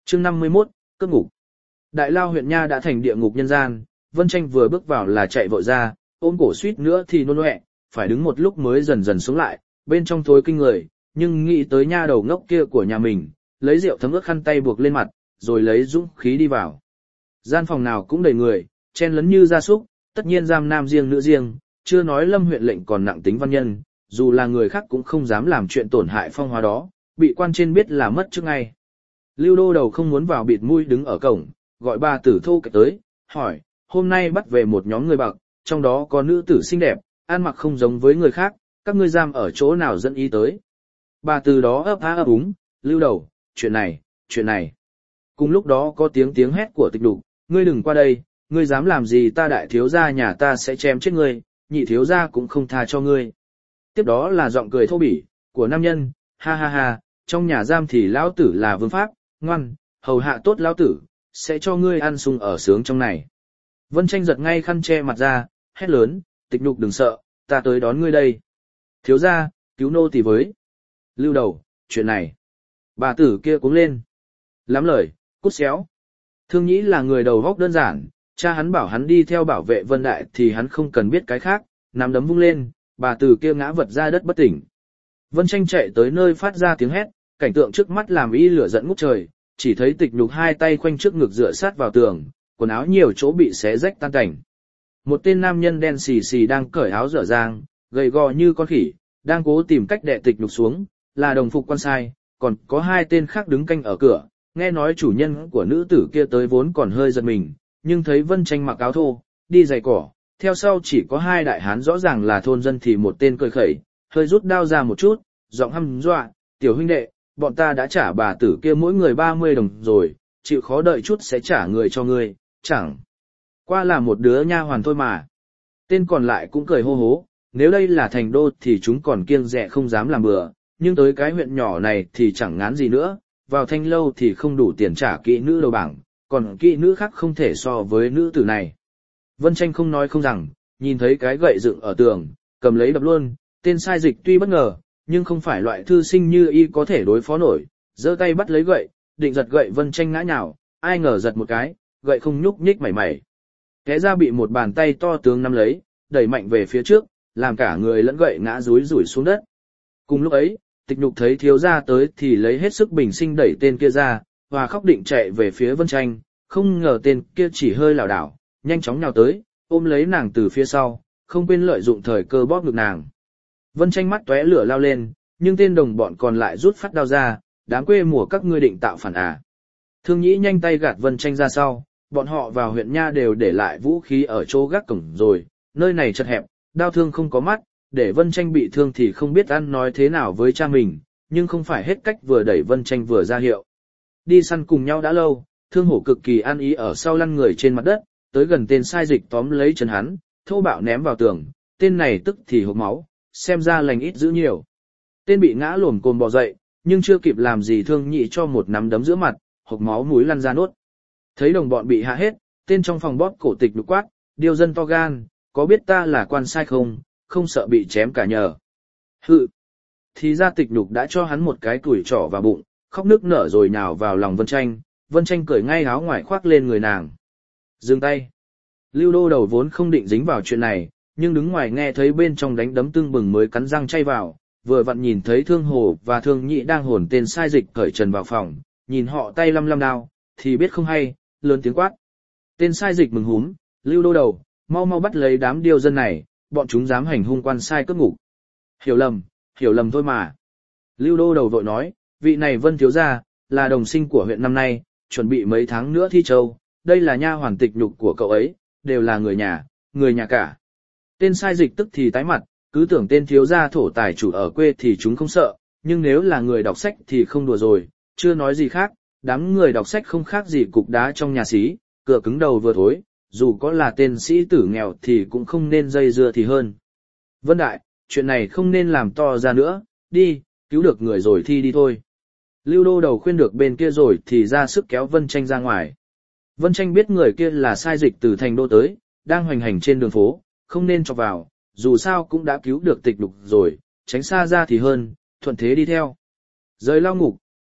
Chương 51, cướp ngục. Đại Lao huyện Nha đã thành địa ngục nhân gian, Vân Tranh vừa bước vào là chạy vội ra, ôm cổ suýt nữa thì nôn ọe, phải đứng một lúc mới dần dần xuống lại, bên trong thối kinh người, nhưng nghĩ tới nha đầu ngốc kia của nhà mình, lấy rượu thấm ướt khăn tay buộc lên mặt, rồi lấy dũng khí đi vào. Gian phòng nào cũng đầy người, chen lấn như gia súc, tất nhiên giam nam riêng nữ riêng, chưa nói Lâm huyện lệnh còn nặng tính văn nhân, dù là người khác cũng không dám làm chuyện tổn hại phong hóa đó, bị quan trên biết là mất trước ngay. Lưu Đô Đầu không muốn vào, bịt mũi đứng ở cổng, gọi bà tử thô kệch tới, hỏi, hôm nay bắt về một nhóm người bạc, trong đó có nữ tử xinh đẹp, ăn mặc không giống với người khác, các ngươi giam ở chỗ nào dẫn ý tới. Bà từ đó ấp á ấp úng, Lưu Đầu, chuyện này. Cùng lúc đó có tiếng hét của Tịch Đục, ngươi đừng qua đây, ngươi dám làm gì ta đại thiếu gia nhà ta sẽ chém chết ngươi, nhị thiếu gia cũng không tha cho ngươi. Tiếp đó là giọng cười thô bỉ của nam nhân, ha ha ha, trong nhà giam thì lão tử là vương pháp, ngoan, hầu hạ tốt lão tử, sẽ cho ngươi ăn sung ở sướng trong này. Vân Tranh giật ngay khăn che mặt ra, hét lớn, Tịch Đục đừng sợ, ta tới đón ngươi đây. Thiếu gia, cứu nô tỳ với. Lưu Đầu, chuyện này. Bà tử kia cuống lên. Lắm lời, cút xéo. Thương Nhĩ là người đầu óc đơn giản, cha hắn bảo hắn đi theo bảo vệ Vân Đại thì hắn không cần biết cái khác, nắm đấm vung lên, bà tử kia ngã vật ra đất bất tỉnh. Vân Tranh chạy tới nơi phát ra tiếng hét, cảnh tượng trước mắt làm y lửa giận ngút trời, chỉ thấy Tịch Nhục hai tay khoanh trước ngực dựa sát vào tường, quần áo nhiều chỗ bị xé rách tan tành. Một tên nam nhân đen xì xì đang cởi áo dở dang, gầy gò như con khỉ, đang cố tìm cách đè Tịch Nhục xuống, là đồng phục quan sai, còn có hai tên khác đứng canh ở cửa. Nghe nói chủ nhân của nữ tử kia tới vốn còn hơi giật mình, nhưng thấy Vân Tranh mặc áo thô, đi giày cỏ, theo sau chỉ có hai đại hán rõ ràng là thôn dân thì một tên cười khẩy, hơi rút đao ra một chút, giọng hăm dọa, tiểu huynh đệ, bọn ta đã trả bà tử kia mỗi người 30 đồng rồi, chịu khó đợi chút sẽ trả người cho ngươi, chẳng qua là một đứa nha hoàn thôi mà. Tên còn lại cũng cười hô hố, nếu đây là thành đô thì chúng còn kiêng dè không dám làm bừa, nhưng tới cái huyện nhỏ này thì chẳng ngán gì nữa, vào thanh lâu thì không đủ tiền trả kỹ nữ đầu bảng, còn kỹ nữ khác không thể so với nữ tử này. Vân Tranh không nói không rằng, nhìn thấy cái gậy dựng ở tường, cầm lấy đập luôn, tên sai dịch tuy bất ngờ, nhưng không phải loại thư sinh như y có thể đối phó nổi, giơ tay bắt lấy gậy, định giật gậy Vân Tranh ngã nhào, ai ngờ giật một cái, gậy không nhúc nhích mảy mảy. Té ra bị một bàn tay to tướng nắm lấy, đẩy mạnh về phía trước, làm cả người lẫn gậy ngã rúi rủi xuống đất. Cùng lúc ấy, Tịch Nhục thấy thiếu gia tới thì lấy hết sức bình sinh đẩy tên kia ra, và khóc định chạy về phía Vân Tranh, không ngờ tên kia chỉ hơi lảo đảo, nhanh chóng nhào tới, ôm lấy nàng từ phía sau, không quên lợi dụng thời cơ bóp ngực nàng. Vân Tranh mắt tóe lửa lao lên, nhưng tên đồng bọn còn lại rút phát đao ra, đám quê mùa các ngươi định tạo phản à. Thương Nhĩ nhanh tay gạt Vân Tranh ra sau, bọn họ vào huyện Nha đều để lại vũ khí ở chỗ gác cổng rồi, nơi này chật hẹp, đao thương không có mắt, để Vân Tranh bị thương thì không biết ăn nói thế nào với cha mình, nhưng không phải hết cách vừa đẩy Vân Tranh vừa ra hiệu. Đi săn cùng nhau đã lâu, Thương Hổ cực kỳ ăn ý ở sau lăn người trên mặt đất, tới gần tên sai dịch tóm lấy chân hắn, thô bạo ném vào tường, tên này tức thì hộc máu, xem ra lành ít dữ nhiều. Tên bị ngã lồm cồm bò dậy, nhưng chưa kịp làm gì Thương Nhị cho một nắm đấm giữa mặt, hộc máu mũi lăn ra nốt. Thấy đồng bọn bị hạ hết, tên trong phòng bóp cổ Tịch Nhục quát, điêu dân to gan, có biết ta là quan sai không, không sợ bị chém cả nhờ. Hự! Thì ra Tịch Nhục đã cho hắn một cái củi trỏ vào bụng, khóc nức nở rồi nhào vào lòng Vân Tranh, Vân Tranh cởi ngay áo ngoài khoác lên người nàng. Dừng tay! Lưu Đô Đầu vốn không định dính vào chuyện này, nhưng đứng ngoài nghe thấy bên trong đánh đấm tưng bừng mới cắn răng chay vào, vừa vặn nhìn thấy Thương Hồ và Thương Nhị đang hồn tên sai dịch cởi trần vào phòng, nhìn họ tay lăm lăm đao, thì biết không hay, lớn tiếng quát. Tên sai dịch mừng húm, Lưu Đô Đầu, mau mau bắt lấy đám điêu dân này, bọn chúng dám hành hung quan sai cướp ngục. Hiểu lầm thôi mà. Lưu Đô Đầu vội nói, vị này Vân thiếu gia, là đồng sinh của huyện năm nay, chuẩn bị mấy tháng nữa thi châu, đây là nha hoàn Tịch Nhục của cậu ấy, đều là người nhà cả. Tên sai dịch tức thì tái mặt, cứ tưởng tên thiếu gia thổ tài chủ ở quê thì chúng không sợ, nhưng nếu là người đọc sách thì không đùa rồi, chưa nói gì khác, đám người đọc sách không khác gì cục đá trong nhà xí, cửa cứng đầu vừa thối, dù có là tên sĩ tử nghèo thì cũng không nên dây dưa thì hơn. Vân Đại, chuyện này không nên làm to ra nữa, đi, cứu được người rồi thi đi thôi. Lưu Đô Đầu khuyên được bên kia rồi thì ra sức kéo Vân Tranh ra ngoài. Vân Tranh biết người kia là sai dịch từ thành đô tới, đang hoành hành trên đường phố, không nên cho vào, dù sao cũng đã cứu được Tịch Nhục rồi, tránh xa ra thì hơn, thuận thế đi theo. Rời lao ngục,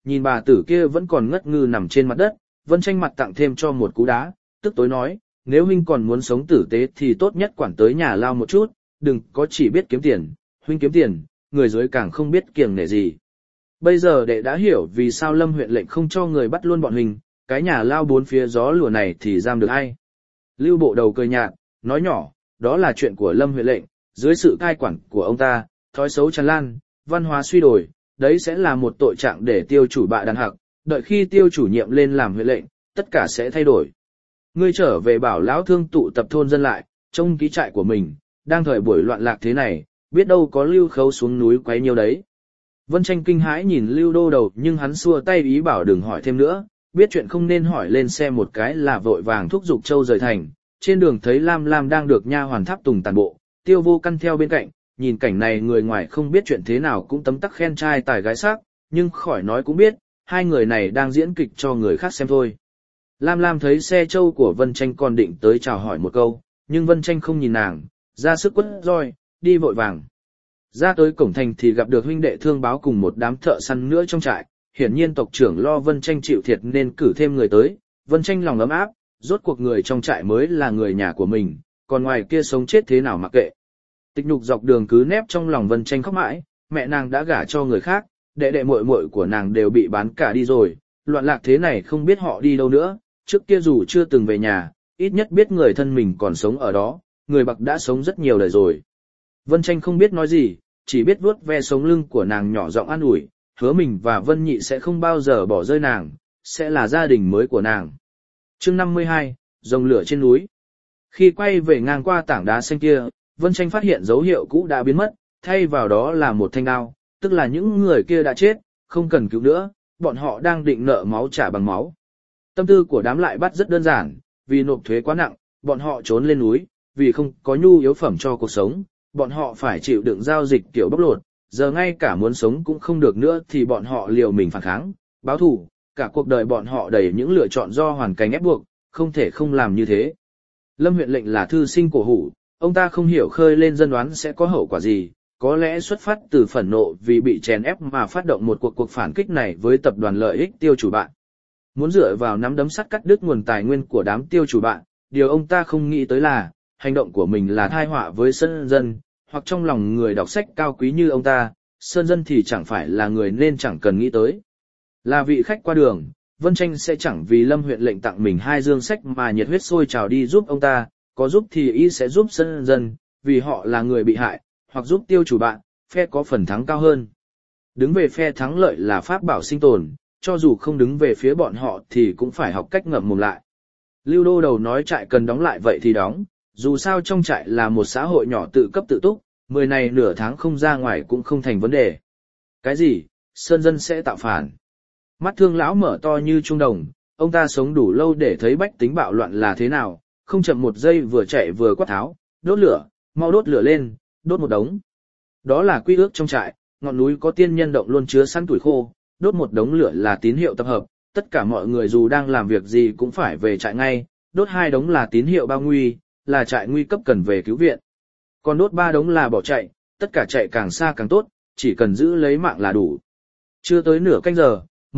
nhìn bà tử kia vẫn còn ngất ngư nằm trên mặt đất, Vân Tranh mặt tặng thêm cho một cú đá, tức tối nói, nếu huynh còn muốn sống tử tế thì tốt nhất quản tới nhà lao một chút, đừng có chỉ biết kiếm tiền, huynh kiếm tiền, người dưới càng không biết kiêng nể gì. Bây giờ đệ đã hiểu vì sao Lâm huyện lệnh không cho người bắt luôn bọn huynh, cái nhà lao bốn phía gió lùa này thì giam được ai. Lưu Bộ Đầu cười nhạt, nói nhỏ, đó là chuyện của Lâm huyện lệnh, dưới sự cai quản của ông ta, thói xấu tràn lan, văn hóa suy đồi, đấy sẽ là một tội trạng để tiêu chủ bạ đàn hặc, đợi khi tiêu chủ nhiệm lên làm huyện lệnh, tất cả sẽ thay đổi. Ngươi trở về bảo lão thương tụ tập thôn dân lại, trông ký trại của mình, đang thời buổi loạn lạc thế này, biết đâu có Lưu Khấu xuống núi quấy nhiêu đấy. Vân Tranh kinh hãi nhìn Lưu Đô Đầu nhưng hắn xua tay ý bảo đừng hỏi thêm nữa, biết chuyện không nên hỏi lên xe một cái là vội vàng thúc giục Châu rời thành. Trên đường thấy Lam Lam đang được nha hoàn tháp tùng tàn bộ, Tiêu Vô Căn theo bên cạnh, nhìn cảnh này người ngoài không biết chuyện thế nào cũng tấm tắc khen trai tài gái sắc, nhưng khỏi nói cũng biết, hai người này đang diễn kịch cho người khác xem thôi. Lam Lam thấy xe Châu của Vân Tranh còn định tới chào hỏi một câu, nhưng Vân Tranh không nhìn nàng, ra sức quất roi, đi vội vàng. Ra tới cổng thành thì gặp được huynh đệ Thương Báo cùng một đám thợ săn nữa trong trại, hiển nhiên tộc trưởng lo Vân Tranh chịu thiệt nên cử thêm người tới, Vân Tranh lòng ấm áp, rốt cuộc người trong trại mới là người nhà của mình, còn ngoài kia sống chết thế nào mặc kệ. Tịch nhục dọc đường cứ nép trong lòng Vân Tranh khóc mãi, mẹ nàng đã gả cho người khác, đệ đệ muội muội của nàng đều bị bán cả đi rồi, loạn lạc thế này không biết họ đi đâu nữa, trước kia dù chưa từng về nhà, ít nhất biết người thân mình còn sống ở đó, người bậc đã sống rất nhiều đời rồi. Vân Tranh không biết nói gì, chỉ biết vuốt ve sống lưng của nàng nhỏ giọng an ủi, hứa mình và Vân Nhị sẽ không bao giờ bỏ rơi nàng, sẽ là gia đình mới của nàng. Chương 52, rồng lửa trên núi. Khi quay về ngang qua tảng đá xanh kia, Vân Tranh phát hiện dấu hiệu cũ đã biến mất, thay vào đó là một thanh đao, tức là những người kia đã chết, không cần cứu nữa, bọn họ đang định nợ máu trả bằng máu. Tâm tư của đám lại bắt rất đơn giản, vì nộp thuế quá nặng, bọn họ trốn lên núi, vì không có nhu yếu phẩm cho cuộc sống, bọn họ phải chịu đựng giao dịch kiểu bóc lột, giờ ngay cả muốn sống cũng không được nữa thì bọn họ liều mình phản kháng, báo thù, cả cuộc đời bọn họ đầy những lựa chọn do hoàn cảnh ép buộc, không thể không làm như thế. Lâm huyện lệnh là thư sinh cổ hủ, ông ta không hiểu khơi lên dân đoán sẽ có hậu quả gì, có lẽ xuất phát từ phẫn nộ vì bị chèn ép mà phát động một cuộc phản kích này với tập đoàn lợi ích tiêu chủ bạn. Muốn dựa vào nắm đấm sắt cắt đứt nguồn tài nguyên của đám tiêu chủ bạn, điều ông ta không nghĩ tới là, hành động của mình là tai họa với sơn dân, hoặc trong lòng người đọc sách cao quý như ông ta, sơn dân thì chẳng phải là người nên chẳng cần nghĩ tới. Là vị khách qua đường, Vân Tranh sẽ chẳng vì Lâm huyện lệnh tặng mình 2 dương sách mà nhiệt huyết sôi trào đi giúp ông ta, có giúp thì y sẽ giúp sơn dân, vì họ là người bị hại, hoặc giúp tiêu chủ bạn, phe có phần thắng cao hơn. Đứng về phe thắng lợi là pháp bảo sinh tồn, cho dù không đứng về phía bọn họ thì cũng phải học cách ngậm mồm lại. Lưu Đô Đầu nói trại cần đóng lại vậy thì đóng, dù sao trong trại là một xã hội nhỏ tự cấp tự túc, 10 này nửa tháng không ra ngoài cũng không thành vấn đề. Cái gì, sơn dân sẽ tạo phản? Mắt Thương lão mở to như trung đồng, ông ta sống đủ lâu để thấy bách tính bạo loạn là thế nào, không chậm một giây vừa chạy vừa quát tháo, đốt lửa, mau đốt lửa lên, đốt một đống. Đó là quy ước trong trại, ngọn núi có tiên nhân động luôn chứa sẵn tuổi khô, đốt một đống lửa là tín hiệu tập hợp, tất cả mọi người dù đang làm việc gì cũng phải về trại ngay, đốt 2 đống là tín hiệu bao nguy, là trại nguy cấp cần về cứu viện. Còn đốt 3 đống là bỏ chạy, tất cả chạy càng xa càng tốt, chỉ cần giữ lấy mạng là đủ. Chưa tới nửa canh giờ,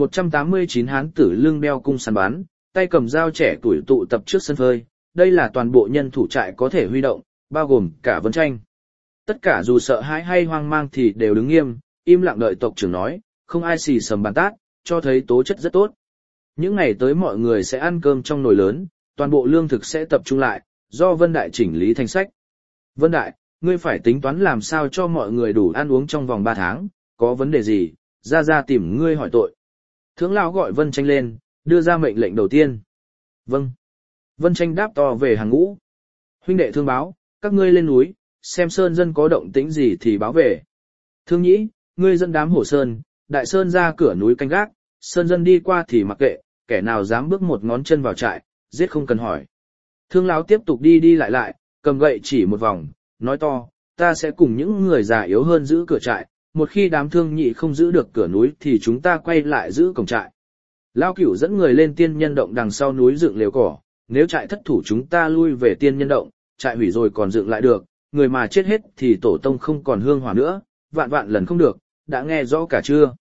189 hán tử lưng đeo cung săn bắn, tay cầm dao trẻ tuổi tụ tập trước sân phơi, đây là toàn bộ nhân thủ trại có thể huy động, bao gồm cả Vân Tranh. Tất cả dù sợ hãi hay hoang mang thì đều đứng nghiêm, im lặng đợi tộc trưởng nói, không ai xì xầm bàn tát, cho thấy tố chất rất tốt. Những ngày tới mọi người sẽ ăn cơm trong nồi lớn, toàn bộ lương thực sẽ tập trung lại, do Vân Đại chỉnh lý thành sách. Vân Đại, ngươi phải tính toán làm sao cho mọi người đủ ăn uống trong vòng 3 tháng, có vấn đề gì, ra tìm ngươi hỏi tội. Thượng lão gọi Vân Tranh lên, đưa ra mệnh lệnh đầu tiên. Vâng. Vân Tranh đáp to về hàng ngũ. Huynh đệ Thương báo, các ngươi lên núi, xem sơn dân có động tĩnh gì thì báo về. Thương Nhĩ, ngươi dẫn đám Hổ Sơn, Đại Sơn ra cửa núi canh gác, sơn dân đi qua thì mặc kệ, kẻ nào dám bước một ngón chân vào trại, giết không cần hỏi. Thương lão tiếp tục đi lại, cầm gậy chỉ một vòng, nói to, ta sẽ cùng những người già yếu hơn giữ cửa trại, một khi đám Thương Nhị không giữ được cửa núi thì chúng ta quay lại giữ cổng trại. Lão Cửu dẫn người lên tiên nhân động đằng sau núi dựng lều cỏ, nếu trại thất thủ chúng ta lui về tiên nhân động, trại hủy rồi còn dựng lại được, người mà chết hết thì tổ tông không còn hương hỏa nữa, vạn lần không được, đã nghe rõ cả chưa?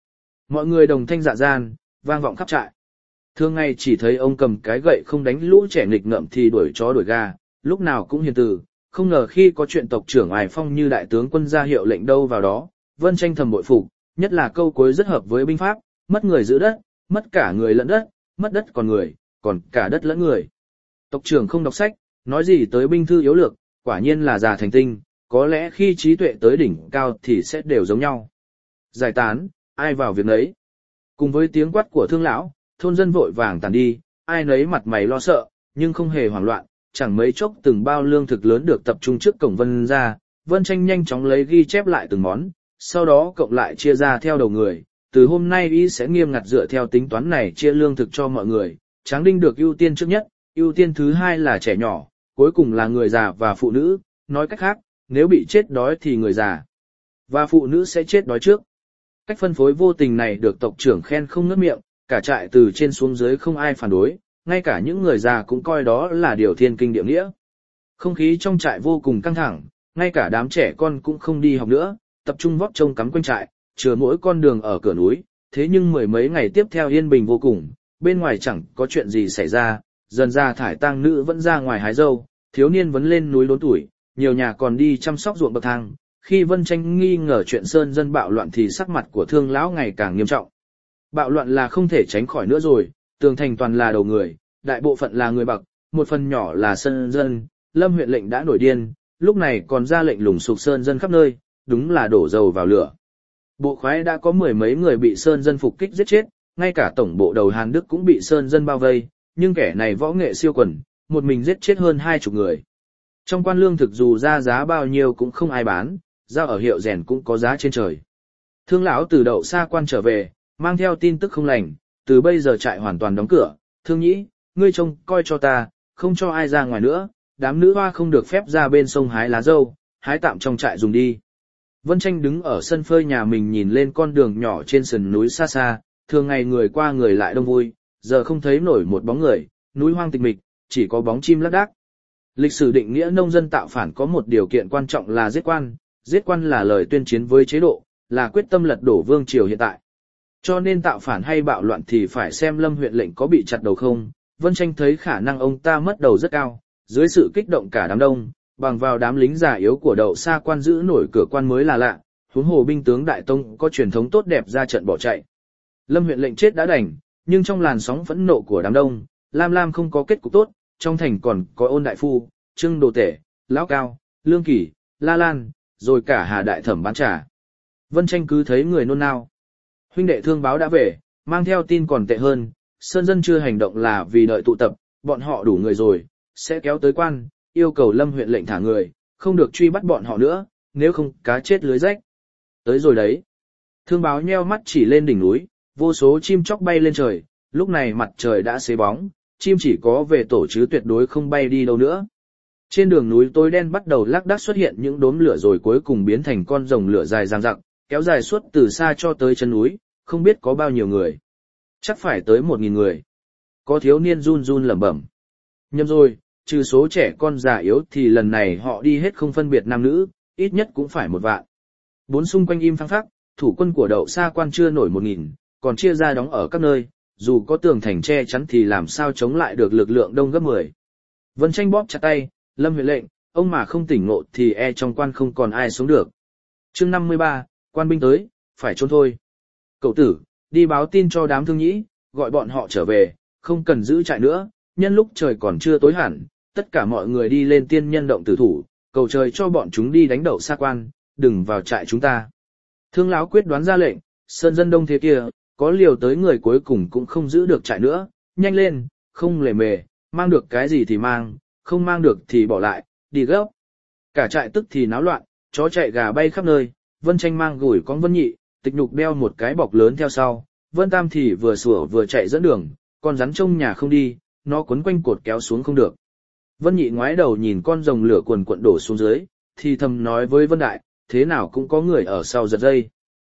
Mọi người đồng thanh dạ gian, vang vọng khắp trại. Thường ngày chỉ thấy ông cầm cái gậy không đánh lũ trẻ nghịch ngợm thì đuổi chó đuổi gà, lúc nào cũng hiền từ, không ngờ khi có chuyện tộc trưởng Ải Phong như đại tướng quân ra hiệu lệnh đâu vào đó, Vân Tranh thầm bội phục, nhất là câu cuối rất hợp với binh pháp, mất người giữ đất, mất cả người lẫn đất, mất đất còn người, còn cả đất lẫn người. Tộc trưởng không đọc sách, nói gì tới binh thư yếu lược, quả nhiên là già thành tinh, có lẽ khi trí tuệ tới đỉnh cao thì sẽ đều giống nhau. Giải tán, ai vào việc nấy. Cùng với tiếng quát của thương lão, thôn dân vội vàng tàn đi, ai nấy mặt mày lo sợ, nhưng không hề hoảng loạn, chẳng mấy chốc từng bao lương thực lớn được tập trung trước cổng Vân ra, Vân Tranh nhanh chóng lấy ghi chép lại từng món, sau đó cộng lại chia ra theo đầu người, từ hôm nay y sẽ nghiêm ngặt dựa theo tính toán này chia lương thực cho mọi người, Tráng Đinh được ưu tiên trước nhất, ưu tiên thứ hai là trẻ nhỏ, cuối cùng là người già và phụ nữ, nói cách khác, nếu bị chết đói thì người già và phụ nữ sẽ chết đói trước. Cách phân phối vô tình này được tộc trưởng khen không ngớt miệng, cả trại từ trên xuống dưới không ai phản đối, ngay cả những người già cũng coi đó là điều thiên kinh địa nghĩa. Không khí trong trại vô cùng căng thẳng, ngay cả đám trẻ con cũng không đi học nữa, tập trung vót trông cắm quanh trại, chừa mỗi con đường ở cửa núi, thế nhưng mười mấy ngày tiếp theo yên bình vô cùng, bên ngoài chẳng có chuyện gì xảy ra, dần ra thải tang nữ vẫn ra ngoài hái dâu, thiếu niên vẫn lên núi đốn tuổi, nhiều nhà còn đi chăm sóc ruộng bậc thang. Khi Vân Tranh nghi ngờ chuyện sơn dân bạo loạn thì sắc mặt của thương lão ngày càng nghiêm trọng. Bạo loạn là không thể tránh khỏi nữa rồi, tường thành toàn là đầu người, đại bộ phận là người Bạc, một phần nhỏ là sơn dân, Lâm huyện lệnh đã nổi điên, lúc này còn ra lệnh lùng sục sơn dân khắp nơi, đúng là đổ dầu vào lửa. Bộ khoái đã có mười mấy người bị sơn dân phục kích giết chết, ngay cả tổng bộ đầu Hàn Đức cũng bị sơn dân bao vây, nhưng kẻ này võ nghệ siêu quần, một mình giết chết hơn 20 người. Trong quan lương thực dù ra giá bao nhiêu cũng không ai bán, giao ở hiệu rèn cũng có giá trên trời. Thương lão từ đậu xa quan trở về, mang theo tin tức không lành, từ bây giờ trại hoàn toàn đóng cửa, Thương Nhĩ, ngươi trông coi cho ta, không cho ai ra ngoài nữa, đám nữ hoa không được phép ra bên sông hái lá dâu, hái tạm trong trại dùng đi. Vân Tranh đứng ở sân phơi nhà mình nhìn lên con đường nhỏ trên sườn núi xa xa, thường ngày người qua người lại đông vui, giờ không thấy nổi một bóng người, núi hoang tịch mịch, chỉ có bóng chim lác đác. Lịch sử định nghĩa nông dân tạo phản có một điều kiện quan trọng là giết quan là lời tuyên chiến với chế độ, là quyết tâm lật đổ vương triều hiện tại. Cho nên tạo phản hay bạo loạn thì phải xem Lâm huyện lệnh có bị chặt đầu không. Vân Tranh thấy khả năng ông ta mất đầu rất cao, dưới sự kích động cả đám đông, bằng vào đám lính già yếu của đậu xa quan giữ nổi cửa quan mới là lạ, huống hồ binh tướng Đại Tông có truyền thống tốt đẹp ra trận bỏ chạy. Lâm huyện lệnh chết đã đành, nhưng trong làn sóng phẫn nộ của đám đông, Lam Lam không có kết cục tốt, trong thành còn có Ôn đại phu, Trương Đồ Tể, Lão Cao, Lương Kỳ, La Lan, rồi cả Hà đại thẩm bán trà. Vân Tranh cứ thấy người nôn nao. Huynh đệ Thương báo đã về, mang theo tin còn tệ hơn, sơn dân chưa hành động là vì đợi tụ tập, bọn họ đủ người rồi, sẽ kéo tới quan, yêu cầu Lâm huyện lệnh thả người, không được truy bắt bọn họ nữa, nếu không cá chết lưới rách. Tới rồi đấy. Thương báo nheo mắt chỉ lên đỉnh núi, vô số chim chóc bay lên trời, lúc này mặt trời đã xế bóng, chim chỉ có về tổ chứ tuyệt đối không bay đi đâu nữa. Trên đường núi tối đen bắt đầu lác đác xuất hiện những đốm lửa rồi cuối cùng biến thành con rồng lửa dài dằng dặc, kéo dài suốt từ xa cho tới chân núi, không biết có bao nhiêu người. Chắc phải tới 1000 người. Có thiếu niên run run lẩm bẩm. Nhầm rồi, trừ số trẻ con già yếu thì lần này họ đi hết không phân biệt nam nữ, ít nhất cũng phải 1 vạn. Bốn xung quanh im phăng phắc, thủ quân của đậu xa quan chưa nổi 1000, còn chia ra đóng ở các nơi, dù có tường thành che chắn thì làm sao chống lại được lực lượng đông gấp 10. Vân Tranh bóp chặt tay, Lâm huyện lệnh, ông mà không tỉnh ngộ thì trong quan không còn ai sống được. Chương 53, quan binh tới, phải trốn thôi. Cậu tử, đi báo tin cho đám Thương Nhĩ, gọi bọn họ trở về, không cần giữ trại nữa, nhân lúc trời còn chưa tối hẳn, tất cả mọi người đi lên tiên nhân động tử thủ, cầu trời cho bọn chúng đi đánh đậu xa quan, đừng vào trại chúng ta. Thương lão quyết đoán ra lệnh, sơn dân đông thế kia, có liều tới người cuối cùng cũng không giữ được trại nữa, nhanh lên, không lề mề, mang được cái gì thì mang, không mang được thì bỏ lại, đi gấp. Cả trại tức thì náo loạn, chó chạy gà bay khắp nơi, Vân Tranh mang gủi con Vân Nhị, Tịch Nhục đeo một cái bọc lớn theo sau, Vân Tam thì vừa sủa vừa chạy dẫn đường, con rắn trông nhà không đi, nó quấn quanh cột kéo xuống không được. Vân Nhị ngoái đầu nhìn con rồng lửa cuồn cuộn đổ xuống dưới, thì thầm nói với Vân Đại, thế nào cũng có người ở sau giật dây.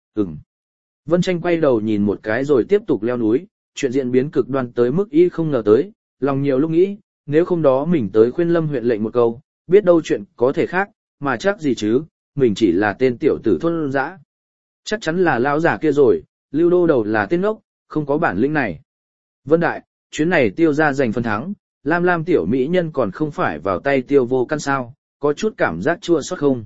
Vân Tranh quay đầu nhìn một cái rồi tiếp tục leo núi, chuyện diễn biến cực đoan tới mức y không ngờ tới, lòng nhiều lúc nghĩ, nếu không đó mình tới khuyên Lâm huyện lệnh một câu, biết đâu chuyện có thể khác, mà chắc gì chứ, mình chỉ là tên tiểu tử thôn dã. Chắc chắn là lão giả kia rồi, Lưu Đô Đầu là tên ngốc, không có bản lĩnh này. Vân Đại, chuyến này Tiêu gia giành phần thắng, Lam Lam tiểu mỹ nhân còn không phải vào tay Tiêu Vô Căn sao, có chút cảm giác chua xót không?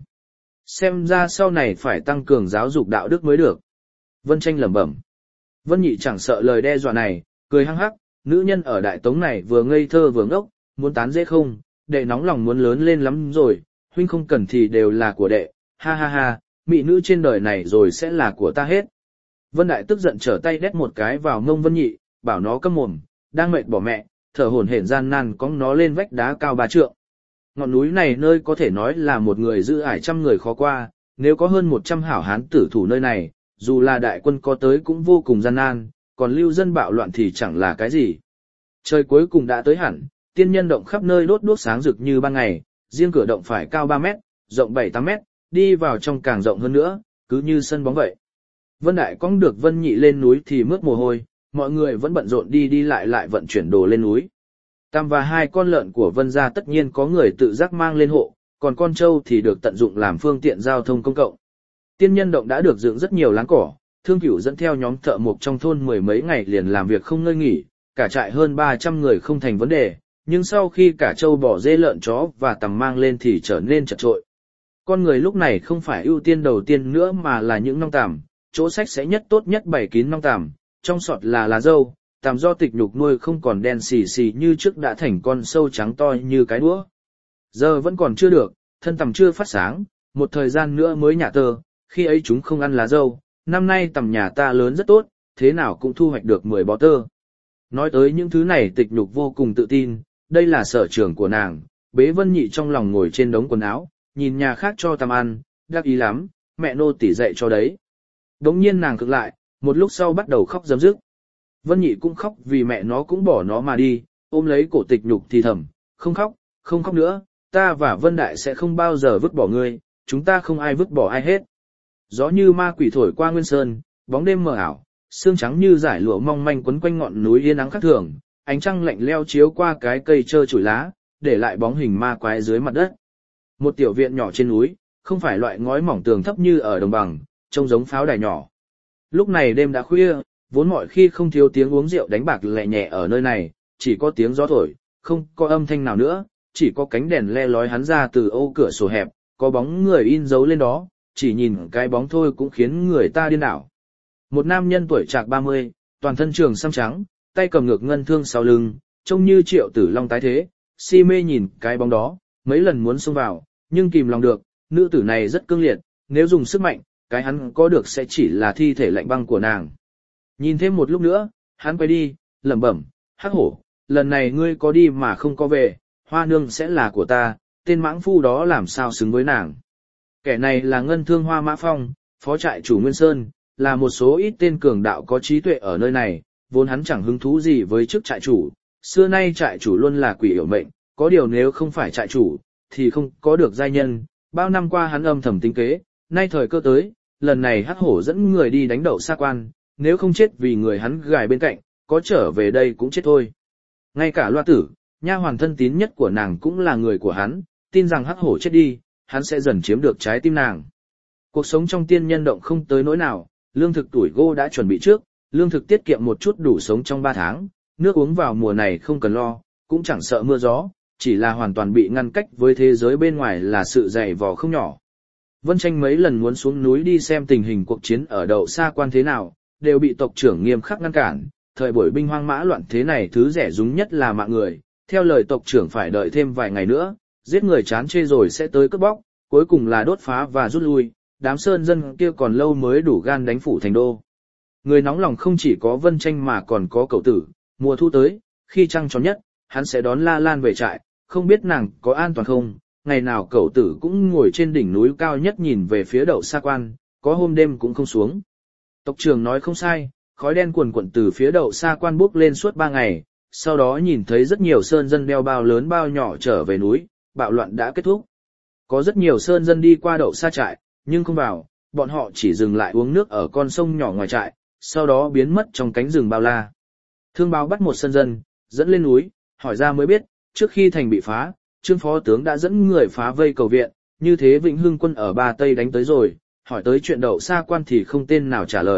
Xem ra sau này phải tăng cường giáo dục đạo đức mới được. Vân Tranh lẩm bẩm. Vân Nhị chẳng sợ lời đe dọa này, cười hăng hắc, nữ nhân ở Đại Tống này vừa ngây thơ vừa ngốc, muốn tán dễ không, đệ nóng lòng muốn lớn lên lắm rồi, huynh không cần thì đều là của đệ, ha ha ha, mỹ nữ trên đời này rồi sẽ là của ta hết. Vân Đại tức giận trở tay đét một cái vào mông Vân Nhị, bảo nó câm mồm, đang mệt bỏ mẹ, thở hổn hển gian nan cõng nó lên vách đá cao 3 trượng. Ngọn núi này nơi có thể nói là một người giữ ải trăm người khó qua, nếu có hơn 100 hảo hán tử thủ nơi này, dù là đại quân có tới cũng vô cùng gian nan, còn lưu dân bạo loạn thì chẳng là cái gì. Trời cuối cùng đã tới hẳn, tiên nhân động khắp nơi đốt đuốc sáng rực như ban ngày, riêng cửa động phải cao 3 mét, rộng 7-8 mét, đi vào trong càng rộng hơn nữa, cứ như sân bóng vậy. Vân Đại cõng được Vân Nhị lên núi thì mướt mồ hôi, mọi người vẫn bận rộn đi đi lại vận chuyển đồ lên núi. Tam và 2 con lợn của Vân gia tất nhiên có người tự giác mang lên hộ, còn con trâu thì được tận dụng làm phương tiện giao thông công cộng. Tiên nhân động đã được dựng rất nhiều láng cỏ, Thương Cửu dẫn theo nhóm thợ mộc trong thôn 10 mấy ngày liền làm việc không ngơi nghỉ, cả trại hơn 300 người không thành vấn đề, nhưng sau khi cả trâu bò dê lợn chó và tằm mang lên thì trở nên chật chội. Con người lúc này không phải ưu tiên đầu tiên nữa mà là những nong tằm, chỗ sách sẽ nhất tốt nhất bày kín nong tằm, trong sọt là lá dâu, tằm do tịch nhục nuôi không còn đen xì xì như trước đã thành con sâu trắng to như cái đũa. Giờ vẫn còn chưa được, thân tằm chưa phát sáng, một thời gian nữa mới nhả tơ, khi ấy chúng không ăn lá dâu, năm nay tằm nhà ta lớn rất tốt, thế nào cũng thu hoạch được 10 bó tơ. Nói tới những thứ này tịch nhục vô cùng tự tin, đây là sở trường của nàng, bế Vân Nhị trong lòng ngồi trên đống quần áo, nhìn nhà khác cho tằm ăn, đắc ý lắm, mẹ nô tỉ dạy cho đấy. Đống nhiên nàng cực lại, một lúc sau bắt đầu khóc rấm rức. Vân Nhị cũng khóc vì mẹ nó cũng bỏ nó mà đi, ôm lấy cổ tịch nhục thì thầm, không khóc nữa, ta và Vân Đại sẽ không bao giờ vứt bỏ ngươi, chúng ta không ai vứt bỏ ai hết. Gió như ma quỷ thổi qua nguyên sơn, bóng đêm mờ ảo, sương trắng như dải lụa mong manh quấn quanh ngọn núi yên ắng khác thường, ánh trăng lạnh leo chiếu qua cái cây trơ trụi lá, để lại bóng hình ma quái dưới mặt đất. Một tiểu viện nhỏ trên núi, không phải loại ngói mỏng tường thấp như ở đồng bằng, trông giống pháo đài nhỏ. Lúc này đêm đã khuya, vốn mọi khi không thiếu tiếng uống rượu đánh bạc lẹ nhẹ ở nơi này, chỉ có tiếng gió thổi, không có âm thanh nào nữa, chỉ có cánh đèn le lói hắn ra từ ô cửa sổ hẹp, có bóng người in dấu lên đó, chỉ nhìn cái bóng thôi cũng khiến người ta điên đảo. Một nam nhân tuổi trạc 30, toàn thân trường xăm trắng, tay cầm ngược ngân thương sau lưng, trông như Triệu Tử Long tái thế, si mê nhìn cái bóng đó, mấy lần muốn xông vào, nhưng kìm lòng được, nữ tử này rất cương liệt, nếu dùng sức mạnh, cái hắn có được sẽ chỉ là thi thể lạnh băng của nàng. Nhìn thêm một lúc nữa, hắn quay đi, lẩm bẩm, hắc hổ, lần này ngươi có đi mà không có về, hoa nương sẽ là của ta, tên mãng phu đó làm sao xứng với nàng. Kẻ này là Ngân Thương Hoa Mã Phong, phó trại chủ Nguyên Sơn, là một số ít tên cường đạo có trí tuệ ở nơi này, vốn hắn chẳng hứng thú gì với chức trại chủ, xưa nay trại chủ luôn là quỷ yểu mệnh, có điều nếu không phải trại chủ, thì không có được giai nhân, bao năm qua hắn âm thầm tính kế, nay thời cơ tới, lần này hắc hổ dẫn người đi đánh đậu Sa Quan, nếu không chết vì người hắn gài bên cạnh, có trở về đây cũng chết thôi. Ngay cả Loa Tử, nha hoàn thân tín nhất của nàng cũng là người của hắn, tin rằng hắc hổ chết đi, hắn sẽ dần chiếm được trái tim nàng. Cuộc sống trong tiên nhân động không tới nỗi nào, lương thực tuổi gô đã chuẩn bị trước, lương thực tiết kiệm một chút đủ sống trong 3 tháng, nước uống vào mùa này không cần lo, cũng chẳng sợ mưa gió, chỉ là hoàn toàn bị ngăn cách với thế giới bên ngoài là sự dày vò không nhỏ. Vân Tranh mấy lần muốn xuống núi đi xem tình hình cuộc chiến ở đậu Sa Quan thế nào, đều bị tộc trưởng nghiêm khắc ngăn cản, thời buổi binh hoang mã loạn thế này thứ rẻ rúng nhất là mạng người, theo lời tộc trưởng phải đợi thêm vài ngày nữa, giết người chán chê rồi sẽ tới cướp bóc, cuối cùng là đốt phá và rút lui, đám sơn dân kia còn lâu mới đủ gan đánh phủ thành đô. Người nóng lòng không chỉ có Vân Tranh mà còn có cậu tử, mùa thu tới, khi trăng tròn nhất, hắn sẽ đón La Lan về trại, không biết nàng có an toàn không, ngày nào cậu tử cũng ngồi trên đỉnh núi cao nhất nhìn về phía đậu Sa Quan, có hôm đêm cũng không xuống. Tộc trưởng nói không sai, khói đen cuồn cuộn từ phía đậu Sa Quan bốc lên suốt 3 ngày, sau đó nhìn thấy rất nhiều sơn dân đeo bao lớn bao nhỏ trở về núi, bạo loạn đã kết thúc. Có rất nhiều sơn dân đi qua đậu Sa trại, nhưng không vào, bọn họ chỉ dừng lại uống nước ở con sông nhỏ ngoài trại, sau đó biến mất trong cánh rừng bao la. Thương báo bắt một sơn dân, dẫn lên núi, hỏi ra mới biết, trước khi thành bị phá, Trương phó tướng đã dẫn người phá vây cầu viện, như thế Vĩnh Hưng quân ở Ba Tây đánh tới rồi, hỏi tới chuyện đậu Sa Quan thì không tên nào trả lời,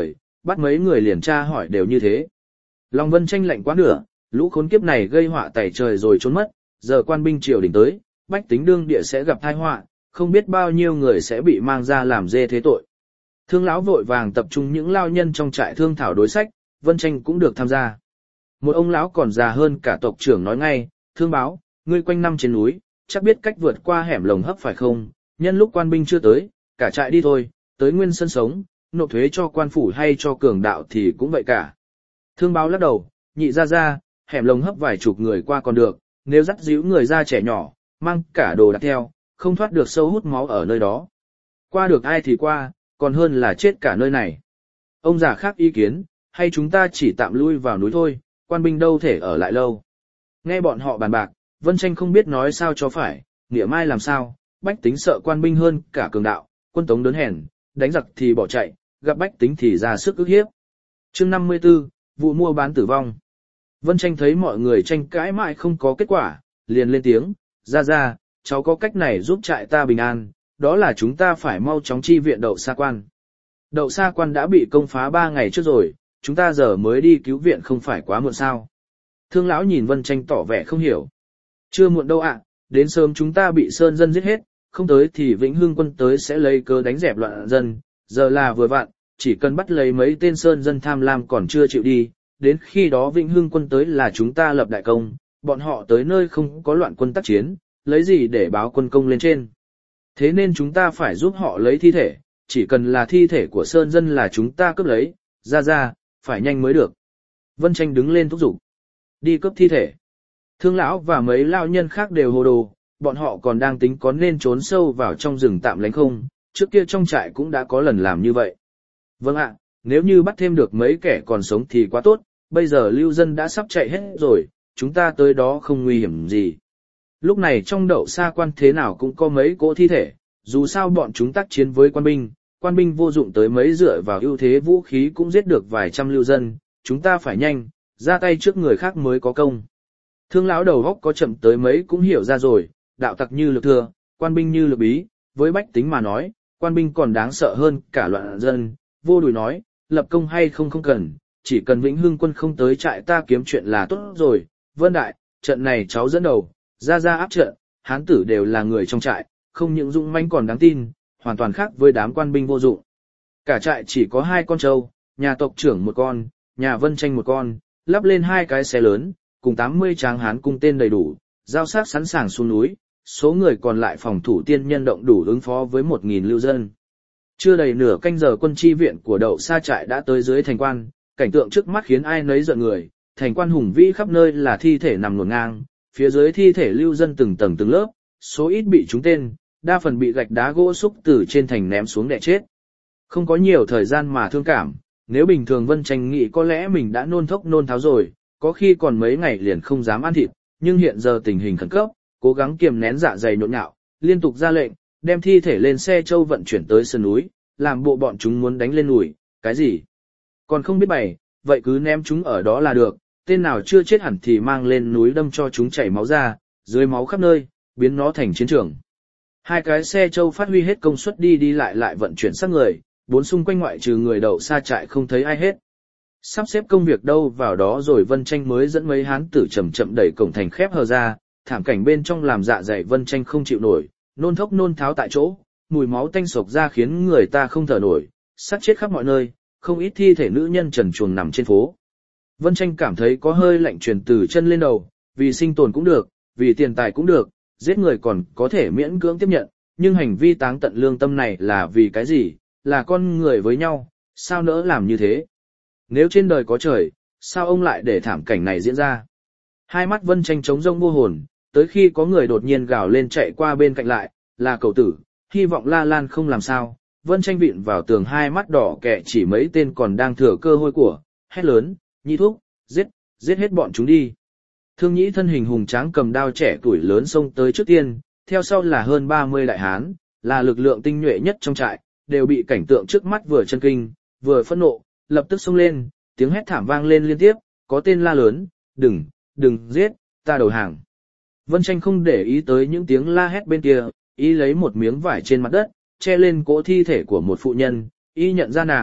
bắt mấy người liền tra hỏi đều như thế. Lòng Vân Tranh lạnh quá nửa, lũ khốn kiếp này gây họa tẩy trời rồi trốn mất, giờ quan binh triều đình tới, bách tính đương địa sẽ gặp tai họa, không biết bao nhiêu người sẽ bị mang ra làm dê thế tội. Thương lão vội vàng tập trung những lao nhân trong trại thương thảo đối sách, Vân Tranh cũng được tham gia. Một ông lão còn già hơn cả tộc trưởng nói ngay, thương báo, ngươi quanh năm trên núi, chắc biết cách vượt qua hẻm lồng hấp phải không, nhân lúc quan binh chưa tới, cả trại đi thôi, tới nguyên sân sống, nộp thuế cho quan phủ hay cho cường đạo thì cũng vậy cả. Thương báo lắc đầu, nhị ra, hẻm lồng hấp vài chục người qua còn được, nếu dắt díu người ra trẻ nhỏ, mang cả đồ đặt theo, không thoát được sâu hút máu ở nơi đó. Qua được ai thì qua, còn hơn là chết cả nơi này. Ông già khác ý kiến, hay chúng ta chỉ tạm lui vào núi thôi, quan binh đâu thể ở lại lâu. Nghe bọn họ bàn bạc, Vân Tranh không biết nói sao cho phải, nghĩa mai làm sao, bách tính sợ quan binh hơn cả cường đạo, quân tống đớn hèn, đánh giặc thì bỏ chạy, gặp bách tính thì ra sức ức hiếp. Chương 54, vụ mua bán tử vong. Vân Tranh thấy mọi người tranh cãi mãi không có kết quả, liền lên tiếng, ra, cháu có cách này giúp trại ta bình an, đó là chúng ta phải mau chóng chi viện Đậu Sa Quan. Đậu Sa Quan đã bị công phá 3 ngày trước rồi, chúng ta giờ mới đi cứu viện không phải quá muộn sao. Thương lão nhìn Vân Tranh tỏ vẻ không hiểu. Chưa muộn đâu ạ, đến sớm chúng ta bị sơn dân giết hết, không tới thì Vĩnh Hưng quân tới sẽ lấy cớ đánh dẹp loạn dân, giờ là vừa vặn, chỉ cần bắt lấy mấy tên sơn dân tham lam còn chưa chịu đi, đến khi đó Vĩnh Hưng quân tới là chúng ta lập đại công, bọn họ tới nơi không có loạn quân tác chiến, lấy gì để báo quân công lên trên. Thế nên chúng ta phải giúp họ lấy thi thể, chỉ cần là thi thể của sơn dân là chúng ta cướp lấy, ra, phải nhanh mới được. Vân Tranh đứng lên thúc giục. Đi cướp thi thể. Thương lão và mấy lao nhân khác đều hồ đồ, bọn họ còn đang tính có nên trốn sâu vào trong rừng tạm lánh không, trước kia trong trại cũng đã có lần làm như vậy. Vâng ạ, nếu như bắt thêm được mấy kẻ còn sống thì quá tốt, bây giờ lưu dân đã sắp chạy hết rồi, chúng ta tới đó không nguy hiểm gì. Lúc này trong Đậu Sa Quan thế nào cũng có mấy cỗ thi thể, dù sao bọn chúng tác chiến với quan binh vô dụng tới mấy dựa vào ưu thế vũ khí cũng giết được vài trăm lưu dân, chúng ta phải nhanh, ra tay trước người khác mới có công. Thương lão đầu góc có chậm tới mấy cũng hiểu ra rồi, đạo tặc như lực thừa, quan binh như lực bí, với bách tính mà nói, quan binh còn đáng sợ hơn cả loạn dân, vô đùi nói, lập công hay không cần, chỉ cần Vĩnh Hưng quân không tới trại ta kiếm chuyện là tốt rồi. Vân đại, trận này cháu dẫn đầu, ra áp trận, hán tử đều là người trong trại, không những dũng mãnh còn đáng tin, hoàn toàn khác với đám quan binh vô dụng. Cả trại chỉ có 2 con trâu, nhà tộc trưởng 1 con, nhà Vân Tranh 1 con, lắp lên 2 cái xe lớn, cùng 80 tráng hán cung tên đầy đủ, giao sát sẵn sàng xuống núi, số người còn lại phòng thủ tiên nhân động đủ ứng phó với 1.000 lưu dân. Chưa đầy nửa canh giờ quân chi viện của Đậu Sa trại đã tới dưới thành quan, cảnh tượng trước mắt khiến ai nấy rợn người, thành quan hùng vĩ khắp nơi là thi thể nằm ngổn ngang, phía dưới thi thể lưu dân từng tầng từng lớp, số ít bị trúng tên, đa phần bị gạch đá gỗ xúc từ trên thành ném xuống đè chết. Không có nhiều thời gian mà thương cảm, nếu bình thường Vân Tranh nghĩ có lẽ mình đã nôn thốc nôn tháo rồi, có khi còn mấy ngày liền không dám ăn thịt, nhưng hiện giờ tình hình khẩn cấp, cố gắng kiềm nén dạ dày nhộn nhạo, liên tục ra lệnh, đem thi thể lên xe châu vận chuyển tới sườn núi, làm bộ bọn chúng muốn đánh lên núi, cái gì? Còn không biết bày, vậy cứ ném chúng ở đó là được, tên nào chưa chết hẳn thì mang lên núi đâm cho chúng chảy máu ra, dưới máu khắp nơi, biến nó thành chiến trường. 2 cái xe châu phát huy hết công suất đi lại vận chuyển xác người, 4 xung quanh ngoại trừ người Đậu Sa trại không thấy ai hết. Sắp xếp công việc đâu vào đó rồi Vân Tranh mới dẫn mấy hán tử chậm chậm đẩy cổng thành khép hờ ra, thảm cảnh bên trong làm dạ dày Vân Tranh không chịu nổi, nôn thốc nôn tháo tại chỗ, mùi máu tanh sộc ra khiến người ta không thở nổi, xác chết khắp mọi nơi, không ít thi thể nữ nhân trần truồng nằm trên phố. Vân Tranh cảm thấy có hơi lạnh truyền từ chân lên đầu, vì sinh tồn cũng được, vì tiền tài cũng được, giết người còn có thể miễn cưỡng tiếp nhận, nhưng hành vi táng tận lương tâm này là vì cái gì, là con người với nhau, sao nỡ làm như thế? Nếu trên đời có trời, sao ông lại để thảm cảnh này diễn ra? Hai mắt Vân Tranh trống rỗng vô hồn, tới khi có người đột nhiên gào lên chạy qua bên cạnh lại, là cậu tử, hy vọng La Lan không làm sao. Vân Tranh vịn vào tường, hai mắt đỏ kẹ chỉ mấy tên còn đang thừa cơ hội của, hét lớn, Nhị thúc, giết hết bọn chúng đi. Thương Nhĩ thân hình hùng tráng cầm đao trẻ tuổi lớn xông tới trước tiên, theo sau là hơn 30 đại hán, là lực lượng tinh nhuệ nhất trong trại, đều bị cảnh tượng trước mắt vừa chân kinh, vừa phẫn nộ, lập tức xông lên, tiếng hét thảm vang lên liên tiếp, có tên la lớn, đừng giết, ta đầu hàng. Vân Tranh không để ý tới những tiếng la hét bên kia, y lấy một miếng vải trên mặt đất, che lên cỗ thi thể của một phụ nhân, y nhận ra nàng,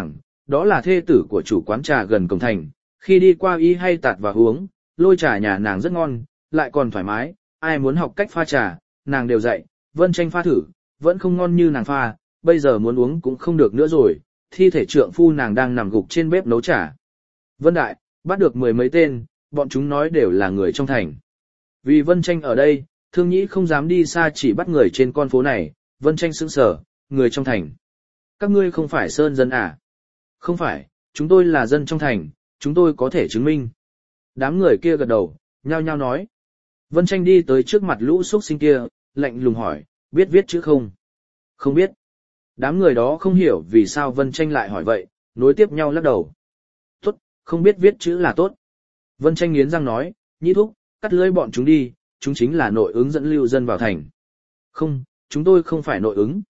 đó là thê tử của chủ quán trà gần cổng thành, khi đi qua y hay tạt và uống, lôi trà nhà nàng rất ngon, lại còn thoải mái, ai muốn học cách pha trà, nàng đều dạy, Vân Tranh pha thử, vẫn không ngon như nàng pha, bây giờ muốn uống cũng không được nữa rồi, thi thể trượng phu nàng đang nằm gục trên bếp nấu trà. Vân Đại, bắt được 10 mấy tên, bọn chúng nói đều là người trong thành. Vì Vân Tranh ở đây, Thương Nhĩ không dám đi xa chỉ bắt người trên con phố này, Vân Tranh sững sờ, người trong thành. Các ngươi không phải sơn dân à? Không phải, chúng tôi là dân trong thành, chúng tôi có thể chứng minh. Đám người kia gật đầu, nhao nhao nói. Vân Tranh đi tới trước mặt lũ xuất sinh kia, lạnh lùng hỏi, biết viết chữ không? Không biết. Đám người đó không hiểu vì sao Vân Tranh lại hỏi vậy, nối tiếp nhau lắc đầu. Tốt, không biết viết chữ là tốt. Vân Tranh nghiến răng nói, Nhĩ thúc, cắt lưỡi bọn chúng đi, chúng chính là nội ứng dẫn lưu dân vào thành. Không, chúng tôi không phải nội ứng.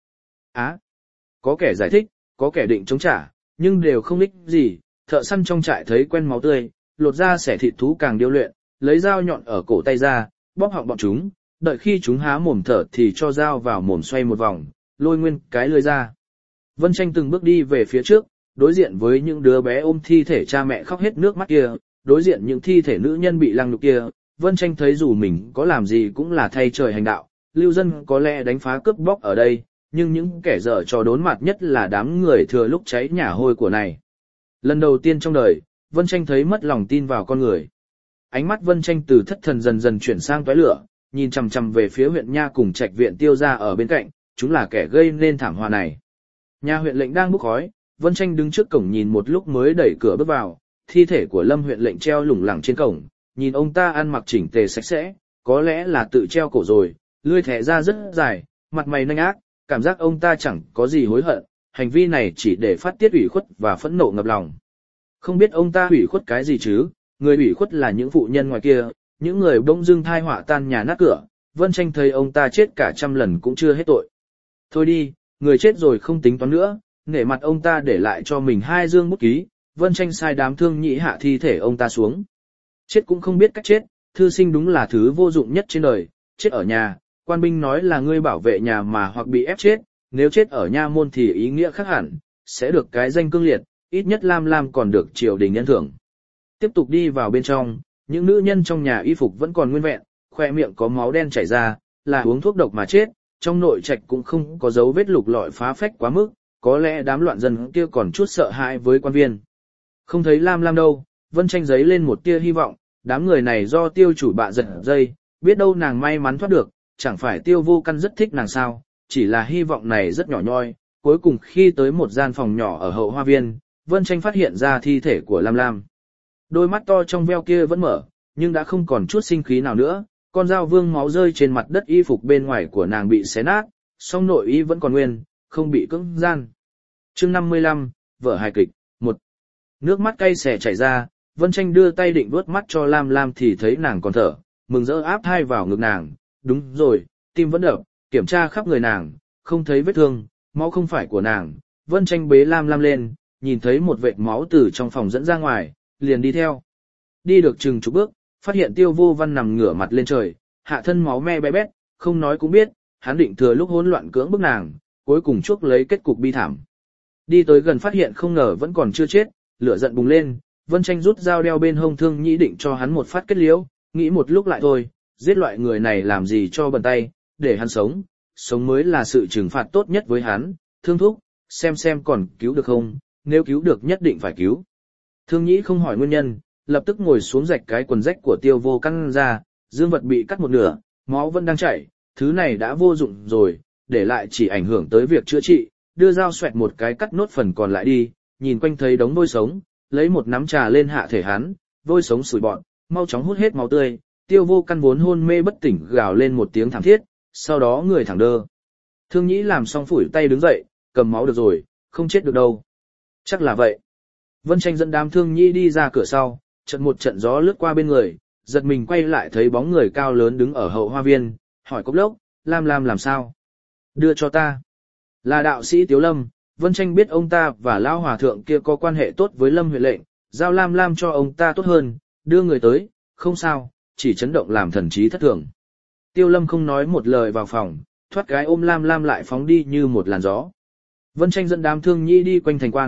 Có kẻ giải thích, có kẻ định chống trả, nhưng đều không ích gì, thợ săn trong trại thấy quen máu tươi, lột ra xẻ thịt thú càng điêu luyện, lấy dao nhọn ở cổ tay ra, bóp họng bọn chúng, đợi khi chúng há mồm thở thì cho dao vào mồm xoay một vòng, lôi nguyên cái lưỡi ra. Vân Tranh từng bước đi về phía trước, đối diện với những đứa bé ôm thi thể cha mẹ khóc hết nước mắt kia, đối diện những thi thể nữ nhân bị lăng nhục kia, Vân Tranh thấy dù mình có làm gì cũng là thay trời hành đạo, lưu dân có lẽ đánh phá cướp bóc ở đây, nhưng những kẻ dở trò đốn mặt nhất là đám người thừa lúc cháy nhà hôi của này. Lần đầu tiên trong đời, Vân Tranh thấy mất lòng tin vào con người. Ánh mắt Vân Tranh từ thất thần dần dần chuyển sang tóe lửa, nhìn chằm chằm về phía huyện nha cùng trạch viện Tiêu gia ở bên cạnh, chúng là kẻ gây nên thảm họa này. Nhà huyện lệnh đang bốc khói, Vân Tranh đứng trước cổng nhìn một lúc mới đẩy cửa bước vào, thi thể của Lâm huyện lệnh treo lủng lẳng trên cổng, nhìn ông ta ăn mặc chỉnh tề sạch sẽ, có lẽ là tự treo cổ rồi, lưỡi thẻ ra rất dài, mặt mày nanh ác, cảm giác ông ta chẳng có gì hối hận, hành vi này chỉ để phát tiết ủy khuất và phẫn nộ ngập lòng. Không biết ông ta ủy khuất cái gì chứ, người ủy khuất là những phụ nhân ngoài kia, những người bỗng dưng thai họa tan nhà nát cửa, Vân Tranh thấy ông ta chết cả 100 lần cũng chưa hết tội. Thôi đi, người chết rồi không tính toán nữa, nể mặt ông ta để lại cho mình 2 dương bút ký, Vân Tranh sai đám Thương Nhĩ hạ thi thể ông ta xuống. Chết cũng không biết cách chết, thư sinh đúng là thứ vô dụng nhất trên đời, chết ở nhà, quan binh nói là ngươi bảo vệ nhà mà hoặc bị ép chết, nếu chết ở nha môn thì ý nghĩa khác hẳn, sẽ được cái danh cương liệt, ít nhất Lam Lam còn được triều đình nhân thưởng. Tiếp tục đi vào bên trong, những nữ nhân trong nhà y phục vẫn còn nguyên vẹn, khoe miệng có máu đen chảy ra, là uống thuốc độc mà chết, trong nội trạch cũng không có dấu vết lục lọi phá phách quá mức, có lẽ đám loạn dân kia còn chút sợ hãi với quan viên. Không thấy Lam Lam đâu, Vân Tranh giấy lên một tia hy vọng, đám người này do Tiêu chủ bạ giật dây, biết đâu nàng may mắn thoát được, chẳng phải Tiêu Vô Căn rất thích nàng sao, chỉ là hy vọng này rất nhỏ nhoi. Cuối cùng khi tới một gian phòng nhỏ ở hậu hoa viên, Vân Tranh phát hiện ra thi thể của Lam Lam. Đôi mắt to trong veo kia vẫn mở, nhưng đã không còn chút sinh khí nào nữa, con dao vương máu rơi trên mặt đất, y phục bên ngoài của nàng bị xé nát, song nội y vẫn còn nguyên, không bị cưỡng gian. Chương 55, vở hài kịch, 1. Nước mắt cay xè chảy ra, Vân Tranh đưa tay định vuốt mắt cho Lam Lam thì thấy nàng còn thở, mừng rỡ áp hai vào ngực nàng, đúng rồi, tim vẫn đập, kiểm tra khắp người nàng, không thấy vết thương, máu không phải của nàng. Vân Tranh bế Lam Lam lên, nhìn thấy một vệt máu từ trong phòng dẫn ra ngoài, liền đi theo. Đi được chừng chục bước, phát hiện Tiêu Vô Văn nằm ngửa mặt lên trời, hạ thân máu me bé bét, không nói cũng biết, hắn định thừa lúc hỗn loạn cưỡng bức nàng, cuối cùng chuốc lấy kết cục bi thảm. Đi tới gần phát hiện không ngờ vẫn còn chưa chết, lửa giận bùng lên, Vân Tranh rút dao đeo bên hông Thương Nhĩ định cho hắn một phát kết liễu, nghĩ một lúc lại thôi, giết loại người này làm gì cho bần tay, để hắn sống, sống mới là sự trừng phạt tốt nhất với hắn. Thương thúc, xem còn cứu được không, nếu cứu được nhất định phải cứu. Thương Nhĩ không hỏi nguyên nhân, lập tức ngồi xuống rạch cái quần rách của Tiêu Vô Căn ra, dương vật bị cắt một nửa, máu vẫn đang chảy, thứ này đã vô dụng rồi, để lại chỉ ảnh hưởng tới việc chữa trị, đưa dao xoẹt một cái cắt nốt phần còn lại đi, nhìn quanh thấy đống vôi sống, lấy một nắm trà lên hạ thể hắn, vôi sống sủi bọn, mau chóng hút hết máu tươi. Tiêu Vô Căn vốn hôn mê bất tỉnh gào lên một tiếng thảm thiết, sau đó người thẳng đơ. Thương Nhĩ làm xong phủi tay đứng dậy, cầm máu được rồi, không chết được đâu. Chắc là vậy. Vân Tranh dẫn đám Thương Nhĩ đi ra cửa sau, một trận gió lướt qua bên người, giật mình quay lại thấy bóng người cao lớn đứng ở hậu hoa viên, hỏi Cốc Lốc, Lam Lam làm sao? Đưa cho ta. Là đạo sĩ Tiếu Lâm. Vân Tranh biết ông ta và lão hòa thượng kia có quan hệ tốt với Lâm huyện lệnh, giao Lam Lam cho ông ta tốt hơn, đưa người tới, không sao, chỉ chấn động làm thần trí thất thường. Tiêu Lâm không nói một lời vào phòng, thoát cái ôm Lam Lam lại phóng đi như một làn gió. Vân Tranh dẫn đám Thương Nhĩ đi quanh thành quan,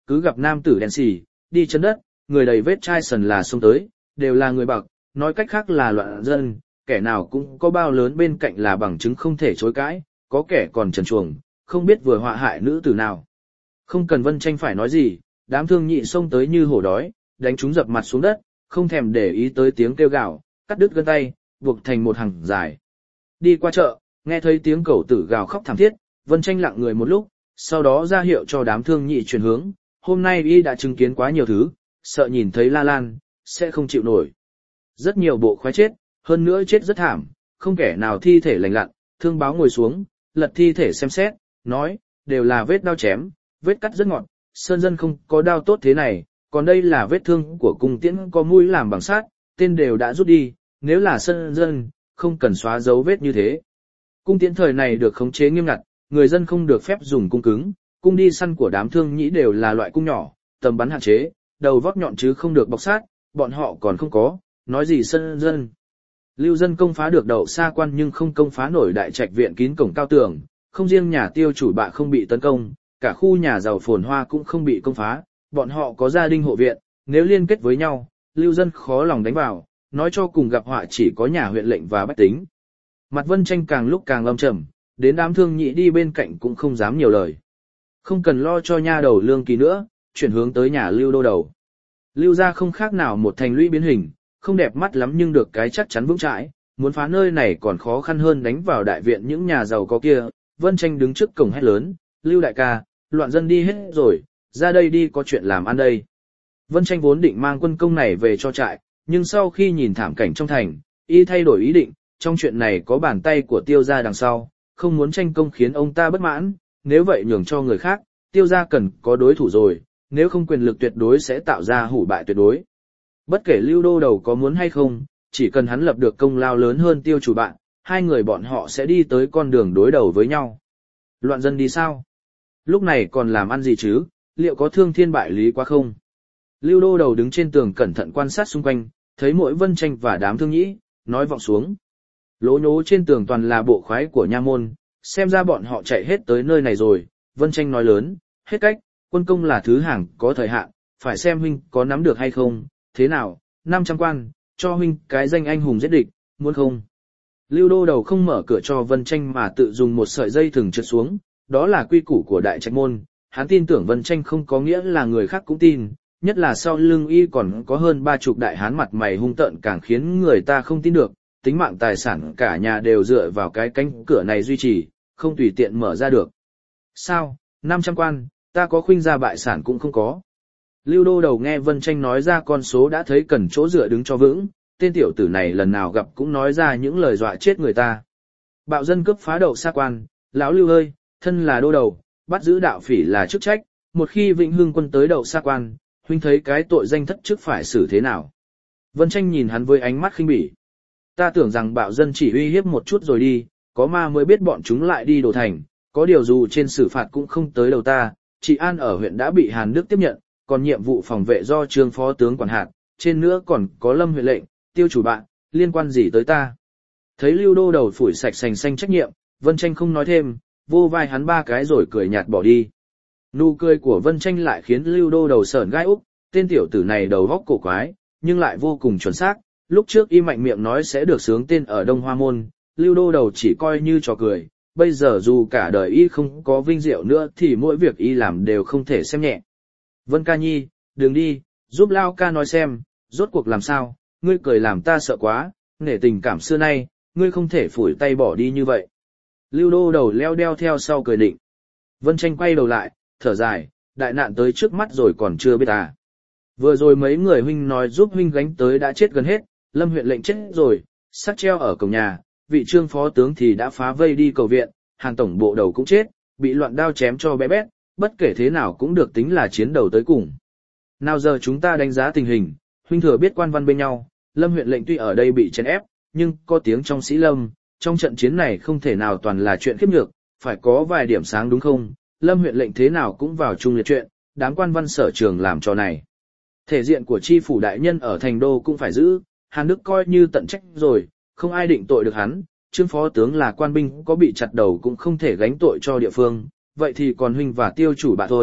cứ gặp nam tử đen xì, đi chân đất, người đầy vết chai sần là xông tới, đều là người bạc, nói cách khác là loạn dân, kẻ nào cũng có bao lớn bên cạnh là bằng chứng không thể chối cãi, có kẻ còn trần truồng, không biết vừa họa hại nữ tử nào. Không cần Vân Tranh phải nói gì, đám thương nhị xông tới như hổ đói, đánh chúng dập mặt xuống đất, không thèm để ý tới tiếng kêu gào, cắt đứt gân tay, buộc thành một hàng dài. Đi qua chợ, nghe thấy tiếng cẩu tử gào khóc thảm thiết, Vân Tranh lặng người một lúc, sau đó ra hiệu cho đám thương nhị chuyển hướng, hôm nay y đã chứng kiến quá nhiều thứ, sợ nhìn thấy La Lan, sẽ không chịu nổi. Rất nhiều bộ khoái chết, hơn nữa chết rất thảm, không kẻ nào thi thể lành lặn, thương báo ngồi xuống, lật thi thể xem xét, nói, đều là vết đao chém, vết cắt rất ngọt, sơn dân không có đao tốt thế này, còn đây là vết thương của cung tiễn có mũi làm bằng sắt, tên đều đã rút đi, nếu là sơn dân, không cần xóa dấu vết như thế. Cung tiễn thời này được khống chế nghiêm ngặt, người dân không được phép dùng cung cứng, cung đi săn của đám thương nhĩ đều là loại cung nhỏ, tầm bắn hạn chế, đầu vót nhọn chứ không được bọc sát, bọn họ còn không có, nói gì sơn dân. Lưu dân công phá được đậu xa quan nhưng không công phá nổi đại trạch viện kín cổng cao tường, không riêng nhà tiêu chủ bạ không bị tấn công, cả khu nhà giàu phồn hoa cũng không bị công phá, bọn họ có gia đình hộ viện, nếu liên kết với nhau, lưu dân khó lòng đánh vào, nói cho cùng gặp họa chỉ có nhà huyện lệnh và bách tính. Mặt Vân Tranh càng lúc càng lâm trầm, đến đám thương nhị đi bên cạnh cũng không dám nhiều lời. Không cần lo cho nha đầu Lương Kỳ nữa, chuyển hướng tới nhà Lưu đô đầu. Lưu gia không khác nào một thành lũy biến hình, không đẹp mắt lắm nhưng được cái chắc chắn vững chãi, muốn phá nơi này còn khó khăn hơn đánh vào đại viện những nhà giàu có kia. Vân Tranh đứng trước cổng hét lớn, Lưu đại ca, loạn dân đi hết rồi, ra đây đi có chuyện làm ăn đây. Vân Tranh vốn định mang quân công này về cho trại, nhưng sau khi nhìn thảm cảnh trong thành, y thay đổi ý định, trong chuyện này có bàn tay của Tiêu gia đằng sau, không muốn tranh công khiến ông ta bất mãn, nếu vậy nhường cho người khác, Tiêu gia cần có đối thủ rồi, nếu không quyền lực tuyệt đối sẽ tạo ra hủ bại tuyệt đối. Bất kể Lưu đô đầu có muốn hay không, chỉ cần hắn lập được công lao lớn hơn Tiêu chủ bạn, hai người bọn họ sẽ đi tới con đường đối đầu với nhau. Loạn dân đi sao? Lúc này còn làm ăn gì chứ, liệu có thương thiên bại lý quá không? Lưu đô đầu đứng trên tường cẩn thận quan sát xung quanh, thấy mỗi Vân Tranh và đám thương nhĩ, nói vọng xuống. Lố nhố trên tường toàn là bộ khoái của nha môn, xem ra bọn họ chạy hết tới nơi này rồi. Vân Tranh nói lớn, hết cách, quân công là thứ hàng có thời hạn, phải xem huynh có nắm được hay không, thế nào, 500 quan, cho huynh cái danh anh hùng giết địch, muốn không? Lưu đô đầu không mở cửa cho Vân Tranh mà tự dùng một sợi dây thừng trượt xuống, đó là quy củ của đại trạch môn, hắn tin tưởng Vân Tranh không có nghĩa là người khác cũng tin, nhất là sau lưng y còn có hơn 30 đại hán mặt mày hung tợn càng khiến người ta không tin được, tính mạng tài sản cả nhà đều dựa vào cái cánh cửa này duy trì, không tùy tiện mở ra được. Sao, 500 quan, ta có khuynh gia bại sản cũng không có. Lưu đô đầu nghe Vân Tranh nói ra con số đã thấy cần chỗ dựa đứng cho vững, tên tiểu tử này lần nào gặp cũng nói ra những lời dọa chết người ta. Bạo dân cướp phá đậu xa quan, lão Lưu ơi, thân là đô đầu, bắt giữ đạo phỉ là chức trách, một khi Vĩnh Hưng quân tới đậu xa quan, huynh thấy cái tội danh thất chức phải xử thế nào? Vân Tranh nhìn hắn với ánh mắt khinh bỉ. Ta tưởng rằng bạo dân chỉ uy hiếp một chút rồi đi, có ma mới biết bọn chúng lại đi đổ thành, có điều dù trên xử phạt cũng không tới đầu ta, trị an ở huyện đã bị Hàn Đức tiếp nhận, còn nhiệm vụ phòng vệ do Trương phó tướng quản hạt, trên nữa còn có Lâm huyện lệnh, Tiêu chủ bạn, liên quan gì tới ta? Thấy Lưu đô đầu phủi sạch sành xanh trách nhiệm, Vân Tranh không nói thêm, vô vai hắn 3 cái rồi cười nhạt bỏ đi. Nụ cười của Vân Tranh lại khiến Lưu đô đầu sởn gai úc, tên tiểu tử này đầu góc cổ quái, nhưng lại vô cùng chuẩn xác. Lúc trước y mạnh miệng nói sẽ được xướng tên ở Đông Hoa Môn, Lưu đô đầu chỉ coi như trò cười, bây giờ dù cả đời y không có vinh diệu nữa thì mỗi việc y làm đều không thể xem nhẹ. Vân ca nhi, đừng đi, giúp Lao ca nói xem, rốt cuộc làm sao, ngươi cười làm ta sợ quá, nể tình cảm xưa nay, ngươi không thể phủi tay bỏ đi như vậy. Lưu đô đầu leo đeo theo sau cười định. Vân Tranh quay đầu lại, thở dài, đại nạn tới trước mắt rồi còn chưa biết à. Vừa rồi mấy người huynh nói giúp huynh gánh tới đã chết gần hết, Lâm huyện lệnh chết rồi, xác treo ở cổng nhà, vị Trương phó tướng thì đã phá vây đi cầu viện, Hàn tổng bộ đầu cũng chết, bị loạn đao chém cho bé bét, bất kể thế nào cũng được tính là chiến đầu tới cùng. Nào giờ chúng ta đánh giá tình hình, huynh thừa biết quan văn bên nhau, Lâm huyện lệnh tuy ở đây bị chèn ép, nhưng có tiếng trong sĩ Lâm, trong trận chiến này không thể nào toàn là chuyện khiếp nhược, phải có vài điểm sáng đúng không? Lâm huyện lệnh thế nào cũng vào chung liệt chuyện, đám quan văn sở trường làm trò này. Thể diện của chi phủ đại nhân ở thành đô cũng phải giữ, Hàn Đức coi như tận trách rồi, không ai định tội được hắn, Trương phó tướng là quan binh có bị chặt đầu cũng không thể gánh tội cho địa phương, vậy thì còn huynh và Tiêu chủ bạn thôi,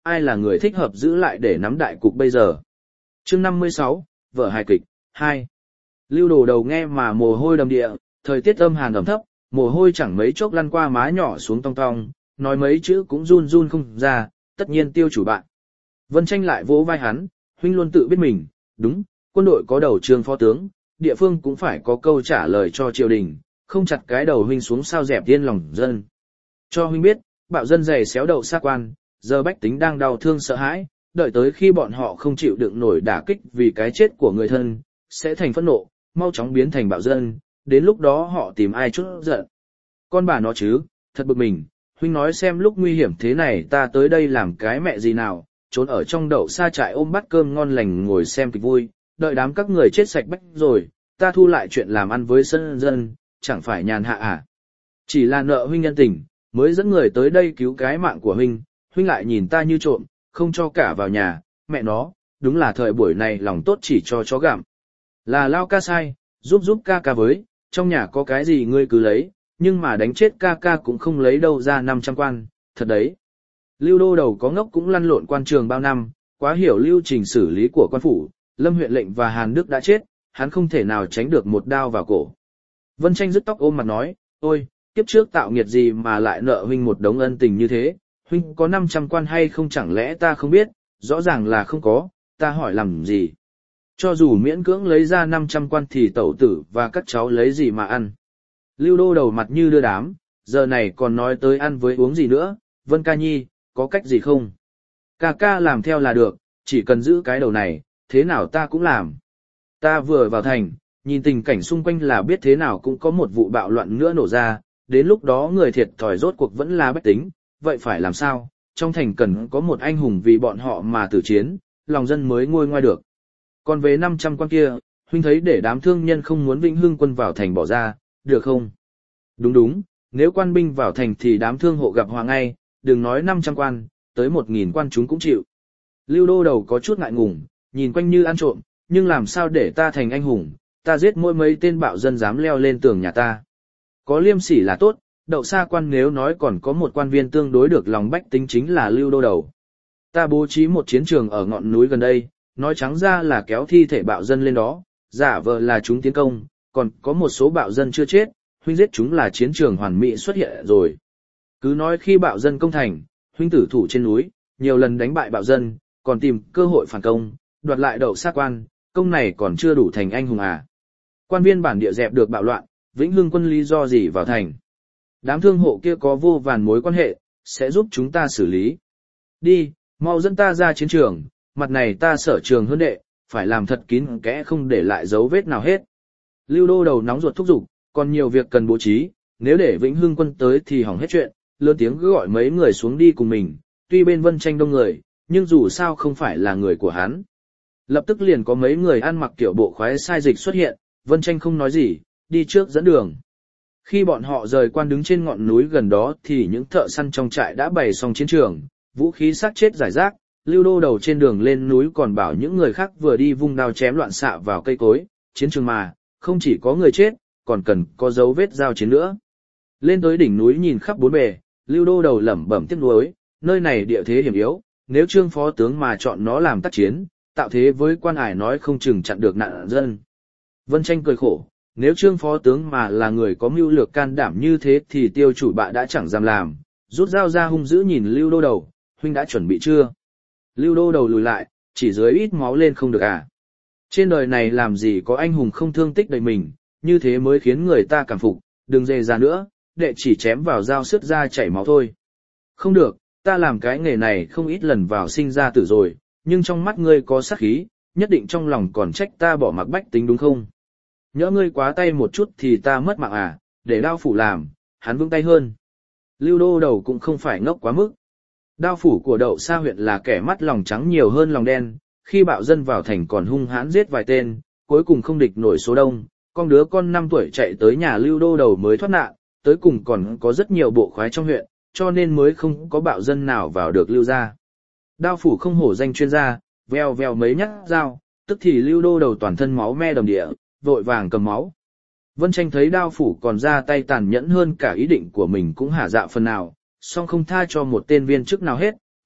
ai là người thích hợp giữ lại để nắm đại cục bây giờ. Chương 56, vở hài kịch 2. Lưu Đồ Đầu nghe mà mồ hôi đầm địa, thời tiết âm hàn ẩm thấp, mồ hôi chẳng mấy chốc lăn qua má nhỏ xuống tong tong, nói mấy chữ cũng run run không ra, tất nhiên Tiêu chủ bạn. Vân Tranh lại vỗ vai hắn, huynh luôn tự biết mình, đúng, quân đội có đầu trương phó tướng, địa phương cũng phải có câu trả lời cho triều đình, không chặt cái đầu huynh xuống sao dẹp yên lòng dân. Cho huynh biết, bạo dân giày xéo đậu xa quan, giờ bách tính đang đau thương sợ hãi, đợi tới khi bọn họ không chịu đựng nổi đả kích vì cái chết của người thân, sẽ thành phẫn nộ, mau chóng biến thành bạo dân, đến lúc đó họ tìm ai chút giận. Con bà nó chứ, thật bực mình, huynh nói xem lúc nguy hiểm thế này ta tới đây làm cái mẹ gì nào, trốn ở trong đậu xa trại ôm bát cơm ngon lành ngồi xem kịch vui, đợi đám các người chết sạch bách rồi, ta thu lại chuyện làm ăn với sân dân, chẳng phải nhàn hạ à. Chỉ là nợ huynh nhân tình, mới dẫn người tới đây cứu cái mạng của huynh, huynh lại nhìn ta như trộm, không cho cả vào nhà, mẹ nó, đúng là thời buổi này lòng tốt chỉ cho chó gặm. Là Lao ca sai, giúp ca ca với, trong nhà có cái gì ngươi cứ lấy, nhưng mà đánh chết ca ca cũng không lấy đâu ra 500 quan, thật đấy. Lưu Đô Đầu có ngốc cũng lăn lộn quan trường bao năm, quá hiểu lưu trình xử lý của quan phủ, Lâm huyện lệnh và Hàn Đức đã chết, hắn không thể nào tránh được một đao vào cổ. Vân Tranh rứt tóc ôm mặt nói, ôi, kiếp trước tạo nghiệt gì mà lại nợ huynh một đống ân tình như thế, huynh có 500 quan hay không chẳng lẽ ta không biết, rõ ràng là không có, ta hỏi làm gì. Cho dù miễn cưỡng lấy ra 500 quan thì tẩu tử và các cháu lấy gì mà ăn. Lưu Đô Đầu mặt như đưa đám, giờ này còn nói tới ăn với uống gì nữa, Vân ca nhi, có cách gì không? Ca ca làm theo là được, chỉ cần giữ cái đầu này, thế nào ta cũng làm. Ta vừa vào thành, nhìn tình cảnh xung quanh là biết thế nào cũng có một vụ bạo loạn nữa nổ ra, đến lúc đó người thiệt thòi rốt cuộc vẫn là bách tính, vậy phải làm sao? Trong thành cần có một anh hùng vì bọn họ mà tử chiến, lòng dân mới ngôi ngoai được. Còn về 500 quan kia, huynh thấy để đám thương nhân không muốn Vĩnh Hưng quân vào thành bỏ ra, được không? Đúng, nếu quan binh vào thành thì đám thương hộ gặp họa ngay, đừng nói 500 quan, tới 1000 quan chúng cũng chịu. Lưu Đô Đầu có chút ngại ngùng, nhìn quanh như ăn trộm, nhưng làm sao để ta thành anh hùng, ta giết mỗi mấy tên bạo dân dám leo lên tường nhà ta. Có liêm sỉ là tốt, đậu xa quan nếu nói còn có một quan viên tương đối được lòng bách tính chính là Lưu Đô Đầu. Ta bố trí một chiến trường ở ngọn núi gần đây, nói trắng ra là kéo thi thể bạo dân lên đó, giả vờ là chúng tiến công, còn có một số bạo dân chưa chết, huynh giết chúng là chiến trường hoàn mỹ xuất hiện rồi. Cứ nói khi bạo dân công thành, huynh tử thủ trên núi, nhiều lần đánh bại bạo dân, còn tìm cơ hội phản công, đoạt lại đậu xa quan, công này còn chưa đủ thành anh hùng à. Quan viên bản địa dẹp được bạo loạn, Vĩnh Hưng quân lý do gì vào thành. Đám thương hộ kia có vô vàn mối quan hệ, sẽ giúp chúng ta xử lý. Đi, mau dẫn ta ra chiến trường, mặt này ta sở trường hơn đệ, phải làm thật kín kẽ không để lại dấu vết nào hết. Lưu Đô Đầu nóng ruột thúc giục, còn nhiều việc cần bố trí, nếu để Vĩnh Hưng quân tới thì hỏng hết chuyện, lớn tiếng cứ gọi mấy người xuống đi cùng mình, tuy bên Vân Tranh đông người, nhưng dù sao không phải là người của hắn. Lập tức liền có mấy người ăn mặc kiểu bộ khoái sai dịch xuất hiện, Vân Tranh không nói gì, đi trước dẫn đường. Khi bọn họ rời quan đứng trên ngọn núi gần đó thì những thợ săn trong trại đã bày xong chiến trường, vũ khí xác chết rải rác, Lưu Đô Đầu trên đường lên núi còn bảo những người khác vừa đi vung đao chém loạn xạ vào cây cối, chiến trường mà, không chỉ có người chết, còn cần có dấu vết giao chiến nữa. Lên tới đỉnh núi nhìn khắp bốn bề, Lưu Đô Đầu lẩm bẩm tiếc nuối, nơi này địa thế hiểm yếu, nếu Trương phó tướng mà chọn nó làm tác chiến, tạo thế với quan ải nói không chừng chặn được nạn dân. Vân Tranh cười khổ, nếu Trương phó tướng mà là người có mưu lược can đảm như thế thì Tiêu chủ bạ đã chẳng dám làm, rút dao ra hung dữ nhìn Lưu Đô Đầu, huynh đã chuẩn bị chưa? Lưu Đô Đầu lùi lại, chỉ dưới ít máu lên không được à? Trên đời này làm gì có anh hùng không thương tích đầy mình, như thế mới khiến người ta cảm phục, đừng dè ra nữa, đệ chỉ chém vào dao sứt ra chảy máu thôi. Không được, ta làm cái nghề này không ít lần vào sinh ra tử rồi, nhưng trong mắt ngươi có sát khí, nhất định trong lòng còn trách ta bỏ mặc bách tính đúng không? Nhỡ ngươi quá tay một chút thì ta mất mạng à, để đao phủ làm, hắn vững tay hơn. Lưu Đô Đầu cũng không phải ngốc quá mức. Đao phủ của Đậu Sa huyện là kẻ mắt lòng trắng nhiều hơn lòng đen, khi bạo dân vào thành còn hung hãn giết vài tên, cuối cùng không địch nổi số đông, con đứa con 5 tuổi chạy tới nhà Lưu Đô Đầu mới thoát nạn, tới cùng còn có rất nhiều bộ khoái trong huyện, cho nên mới không có bạo dân nào vào được Lưu gia. Đao phủ không hổ danh chuyên gia, veo veo mấy nhát dao, tức thì Lưu Đô Đầu toàn thân máu me đầm địa, vội vàng cầm máu. Vân Tranh thấy đao phủ còn ra tay tàn nhẫn hơn cả ý định của mình cũng hả dạ phần nào, song không tha cho một tên viên chức nào hết,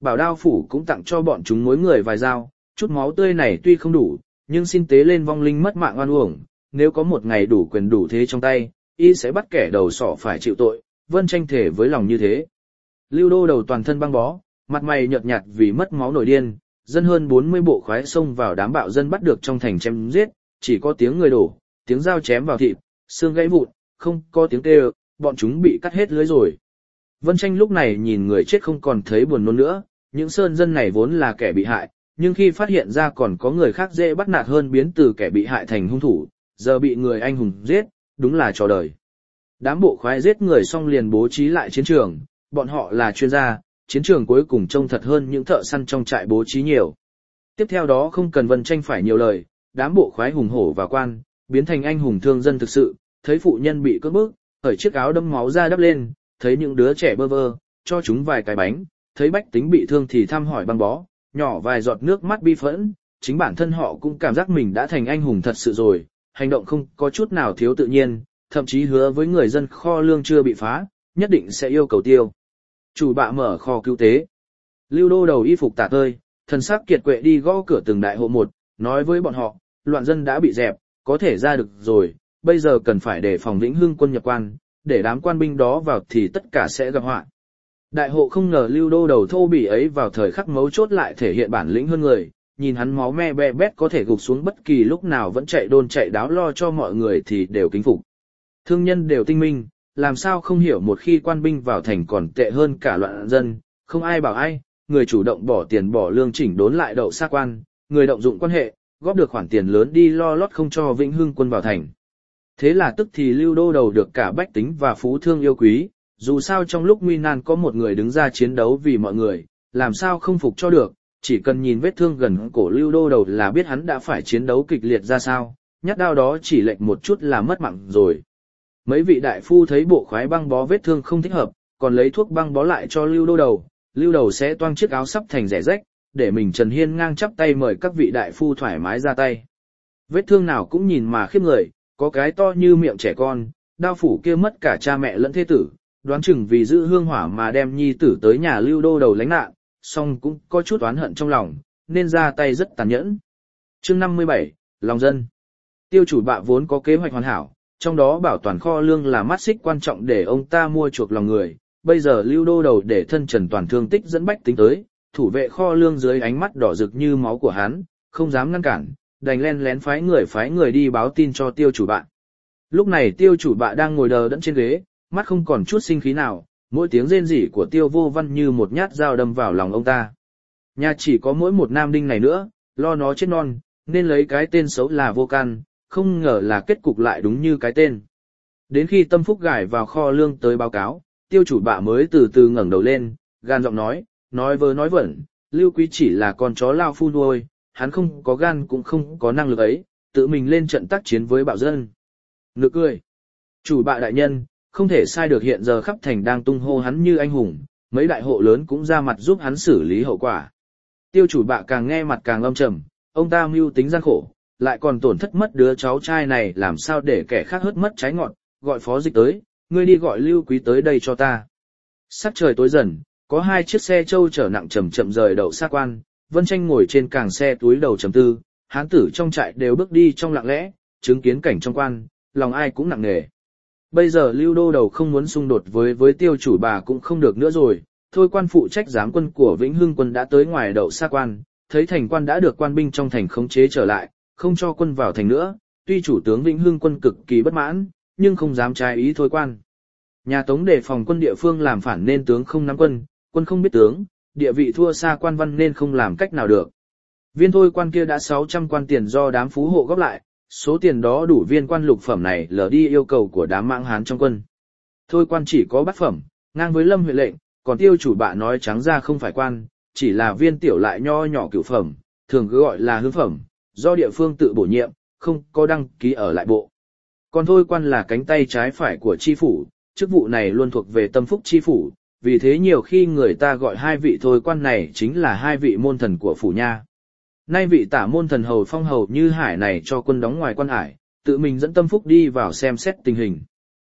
bảo đao phủ cũng tặng cho bọn chúng mỗi người vài dao, chút máu tươi này tuy không đủ, nhưng xin tế lên vong linh mất mạng oan uổng, nếu có một ngày đủ quyền đủ thế trong tay, y sẽ bắt kẻ đầu sỏ phải chịu tội, Vân Tranh thể với lòng như thế. Lưu Đô Đầu toàn thân băng bó, mặt mày nhợt nhạt vì mất máu nổi điên, dân hơn 40 bộ khoái xông vào đám bạo dân bắt được trong thành chém giết, chỉ có tiếng người đổ, tiếng dao chém vào thịt, xương gãy vụn, không có tiếng kêu, bọn chúng bị cắt hết lưỡi rồi. Vân Tranh lúc này nhìn người chết không còn thấy buồn nôn nữa, những sơn dân này vốn là kẻ bị hại, nhưng khi phát hiện ra còn có người khác dễ bắt nạt hơn biến từ kẻ bị hại thành hung thủ, giờ bị người anh hùng giết, đúng là trò đời. Đám bộ khoái giết người xong liền bố trí lại chiến trường, bọn họ là chuyên gia, chiến trường cuối cùng trông thật hơn những thợ săn trong trại bố trí nhiều. Tiếp theo đó không cần Vân Tranh phải nhiều lời, đám bộ khoái hùng hổ và quan, biến thành anh hùng thương dân thực sự, thấy phụ nhân bị cưỡng bức, cởi chiếc áo đẫm máu ra đắp lên, thấy những đứa trẻ bơ vơ, cho chúng vài cái bánh, thấy bách tính bị thương thì thăm hỏi băng bó, nhỏ vài giọt nước mắt bi phẫn, chính bản thân họ cũng cảm giác mình đã thành anh hùng thật sự rồi, hành động không có chút nào thiếu tự nhiên, thậm chí hứa với người dân kho lương chưa bị phá, nhất định sẽ yêu cầu tiêu. Chủ bạ mở kho cứu tế. Lưu Đô Đầu y phục tả tơi, thần sắc kiệt quệ đi gõ cửa từng đại hộ một, nói với bọn họ, loạn dân đã bị dẹp, có thể ra được rồi, bây giờ cần phải đề phòng Vĩnh Hưng quân nhập quan, để đám quan binh đó vào thì tất cả sẽ gặp họa. Đại hộ không ngờ Lưu Đô Đầu thô bỉ ấy vào thời khắc mấu chốt lại thể hiện bản lĩnh hơn người, nhìn hắn máu me be bét có thể gục xuống bất kỳ lúc nào vẫn chạy đôn chạy đáo lo cho mọi người thì đều kính phục. Thương nhân đều tinh minh, làm sao không hiểu một khi quan binh vào thành còn tệ hơn cả loạn dân, không ai bảo ai, người chủ động bỏ tiền bỏ lương chỉnh đốn lại đậu xa quan, người động dụng quan hệ, góp được khoản tiền lớn đi lo lót không cho Vĩnh Hưng quân vào thành. Thế là tức thì Lưu Đô Đầu được cả bách tính và phú thương yêu quý, dù sao trong lúc nguy nan có một người đứng ra chiến đấu vì mọi người, làm sao không phục cho được, chỉ cần nhìn vết thương gần cổ Lưu Đô Đầu là biết hắn đã phải chiến đấu kịch liệt ra sao, nhát đao đó chỉ lệch một chút là mất mạng rồi. Mấy vị đại phu thấy bộ khoái băng bó vết thương không thích hợp, còn lấy thuốc băng bó lại cho Lưu Đô Đầu sẽ toang chiếc áo sắp thành rẻ rách, để mình Trần Hiên ngang chắp tay mời các vị đại phu thoải mái ra tay. Vết thương nào cũng nhìn mà khiếp người, có cái to như miệng trẻ con, đao phủ kia mất cả cha mẹ lẫn thế tử, đoán chừng vì giữ hương hỏa mà đem nhi tử tới nhà Lưu Đô Đầu lánh nạn, song cũng có chút oán hận trong lòng, nên ra tay rất tàn nhẫn. Chương 57, lòng dân. Tiêu chủ bạ vốn có kế hoạch hoàn hảo, trong đó bảo toàn kho lương là mắt xích quan trọng để ông ta mua chuộc lòng người, bây giờ Lưu Đô Đầu để thân Trần toàn thương tích dẫn bách tính tới, thủ vệ kho lương dưới ánh mắt đỏ rực như máu của hắn, không dám ngăn cản, đành len lén phái người đi báo tin cho tiêu chủ bạ. Lúc này tiêu chủ bạ đang ngồi đờ đẫn trên ghế, mắt không còn chút sinh khí nào, mỗi tiếng rên rỉ của tiêu vô văn như một nhát dao đâm vào lòng ông ta. Nhà chỉ có mỗi một nam đinh này nữa, lo nó chết non, nên lấy cái tên xấu là Vô Căn, không ngờ là kết cục lại đúng như cái tên. Đến khi Tâm Phúc gài vào kho lương tới báo cáo, tiêu chủ bạ mới từ từ ngẩng đầu lên, gan giọng nói vớ nói vẩn, Lưu Quý chỉ là con chó lao phu nuôi, hắn không có gan cũng không có năng lực ấy, tự mình lên trận tác chiến với bạo dân. Nực cười. Chủ bạ đại nhân, không thể sai được, hiện giờ khắp thành đang tung hô hắn như anh hùng, mấy đại hộ lớn cũng ra mặt giúp hắn xử lý hậu quả. Tiêu chủ bạ càng nghe mặt càng âm trầm, ông ta mưu tính gian khổ, lại còn tổn thất mất đứa cháu trai này, làm sao để kẻ khác hớt mất trái ngọt, gọi phó dịch tới, ngươi đi gọi Lưu Quý tới đây cho ta. Sắc trời tối dần, có hai chiếc xe trâu chở nặng chậm chậm rời đậu xa quan, Vân Tranh ngồi trên càng xe túi đầu trầm tư, hán tử trong trại đều bước đi trong lặng lẽ, chứng kiến cảnh trong quan, lòng ai cũng nặng nề. Bây giờ Lưu Đô Đầu không muốn xung đột với tiêu chủ bà cũng không được nữa rồi, thôi quan phụ trách giám quân của Vĩnh Hưng quân đã tới ngoài đậu xa quan, thấy thành quan đã được quan binh trong thành khống chế trở lại, không cho quân vào thành nữa, tuy chủ tướng Vĩnh Hưng quân cực kỳ bất mãn, nhưng không dám trái ý thôi quan. Nhà Tống đề phòng quân địa phương làm phản nên tướng không nắm quân, quân không biết tướng, địa vị thua xa quan văn nên không làm cách nào được. Viên thôi quan kia đã 600 quan tiền do đám phú hộ góp lại, số tiền đó đủ viên quan lục phẩm này lờ đi yêu cầu của đám mãng hán trong quân. Thôi quan chỉ có bát phẩm, ngang với Lâm huyện lệnh, còn tiêu chủ bạ nói trắng ra không phải quan, chỉ là viên tiểu lại nho nhỏ cửu phẩm, thường cứ gọi là hương phẩm, do địa phương tự bổ nhiệm, không có đăng ký ở lại bộ. Còn thôi quan là cánh tay trái phải của chi phủ, chức vụ này luôn thuộc về Tâm Phúc chi phủ, vì thế nhiều khi người ta gọi hai vị thôi quan này chính là hai vị môn thần của phủ nha. Nay vị tả môn thần hầu Phong Hầu Như Hải này cho quân đóng ngoài quan hải, tự mình dẫn Tâm Phúc đi vào xem xét tình hình.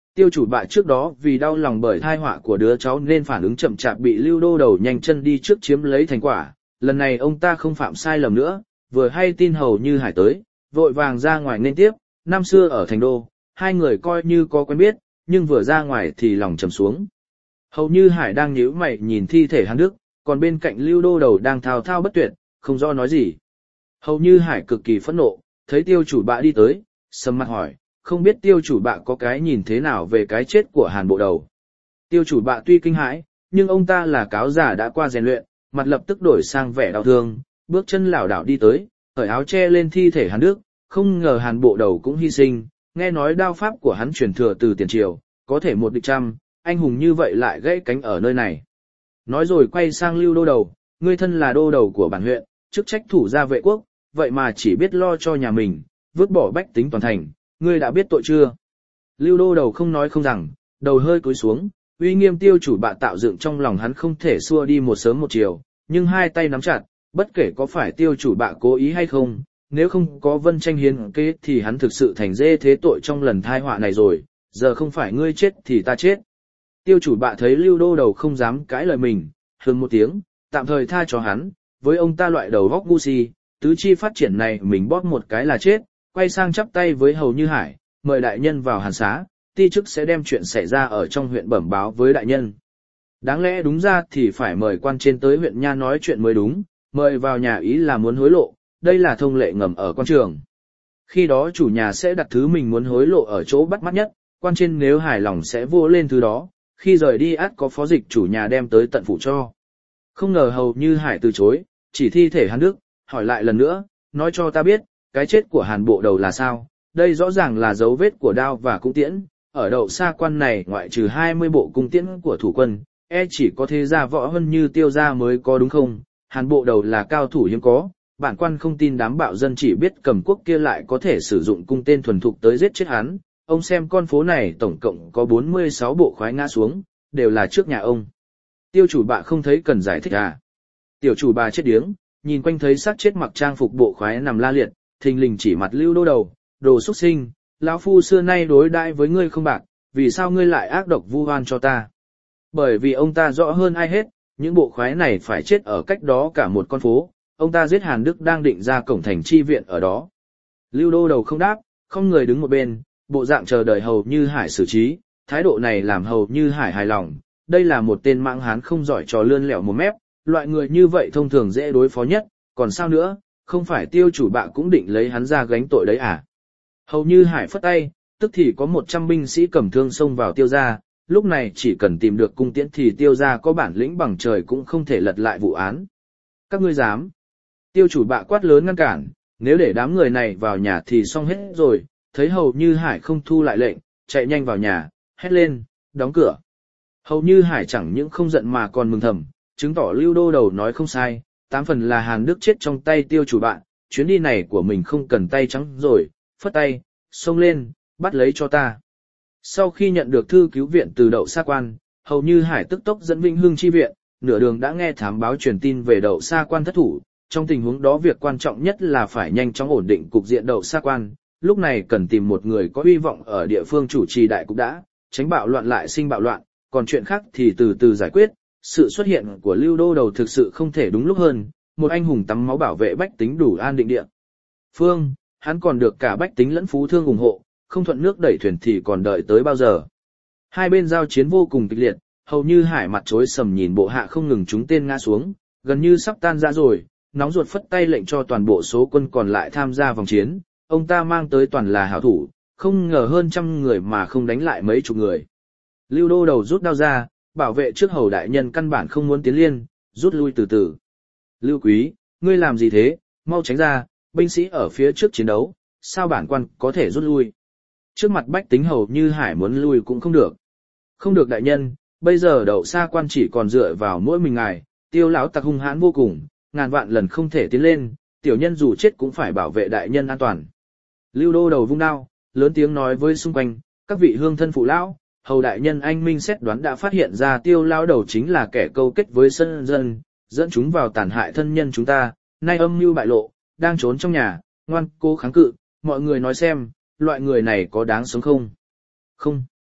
Tiêu chủ bạ trước đó vì đau lòng bởi thai họa của đứa cháu nên phản ứng chậm chạp bị Lưu Đô Đầu nhanh chân đi trước chiếm lấy thành quả, lần này ông ta không phạm sai lầm nữa, vừa hay tin Hầu Như Hải tới, vội vàng ra ngoài nên tiếp, năm xưa ở thành đô, hai người coi như có quen biết, nhưng vừa ra ngoài thì lòng trầm xuống. Hầu Như Hải đang nhíu mày nhìn thi thể Hàn Đức, còn bên cạnh Lưu Đô Đầu đang thao thao bất tuyệt, không rõ nói gì. Hầu Như Hải cực kỳ phẫn nộ, thấy tiêu chủ bạ đi tới, sầm mặt hỏi, không biết tiêu chủ bạ có cái nhìn thế nào về cái chết của Hàn Bộ Đầu. Tiêu chủ bạ tuy kinh hãi, nhưng ông ta là cáo giả đã qua rèn luyện, mặt lập tức đổi sang vẻ đau thương, bước chân lảo đảo đi tới, cởi áo che lên thi thể Hàn Đức, không ngờ Hàn Bộ Đầu cũng hy sinh, nghe nói đao pháp của hắn truyền thừa từ tiền triều, có thể một địch trăm, anh hùng như vậy lại gãy cánh ở nơi này. Nói rồi quay sang Lưu Đô Đầu, ngươi thân là đô đầu của bản huyện, chức trách thủ gia vệ quốc, vậy mà chỉ biết lo cho nhà mình, vứt bỏ bách tính toàn thành, ngươi đã biết tội chưa? Lưu Đô Đầu không nói không rằng, đầu hơi cúi xuống, uy nghiêm tiêu chủ bạ tạo dựng trong lòng hắn không thể xua đi một sớm một chiều, nhưng hai tay nắm chặt, bất kể có phải tiêu chủ bạ cố ý hay không, nếu không có Vân Tranh hiến kế thì hắn thực sự thành dê thế tội trong lần thai họa này rồi, giờ không phải ngươi chết thì ta chết. Tiêu chủ bạ thấy Lưu Đô Đầu không dám cãi lời mình, hừ một tiếng, tạm thời tha cho hắn, với ông ta loại đầu góc ngu si, tứ chi phát triển này mình bóp một cái là chết, quay sang chắp tay với Hầu Như Hải, mời đại nhân vào hàn xá, ti chức sẽ đem chuyện xảy ra ở trong huyện bẩm báo với đại nhân. Đáng lẽ đúng ra thì phải mời quan trên tới huyện nha nói chuyện mới đúng, mời vào nhà ý là muốn hối lộ, đây là thông lệ ngầm ở quan trường. Khi đó chủ nhà sẽ đặt thứ mình muốn hối lộ ở chỗ bắt mắt nhất, quan trên nếu hài lòng sẽ vô lên thứ đó, khi rời đi ắt có phó dịch chủ nhà đem tới tận phủ cho. Không ngờ Hầu Như Hải từ chối, chỉ thi thể Hàn Đức, hỏi lại lần nữa, nói cho ta biết, cái chết của Hàn Bộ Đầu là sao, đây rõ ràng là dấu vết của đao và cung tiễn, ở đậu xa quan này ngoại trừ 20 bộ cung tiễn của thủ quân, chỉ có thế gia võ hơn như Tiêu gia mới có đúng không, Hàn Bộ Đầu là cao thủ hiếm có, bản quan không tin đám bạo dân chỉ biết cầm quốc kia lại có thể sử dụng cung tên thuần thục tới giết chết hắn, ông xem con phố này tổng cộng có 46 bộ khoái ngã xuống, đều là trước nhà ông. Tiêu chủ bạ không thấy cần giải thích à. Tiểu chủ bà chết điếng, nhìn quanh thấy xác chết mặc trang phục bộ khoái nằm la liệt, thình lình chỉ mặt Lưu Đô Đầu, đồ xuất sinh, lão phu xưa nay đối đãi với ngươi không bạc, vì sao ngươi lại ác độc vu oan cho ta? Bởi vì ông ta rõ hơn ai hết, những bộ khoái này phải chết ở cách đó cả một con phố, ông ta giết Hàn Đức đang định ra cổng thành chi viện ở đó. Lưu Đô Đầu không đáp, không người đứng một bên, bộ dạng chờ đợi Hầu Như Hải xử trí, thái độ này làm Hầu Như Hải hài lòng, đây là một tên mãng hán không giỏi trò lươn lẹo một mép, loại người như vậy thông thường dễ đối phó nhất, còn sao nữa, không phải tiêu chủ bạ cũng định lấy hắn ra gánh tội đấy à? Hầu Như Hải phất tay, tức thì có 100 binh sĩ cầm thương xông vào Tiêu gia, lúc này chỉ cần tìm được cung tiễn thì Tiêu gia có bản lĩnh bằng trời cũng không thể lật lại vụ án. Các ngươi dám? Tiêu chủ bạ quát lớn ngăn cản, nếu để đám người này vào nhà thì xong hết rồi, thấy Hầu Như Hải không thu lại lệnh, chạy nhanh vào nhà, hét lên, đóng cửa. Hầu Như Hải chẳng những không giận mà còn mừng thầm, chứng tỏ Lưu Đô Đầu nói không sai, 8 phần là Hàn Đức chết trong tay tiêu chủ bạ, chuyến đi này của mình không cần tay trắng rồi, phất tay, xông lên, bắt lấy cho ta. Sau khi nhận được thư cứu viện từ Đậu Sa Quan, Hầu Như Hải tức tốc dẫn Vĩnh Hưng chi viện, nửa đường đã nghe thám báo truyền tin về Đậu Sa Quan thất thủ, trong tình huống đó việc quan trọng nhất là phải nhanh chóng ổn định cục diện Đậu Sa Quan, lúc này cần tìm một người có hy vọng ở địa phương chủ trì đại cục đã, tránh bạo loạn lại sinh bạo loạn, còn chuyện khác thì từ từ giải quyết. Sự xuất hiện của Lưu Đô Đầu thực sự không thể đúng lúc hơn, một anh hùng tắm máu bảo vệ bách tính đủ an định địa phương, hắn còn được cả bách tính lẫn phú thương ủng hộ, không thuận nước đẩy thuyền thì còn đợi tới bao giờ. Hai bên giao chiến vô cùng kịch liệt, Hầu Như Hải mặt trối sầm nhìn bộ hạ không ngừng trúng tên ngã xuống, gần như sắp tan ra rồi, nóng ruột phất tay lệnh cho toàn bộ số quân còn lại tham gia vòng chiến, ông ta mang tới toàn là hảo thủ, không ngờ hơn 100 người mà không đánh lại mấy chục người. Lưu Đô Đầu rút đao ra, bảo vệ trước Hầu đại nhân căn bản không muốn tiến liên, rút lui từ từ. Lưu Quý, ngươi làm gì thế, mau tránh ra, binh sĩ ở phía trước chiến đấu, sao bản quan có thể rút lui? Trước mặt bách tính Hầu Như Hải muốn lui cũng không được. Không được đại nhân, bây giờ Đậu Sa Quan chỉ còn dựa vào mỗi mình ngài, Tiêu lão tặc hung hãn vô cùng, ngàn vạn lần không thể tiến lên, tiểu nhân dù chết cũng phải bảo vệ đại nhân an toàn. Lưu Đô Đầu vung đao, lớn tiếng nói với xung quanh, các vị hương thân phụ lão, Hầu đại nhân anh minh xét đoán đã phát hiện ra Tiêu lão đầu chính là kẻ câu kết với sân dân, dẫn chúng vào tàn hại thân nhân chúng ta, nay âm mưu bại lộ, đang trốn trong nhà, ngoan cố kháng cự, mọi người nói xem, loại người này có đáng sống không? Không.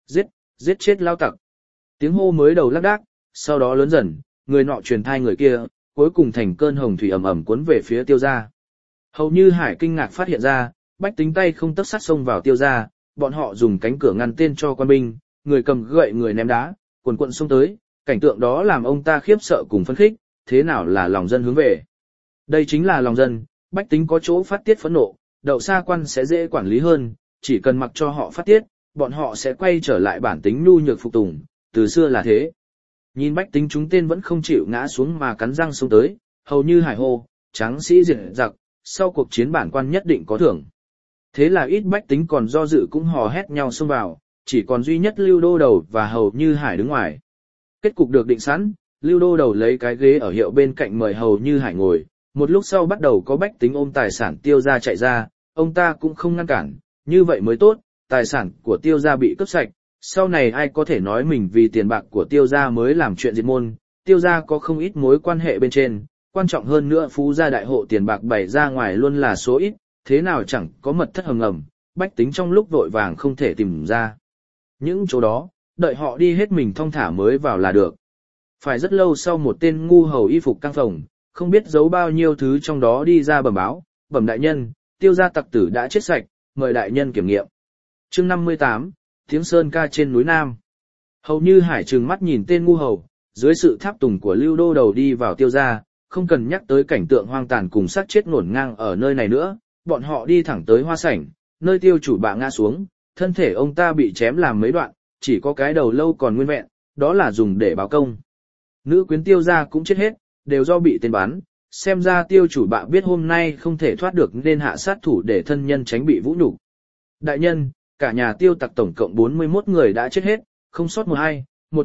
Giết, giết chết lao tặc. Tiếng hô mới đầu lác đác, sau đó lớn dần, người nọ truyền thai người kia, cuối cùng thành cơn hồng thủy ầm ầm cuốn về phía Tiêu gia. Hầu Như Hải kinh ngạc phát hiện ra, bách tính tay không tấc sắt xông vào Tiêu gia, bọn họ dùng cánh cửa ngăn tên cho quan binh, người cầm gậy người ném đá, quần quận xông tới, cảnh tượng đó làm ông ta khiếp sợ cùng phấn khích, thế nào là lòng dân hướng về. Đây chính là lòng dân, bách tính có chỗ phát tiết phẫn nộ, đậu sa quan sẽ dễ quản lý hơn, chỉ cần mặc cho họ phát tiết, bọn họ sẽ quay trở lại bản tính nhu nhược phục tùng, từ xưa là thế. Nhìn bách tính chúng tên vẫn không chịu ngã xuống mà cắn răng xông tới, Hầu Như Hải hô, tráng sĩ diệt giặc, sau cuộc chiến bản quan nhất định có thưởng. Thế là ít bách tính còn do dự cũng hò hét nhau xông vào, chỉ còn duy nhất Lưu Đô Đầu và Hầu Như Hải đứng ngoài. Kết cục được định sẵn, Lưu Đô Đầu lấy cái ghế ở hiệu bên cạnh mời Hầu Như Hải ngồi, một lúc sau bắt đầu có bách tính ôm tài sản Tiêu gia chạy ra, ông ta cũng không ngăn cản, như vậy mới tốt, tài sản của Tiêu gia bị cướp sạch, sau này ai có thể nói mình vì tiền bạc của Tiêu gia mới làm chuyện diệt môn, Tiêu gia có không ít mối quan hệ bên trên, quan trọng hơn nữa phú gia đại hộ tiền bạc bày ra ngoài luôn là số ít, thế nào chẳng có mật thất hầm ngầm, bách tính trong lúc vội vàng không thể tìm ra. Những chỗ đó, đợi họ đi hết mình thong thả mới vào là được. Phải rất lâu sau một tên ngu hầu y phục căng phòng, không biết giấu bao nhiêu thứ trong đó đi ra bẩm báo, bẩm đại nhân, Tiêu gia tặc tử đã chết sạch, mời đại nhân kiểm nghiệm. Chương 58, tiếng sơn ca trên núi Nam. Hầu Như Hải trừng mắt nhìn tên ngu hầu, dưới sự tháp tùng của Lưu Đô Đầu đi vào Tiêu gia, không cần nhắc tới cảnh tượng hoang tàn cùng xác chết ngổn ngang ở nơi này nữa, bọn họ đi thẳng tới hoa sảnh, nơi Tiêu chủ bạ ngã xuống, thân thể ông ta bị chém làm mấy đoạn, chỉ có cái đầu lâu còn nguyên vẹn, đó là dùng để báo công. Nữ quyến Tiêu gia cũng chết hết, đều do bị tên bắn, xem ra Tiêu chủ bạ biết hôm nay không thể thoát được nên hạ sát thủ để thân nhân tránh bị vũ nhục. Đại nhân, cả nhà Tiêu tặc tổng cộng 41 người đã chết hết, không sót một ai,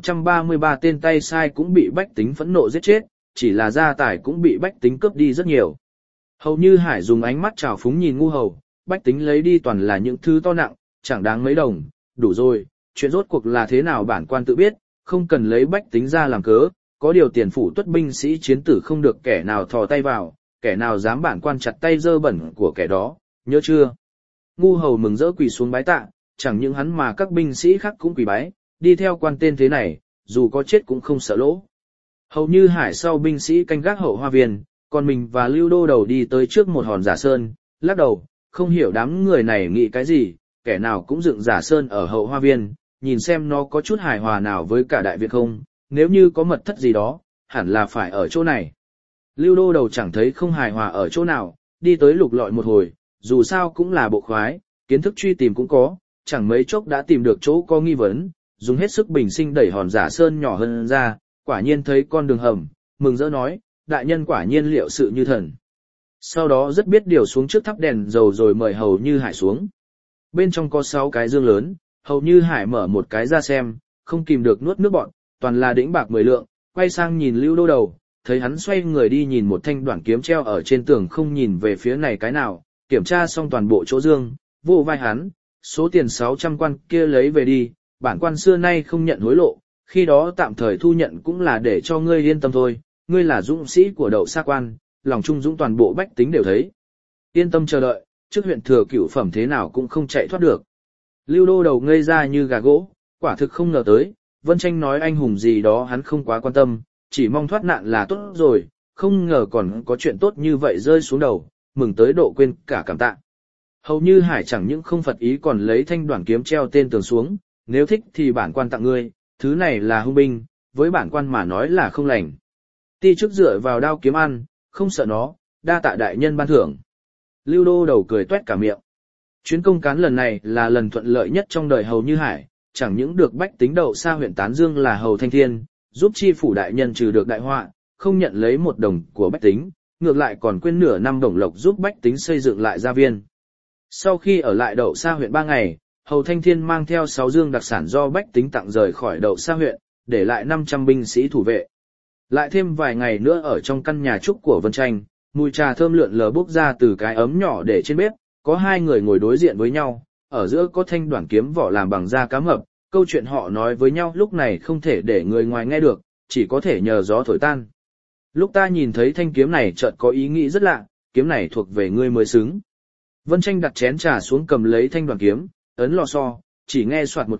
133 tên tay sai cũng bị bách tính phẫn nộ giết chết, chỉ là gia tài cũng bị bách tính cướp đi rất nhiều. Hầu Như Hải dùng ánh mắt trào phúng nhìn ngu hầu, bách tính lấy đi toàn là những thứ to nặng, chẳng đáng mấy đồng, đủ rồi, chuyện rốt cuộc là thế nào bản quan tự biết, không cần lấy bách tính ra làm cớ, có điều tiền phủ tuất binh sĩ chiến tử không được kẻ nào thò tay vào, kẻ nào dám bản quan chặt tay dơ bẩn của kẻ đó, nhớ chưa? Ngu hầu mừng rỡ quỳ xuống bái tạ, chẳng những hắn mà các binh sĩ khác cũng quỳ bái, đi theo quan tên thế này, dù có chết cũng không sợ lỗ. Hầu Như Hải sau binh sĩ canh gác hậu hoa viên, còn mình và Lưu Đô Đầu đi tới trước một hòn giả sơn, lắc đầu, không hiểu đám người này nghĩ cái gì, kẻ nào cũng dựng giả sơn ở hậu hoa viên, nhìn xem nó có chút hài hòa nào với cả đại viện không, nếu như có mật thất gì đó, hẳn là phải ở chỗ này. Lưu Đô Đầu chẳng thấy không hài hòa ở chỗ nào, đi tới lục lọi một hồi, dù sao cũng là bộ khoái, kiến thức truy tìm cũng có, chẳng mấy chốc đã tìm được chỗ có nghi vấn, dùng hết sức bình sinh đẩy hòn giả sơn nhỏ hơn ra, quả nhiên thấy con đường hầm, mừng rỡ nói, đại nhân quả nhiên liệu sự như thần. Sau đó rất biết điều xuống trước thắp đèn dầu rồi mời Hầu Như Hải xuống. Bên trong có 6 cái dương lớn, Hầu Như Hải mở một cái ra xem, không kìm được nuốt nước bọt, toàn là đĩnh bạc 10 lượng, quay sang nhìn Lưu Đô Đầu, thấy hắn xoay người đi nhìn một thanh đoạn kiếm treo ở trên tường không nhìn về phía này cái nào, kiểm tra xong toàn bộ chỗ dương, vô vai hắn, số tiền 600 quan kia lấy về đi, bản quan xưa nay không nhận hối lộ, khi đó tạm thời thu nhận cũng là để cho ngươi yên tâm thôi, ngươi là dũng sĩ của đậu sa quan, lòng trung dũng toàn bộ bách tính đều thấy. Yên tâm chờ đợi, trước huyện thừa cửu phẩm thế nào cũng không chạy thoát được. Lưu Đô Đầu ngây ra như gà gỗ, quả thực không ngờ tới, Vân Tranh nói anh hùng gì đó hắn không quá quan tâm, chỉ mong thoát nạn là tốt rồi, không ngờ còn có chuyện tốt như vậy rơi xuống đầu, mừng tới độ quên cả cảm tạ. Hầu Như Hải chẳng những không phật ý còn lấy thanh đoạn kiếm treo tên tường xuống, nếu thích thì bản quan tặng ngươi, thứ này là hung binh, với bản quan mà nói là không lành. Ti chức dựa vào đao kiếm ăn, không sợ nó, đa tạ đại nhân ban thưởng. Lưu Đô Đầu cười toét cả miệng. Chuyến công cán lần này là lần thuận lợi nhất trong đời Hầu Như Hải, chẳng những được bách tính đậu xa huyện Tán Dương là Hầu Thanh Thiên, giúp chi phủ đại nhân trừ được đại họa, không nhận lấy một đồng của bách tính, ngược lại còn quên nửa năm đồng lộc giúp bách tính xây dựng lại gia viên. Sau khi ở lại đậu xa huyện 3 ngày, Hầu Thanh Thiên mang theo 6 dương đặc sản do bách tính tặng rời khỏi đậu xa huyện, để lại 500 binh sĩ thủ vệ. Lại thêm vài ngày nữa ở trong căn nhà trúc của Vân Tranh, mùi trà thơm lượn lờ bốc ra từ cái ấm nhỏ để trên bếp, có 2 người ngồi đối diện với nhau, ở giữa có thanh đoạn kiếm vỏ làm bằng da cá mập, câu chuyện họ nói với nhau lúc này không thể để người ngoài nghe được, chỉ có thể nhờ gió thổi tan. Lúc ta nhìn thấy thanh kiếm này chợt có ý nghĩ rất lạ, kiếm này thuộc về ngươi mới xứng. Vân Tranh đặt chén trà xuống cầm lấy thanh đoạn kiếm, ấn lò xo, chỉ nghe soạt một cái,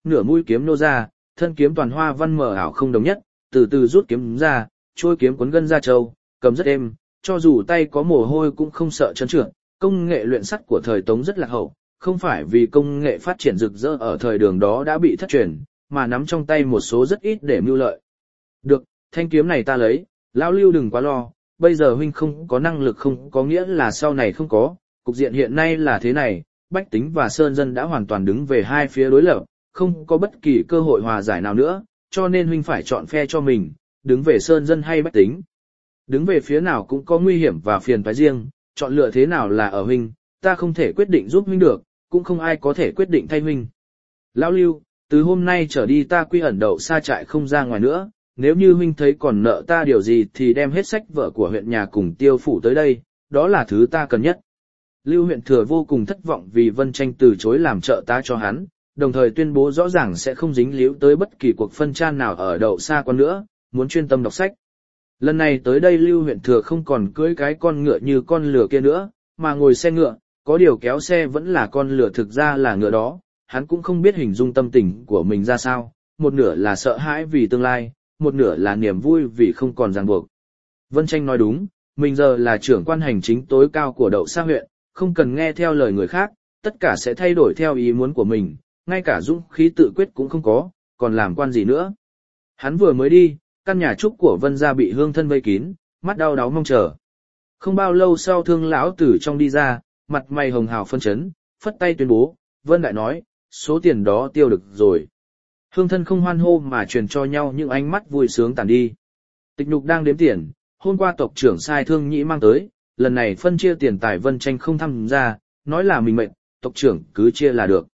nửa mũi kiếm nô ra, thân kiếm toàn hoa văn mờ ảo không đồng nhất, từ từ rút kiếm ra, trôi kiếm cuốn gân ra châu, cầm rất êm, cho dù tay có mồ hôi cũng không sợ trơn trượt. Công nghệ luyện sắt của thời Tống rất lạc hậu, không phải vì công nghệ phát triển rực rỡ ở thời đường đó đã bị thất truyền, mà nắm trong tay một số rất ít để mưu lợi. Được, thanh kiếm này ta lấy, lão Lưu đừng quá lo, bây giờ huynh không có năng lực không có nghĩa là sau này không có, cục diện hiện nay là thế này, bách tính và sơn dân đã hoàn toàn đứng về hai phía đối lập, không có bất kỳ cơ hội hòa giải nào nữa, cho nên huynh phải chọn phe cho mình, đứng về sơn dân hay bách tính. Đứng về phía nào cũng có nguy hiểm và phiền toái riêng, chọn lựa thế nào là ở huynh, ta không thể quyết định giúp huynh được, cũng không ai có thể quyết định thay huynh. Lão Lưu, từ hôm nay trở đi ta quy ẩn đậu xa trại không ra ngoài nữa, nếu như huynh thấy còn nợ ta điều gì thì đem hết sách vở của huyện nhà cùng Tiêu phủ tới đây, đó là thứ ta cần nhất. Lưu huyện thừa vô cùng thất vọng vì Vân Tranh từ chối làm trợ tá cho hắn, đồng thời tuyên bố rõ ràng sẽ không dính líu tới bất kỳ cuộc phân tranh nào ở đậu xa quan nữa, muốn chuyên tâm đọc sách. Lần này tới đây Lưu huyện thừa không còn cưỡi cái con ngựa như con lừa kia nữa, mà ngồi xe ngựa, có điều kéo xe vẫn là con lừa thực ra là ngựa đó, hắn cũng không biết hình dung tâm tình của mình ra sao, một nửa là sợ hãi vì tương lai, một nửa là niềm vui vì không còn ràng buộc. Vân Tranh nói đúng, mình giờ là trưởng quan hành chính tối cao của đậu xa huyện, không cần nghe theo lời người khác, tất cả sẽ thay đổi theo ý muốn của mình, ngay cả dũng khí tự quyết cũng không có, còn làm quan gì nữa. Hắn vừa mới đi, căn nhà trúc của Vân gia bị hương thân vây kín, mắt đau đáu mong chờ. Không bao lâu sau Thương lão từ trong đi ra, mặt mày hồng hào phân chấn, phất tay tuyên bố, Vân đại nói, số tiền đó tiêu được rồi. Hương thân không hoan hô mà truyền cho nhau những ánh mắt vui sướng tàn đi. Tịch Nhục đang đếm tiền, hôm qua tộc trưởng sai Thương Nhĩ mang tới, lần này phân chia tiền tài Vân Tranh không tham gia, nói là mình mệnh, tộc trưởng cứ chia là được.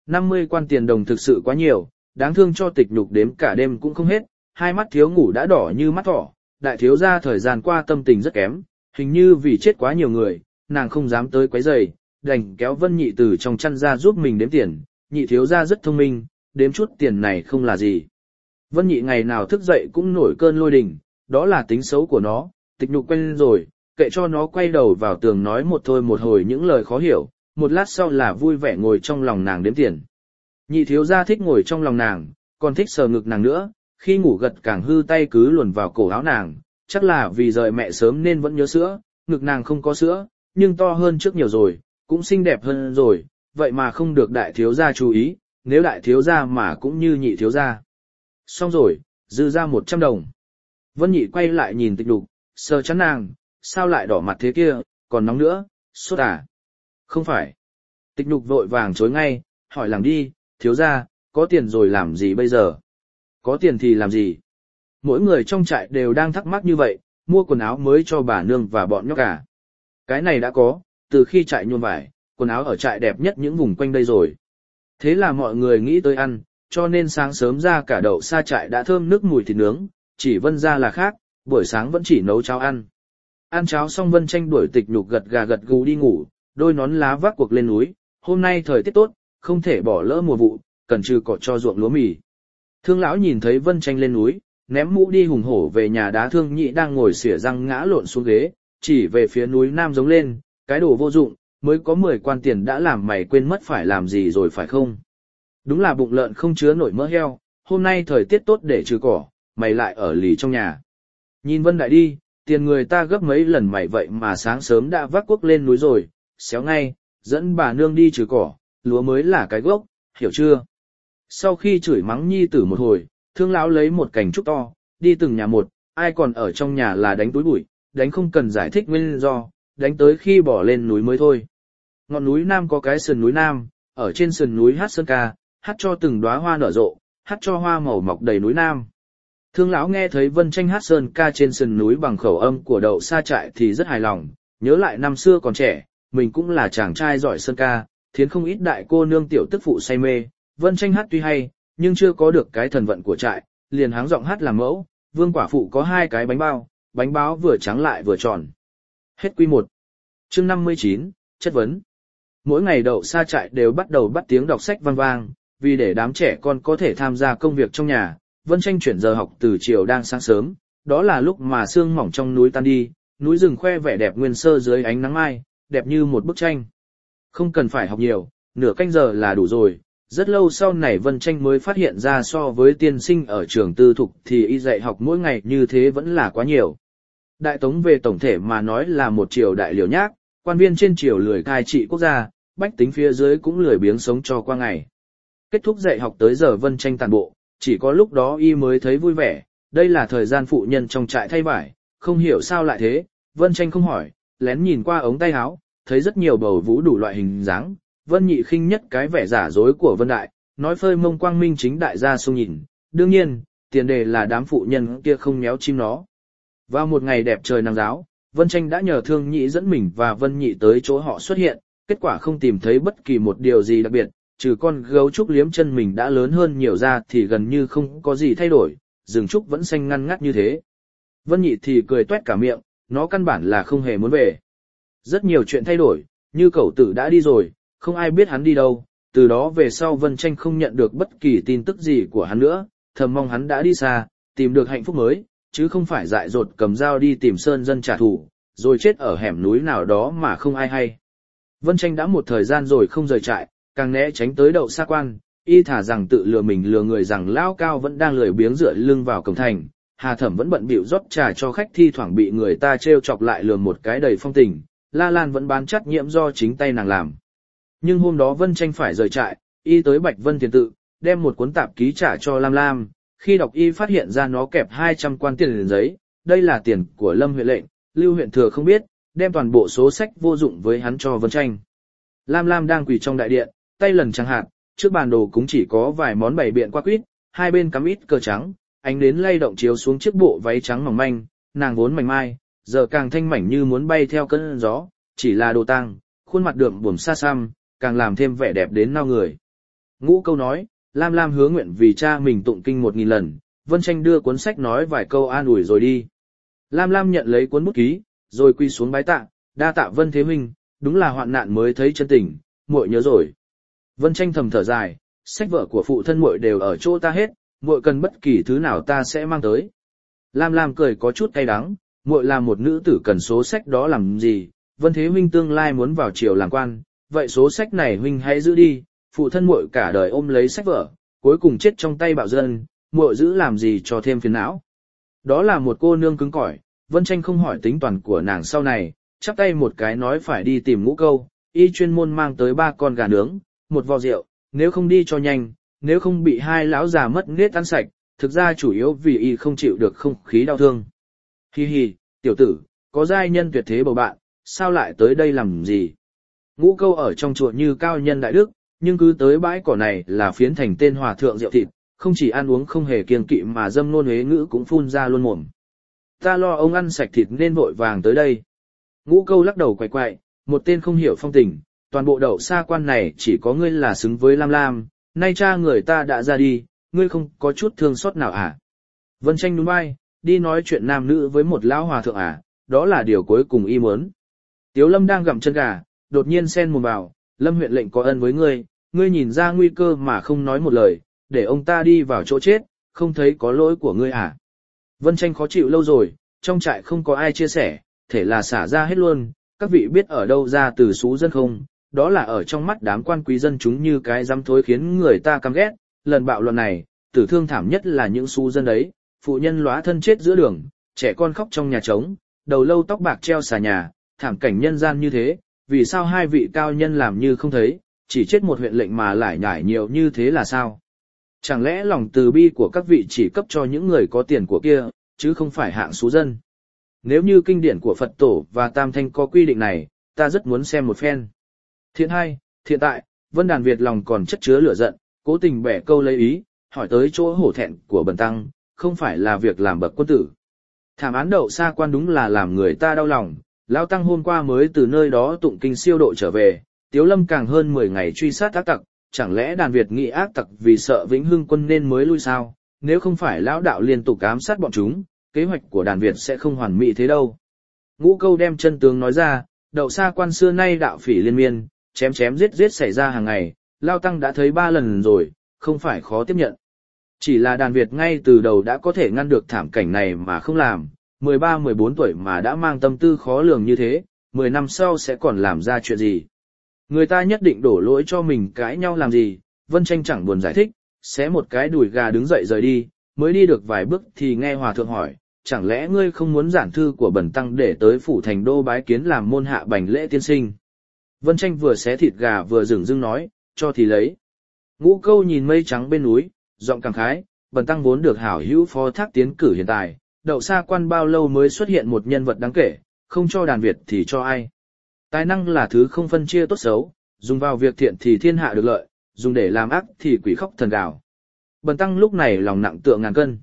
50 quan tiền đồng thực sự quá nhiều, đáng thương cho Tịch Nhục đếm cả đêm cũng không hết, hai mắt thiếu ngủ đã đỏ như mắt thỏ, đại thiếu gia thời gian qua tâm tình rất kém, hình như vì chết quá nhiều người, nàng không dám tới quấy rầy, đành kéo Vân Nhị từ trong chăn ra giúp mình đếm tiền, Nhị thiếu gia rất thông minh, đếm chút tiền này không là gì. Vân Nhị ngày nào thức dậy cũng nổi cơn lôi đình, đó là tính xấu của nó, Tịch Nhục quen rồi, kệ cho nó quay đầu vào tường nói một thôi một hồi những lời khó hiểu, một lát sau là vui vẻ ngồi trong lòng nàng đếm tiền. Nhị thiếu gia thích ngồi trong lòng nàng, còn thích sờ ngực nàng nữa, khi ngủ gật càng hư tay cứ luồn vào cổ áo nàng, chắc là vì rời mẹ sớm nên vẫn nhớ sữa, ngực nàng không có sữa, nhưng to hơn trước nhiều rồi, cũng xinh đẹp hơn rồi, vậy mà không được đại thiếu gia chú ý, nếu đại thiếu gia mà cũng như nhị thiếu gia. Xong rồi, dư ra 100 đồng. Vân Nhị quay lại nhìn Tịch Nhục, sờ chắn nàng, sao lại đỏ mặt thế kia, còn nóng nữa, sốt à? Không phải. Tịch Nhục vội vàng chối ngay, hỏi làng đi, thiếu gia, có tiền rồi làm gì bây giờ? Có tiền thì làm gì? Mỗi người trong trại đều đang thắc mắc như vậy, mua quần áo mới cho bà nương và bọn nhóc cả. Cái này đã có, từ khi trại nhuộm vải, quần áo ở trại đẹp nhất những vùng quanh đây rồi. Thế là mọi người nghĩ tới ăn, cho nên sáng sớm ra cả đậu xa trại đã thơm nước mùi thịt nướng, chỉ Vân gia là khác, buổi sáng vẫn chỉ nấu cháo ăn. Ăn cháo xong Vân Tranh đuổi Tịch Nhục gật gà gật gù đi ngủ, đôi nón lá vác cuộc lên núi, hôm nay thời tiết tốt, không thể bỏ lỡ mùa vụ, cần trừ cỏ cho ruộng lúa mì. Thương lão nhìn thấy Vân Tranh lên núi, ném mũ đi hùng hổ về nhà đá Thương Nhị đang ngồi xỉa răng ngã lộn xuống ghế, chỉ về phía núi Nam giống lên, cái đồ vô dụng, mới có 10 quan tiền đã làm mày quên mất phải làm gì rồi phải không? Đúng là bụng lợn không chứa nổi mỡ heo, hôm nay thời tiết tốt để trừ cỏ, mày lại ở lì trong nhà. Nhìn Vân đại đi, tiền người ta gấp mấy lần mày vậy mà sáng sớm đã vác cuốc lên núi rồi, xéo ngay, dẫn bà nương đi trừ cỏ, lúa mới là cái gốc, hiểu chưa? Sau khi chửi mắng nhi tử một hồi, Thương lão lấy một cành trúc to, đi từng nhà một, ai còn ở trong nhà là đánh túi bụi, đánh không cần giải thích nguyên do, đánh tới khi bỏ lên núi mới thôi. Ngọn núi Nam có cái sườn núi Nam, ở trên sườn núi hát sơn ca, hát cho từng đóa hoa nở rộ, hát cho hoa màu mọc đầy núi Nam. Thương lão nghe thấy Vân Tranh hát sơn ca trên sườn núi bằng khẩu âm của đậu xa trại thì rất hài lòng, nhớ lại năm xưa còn trẻ, mình cũng là chàng trai giỏi sơn ca, thiến không ít đại cô nương tiểu tức phụ say mê. Vân Tranh hát tuy hay, nhưng chưa có được cái thần vận của trại, liền háng giọng hát làm mẫu, Vương quả phụ có 2 cái bánh bao vừa trắng lại vừa tròn. Hết quy 1. Chương 59, chất vấn. Mỗi ngày đậu xa trại đều bắt đầu bắt tiếng đọc sách vang vang, vì để đám trẻ con có thể tham gia công việc trong nhà, Vân Tranh chuyển giờ học từ chiều đang sáng sớm, đó là lúc mà sương mỏng trong núi tan đi, núi rừng khoe vẻ đẹp nguyên sơ dưới ánh nắng mai, đẹp như một bức tranh. Không cần phải học nhiều, nửa canh giờ là đủ rồi, Rất lâu sau này Vân Tranh mới phát hiện ra so với tiên sinh ở trường tư thục thì y dạy học mỗi ngày như thế vẫn là quá nhiều. Đại Tống về tổng thể mà nói là một triều đại liều nhác, quan viên trên triều lười cai trị quốc gia, bách tính phía dưới cũng lười biếng sống cho qua ngày. Kết thúc dạy học tới giờ Vân Tranh tàn bộ, chỉ có lúc đó y mới thấy vui vẻ, đây là thời gian phụ nhân trong trại thay vải, không hiểu sao lại thế, Vân Tranh không hỏi, lén nhìn qua ống tay áo, thấy rất nhiều bầu vũ đủ loại hình dáng, Vân Nhị khinh nhất cái vẻ giả dối của Vân Đại, nói phơi mông quang minh chính đại ra sung nhìn, đương nhiên, tiền đề là đám phụ nhân kia không méo chim nó. Vào một ngày đẹp trời nắng ráo, Vân Tranh đã nhờ Thương Nhị dẫn mình và Vân Nhị tới chỗ họ xuất hiện, kết quả không tìm thấy bất kỳ một điều gì đặc biệt, trừ con gấu trúc liếm chân mình đã lớn hơn nhiều ra thì gần như không có gì thay đổi, rừng trúc vẫn xanh ngăn ngắt như thế. Vân Nhị thì cười toét cả miệng, nó căn bản là không hề muốn về. Rất nhiều chuyện thay đổi, như cẩu tử đã đi rồi, không ai biết hắn đi đâu, từ đó về sau Vân Tranh không nhận được bất kỳ tin tức gì của hắn nữa, thầm mong hắn đã đi xa, tìm được hạnh phúc mới, chứ không phải dại dột cầm dao đi tìm sơn dân trả thù, rồi chết ở hẻm núi nào đó mà không ai hay. Vân Tranh đã một thời gian rồi không rời trại, càng né tránh tới Đậu Sa Quan, y thả rằng tự lừa mình lừa người rằng Lão Cao vẫn đang lười biếng dựa lưng vào cổng thành, Hà Thẩm vẫn bận bịu rót trà cho khách thi thoảng bị người ta trêu chọc lại lừa một cái đầy phong tình, La Lan vẫn bán trắc nhiễm do chính tay nàng làm. Nhưng hôm đó Vân Tranh phải rời trại, y tới Bạch Vân Tiền Tự, đem một cuốn tạp ký trả cho Lam Lam, khi đọc y phát hiện ra nó kẹp 200 quan tiền giấy, đây là tiền của Lâm huyện lệnh, Lưu huyện thừa không biết, đem toàn bộ số sách vô dụng với hắn cho Vân Tranh. Lam Lam đang quỳ trong đại điện, tay lần chẳng hạt, trước bàn đồ cũng chỉ có vài món bày biện qua quýt, hai bên cắm ít cờ trắng, ánh đến lay động chiếu xuống chiếc bộ váy trắng mỏng manh, nàng vốn mảnh mai, giờ càng thanh mảnh như muốn bay theo cơn gió, chỉ là đồ tang, khuôn mặt đượm buồm xa xăm, càng làm thêm vẻ đẹp đến nao người. Ngũ Câu nói, Lam Lam hứa nguyện vì cha mình tụng kinh 1000 lần, Vân Tranh đưa cuốn sách nói vài câu an ủi rồi đi. Lam Lam nhận lấy cuốn bút ký, rồi quy xuống bái tạ, đa tạ Vân Thế huynh, đúng là hoạn nạn mới thấy chân tình, muội nhớ rồi. Vân Tranh thầm thở dài, sách vở của phụ thân muội đều ở chỗ ta hết, muội cần bất kỳ thứ nào ta sẽ mang tới. Lam Lam cười có chút cay đắng, muội là một nữ tử cần số sách đó làm gì, Vân Thế huynh tương lai muốn vào triều làm quan, vậy số sách này huynh hãy giữ đi, phụ thân muội cả đời ôm lấy sách vở, cuối cùng chết trong tay bạo dân, muội giữ làm gì cho thêm phiền não. Đó là một cô nương cứng cỏi, Vân Tranh không hỏi tính toàn của nàng sau này, chắp tay một cái nói phải đi tìm Ngũ Câu, y chuyên môn mang tới 3 con gà nướng, một vò rượu, nếu không đi cho nhanh, nếu không bị hai lão già mất nết ăn sạch, thực ra chủ yếu vì y không chịu được không khí đau thương. Hi hi, tiểu tử, có giai nhân tuyệt thế bầu bạn, sao lại tới đây làm gì? Ngũ Câu ở trong chùa như cao nhân đại đức, nhưng cứ tới bãi cỏ này là phiến thành tên hòa thượng rượu thịt, không chỉ ăn uống không hề kiêng kỵ mà dâm ngôn huế ngữ cũng phun ra luôn mồm. Ta lo ông ăn sạch thịt nên vội vàng tới đây. Ngũ Câu lắc đầu quay quậy, một tên không hiểu phong tình, toàn bộ Đậu Sa Quan này chỉ có ngươi là xứng với Lam Lam, nay cha người ta đã ra đi, ngươi không có chút thương xót nào à? Vân Tranh nhún vai, đi nói chuyện nam nữ với một lão hòa thượng à, đó là điều cuối cùng y muốn. Tiếu Lâm đang gặm chân gà, đột nhiên xen mồm vào, Lâm huyện lệnh có ân với ngươi, ngươi nhìn ra nguy cơ mà không nói một lời, để ông ta đi vào chỗ chết, không thấy có lỗi của ngươi à? Vân Tranh khó chịu lâu rồi, trong trại không có ai chia sẻ, thể là xả ra hết luôn, các vị biết ở đâu ra từ xú dân không, đó là ở trong mắt đám quan quý dân chúng như cái dám thối khiến người ta căm ghét, lần bạo loạn này, tử thương thảm nhất là những xú dân ấy, phụ nhân lóa thân chết giữa đường, trẻ con khóc trong nhà trống, đầu lâu tóc bạc treo xà nhà, thảm cảnh nhân gian như thế, vì sao hai vị cao nhân làm như không thấy, chỉ chết một huyện lệnh mà lải nhải nhiều như thế là sao? Chẳng lẽ lòng từ bi của các vị chỉ cấp cho những người có tiền của kia, chứ không phải hạng xú dân? Nếu như kinh điển của Phật Tổ và Tam Thanh có quy định này, ta rất muốn xem một phen. Thiện hai, hiện tại, Vân Đàn Việt lòng còn chất chứa lửa giận, cố tình bẻ câu lấy ý, hỏi tới chỗ hổ thẹn của Bần Tăng, không phải là việc làm bậc quân tử. Thảm án Đậu Sa Quan đúng là làm người ta đau lòng, Lão Tăng hôm qua mới từ nơi đó tụng kinh siêu độ trở về, Tiếu Lâm càng hơn 10 ngày truy sát ác tặc, chẳng lẽ Đàn Việt nghĩ ác tặc vì sợ Vĩnh Hưng quân nên mới lui sao, nếu không phải Lão Đạo liên tục ám sát bọn chúng, kế hoạch của Đàn Việt sẽ không hoàn mỹ thế đâu. Ngũ Câu đem chân tướng nói ra, Đậu Sa Quan xưa nay đạo phỉ liên miên, chém chém giết giết xảy ra hàng ngày, Lão Tăng đã thấy 3 lần rồi, không phải khó tiếp nhận. Chỉ là Đàn Việt ngay từ đầu đã có thể ngăn được thảm cảnh này mà không làm, 13-14 tuổi mà đã mang tâm tư khó lường như thế, 10 năm sau sẽ còn làm ra chuyện gì. Người ta nhất định đổ lỗi cho mình cãi nhau làm gì, Vân Tranh chẳng buồn giải thích, xé một cái đùi gà đứng dậy rời đi, mới đi được vài bước thì nghe hòa thượng hỏi, chẳng lẽ ngươi không muốn giản thư của bẩn tăng để tới phủ thành đô bái kiến làm môn hạ bành lễ tiên sinh? Vân Tranh vừa xé thịt gà vừa dửng dưng nói, cho thì lấy. Ngũ Câu nhìn mây trắng bên núi, giọng cảm khái, bần tăng vốn được hảo hữu phó thác tiến cử hiện tại, đậu xa quan bao lâu mới xuất hiện một nhân vật đáng kể, không cho đàn Việt thì cho ai. Tài năng là thứ không phân chia tốt xấu, dùng vào việc thiện thì thiên hạ được lợi, dùng để làm ác thì quỷ khóc thần gào. Bần tăng lúc này lòng nặng tựa ngàn cân.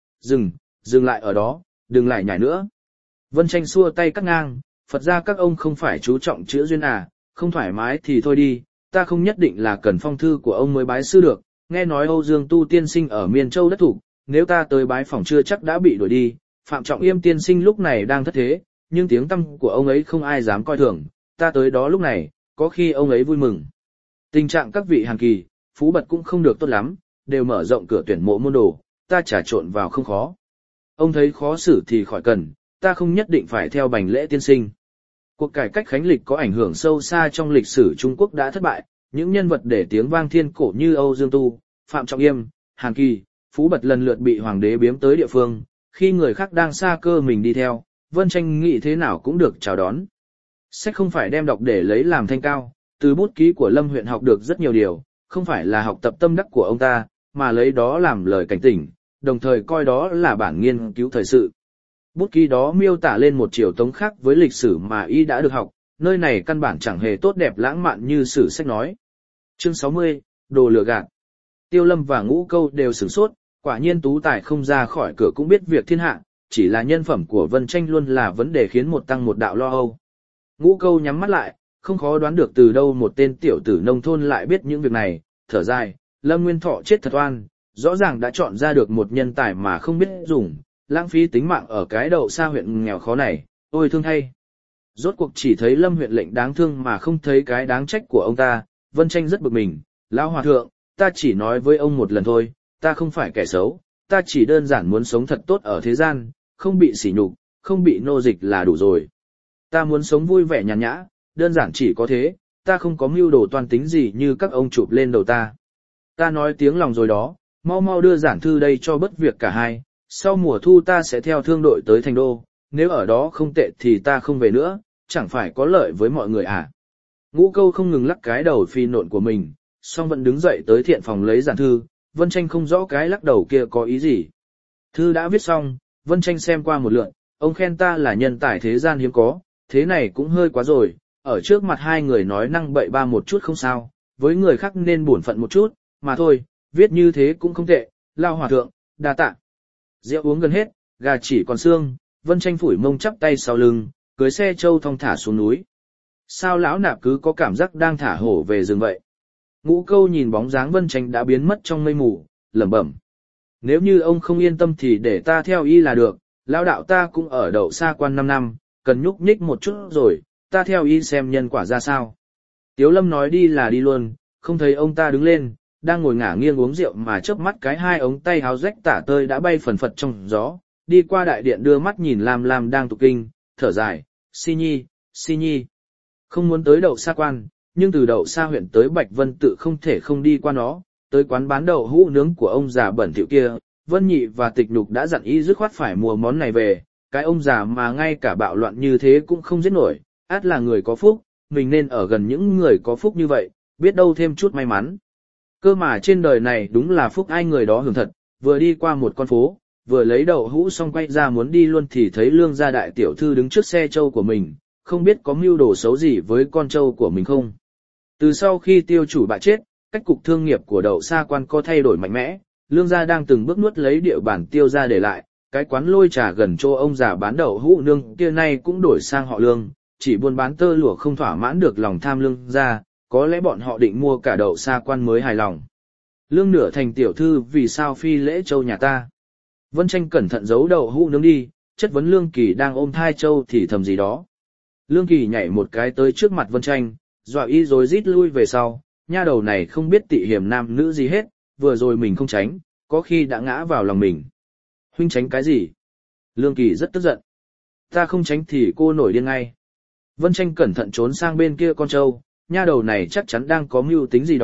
Dừng lại ở đó, đừng lại nhảy nữa. Vân Tranh xua tay cắt ngang, Phật ra các ông không phải chú trọng chữ duyên à, không thoải mái thì thôi đi, ta không nhất định là cần phong thư của ông mới bái sư được, nghe nói Âu Dương Tu tiên sinh ở Miên Châu đất thủ, nếu ta tới bái phỏng chưa chắc đã bị đuổi đi, Phạm Trọng Yêm tiên sinh lúc này đang thất thế, nhưng tiếng tăm của ông ấy không ai dám coi thường, ta tới đó lúc này, có khi ông ấy vui mừng. Tình trạng các vị Hàn Kỳ, Phú Bật cũng không được tốt lắm, đều mở rộng cửa tuyển mộ môn đồ, ta trà trộn vào không khó. Ông thấy khó xử thì khỏi cần, ta không nhất định phải theo bành lễ tiên sinh. Cuộc cải cách khánh lịch có ảnh hưởng sâu xa trong lịch sử Trung Quốc đã thất bại, những nhân vật để tiếng vang thiên cổ như Âu Dương Tu, Phạm Trọng Yêm, Hàn Kỳ, Phú Bật lần lượt bị hoàng đế biếm tới địa phương, khi người khác đang xa cơ mình đi theo, Vân Tranh nghĩ thế nào cũng được chào đón. Sách không phải đem đọc để lấy làm thanh cao, từ bút ký của Lâm huyện học được rất nhiều điều, không phải là học tập tâm đắc của ông ta, mà lấy đó làm lời cảnh tỉnh, đồng thời coi đó là bản nghiên cứu thời sự. Bút ký đó miêu tả lên một chiều tống khác với lịch sử mà y đã được học, nơi này căn bản chẳng hề tốt đẹp lãng mạn như sử sách nói. Chương 60, đồ lừa gạt. Tiêu Lâm và Ngũ Câu đều sửng sốt, quả nhiên tú tài không ra khỏi cửa cũng biết việc thiên hạ, chỉ là nhân phẩm của Vân Tranh luôn là vấn đề khiến một tăng một đạo lo âu. Ngũ Câu nhắm mắt lại, không khó đoán được từ đâu một tên tiểu tử nông thôn lại biết những việc này, thở dài, Lâm Nguyên Thọ chết thật oan, rõ ràng đã chọn ra được một nhân tài mà không biết dùng, lãng phí tính mạng ở cái đậu xa huyện nghèo khó này, ôi thương thay. Rốt cuộc chỉ thấy Lâm huyện lệnh đáng thương mà không thấy cái đáng trách của ông ta, Vân Tranh rất bực mình, lão hòa thượng, ta chỉ nói với ông một lần thôi, ta không phải kẻ xấu, ta chỉ đơn giản muốn sống thật tốt ở thế gian, không bị sỉ nhục, không bị nô dịch là đủ rồi. Ta muốn sống vui vẻ nhàn nhã, đơn giản chỉ có thế, ta không có mưu đồ toan tính gì như các ông chụp lên đầu ta. Ta nói tiếng lòng rồi đó, mau mau đưa giản thư đây cho bất việc cả hai, sau mùa thu ta sẽ theo thương đội tới thành đô, nếu ở đó không tệ thì ta không về nữa, chẳng phải có lợi với mọi người à. Ngũ Câu không ngừng lắc cái đầu phi nộn của mình, song vẫn đứng dậy tới thiện phòng lấy giản thư, Vân Tranh không rõ cái lắc đầu kia có ý gì. Thư đã viết xong, Vân Tranh xem qua một lượt, ông khen ta là nhân tài thế gian hiếm có, thế này cũng hơi quá rồi, ở trước mặt hai người nói năng bậy ba một chút không sao, với người khác nên bổn phận một chút, mà thôi, viết như thế cũng không tệ, lao hòa thượng, đa tạ. Rượu uống gần hết, gà chỉ còn xương, Vân Tranh phủi mông chắp tay sau lưng, cưới xe trâu thong thả xuống núi. Sao lão nạp cứ có cảm giác đang thả hổ về rừng vậy? Ngũ Câu nhìn bóng dáng Vân Tranh đã biến mất trong mây mù, lẩm bẩm. Nếu như ông không yên tâm thì để ta theo y là được, lão đạo ta cũng ở đậu xa quan 5 năm, cần nhúc nhích một chút rồi, ta theo y xem nhân quả ra sao. Tiếu Lâm nói đi là đi luôn, không thấy ông ta đứng lên, đang ngồi ngả nghiêng uống rượu mà chớp mắt cái hai ống tay áo rách tả tơi đã bay phần phật trong gió, đi qua đại điện đưa mắt nhìn Lam đang tụng kinh, thở dài, si nhi. Không muốn tới đậu xa quan, nhưng từ đậu xa huyện tới Bạch Vân tự không thể không đi qua nó, tới quán bán đậu hũ nướng của ông già bẩn thỉu kia, Vân Nhị và Tịch Nhục đã dặn y dứt khoát phải mua món này về, cái ông già mà ngay cả bạo loạn như thế cũng không giết nổi, át là người có phúc, mình nên ở gần những người có phúc như vậy, biết đâu thêm chút may mắn. Cơ mà trên đời này đúng là phúc ai người đó hưởng thật, vừa đi qua một con phố, vừa lấy đậu hũ xong quay ra muốn đi luôn thì thấy Lương gia đại tiểu thư đứng trước xe trâu của mình, không biết có mưu đồ xấu gì với con trâu của mình không. Từ sau khi tiêu chủ bại chết, cách cục thương nghiệp của đậu xa quan có thay đổi mạnh mẽ, Lương gia đang từng bước nuốt lấy địa bản tiêu gia để lại, cái quán lôi trà gần chỗ ông già bán đậu hũ nương kia nay cũng đổi sang họ Lương, chỉ buôn bán tơ lụa không thỏa mãn được lòng tham Lương gia, có lẽ bọn họ định mua cả đậu xa quan mới hài lòng. Lương nửa thành tiểu thư vì sao phi lễ châu nhà ta. Vân Tranh cẩn thận giấu đậu hũ nướng đi, chất vấn Lương Kỳ đang ôm thai châu thì thầm gì đó. Lương Kỳ nhảy một cái tới trước mặt Vân Tranh, dọa y rồi rít lui về sau, nha đầu này không biết tị hiểm nam nữ gì hết, vừa rồi mình không tránh, có khi đã ngã vào lòng mình. Huynh tránh cái gì? Lương Kỳ rất tức giận. Ta không tránh thì cô nổi điên ngay. Vân Tranh cẩn thận trốn sang bên kia con trâu, nha đầu này chắc chắn đang có mưu tính gì đó,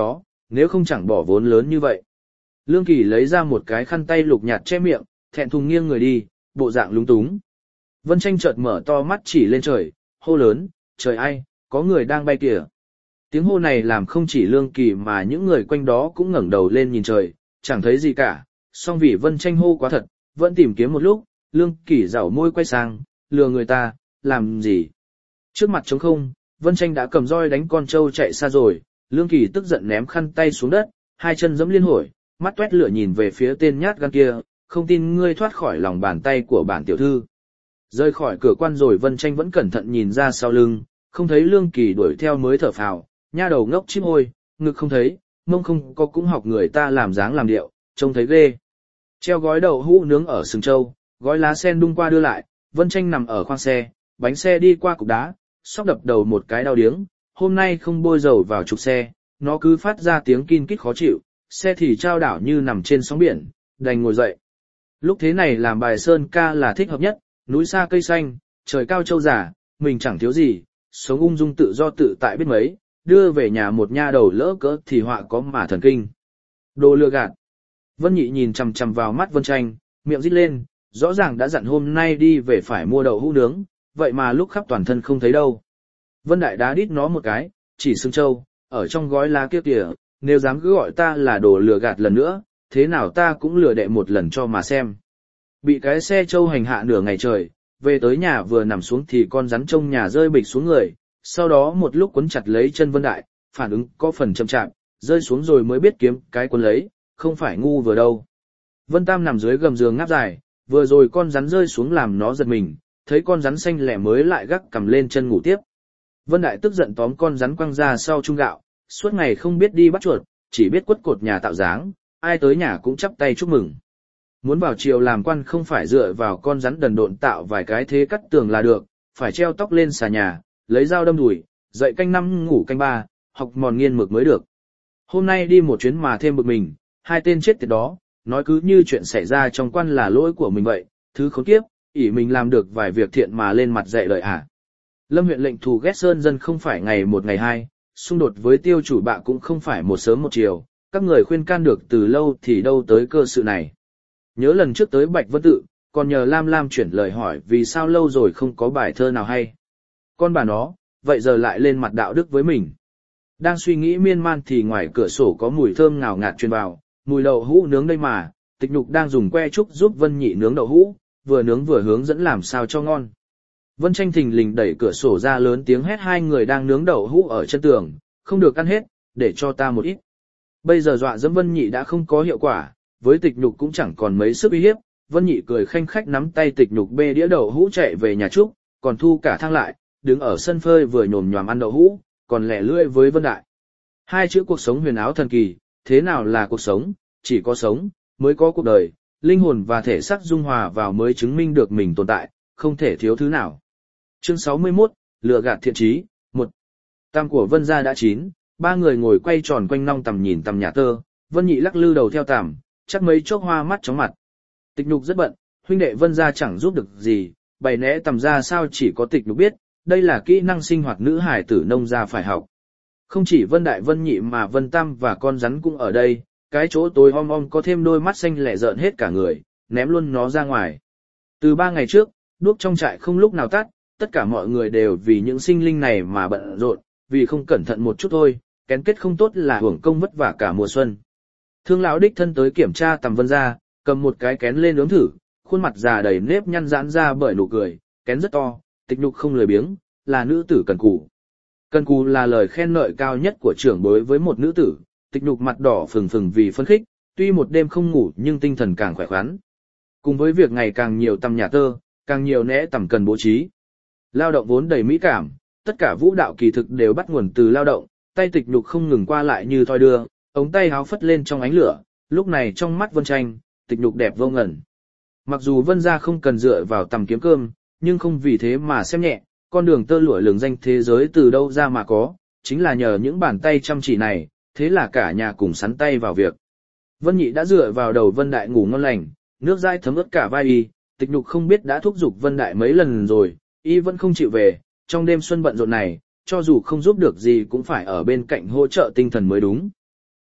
nếu không chẳng bỏ vốn lớn như vậy. Lương Kỳ lấy ra một cái khăn tay lục nhạt che miệng, thẹn thùng nghiêng người đi, bộ dạng lúng túng. Vân Tranh chợt mở to mắt chỉ lên trời, hô lớn, trời ai, có người đang bay kìa. Tiếng hô này làm không chỉ Lương Kỳ mà những người quanh đó cũng ngẩng đầu lên nhìn trời, chẳng thấy gì cả, song vì Vân Tranh hô quá thật, vẫn tìm kiếm một lúc, Lương Kỳ rảo môi quay sang, lừa người ta, làm gì. Trước mặt trống không, Vân Tranh đã cầm roi đánh con trâu chạy xa rồi, Lương Kỳ tức giận ném khăn tay xuống đất, hai chân giẫm liên hồi, mắt toét lửa nhìn về phía tên nhát gan kia, không tin ngươi thoát khỏi lòng bàn tay của bản tiểu thư. Rơi khỏi cửa quan rồi Vân Tranh vẫn cẩn thận nhìn ra sau lưng, không thấy Lương Kỳ đuổi theo mới thở phào, nha đầu ngốc chim ôi, ngực không thấy, mông không có cũng học người ta làm dáng làm điệu, trông thấy ghê. Treo gói đậu hũ nướng ở sừng trâu, gói lá sen đung qua đưa lại, Vân Tranh nằm ở khoang xe, bánh xe đi qua cục đá, sóc đập đầu một cái đau điếng, hôm nay không bôi dầu vào trục xe, nó cứ phát ra tiếng kin kít khó chịu, xe thì trao đảo như nằm trên sóng biển, đành ngồi dậy. Lúc thế này làm bài sơn ca là thích hợp nhất, núi xa cây xanh, trời cao châu giả, mình chẳng thiếu gì, sống ung dung tự do tự tại biết mấy, đưa về nhà một nha đầu lỡ cỡ thì họa có mà thần kinh. Đồ lừa gạt. Vân Nhị nhìn chằm chằm vào mắt Vân Tranh, miệng rít lên, rõ ràng đã dặn hôm nay đi về phải mua đậu hũ nướng, vậy mà lúc khắp toàn thân không thấy đâu. Vân Đại đá đít nó một cái, chỉ xương trâu, ở trong gói lá kia kìa, nếu dám cứ gọi ta là đồ lừa gạt lần nữa, thế nào ta cũng lừa đệ một lần cho mà xem. Bị cái xe trâu hành hạ nửa ngày trời, về tới nhà vừa nằm xuống thì con rắn trong nhà rơi bịch xuống người, sau đó một lúc quấn chặt lấy chân Vân Đại, phản ứng có phần chậm chạp, rơi xuống rồi mới biết kiếm cái quấn lấy, không phải ngu vừa đâu. Vân Tam nằm dưới gầm giường ngáp dài, vừa rồi con rắn rơi xuống làm nó giật mình, thấy con rắn xanh lẻ mới lại gác cầm lên chân ngủ tiếp. Vân Đại tức giận tóm con rắn quăng ra sau chung gạo, suốt ngày không biết đi bắt chuột, chỉ biết quất cột nhà tạo dáng, ai tới nhà cũng chắp tay chúc mừng. Muốn vào triều làm quan không phải dựa vào con rắn đần độn tạo vài cái thế cắt tường là được, phải treo tóc lên xà nhà, lấy dao đâm đùi, dậy canh 5 ngủ canh 3, học mòn nghiên mực mới được. Hôm nay đi một chuyến mà thêm bực mình, hai tên chết tiệt đó, nói cứ như chuyện xảy ra trong quan là lỗi của mình vậy, thứ khốn kiếp, ỷ mình làm được vài việc thiện mà lên mặt dạy lời à. Lâm huyện lệnh thù ghét sơn dân không phải ngày một ngày hai, xung đột với tiêu chủ bạ cũng không phải một sớm một chiều, các người khuyên can được từ lâu thì đâu tới cơ sự này. Nhớ lần trước tới Bạch Vân Tự, còn nhờ Lam Lam chuyển lời hỏi vì sao lâu rồi không có bài thơ nào hay. Con bà nó, vậy giờ lại lên mặt đạo đức với mình. Đang suy nghĩ miên man thì ngoài cửa sổ có mùi thơm ngào ngạt truyền vào, mùi đậu hũ nướng đây mà, Tịch Nhục đang dùng que trúc giúp Vân Nhị nướng đậu hũ, vừa nướng vừa hướng dẫn làm sao cho ngon. Vân Tranh thình lình đẩy cửa sổ ra lớn tiếng hét hai người đang nướng đậu hũ ở chân tường, không được ăn hết, để cho ta một ít. Bây giờ dọa dẫm Vân Nhị đã không có hiệu quả, với Tịch Nhục cũng chẳng còn mấy sức uy hiếp, Vân Nhị cười khanh khách nắm tay Tịch Nhục bê đĩa đậu hũ chạy về nhà Trúc, còn thu cả thang lại, đứng ở sân phơi vừa nhồm nhòm ăn đậu hũ, còn lẻ lưỡi với Vân Đại. Hai chữ cuộc sống huyền áo thần kỳ, thế nào là cuộc sống, chỉ có sống, mới có cuộc đời, linh hồn và thể xác dung hòa vào mới chứng minh được mình tồn tại, không thể thiếu thứ nào. Chương 61, lừa gạt thiện chí, 1. Tam của Vân gia đã chín, ba người ngồi quay tròn quanh nong tầm nhìn tầm nhà tơ, Vân Nhị lắc lư đầu theo tằm, chắc mấy chốc hoa mắt chóng mặt. Tịch Nhục rất bận, huynh đệ Vân gia chẳng giúp được gì, bày né tầm ra sao chỉ có Tịch Nhục biết, đây là kỹ năng sinh hoạt nữ hải tử nông gia phải học. Không chỉ Vân Đại Vân Nhị mà Vân Tam và con rắn cũng ở đây, cái chỗ tối om có thêm đôi mắt xanh lẻ rợn hết cả người, ném luôn nó ra ngoài. Từ 3 ngày trước, đuốc trong trại không lúc nào tắt, tất cả mọi người đều vì những sinh linh này mà bận rộn, vì không cẩn thận một chút thôi, kén kết không tốt là hưởng công vất vả cả mùa xuân. Thương lão đích thân tới kiểm tra tầm Vân gia, cầm một cái kén lên nướng thử, khuôn mặt già đầy nếp nhăn giãn ra bởi nụ cười, kén rất to, Tịch Nhục không lười biếng, là nữ tử cần cù. Cần cù là lời khen ngợi cao nhất của trưởng bối với một nữ tử, Tịch Nhục mặt đỏ phừng phừng vì phấn khích, tuy một đêm không ngủ nhưng tinh thần càng khỏe khoắn. Cùng với việc ngày càng nhiều tầm nhà tơ, càng nhiều nẽ tầm cần bố trí. Lao động vốn đầy mỹ cảm, tất cả vũ đạo kỳ thực đều bắt nguồn từ lao động, tay Tịch Nhục không ngừng qua lại như thoi đưa, ống tay háo phất lên trong ánh lửa, lúc này trong mắt Vân Tranh, Tịch Nhục đẹp vô ngần. Mặc dù Vân gia không cần dựa vào tầm kiếm cơm, nhưng không vì thế mà xem nhẹ, con đường tơ lụa lừng danh thế giới từ đâu ra mà có, chính là nhờ những bàn tay chăm chỉ này, thế là cả nhà cùng sắn tay vào việc. Vân Nhị đã dựa vào đầu Vân Đại ngủ ngon lành, nước dãi thấm ướt cả vai y, Tịch Nhục không biết đã thúc giục Vân Đại mấy lần rồi, y vẫn không chịu về, trong đêm xuân bận rộn này, cho dù không giúp được gì cũng phải ở bên cạnh hỗ trợ tinh thần mới đúng.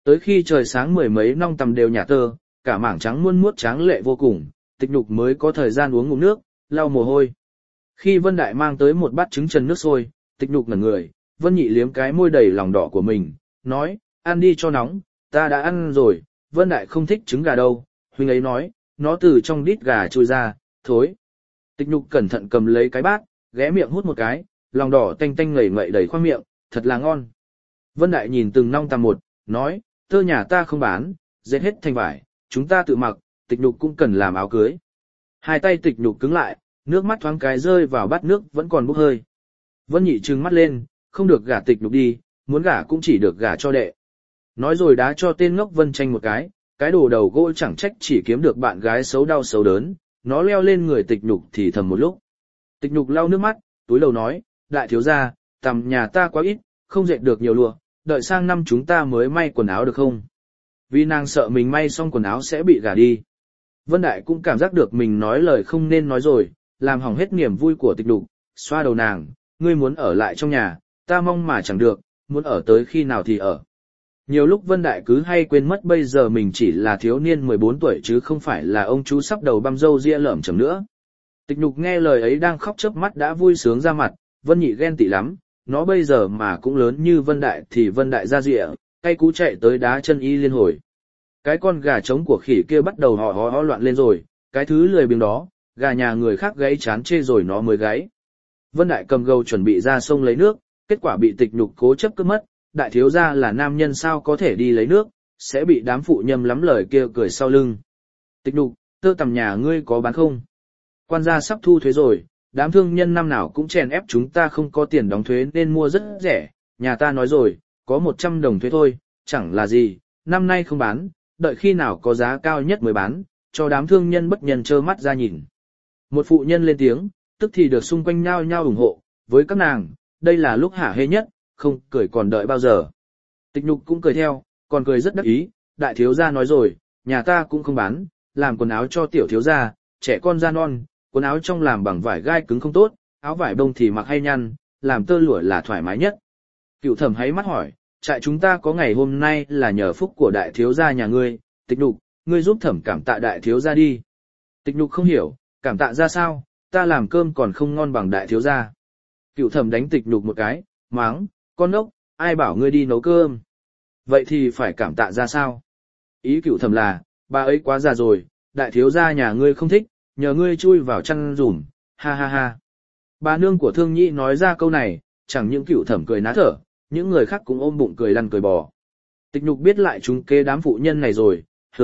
Tới khi trời sáng mười mấy nong tầm đều nhả tơ, cả mảng trắng muôn muốt tráng lệ vô cùng, Tịch Nhục mới có thời gian uống ngụm nước, lau mồ hôi. Khi Vân Đại mang tới một bát trứng trần nước sôi, Tịch Nhục ngẩn người, Vân Nhị liếm cái môi đầy lòng đỏ của mình, nói, ăn đi cho nóng, ta đã ăn rồi, Vân Đại không thích trứng gà đâu, huynh ấy nói, nó từ trong đít gà trôi ra, thối. Tịch Nhục cẩn thận cầm lấy cái bát, ghé miệng hút một cái, lòng đỏ tanh tanh ngậy ngậy đầy khoang miệng, thật là ngon. Vân Đại nhìn từng nong tằm một, nói, tơ nhà ta không bán, dệt hết thành vải, chúng ta tự mặc, Tịch Nhục cũng cần làm áo cưới. Hai tay Tịch Nhục cứng lại, nước mắt thoáng cái rơi vào bát nước vẫn còn bốc hơi. Vân Nhị trừng mắt lên, không được gả Tịch Nhục đi, muốn gả cũng chỉ được gả cho đệ. Nói rồi đá cho tên ngốc Vân Tranh một cái đồ đầu gỗ chẳng trách chỉ kiếm được bạn gái xấu đau xấu đớn, nó leo lên người Tịch Nhục thì thầm một lúc. Tịch Nhục lau nước mắt, túi đầu nói, đại thiếu gia, tằm nhà ta quá ít, không dệt được nhiều lụa, đợi sang năm chúng ta mới may quần áo được không? Vì nàng sợ mình may xong quần áo sẽ bị gả đi. Vân Đại cũng cảm giác được mình nói lời không nên nói rồi, làm hỏng hết niềm vui của Tịch Nhục, xoa đầu nàng, ngươi muốn ở lại trong nhà, ta mong mà chẳng được, muốn ở tới khi nào thì ở. Nhiều lúc Vân Đại cứ hay quên mất bây giờ mình chỉ là thiếu niên 14 tuổi chứ không phải là ông chú sắp đầu băm râu ria lởm chởm nữa. Tịch Nhục nghe lời ấy đang khóc chớp mắt đã vui sướng ra mặt, Vân Nhị ghen tị lắm, nó bây giờ mà cũng lớn như Vân Đại thì Vân Đại ra rịa, cay cú chạy tới đá chân y liên hồi. Cái con gà trống của khỉ kia bắt đầu ho loạn lên rồi, cái thứ lười biếng đó, gà nhà người khác gáy chán chê rồi nó mới gáy. Vân Đại cầm gầu chuẩn bị ra sông lấy nước, kết quả bị Tịch Nhục cố chấp cướp mất, đại thiếu gia là nam nhân sao có thể đi lấy nước, sẽ bị đám phụ nhâm lắm lời kia cười sau lưng. Tịch Nhục, tơ tằm nhà ngươi có bán không? Quan gia sắp thu thuế rồi, đám thương nhân năm nào cũng chèn ép chúng ta không có tiền đóng thuế nên mua rất rẻ, nhà ta nói rồi, có 100 đồng thuế thôi, chẳng là gì, năm nay không bán, đợi khi nào có giá cao nhất mới bán, cho đám thương nhân bất nhân trơ mắt ra nhìn. Một phụ nhân lên tiếng, tức thì được xung quanh nhao nhao ủng hộ, với các nàng, đây là lúc hả hê nhất, không cười còn đợi bao giờ. Tịch Nhục cũng cười theo, còn cười rất đắc ý, đại thiếu gia nói rồi, nhà ta cũng không bán, làm quần áo cho tiểu thiếu gia, trẻ con da non, quần áo trong làm bằng vải gai cứng không tốt, áo vải bông thì mặc hay nhăn, làm tơ lụa là thoải mái nhất. Cựu Thẩm háy mắt hỏi, trại chúng ta có ngày hôm nay là nhờ phúc của đại thiếu gia nhà ngươi, Tịch Nhục, ngươi giúp Thẩm cảm tạ đại thiếu gia đi. Tịch Nhục không hiểu, cảm tạ ra sao, ta làm cơm còn không ngon bằng đại thiếu gia. Cựu Thẩm đánh Tịch Nhục một cái, mắng, con ốc, ai bảo ngươi đi nấu cơm. Vậy thì phải cảm tạ ra sao? Ý Cựu Thẩm là, bà ấy quá già rồi, đại thiếu gia nhà ngươi không thích, nhờ ngươi chui vào chăn dùm, ha ha ha. Bà nương của Thương Nhĩ nói ra câu này, chẳng những Cựu Thẩm cười ná thở, những người khác cũng ôm bụng cười lăn cười bò. Tịch Nhục biết lại chúng kế đám phụ nhân này rồi,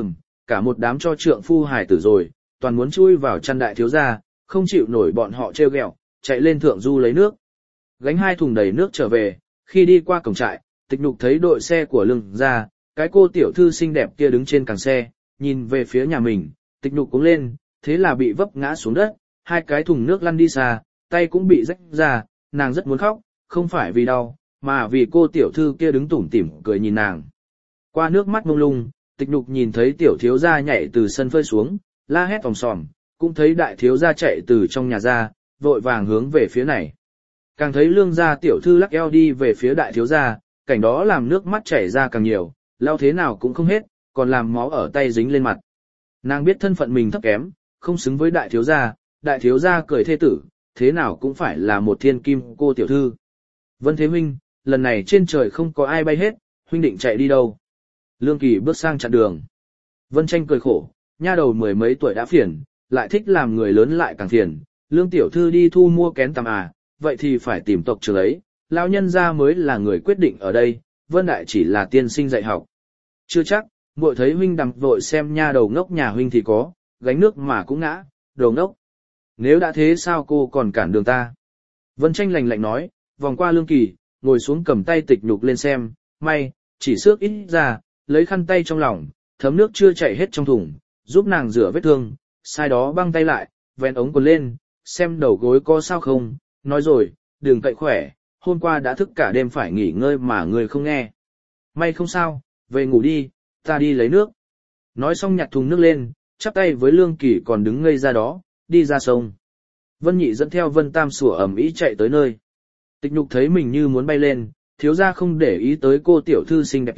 cả một đám cho trượng phu hài tử rồi, toàn muốn chui vào chăn đại thiếu gia, không chịu nổi bọn họ trêu ghẹo, chạy lên thượng du lấy nước. Gánh 2 thùng đầy nước trở về, khi đi qua cổng trại, Tịch Nhục thấy đội xe của Lương gia, cái cô tiểu thư xinh đẹp kia đứng trên càng xe, nhìn về phía nhà mình, Tịch Nhục cuống lên, thế là bị vấp ngã xuống đất, 2 cái thùng nước lăn đi xa, tay cũng bị rách ra, nàng rất muốn khóc, không phải vì đau, mà vì cô tiểu thư kia đứng tủm tỉm cười nhìn nàng. Qua nước mắt mông lung, Tịch Nhục nhìn thấy tiểu thiếu gia nhảy từ sân phơi xuống, la hét vòng sòm, cũng thấy đại thiếu gia chạy từ trong nhà ra, vội vàng hướng về phía này. Càng thấy Lương gia tiểu thư lắc eo đi về phía đại thiếu gia, cảnh đó làm nước mắt chảy ra càng nhiều, lau thế nào cũng không hết, còn làm máu ở tay dính lên mặt. Nàng biết thân phận mình thấp kém, không xứng với đại thiếu gia cười thê tử, thế nào cũng phải là một thiên kim cô tiểu thư. Vân Thế huynh, lần này trên trời không có ai bay hết, huynh định chạy đi đâu? Lương Kỳ bước sang chặn đường. Vân Tranh cười khổ, nha đầu 10 mấy tuổi đã phiền, lại thích làm người lớn lại càng phiền. Lương tiểu thư đi thu mua kén tằm à, vậy thì phải tìm tộc trưởng ấy, lão nhân gia mới là người quyết định ở đây, Vân Đại chỉ là tiên sinh dạy học. Chưa chắc, muội thấy huynh đằng vội xem nha đầu ngốc nhà huynh thì có, gánh nước mà cũng ngã, đồ ngốc. Nếu đã thế sao cô còn cản đường ta? Vân Tranh lạnh lạnh nói, vòng qua Lương Kỳ, ngồi xuống cầm tay Tịch Nhục lên xem, may, chỉ xước ít ra, lấy khăn tay trong lòng, thấm nước chưa chảy hết trong thùng, giúp nàng rửa vết thương, sai đó băng tay lại, vén ống quần lên, xem đầu gối có sao không, nói rồi, đừng cậy khỏe, hôm qua đã thức cả đêm phải nghỉ ngơi mà người không nghe. May không sao, về ngủ đi, ta đi lấy nước. Nói xong nhặt thùng nước lên, chắp tay với Lương Kỳ còn đứng ngây ra đó, đi ra sông. Vân Nhị dẫn theo Vân Tam sủa ầm ĩ chạy tới nơi. Tịch Nhục thấy mình như muốn bay lên, thiếu gia không để ý tới cô tiểu thư xinh đẹp kia,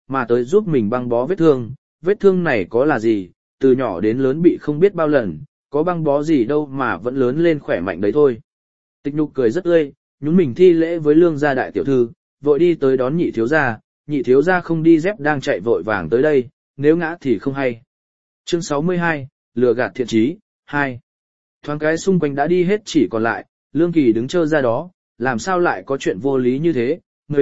mà tới giúp mình băng bó vết thương này có là gì, từ nhỏ đến lớn bị không biết bao lần, có băng bó gì đâu mà vẫn lớn lên khỏe mạnh đấy thôi. Tịch Nhục cười rất ươi, nhún mình thi lễ với Lương gia đại tiểu thư, vội đi tới đón nhị thiếu gia không đi dép đang chạy vội vàng tới đây, nếu ngã thì không hay. Chương 62, lừa gạt thiện chí, 2. Thoáng cái xung quanh đã đi hết chỉ còn lại, Lương Kỳ đứng trơ ra đó, làm sao lại có chuyện vô lý như thế,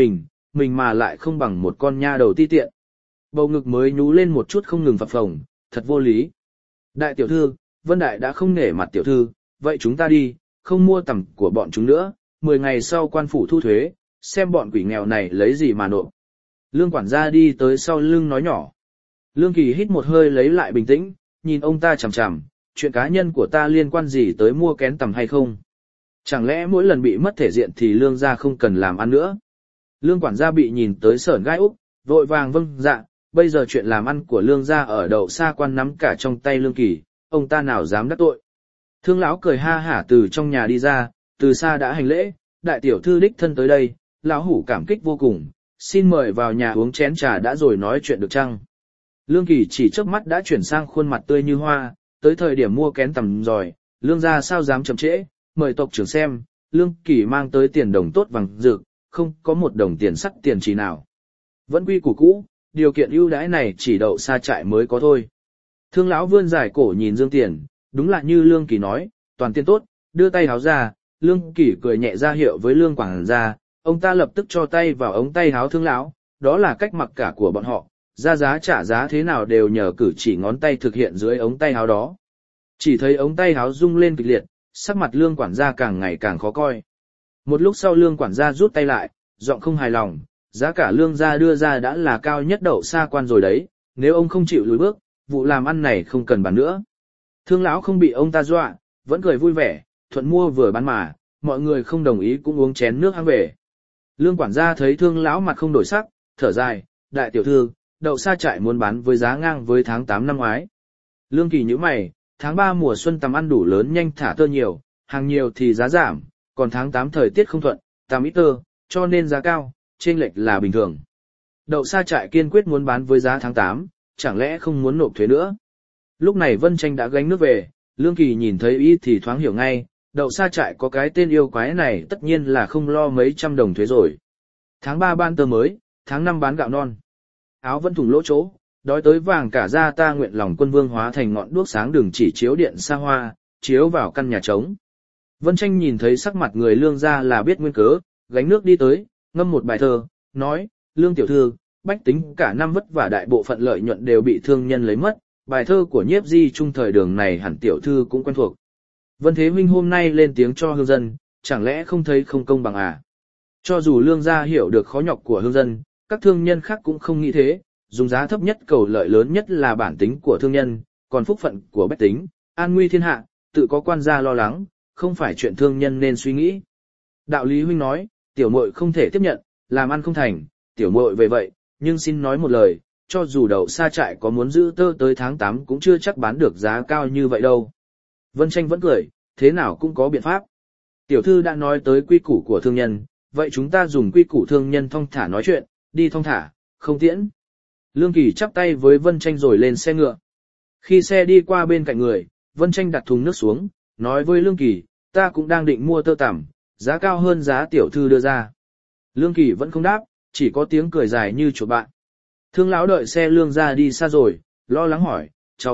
mình mà lại không bằng một con nha đầu ti tiện. Bầu ngực mới nhú lên một chút không ngừng phập phồng, thật vô lý. Đại tiểu thư, Vân Đại đã không nể mặt tiểu thư, vậy chúng ta đi, không mua tằm của bọn chúng nữa, 10 ngày sau quan phủ thu thuế, xem bọn quỷ nghèo này lấy gì mà nộp. Lương quản gia đi tới sau lưng nói nhỏ. Lương Kỳ hít một hơi lấy lại bình tĩnh, nhìn ông ta chằm chằm, chuyện cá nhân của ta liên quan gì tới mua kén tằm hay không? Chẳng lẽ mỗi lần bị mất thể diện thì lương gia không cần làm ăn nữa? Lương quản gia bị nhìn tới sởn gai úc, vội vàng vâng dạ, bây giờ chuyện làm ăn của lương gia ở Đậu Sa Quan nắm cả trong tay Lương Kỳ, ông ta nào dám đắc tội. Thương lão cười ha hả từ trong nhà đi ra, từ xa đã hành lễ, đại tiểu thư đích thân tới đây, lão hủ cảm kích vô cùng, xin mời vào nhà uống chén trà đã rồi nói chuyện được chăng? Lương Kỳ chỉ chớp mắt đã chuyển sang khuôn mặt tươi như hoa, tới thời điểm mua kén tằm rồi, lương gia sao dám chậm trễ, mời tộc trưởng xem, Lương Kỳ mang tới tiền đồng tốt vàng rực, không có một đồng tiền sắt tiền chỉ nào. Vẫn quy củ cũ, điều kiện ưu đãi này chỉ Đậu Sa trại mới có thôi. Thương lão vươn dài cổ nhìn Dương Tiền, đúng là như Lương Kỳ nói, toàn tiền tốt, đưa tay háo ra, Lương Kỳ cười nhẹ ra hiệu với Lương quản gia, ông ta lập tức cho tay vào ống tay háo thương lão, đó là cách mặc cả của bọn họ, ra giá trả giá thế nào đều nhờ cử chỉ ngón tay thực hiện dưới ống tay háo đó. Chỉ thấy ống tay háo rung lên kịch liệt, sắc mặt Lương quản gia càng ngày càng khó coi. Một lúc sau Lương quản gia rút tay lại, giọng không hài lòng, giá cả Lương gia đưa ra đã là cao nhất Đậu Sa Quan rồi đấy, nếu ông không chịu lùi bước, vụ làm ăn này không cần bàn nữa. Thương lão không bị ông ta dọa, vẫn cười vui vẻ, thuận mua vừa bán mà, mọi người không đồng ý cũng uống chén nước hăng về. Lương quản gia thấy thương lão mặt không đổi sắc, thở dài, đại tiểu thư, Đậu Sa trại muốn bán với giá ngang với tháng 8 năm ngoái. Lương Kỳ nhíu mày, tháng 3 mùa xuân tầm ăn đủ lớn nhanh thả tơ nhiều, hàng nhiều thì giá giảm, còn tháng 8 thời tiết không thuận, tầm ít tơ, cho nên giá cao, chênh lệch là bình thường. Đậu Sa trại kiên quyết muốn bán với giá tháng 8, chẳng lẽ không muốn nộp thuế nữa? Lúc này Vân Tranh đã gánh nước về, Lương Kỳ nhìn thấy y thì thoáng hiểu ngay, Đậu Sa trại có cái tên yêu quái này tất nhiên là không lo mấy trăm đồng thuế rồi. Tháng 3 ban tơ mới, tháng 5 bán gạo non. Áo vẫn thủng lỗ chỗ, đói tới vàng cả da ta nguyện lòng quân vương hóa thành ngọn đuốc sáng đường chỉ chiếu điện xa hoa, chiếu vào căn nhà trống. Vân Tranh nhìn thấy sắc mặt người Lương gia là biết nguyên cớ, gánh nước đi tới, ngâm một bài thơ, nói, Lương tiểu thư, bách tính cả năm vất vả đại bộ phận lợi nhuận đều bị thương nhân lấy mất, bài thơ của Nhiếp Di trung thời đường này hẳn tiểu thư cũng quen thuộc. Vân Thế huynh hôm nay lên tiếng cho hương dân, chẳng lẽ không thấy không công bằng à? Cho dù Lương gia hiểu được khó nhọc của hương dân, các thương nhân khác cũng không nghĩ thế, dùng giá thấp nhất cầu lợi lớn nhất là bản tính của thương nhân, còn phúc phận của bách tính, an nguy thiên hạ, tự có quan gia lo lắng, không phải chuyện thương nhân nên suy nghĩ. Đạo lý huynh nói, tiểu muội không thể tiếp nhận, làm ăn không thành, tiểu muội về vậy, nhưng xin nói một lời, cho dù Đậu Sa trại có muốn giữ tơ tới tháng 8 cũng chưa chắc bán được giá cao như vậy đâu. Vân Tranh vẫn cười, thế nào cũng có biện pháp. Tiểu thư đã nói tới quy củ của thương nhân, vậy chúng ta dùng quy củ thương nhân thong thả nói chuyện, đi thong thả, không tiễn. Lương Kỳ chắp tay với Vân Tranh rồi lên xe ngựa. Khi xe đi qua bên cạnh người, Vân Tranh đặt thùng nước xuống, nói với Lương Kỳ, ta cũng đang định mua tơ tằm, giá cao hơn giá tiểu thư đưa ra. Lương Kỳ vẫn không đáp, chỉ có tiếng cười dài như chuột bạn. Thương lão đợi xe Lương ra đi xa rồi, lo lắng hỏi,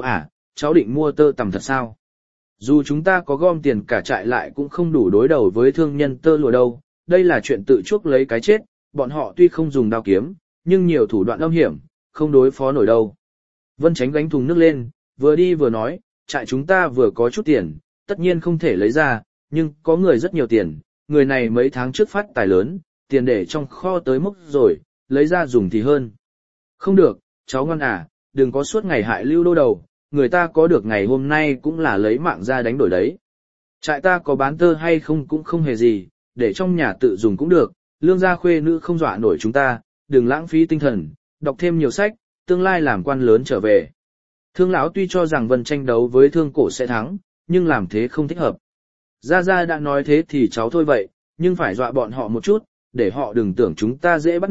cháu định mua tơ tằm thật sao? Dù chúng ta có gom tiền cả trại lại cũng không đủ đối đầu với thương nhân tơ lụa đâu, đây là chuyện tự chuốc lấy cái chết, bọn họ tuy không dùng đao kiếm, nhưng nhiều thủ đoạn âm hiểm, không đối phó nổi đâu. Vân Chánh gánh thùng nước lên, vừa đi vừa nói, trại chúng ta vừa có chút tiền, tất nhiên không thể lấy ra, nhưng có người rất nhiều tiền, người này mấy tháng trước phát tài lớn, tiền để trong kho tới mốc rồi, lấy ra dùng thì hơn. Không được, cháu ngoan à, đừng có suốt ngày hại Lưu Đô đầu, người ta có được ngày hôm nay cũng là lấy mạng ra đánh đổi đấy. Trại ta có bán tơ hay không cũng không hề gì, để trong nhà tự dùng cũng được, Lương gia khuê nữ không dọa nổi chúng ta, đừng lãng phí tinh thần, đọc thêm nhiều sách, tương lai làm quan lớn trở về. Thương lão tuy cho rằng Vân tranh đấu với Thương Cổ sẽ thắng, nhưng làm thế không thích hợp. Gia Gia đã nói thế thì cháu thôi vậy, nhưng phải dọa bọn họ một chút, để họ đừng tưởng chúng ta dễ bắt nạt,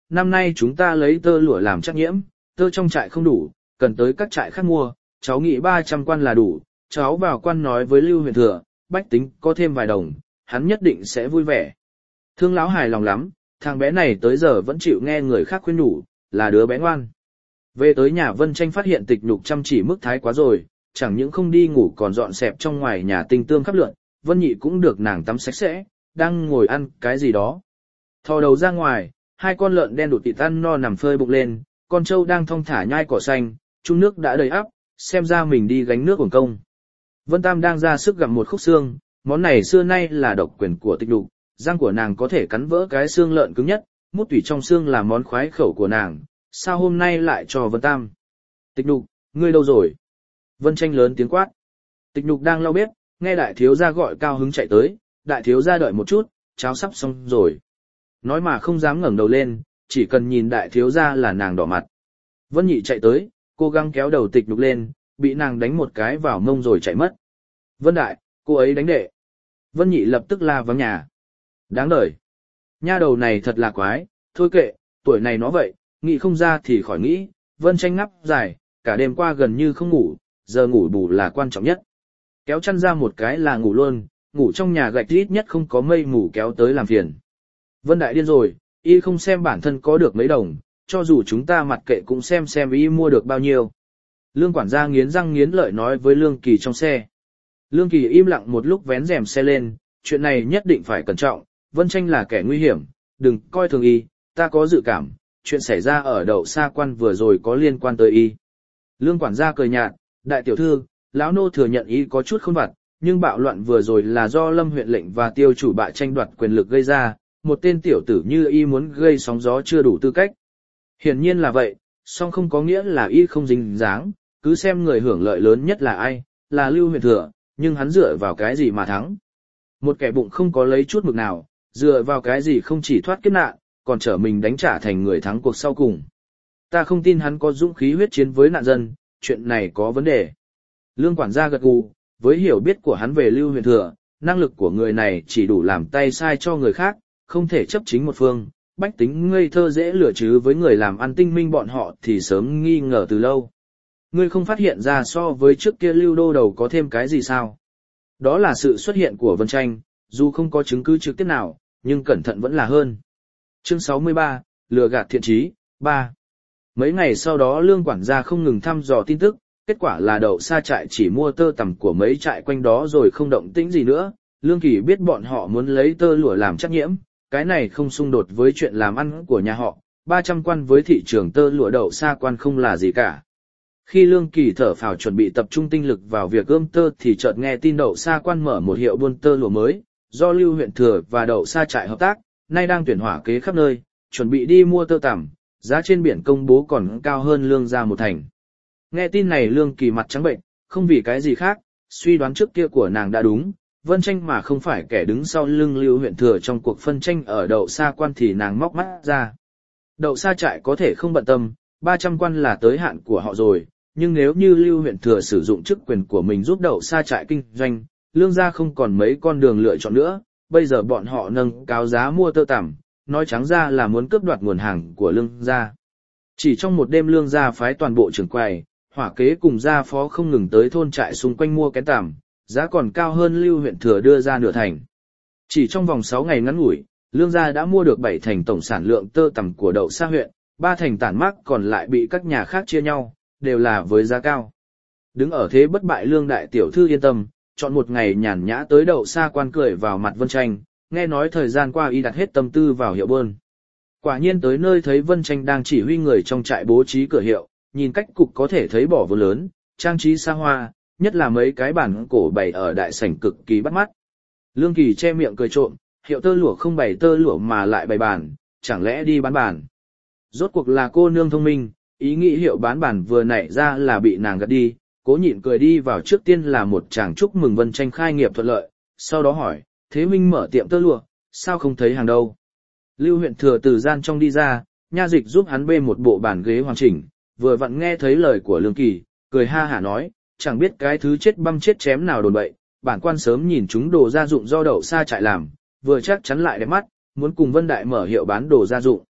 năm nay chúng ta lấy tơ lụa làm trắc nhiễm, tơ trong trại không đủ, cần tới các trại khác mua, cháu nghĩ 300 quan là đủ, cháu vào quan nói với Lưu huyện thừa, bách tính có thêm vài đồng, hắn nhất định sẽ vui vẻ. Thương lão hài lòng lắm, thằng bé này tới giờ vẫn chịu nghe người khác khuyên nhủ, là đứa bé ngoan. Về tới nhà Vân Tranh phát hiện Tịch Nhục chăm chỉ mức thái quá rồi, chẳng những không đi ngủ còn dọn dẹp trong ngoài nhà tinh tương khắp lượn, Vân Nhị cũng được nàng tắm sạch sẽ, đang ngồi ăn cái gì đó. Thò đầu ra ngoài, hai con lợn đen đụt thịt ăn no nằm phơi bụng lên, con trâu đang thong thả nhai cỏ xanh, chung nước đã đầy ắp, xem ra mình đi gánh nước uổng công. Vân Tam đang ra sức gặm một khúc xương, món này xưa nay là độc quyền của Tịch Nhục, răng của nàng có thể cắn vỡ cái xương lợn cứng nhất, mút tủy trong xương là món khoái khẩu của nàng, sao hôm nay lại cho Vân Tam? Tịch Nhục, ngươi đâu rồi? Vân Tranh lớn tiếng quát. Tịch Nhục đang lau bếp, nghe đại thiếu gia gọi cao hứng chạy tới, đại thiếu gia đợi một chút, cháo sắp xong rồi. Nói mà không dám ngẩng đầu lên, chỉ cần nhìn đại thiếu gia là nàng đỏ mặt. Vân Nhị chạy tới, cố gắng kéo đầu Tịch Nhục lên, bị nàng đánh một cái vào mông rồi chạy mất. Vân Đại, cô ấy đánh đệ. Vân Nhị lập tức la vắng nhà. Đáng đời. Nha đầu này thật là quái, thôi kệ, tuổi này nó vậy, nghĩ không ra thì khỏi nghĩ. Vân Tranh ngắp dài, cả đêm qua gần như không ngủ, giờ ngủ bù là quan trọng nhất. Kéo chăn ra một cái là ngủ luôn, ngủ trong nhà gạch ít nhất không có mây mù kéo tới làm phiền. Vân Đại điên rồi, y không xem bản thân có được mấy đồng, cho dù chúng ta mặc kệ cũng xem y mua được bao nhiêu. Lương quản gia nghiến răng nghiến lợi nói với Lương Kỳ trong xe. Lương Kỳ im lặng một lúc vén rèm xe lên, chuyện này nhất định phải cẩn trọng, Vân Tranh là kẻ nguy hiểm, đừng coi thường y, ta có dự cảm, chuyện xảy ra ở Đậu Sa Quan vừa rồi có liên quan tới y. Lương quản gia cười nhạt, đại tiểu thư, lão nô thừa nhận y có chút khôn vặt, nhưng bạo loạn vừa rồi là do Lâm huyện lệnh và Tiêu chủ bạ tranh đoạt quyền lực gây ra, một tên tiểu tử như y muốn gây sóng gió chưa đủ tư cách. Hiển nhiên là vậy, song không có nghĩa là y không dính dáng, cứ xem người hưởng lợi lớn nhất là ai, là Lưu huyện thừa, nhưng hắn dựa vào cái gì mà thắng. Một kẻ bụng không có lấy chút mực nào, dựa vào cái gì không chỉ thoát kiếp nạn, còn trở mình đánh trả thành người thắng cuộc sau cùng. Ta không tin hắn có dũng khí huyết chiến với nạn dân, chuyện này có vấn đề. Lương quản gia gật gù, với hiểu biết của hắn về Lưu huyện thừa, năng lực của người này chỉ đủ làm tay sai cho người khác, không thể chấp chính một phương, bách tính ngây thơ dễ lừa chứ với người làm ăn tinh minh bọn họ thì sớm nghi ngờ từ lâu. Ngươi không phát hiện ra so với trước kia Lưu đô đầu có thêm cái gì sao? Đó là sự xuất hiện của Vân Tranh, dù không có chứng cứ trực tiếp nào, nhưng cẩn thận vẫn là hơn. Chương 63, lừa gạt thiện chí, 3. Mấy ngày sau đó Lương quản gia không ngừng thăm dò tin tức, kết quả là Đậu Sa trại chỉ mua tơ tằm của mấy trại quanh đó rồi không động tĩnh gì nữa. Lương Kỳ biết bọn họ muốn lấy tơ lụa làm trắc nhiễm, cái này không xung đột với chuyện làm ăn của nhà họ, 300 quan với thị trường tơ lụa Đậu Sa quan không là gì cả. Khi Lương Kỳ thở phào chuẩn bị tập trung tinh lực vào việc ươm tơ thì chợt nghe tin Đậu Sa quan mở một hiệu buôn tơ lụa mới, do Lưu huyện thừa và Đậu Sa trại hợp tác, nay đang tuyển hỏa kế khắp nơi, chuẩn bị đi mua tơ tằm, giá trên biển công bố còn cao hơn Lương gia một thành. Nghe tin này Lương Kỳ mặt trắng bệnh, không vì cái gì khác, suy đoán trước kia của nàng đã đúng, Vân Tranh mà không phải kẻ đứng sau lưng Lưu huyện thừa trong cuộc phân tranh ở Đậu Sa quan thì nàng móc mắt ra. Đậu Sa trại có thể không bận tâm, 300 quan là tới hạn của họ rồi, nhưng nếu như Lưu huyện thừa sử dụng chức quyền của mình giúp Đậu Sa trại kinh doanh, Lương gia không còn mấy con đường lựa chọn nữa, bây giờ bọn họ nâng cao giá mua tơ tằm, nói trắng ra là muốn cướp đoạt nguồn hàng của Lương gia. Chỉ trong một đêm Lương gia phái toàn bộ trưởng quầy, hỏa kế cùng gia phó không ngừng tới thôn trại xung quanh mua kén tằm, giá còn cao hơn Lưu huyện thừa đưa ra nửa thành. Chỉ trong vòng 6 ngày ngắn ngủi, Lương gia đã mua được 7 thành tổng sản lượng tơ tằm của Đậu Sa huyện, 3 thành tản mác còn lại bị các nhà khác chia nhau, đều là với giá cao. Đứng ở thế bất bại Lương đại tiểu thư yên tâm, chọn một ngày nhàn nhã tới Đậu Sa quan cười vào mặt Vân Tranh, nghe nói thời gian qua y đặt hết tâm tư vào hiệu buôn. Quả nhiên tới nơi thấy Vân Tranh đang chỉ huy người trong trại bố trí cửa hiệu, nhìn cách cục có thể thấy bỏ vốn lớn, trang trí xa hoa, nhất là mấy cái bản cổ bày ở đại sảnh cực kỳ bắt mắt. Lương Kỳ che miệng cười trộm, hiệu tơ lụa không bày tơ lụa mà lại bày bàn, chẳng lẽ đi bán bàn. Rốt cuộc là cô nương thông minh, ý nghĩ hiệu bán bàn vừa nảy ra là bị nàng gạt đi, cố nhịn cười đi vào trước tiên là một chàng chúc mừng Vân Tranh khai nghiệp thuận lợi, sau đó hỏi, thế huynh mở tiệm tơ lụa, sao không thấy hàng đâu. Lưu huyện thừa từ gian trong đi ra, nha dịch giúp hắn bê một bộ bàn ghế hoàn chỉnh, vừa vặn nghe thấy lời của Lương Kỳ, cười ha hả nói, chẳng biết cái thứ chết băm chết chém nào đồn bậy, bản quan sớm nhìn chúng đồ gia dụng do Đậu Sa trại làm, vừa chắc chắn lại đẹp mắt, muốn cùng Vân Đại mở hiệu bán đồ gia dụng.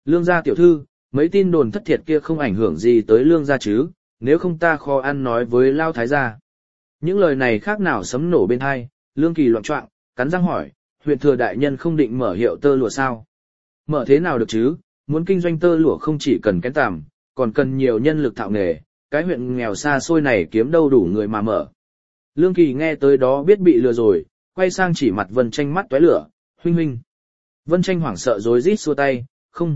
Lương gia tiểu thư, mấy tin đồn thất thiệt kia không ảnh hưởng gì tới lương gia chứ, nếu không ta khó ăn nói với Lao Thái gia. Những lời này khác nào sấm nổ bên tai, Lương Kỳ loạn choạng, cắn răng hỏi, huyện thừa đại nhân không định mở hiệu tơ lụa sao? Mở thế nào được chứ, muốn kinh doanh tơ lụa không chỉ cần kén tằm, còn cần nhiều nhân lực thạo nghề, cái huyện nghèo xa xôi này kiếm đâu đủ người mà mở. Lương Kỳ nghe tới đó biết bị lừa rồi, quay sang chỉ mặt Vân Tranh mắt tóe lửa, huynh huynh. Vân Tranh hoảng sợ rối rít xua tay, không,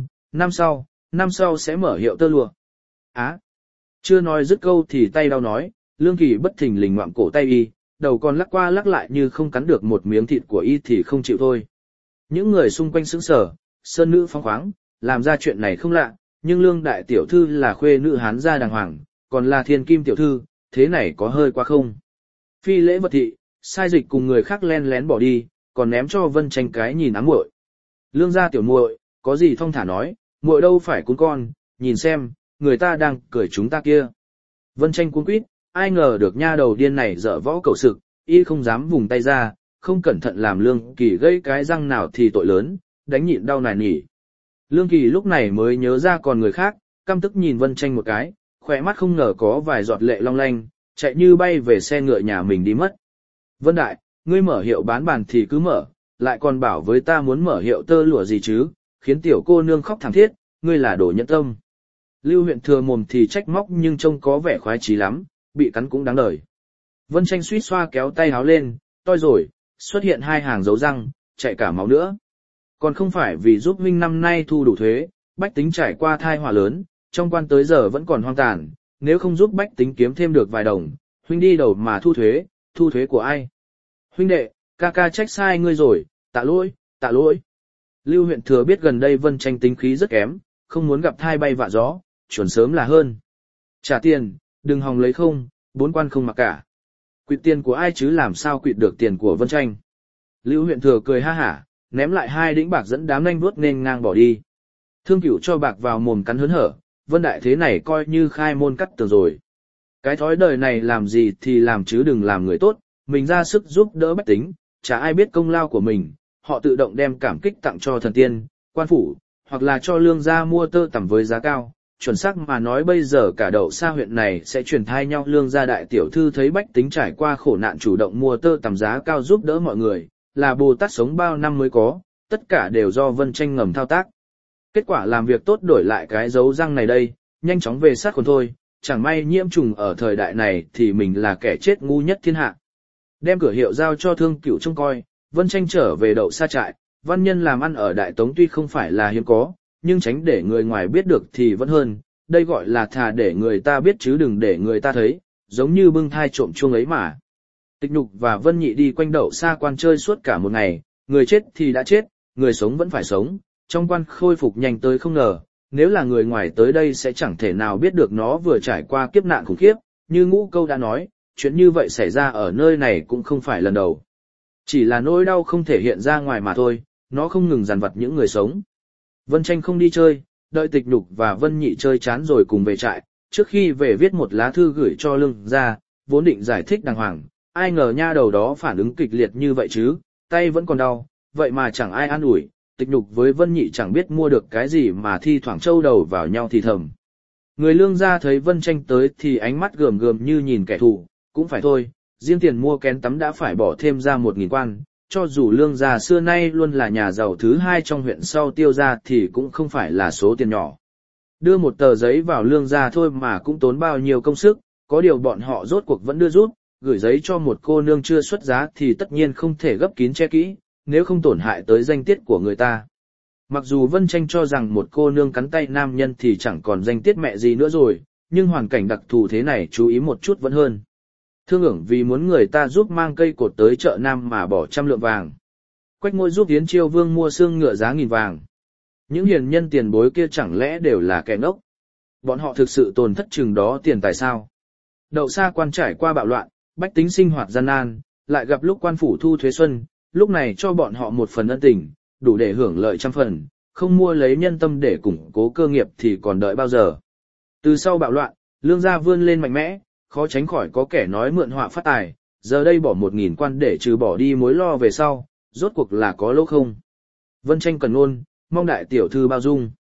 năm sau sẽ mở hiệu tơ lụa. Á, chưa nói dứt câu thì tay đau nói, Lương Kỳ bất thình lình ngoạm cổ tay y, đầu còn lắc qua lắc lại như không cắn được một miếng thịt của y thì không chịu thôi. Những người xung quanh sững sờ, sơn nữ phóng khoáng, làm ra chuyện này không lạ, nhưng Lương đại tiểu thư là khuê nữ Hán gia đàng hoàng, còn là thiên kim tiểu thư, thế này có hơi quá không? Phi lễ vật thị, sai dịch cùng người khác len lén bỏ đi, còn ném cho Vân Tranh cái nhìn ám muội. Lương gia tiểu muội, có gì thong thả nói, muội đâu phải cún con, nhìn xem, người ta đang cười chúng ta kia. Vân Tranh cuống quýt, ai ngờ được nha đầu điên này dở võ cầu sực, y không dám vùng tay ra, không cẩn thận làm Lương Kỳ gây cái răng nào thì tội lớn, đánh nhịn đau nài nỉ. Lương Kỳ lúc này mới nhớ ra còn người khác, căm tức nhìn Vân Tranh một cái, khỏe mắt không ngờ có vài giọt lệ long lanh, chạy như bay về xe ngựa nhà mình đi mất. Vân Đại, ngươi mở hiệu bán bàn thì cứ mở, lại còn bảo với ta muốn mở hiệu tơ lụa gì chứ, khiến tiểu cô nương khóc thảm thiết, ngươi là đồ nhẫn tâm. Lưu huyện thừa mồm thì trách móc nhưng trông có vẻ khoái chí lắm, bị cắn cũng đáng đời. Vân Tranh suýt xoa kéo tay háo lên, toi rồi, xuất hiện hai hàng dấu răng, chạy cả máu nữa. Còn không phải vì giúp huynh năm nay thu đủ thuế, bách tính trải qua thai họa lớn, trong quan tới giờ vẫn còn hoang tàn, nếu không giúp bách tính kiếm thêm được vài đồng, huynh đi đầu mà thu thuế của ai? Huynh đệ, ca ca trách sai ngươi rồi, tạ lỗi, tạ lỗi. Lưu huyện thừa biết gần đây Vân Tranh tính khí rất kém, không muốn gặp thai bay vạ gió, chuẩn sớm là hơn. Trả tiền, đừng hòng lấy không, bốn quan không mặc cả. Quỵt tiền của ai chứ làm sao quỵt được tiền của Vân Tranh. Lưu huyện thừa cười ha hả, ném lại hai đĩnh bạc dẫn đám nanh vuốt nên ngang bỏ đi. Thương Cửu cho bạc vào mồm cắn hớn hở, Vân Đại thế này coi như khai môn cắt tường rồi. Cái thói đời này làm gì thì làm chứ đừng làm người tốt, mình ra sức giúp đỡ bách tính, chả ai biết công lao của mình, họ tự động đem cảm kích tặng cho thần tiên, quan phủ, hoặc là cho lương gia mua tơ tằm với giá cao. Chuẩn xác mà nói bây giờ cả Đậu Sa huyện này sẽ truyền thai nhau. Lương gia đại tiểu thư thấy bách tính trải qua khổ nạn chủ động mua tơ tằm giá cao giúp đỡ mọi người, là Bồ Tát sống bao năm mới có, tất cả đều do Vân Tranh ngầm thao tác. Kết quả làm việc tốt đổi lại cái dấu răng này đây, nhanh chóng về sát khuẩn thôi, chẳng may nhiễm trùng ở thời đại này thì mình là kẻ chết ngu nhất thiên hạ. Đem cửa hiệu giao cho Thương Cửu trông coi, Vân Tranh trở về Đậu Sa trại, văn nhân làm ăn ở Đại Tống tuy không phải là hiếm có, nhưng tránh để người ngoài biết được thì vẫn hơn, đây gọi là thà để người ta biết chứ đừng để người ta thấy, giống như bưng thai trộm chuông ấy mà. Tịch Nhục và Vân Nhị đi quanh Đậu Sa quan chơi suốt cả một ngày, người chết thì đã chết, người sống vẫn phải sống, trong quan khôi phục nhanh tới không ngờ, nếu là người ngoài tới đây sẽ chẳng thể nào biết được nó vừa trải qua kiếp nạn khủng khiếp, như Ngũ Câu đã nói, chuyện như vậy xảy ra ở nơi này cũng không phải lần đầu. Chỉ là nỗi đau không thể hiện ra ngoài mà thôi, nó không ngừng dằn vặt những người sống. Vân Tranh không đi chơi, đợi Tịch Nhục và Vân Nhị chơi chán rồi cùng về trại, trước khi về viết một lá thư gửi cho Lương gia, vốn định giải thích đàng hoàng, ai ngờ nha đầu đó phản ứng kịch liệt như vậy chứ, tay vẫn còn đau, vậy mà chẳng ai an ủi, Tịch Nhục với Vân Nhị chẳng biết mua được cái gì mà thi thoảng trâu đầu vào nhau thì thầm. Người Lương gia thấy Vân Tranh tới thì ánh mắt gườm gườm như nhìn kẻ thù, cũng phải thôi, riêng tiền mua kén tắm đã phải bỏ thêm ra 1.000 quan, cho dù Lương gia xưa nay luôn là nhà giàu thứ hai trong huyện sau Tiêu gia thì cũng không phải là số tiền nhỏ. Đưa một tờ giấy vào Lương gia thôi mà cũng tốn bao nhiêu công sức, có điều bọn họ rốt cuộc vẫn đưa rút, gửi giấy cho một cô nương chưa xuất giá thì tất nhiên không thể gấp kín che kỹ, nếu không tổn hại tới danh tiết của người ta. Mặc dù Vân Tranh cho rằng một cô nương cắn tay nam nhân thì chẳng còn danh tiết mẹ gì nữa rồi, nhưng hoàn cảnh đặc thù thế này chú ý một chút vẫn hơn. Thương ưởng vì muốn người ta giúp mang cây cột tới chợ Nam mà bỏ 100 lượng vàng. Quách Ngôi giúp Yến Chiêu Vương mua xương ngựa giá 1.000 vàng. Những hiền nhân tiền bối kia chẳng lẽ đều là kẻ ngốc? Bọn họ thực sự tồn thất chừng đó tiền tài sao? Đậu Sa quan trải qua bạo loạn, bách tính sinh hoạt gian nan, lại gặp lúc quan phủ thu thuế xuân, lúc này cho bọn họ một phần ân tình, đủ để hưởng lợi 100 phần, không mua lấy nhân tâm để củng cố cơ nghiệp thì còn đợi bao giờ. Từ sau bạo loạn, Lương gia vươn lên mạnh mẽ, khó tránh khỏi có kẻ nói mượn họa phát tài, giờ đây bỏ 1.000 quan để trừ bỏ đi mối lo về sau, rốt cuộc là có lỗ không. Vân Tranh cần ngôn, mong đại tiểu thư bao dung.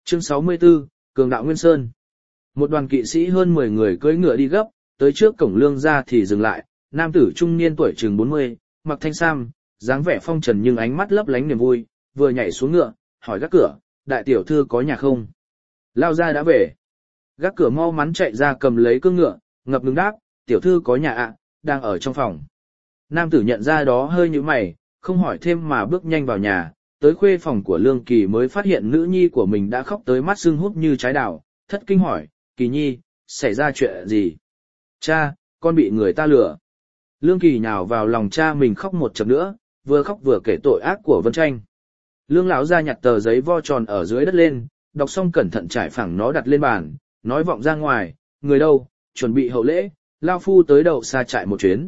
Chương 64, Cường đạo Nguyên Sơn. Một đoàn kỵ sĩ hơn 10 người cưỡi ngựa đi gấp, tới trước cổng lương gia thì dừng lại, nam tử trung niên tuổi chừng 40, mặc thanh sam, dáng vẻ phong trần nhưng ánh mắt lấp lánh niềm vui, vừa nhảy xuống ngựa, hỏi gác cửa, đại tiểu thư có nhà không? Lao gia đã về. Gác cửa mau mắn chạy ra cầm lấy cương ngựa, ngập ngừng đáp, tiểu thư có nhà ạ, đang ở trong phòng. Nam tử nhận ra đó hơi nhíu mày, không hỏi thêm mà bước nhanh vào nhà, tới khuê phòng của Lương Kỳ mới phát hiện nữ nhi của mình đã khóc tới mắt sưng húp như trái đào, thất kinh hỏi, Kỳ nhi, xảy ra chuyện gì? Cha, con bị người ta lừa. Lương Kỳ nhào vào lòng cha mình khóc một chập nữa, vừa khóc vừa kể tội ác của Vân Tranh. Lương lão ra nhặt tờ giấy vo tròn ở dưới đất lên, đọc xong cẩn thận trải phẳng nó đặt lên bàn, nói vọng ra ngoài, người đâu, chuẩn bị hậu lễ, lao phu tới đậu xa trại một chuyến.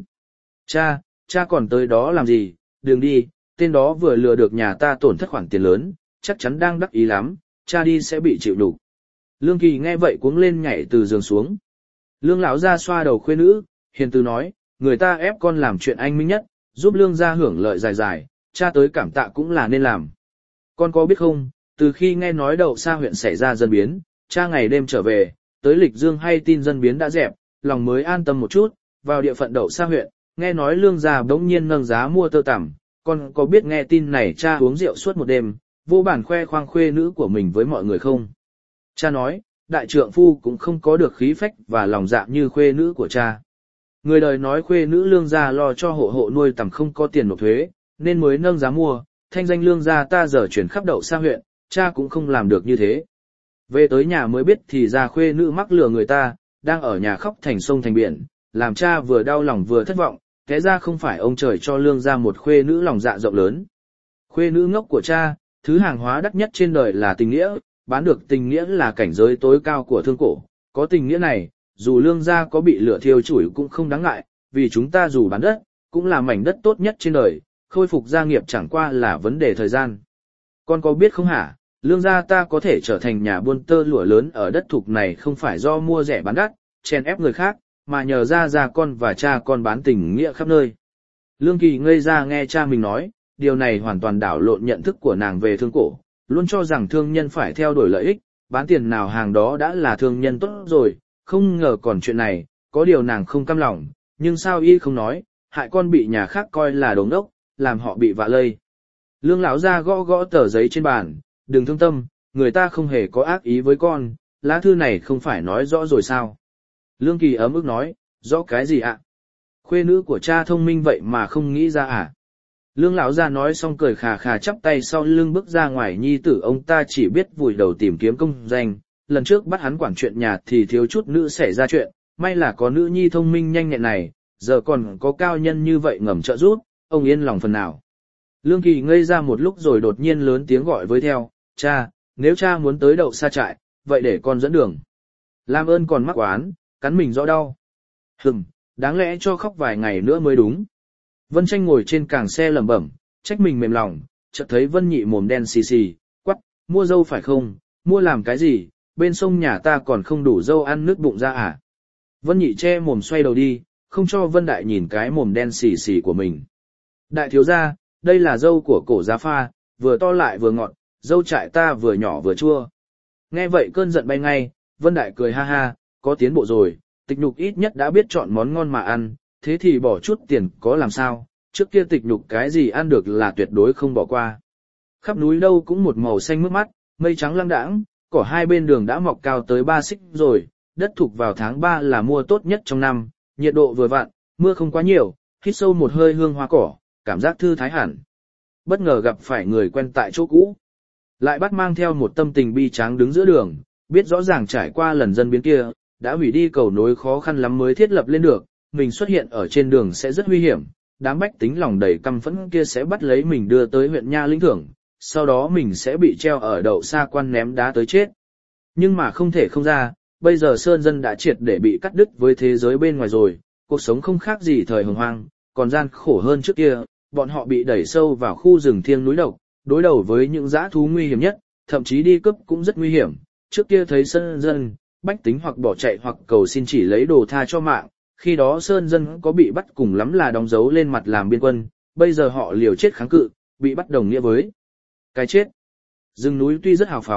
Cha còn tới đó làm gì, đừng đi, tên đó vừa lừa được nhà ta tổn thất khoản tiền lớn, chắc chắn đang đắc ý lắm, cha đi sẽ bị chịu nhục. Lương Kỳ nghe vậy cuống lên nhảy từ giường xuống. Lương lão ra xoa đầu khuê nữ, hiền từ nói, người ta ép con làm chuyện anh minh nhất, giúp lương gia hưởng lợi dài dài, cha tới cảm tạ cũng là nên làm. Con có biết không, từ khi nghe nói đậu xa huyện xảy ra dân biến, cha ngày đêm trở về, tới Lịch Dương hay tin dân biến đã dẹp, lòng mới an tâm một chút, vào địa phận đậu xa huyện, nghe nói lương gia bỗng nhiên nâng giá mua tơ tằm, con có biết nghe tin này cha uống rượu suốt một đêm, vô bản khoe khoang khuê nữ của mình với mọi người không? Cha nói, đại trượng phu cũng không có được khí phách và lòng dạ như khuê nữ của cha. Người đời nói khuê nữ lương gia lo cho hộ hộ nuôi tằm không có tiền nộp thuế, nên mới nâng giá mua, thanh danh lương gia ta giờ chuyển khắp đậu xa huyện, cha cũng không làm được như thế. Về tới nhà mới biết thì ra khuê nữ mắc lừa người ta, đang ở nhà khóc thành sông thành biển, làm cha vừa đau lòng vừa thất vọng, thế ra không phải ông trời cho lương gia một khuê nữ lòng dạ rộng lớn. Khuê nữ ngốc của cha, thứ hàng hóa đắt nhất trên đời là tình nghĩa, bán được tình nghĩa là cảnh giới tối cao của thương cổ, có tình nghĩa này, dù lương gia có bị lửa thiêu chủi cũng không đáng ngại, vì chúng ta dù bán đất, cũng là mảnh đất tốt nhất trên đời, khôi phục gia nghiệp chẳng qua là vấn đề thời gian. Con có biết không hả, lương gia ta có thể trở thành nhà buôn tơ lụa lớn ở đất thục này không phải do mua rẻ bán đắt, chèn ép người khác, mà nhờ ra con và cha con bán tình nghĩa khắp nơi. Lương Kỳ ngây ra nghe cha mình nói, điều này hoàn toàn đảo lộn nhận thức của nàng về thương cổ, luôn cho rằng thương nhân phải theo đuổi lợi ích, bán tiền nào hàng đó đã là thương nhân tốt rồi, không ngờ còn chuyện này, có điều nàng không cam lòng, nhưng sao y không nói, hại con bị nhà khác coi là đồ ngốc, làm họ bị vạ lây. Lương lão ra gõ gõ tờ giấy trên bàn, đừng thương tâm, người ta không hề có ác ý với con, lá thư này không phải nói rõ rồi sao? Lương Kỳ ấm ức nói, rõ cái gì ạ? Khuê nữ của cha thông minh vậy mà không nghĩ ra à? Lương lão ra nói xong cười khà khà chắp tay sau lưng bước ra ngoài, nhi tử ông ta chỉ biết vùi đầu tìm kiếm công danh, lần trước bắt hắn quản chuyện nhà thì thiếu chút nữa xảy ra chuyện, may là có nữ nhi thông minh nhanh nhẹn này, giờ còn có cao nhân như vậy ngầm trợ giúp, ông yên lòng phần nào. Lương Kỳ ngây ra một lúc rồi đột nhiên lớn tiếng gọi với theo, cha, nếu cha muốn tới đậu xa trại, vậy để con dẫn đường. Làm ơn còn mắc oán, cắn mình rõ đau. Đáng lẽ cho khóc vài ngày nữa mới đúng. Vân Tranh ngồi trên càng xe lẩm bẩm, trách mình mềm lòng, chợt thấy Vân Nhị mồm đen xì xì, quắc, mua dâu phải không, mua làm cái gì, bên sông nhà ta còn không đủ dâu ăn nước bụng ra à. Vân Nhị che mồm xoay đầu đi, không cho Vân Đại nhìn cái mồm đen xì xì của mình. Đại thiếu gia, đây là dâu của cổ giá pha, vừa to lại vừa ngọt, dâu trại ta vừa nhỏ vừa chua. Nghe vậy cơn giận bay ngay, Vân Đại cười ha ha, có tiến bộ rồi, Tịch Nhục ít nhất đã biết chọn món ngon mà ăn, thế thì bỏ chút tiền có làm sao, trước kia Tịch Nhục cái gì ăn được là tuyệt đối không bỏ qua. Khắp núi đâu cũng một màu xanh mướt mắt, mây trắng lăng đãng, cỏ hai bên đường đã mọc cao tới 3 xích rồi, đất thục vào tháng 3 là mùa tốt nhất trong năm, nhiệt độ vừa vặn, mưa không quá nhiều, hít sâu một hơi hương hoa cỏ, cảm giác thư thái hẳn. Bất ngờ gặp phải người quen tại chỗ cũ. Lại bắt mang theo một tâm tình bi tráng đứng giữa đường, biết rõ ràng trải qua lần dân biến kia, đã hủy đi cầu nối khó khăn lắm mới thiết lập lên được, mình xuất hiện ở trên đường sẽ rất nguy hiểm, đám bách tính lòng đầy căm phẫn kia sẽ bắt lấy mình đưa tới huyện Nha lĩnh thưởng, sau đó mình sẽ bị treo ở đậu xa quan ném đá tới chết. Nhưng mà không thể không ra, bây giờ sơn dân đã triệt để bị cắt đứt với thế giới bên ngoài rồi, cuộc sống không khác gì thời hồng hoang, còn gian khổ hơn trước kia, bọn họ bị đẩy sâu vào khu rừng thiêng núi độc, đối đầu với những dã thú nguy hiểm nhất, thậm chí đi cướp cũng rất nguy hiểm. Trước kia thấy sơn dân, bách tính hoặc bỏ chạy hoặc cầu xin chỉ lấy đồ tha cho mạng, khi đó sơn dân có bị bắt cùng lắm là đóng dấu lên mặt làm biên quân, bây giờ họ liều chết kháng cự, bị bắt đồng nghĩa với cái chết. Rừng núi tuy rất hào phóng,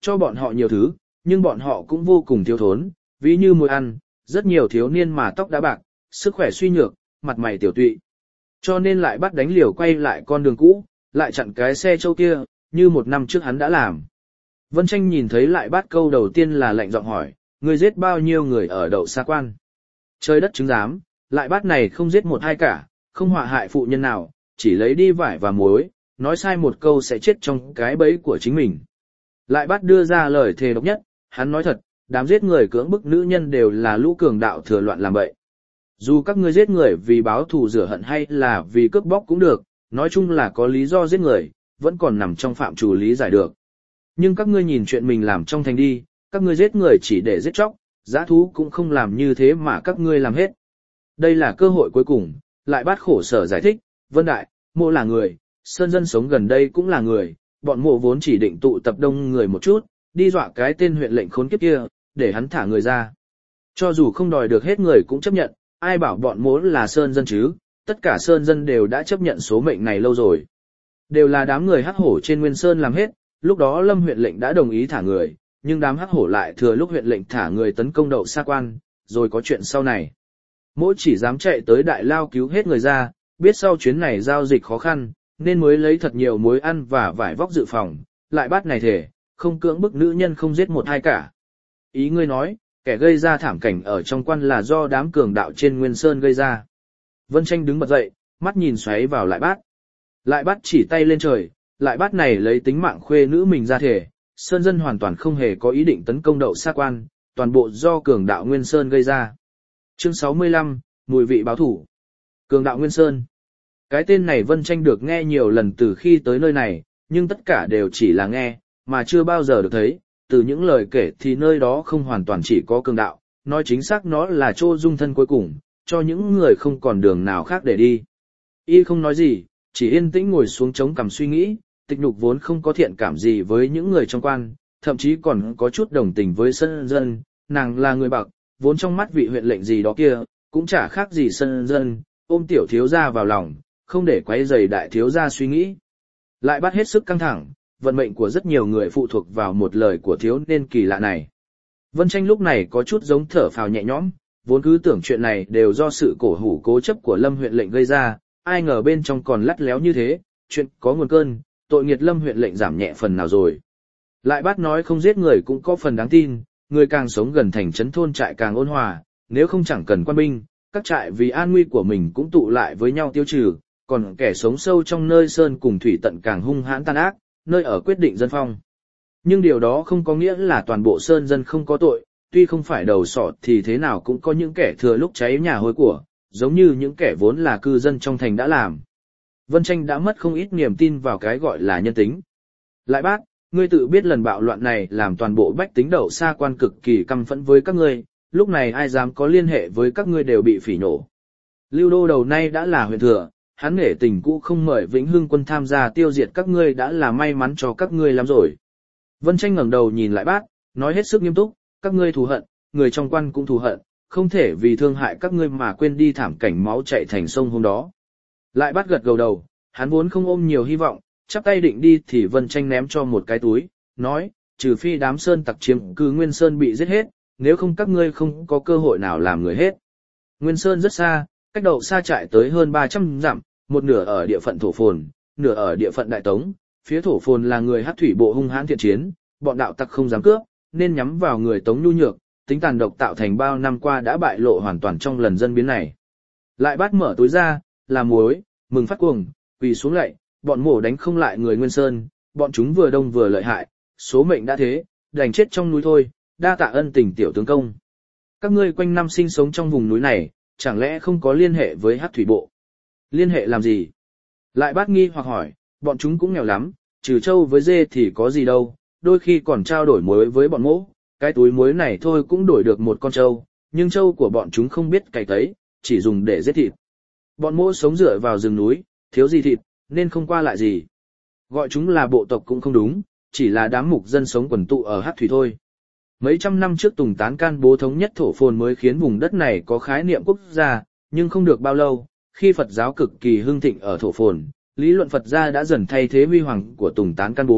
cho bọn họ nhiều thứ, nhưng bọn họ cũng vô cùng thiếu thốn, ví như muối ăn, rất nhiều thiếu niên mà tóc đã bạc, sức khỏe suy nhược, mặt mày tiểu tụy. Cho nên lại bắt đánh liều quay lại con đường cũ, lại chặn cái xe châu kia, như một năm trước hắn đã làm. Vân Tranh nhìn thấy lại bắt câu đầu tiên là lạnh giọng hỏi, ngươi giết bao nhiêu người ở Đậu Sa Quan? Trời đất chứng giám, lại bắt này không giết một hai cả, không họa hại phụ nhân nào, chỉ lấy đi vải và muối, nói sai một câu sẽ chết trong cái bẫy của chính mình. Lại bắt đưa ra lời thề độc nhất, hắn nói thật, đám giết người cưỡng bức nữ nhân đều là lũ cường đạo thừa loạn làm bậy. Dù các ngươi giết người vì báo thù rửa hận hay là vì cướp bóc cũng được, nói chung là có lý do giết người, vẫn còn nằm trong phạm trù lý giải được. Nhưng các ngươi nhìn chuyện mình làm trong thành đi, các ngươi giết người chỉ để giết chóc, dã thú cũng không làm như thế mà các ngươi làm hết. Đây là cơ hội cuối cùng, lại bắt khổ sở giải thích, Vân Đại, mộ là người, sơn dân sống gần đây cũng là người, bọn mộ vốn chỉ định tụ tập đông người một chút, đi dọa cái tên huyện lệnh khốn kiếp kia, để hắn thả người ra. Cho dù không đòi được hết người cũng chấp nhận, ai bảo bọn mỗ là sơn dân chứ, tất cả sơn dân đều đã chấp nhận số mệnh này lâu rồi. Đều là đám người hắc hổ trên Nguyên Sơn làm hết, lúc đó Lâm huyện lệnh đã đồng ý thả người, nhưng đám hắc hổ lại thừa lúc huyện lệnh thả người tấn công Đậu Sa Quan, rồi có chuyện sau này. Mỗi chỉ dám chạy tới Đại Lao cứu hết người ra, biết sau chuyến này giao dịch khó khăn, nên mới lấy thật nhiều muối ăn và vải vóc dự phòng, lại bắt này thể, không cưỡng bức nữ nhân không giết một hai cả. Ý ngươi nói, kẻ gây ra thảm cảnh ở trong quan là do đám cường đạo trên Nguyên Sơn gây ra. Vân Tranh đứng bật dậy, mắt nhìn xoáy vào lại bát. Lại bát chỉ tay lên trời, lại bát này lấy tính mạng khuê nữ mình ra thể, sơn dân hoàn toàn không hề có ý định tấn công Đậu Sa Quan, toàn bộ do cường đạo Nguyên Sơn gây ra. Chương 65, mùi vị báo thủ. Cường đạo Nguyên Sơn. Cái tên này Vân Tranh được nghe nhiều lần từ khi tới nơi này, nhưng tất cả đều chỉ là nghe, mà chưa bao giờ được thấy. Từ những lời kể thì nơi đó không hoàn toàn chỉ có cường đạo, nói chính xác nó là chỗ dung thân cuối cùng, cho những người không còn đường nào khác để đi. Y không nói gì, chỉ yên tĩnh ngồi xuống chống cằm suy nghĩ, Tịch Nhục vốn không có thiện cảm gì với những người trong quan, thậm chí còn có chút đồng tình với sơn dân, nàng là người bạc, vốn trong mắt vị huyện lệnh gì đó kia, cũng chả khác gì sơn dân, ôm tiểu thiếu gia vào lòng, không để quấy rầy đại thiếu gia suy nghĩ. Lại bắt hết sức căng thẳng, vận mệnh của rất nhiều người phụ thuộc vào một lời của thiếu nên kỳ lạ này. Vân Tranh lúc này có chút giống thở phào nhẹ nhõm, vốn cứ tưởng chuyện này đều do sự cổ hủ cố chấp của Lâm huyện lệnh gây ra, ai ngờ bên trong còn lắt léo như thế, chuyện có nguồn cơn, tội nghiệt Lâm huyện lệnh giảm nhẹ phần nào rồi. Lại bắt nói không giết người cũng có phần đáng tin, người càng sống gần thành trấn thôn trại càng ôn hòa, nếu không chẳng cần quan binh, các trại vì an nguy của mình cũng tụ lại với nhau tiêu trừ, còn kẻ sống sâu trong nơi sơn cùng thủy tận càng hung hãn tàn ác, nơi ở quyết định dân phong. Nhưng điều đó không có nghĩa là toàn bộ sơn dân không có tội, tuy không phải đầu sọ thì thế nào cũng có những kẻ thừa lúc cháy nhà hôi của, giống như những kẻ vốn là cư dân trong thành đã làm. Vân Tranh đã mất không ít niềm tin vào cái gọi là nhân tính. Lại bác, ngươi tự biết lần bạo loạn này làm toàn bộ bách tính Đậu Sa Quan cực kỳ căm phẫn với các ngươi, lúc này ai dám có liên hệ với các ngươi đều bị phỉ nhổ. Lưu Đô đầu nay đã là huyện thừa, hắn nể tình cũ không mời Vĩnh Hưng quân tham gia tiêu diệt các ngươi đã là may mắn cho các ngươi lắm rồi. Vân Tranh ngẩng đầu nhìn lại bác, nói hết sức nghiêm túc, các ngươi thù hận, người trong quan cũng thù hận, không thể vì thương hại các ngươi mà quên đi thảm cảnh máu chảy thành sông hôm đó. Lại bác gật gđầu đầu, hắn vốn không ôm nhiều hy vọng, chắp tay định đi thì Vân Tranh ném cho một cái túi, nói, trừ phi đám sơn tặc chiếm cứ Nguyên Sơn bị giết hết, nếu không các ngươi không có cơ hội nào làm người hết. Nguyên Sơn rất xa, cách Đậu Sa trại tới hơn 300 dặm, một nửa ở địa phận Thổ Phồn, nửa ở địa phận Đại Tống. Phía Thổ Phồn là người Hắc thủy bộ hung hãn thiện chiến, bọn đạo tặc không dám cướp, nên nhắm vào người Tống nhu nhược, tính tàn độc tạo thành bao năm qua đã bại lộ hoàn toàn trong lần dân biến này. Lại bắt mở túi ra, là muối, mừng phát cuồng, quỳ xuống lạy, bọn mổ đánh không lại người Nguyên Sơn, bọn chúng vừa đông vừa lợi hại, số mệnh đã thế, đành chết trong núi thôi, đa tạ ân tình tiểu tướng công. Các ngươi quanh năm sinh sống trong vùng núi này, chẳng lẽ không có liên hệ với Hắc thủy bộ? Liên hệ làm gì? Lại bát nghi hoặc hỏi, bọn chúng cũng nghèo lắm, trừ trâu với dê thì có gì đâu, đôi khi còn trao đổi muối với bọn mỗ, cái túi muối này thôi cũng đổi được một con trâu, nhưng trâu của bọn chúng không biết cày cấy, chỉ dùng để giết thịt. Bọn mỗ sống dựa vào rừng núi, thiếu gì thịt, nên không qua lại gì. Gọi chúng là bộ tộc cũng không đúng, chỉ là đám mục dân sống quần tụ ở Hắc thủy thôi. Mấy trăm năm trước Tùng Tán Can bố thống nhất Thổ Phồn mới khiến vùng đất này có khái niệm quốc gia, nhưng không được bao lâu, khi Phật giáo cực kỳ hưng thịnh ở Thổ Phồn, lý luận Phật gia đã dần thay thế huy hoàng của Tùng Tán Can bố,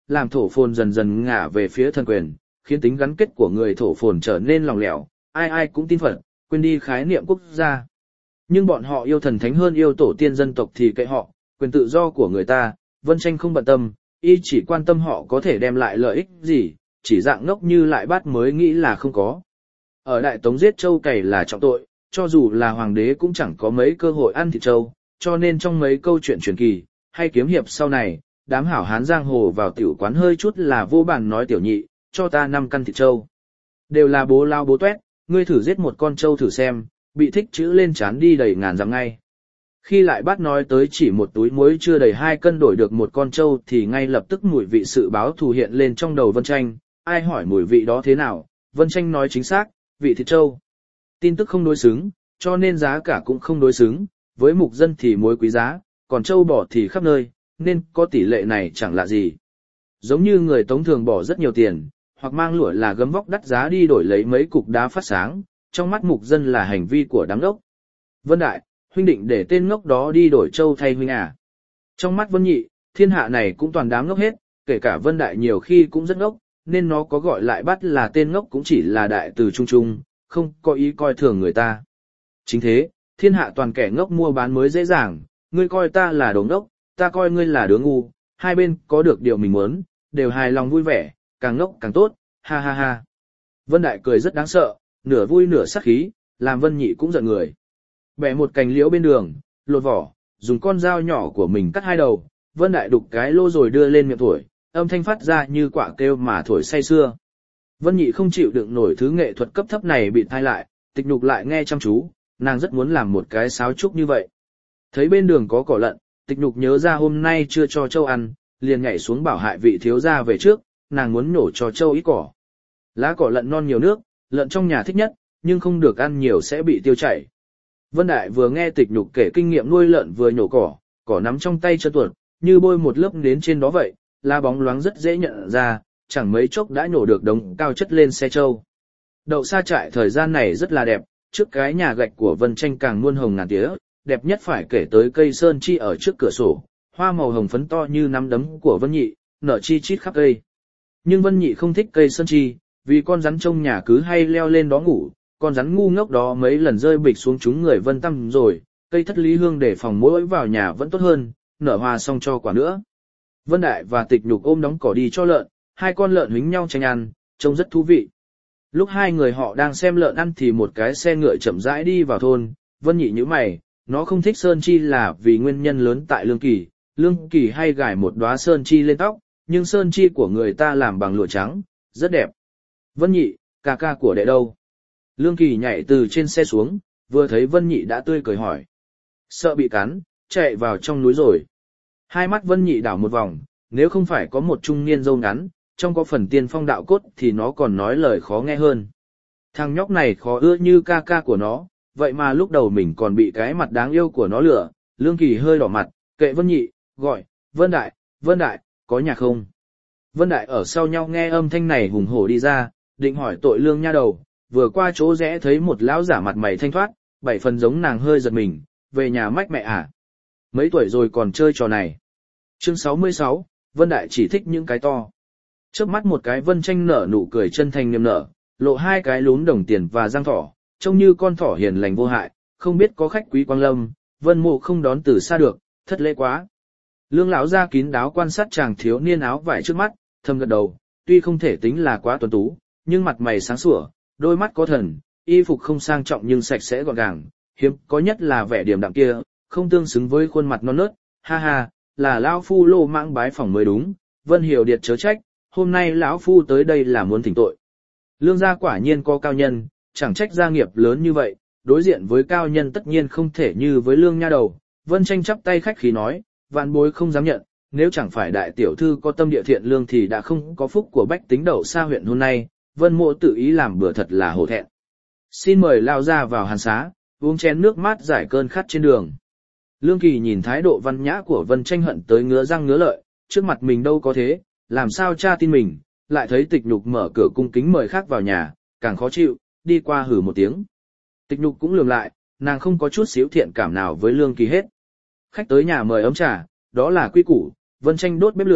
làm thổ phồn dần dần ngả về phía thần quyền, khiến tính gắn kết của người thổ phồn trở nên lỏng lẻo, ai ai cũng tin Phật, quên đi khái niệm quốc gia. Nhưng bọn họ yêu thần thánh hơn yêu tổ tiên dân tộc thì kệ họ, quyền tự do của người ta, Vân Tranh không bận tâm, y chỉ quan tâm họ có thể đem lại lợi ích gì, chỉ dạng ngốc như Lại Bát mới nghĩ là không có. Ở Đại Tống giết trâu cày là trọng tội, cho dù là hoàng đế cũng chẳng có mấy cơ hội ăn thịt trâu, cho nên trong mấy câu chuyện truyền kỳ, hay kiếm hiệp sau này, đám hảo hán giang hồ vào tiểu quán hơi chút là vô bàn nói tiểu nhị, cho ta 5 căn thịt trâu. Đều là bố lao bố tuét, ngươi thử giết một con trâu thử xem, bị thích chữ lên chán đi đầy ngàn dặm ngay. Khi Lại Bát nói tới chỉ một túi muối chưa đầy 2 cân đổi được một con trâu thì ngay lập tức mùi vị sự báo thù hiện lên trong đầu Vân Tranh, ai hỏi mùi vị đó thế nào, Vân Tranh nói chính xác, vị thịt trâu. Tin tức không đối xứng, cho nên giá cả cũng không đối xứng, với mục dân thì muối quý giá, còn trâu bò thì khắp nơi, nên có tỷ lệ này chẳng lạ gì. Giống như người Tống thường bỏ rất nhiều tiền, hoặc mang lụa là gấm vóc đắt giá đi đổi lấy mấy cục đá phát sáng, trong mắt mục dân là hành vi của đám ngốc. Vân Đại, huynh định để tên ngốc đó đi đổi trâu thay huynh à? Trong mắt Vân Nhị, thiên hạ này cũng toàn đám ngốc hết, kể cả Vân Đại nhiều khi cũng rất ngốc, nên nó có gọi Lại Bát là tên ngốc cũng chỉ là đại từ trung trung, không có ý coi thường người ta. Chính thế, thiên hạ toàn kẻ ngốc mua bán mới dễ dàng, ngươi coi ta là đồ ngốc, ta coi ngươi là đứa ngu, hai bên có được điều mình muốn, đều hài lòng vui vẻ, càng ngốc càng tốt, ha ha ha. Vân Đại cười rất đáng sợ, nửa vui nửa sắc khí, làm Vân Nhị cũng giận người. Bẻ một cành liễu bên đường, lột vỏ, dùng con dao nhỏ của mình cắt 2 đầu, Vân Đại đục cái lô rồi đưa lên miệng thổi, âm thanh phát ra như quả kêu mà thổi say sưa. Vân Nhị không chịu đựng nổi thứ nghệ thuật cấp thấp này bị thay lại, Tịch Nhục lại nghe chăm chú, nàng rất muốn làm một cái sáo trúc như vậy. Thấy bên đường có cỏ lợn, Tịch Nhục nhớ ra hôm nay chưa cho trâu ăn, liền nhảy xuống bảo hại vị thiếu gia về trước, nàng muốn nhổ cho trâu ít cỏ. Lá cỏ lợn non nhiều nước, lợn trong nhà thích nhất, nhưng không được ăn nhiều sẽ bị tiêu chảy. Vân Đại vừa nghe Tịch Nhục kể kinh nghiệm nuôi lợn vừa nhổ cỏ, cỏ nắm trong tay chân tuột, như bôi một lớp đến trên đó vậy, lá bóng loáng rất dễ nhận ra, chẳng mấy chốc đã nhổ được đống cao chất lên xe trâu. Đậu sa trại thời gian này rất là đẹp, trước cái nhà gạch của Vân Tranh càng muôn hồng ngàn tía, đẹp nhất phải kể tới cây sơn chi ở trước cửa sổ, hoa màu hồng phấn to như nắm đấm của Vân Nhị, nở chi chít khắp cây. Nhưng Vân Nhị không thích cây sơn chi, vì con rắn trong nhà cứ hay leo lên đó ngủ, con rắn ngu ngốc đó mấy lần rơi bịch xuống chúng người Vân Tâm rồi, cây thất lý hương để phòng muỗi vào nhà vẫn tốt hơn, nở hoa xong cho quả nữa. Vân Đại và Tịch Nhục ôm đóng cỏ đi cho lợn, 2 con lợn huýnh nhau tranh ăn, trông rất thú vị. Lúc 2 người họ đang xem lợn ăn thì một cái xe ngựa chậm rãi đi vào thôn, Vân Nhị nhíu mày, nó không thích sơn chi là vì nguyên nhân lớn tại Lương Kỳ hay gài một đóa sơn chi lên tóc, nhưng sơn chi của người ta làm bằng lụa trắng, rất đẹp. Vân Nhị, ca ca của đệ đâu? Lương Kỳ nhảy từ trên xe xuống, vừa thấy Vân Nhị đã tươi cười hỏi. Sợ bị cắn, chạy vào trong núi rồi. Hai mắt Vân Nhị đảo một vòng, nếu không phải có một trung niên râu ngắn, trong có phần tiên phong đạo cốt thì nó còn nói lời khó nghe hơn. Thằng nhóc này khó ưa như ca ca của nó, vậy mà lúc đầu mình còn bị cái mặt đáng yêu của nó lừa. Lương Kỳ hơi đỏ mặt, kệ Vân Nhị, gọi, Vân Đại, có nhà không? Vân Đại ở sau nhau nghe âm thanh này hùng hổ đi ra, định hỏi tội Lương nha đầu, vừa qua chỗ rẽ thấy một lão giả mặt mày thanh thoát, 7 phần giống nàng hơi giật mình, về nhà mách mẹ à? Mấy tuổi rồi còn chơi trò này? Chương 66, Vân Đại chỉ thích những cái to. Chớp mắt một cái Vân Tranh nở nụ cười chân thành niềm nở, lộ 2 cái lún đồng tiền và răng thỏ, trông như con thỏ hiền lành vô hại, không biết có khách quý quang lâm, Vân Mộ không đón từ xa được, thất lễ quá. Lương lão ra kín đáo quan sát chàng thiếu niên áo vải trước mắt, thầm gật đầu, tuy không thể tính là quá tuấn tú, nhưng mặt mày sáng sủa, đôi mắt có thần, y phục không sang trọng nhưng sạch sẽ gọn gàng, hiếm có nhất là vẻ điềm đạm kia, không tương xứng với khuôn mặt non nớt, ha ha, là lão phu lô mãng bái phỏng mới đúng, Vân Hiểu Điệt chớ trách, hôm nay lão phu tới đây là muốn thỉnh tội. Lương gia quả nhiên có cao nhân, chẳng trách gia nghiệp lớn như vậy, đối diện với cao nhân tất nhiên không thể như với Lương nha đầu. Vân Tranh chắp tay khách khí nói, vạn bối không dám nhận, nếu chẳng phải đại tiểu thư có tâm địa thiện lương thì đã không có phúc của bách tính Đậu Sa huyện hôm nay, Vân Mộ tự ý làm bữa thật là hổ thẹn. Xin mời lao ra vào hàn xá, uống chén nước mát giải cơn khát trên đường. Lương Kỳ nhìn thái độ văn nhã của Vân Tranh hận tới ngứa răng ngứa lợi, trước mặt mình đâu có thế, làm sao cha tin mình, lại thấy Tịch Nhục mở cửa cung kính mời khác vào nhà, càng khó chịu, đi qua hử một tiếng. Tịch Nhục cũng lườm lại, nàng không có chút xíu thiện cảm nào với Lương Kỳ hết. Khách tới nhà mời ấm trà, đó là quy củ, Vân Tranh đốt bếp lửa,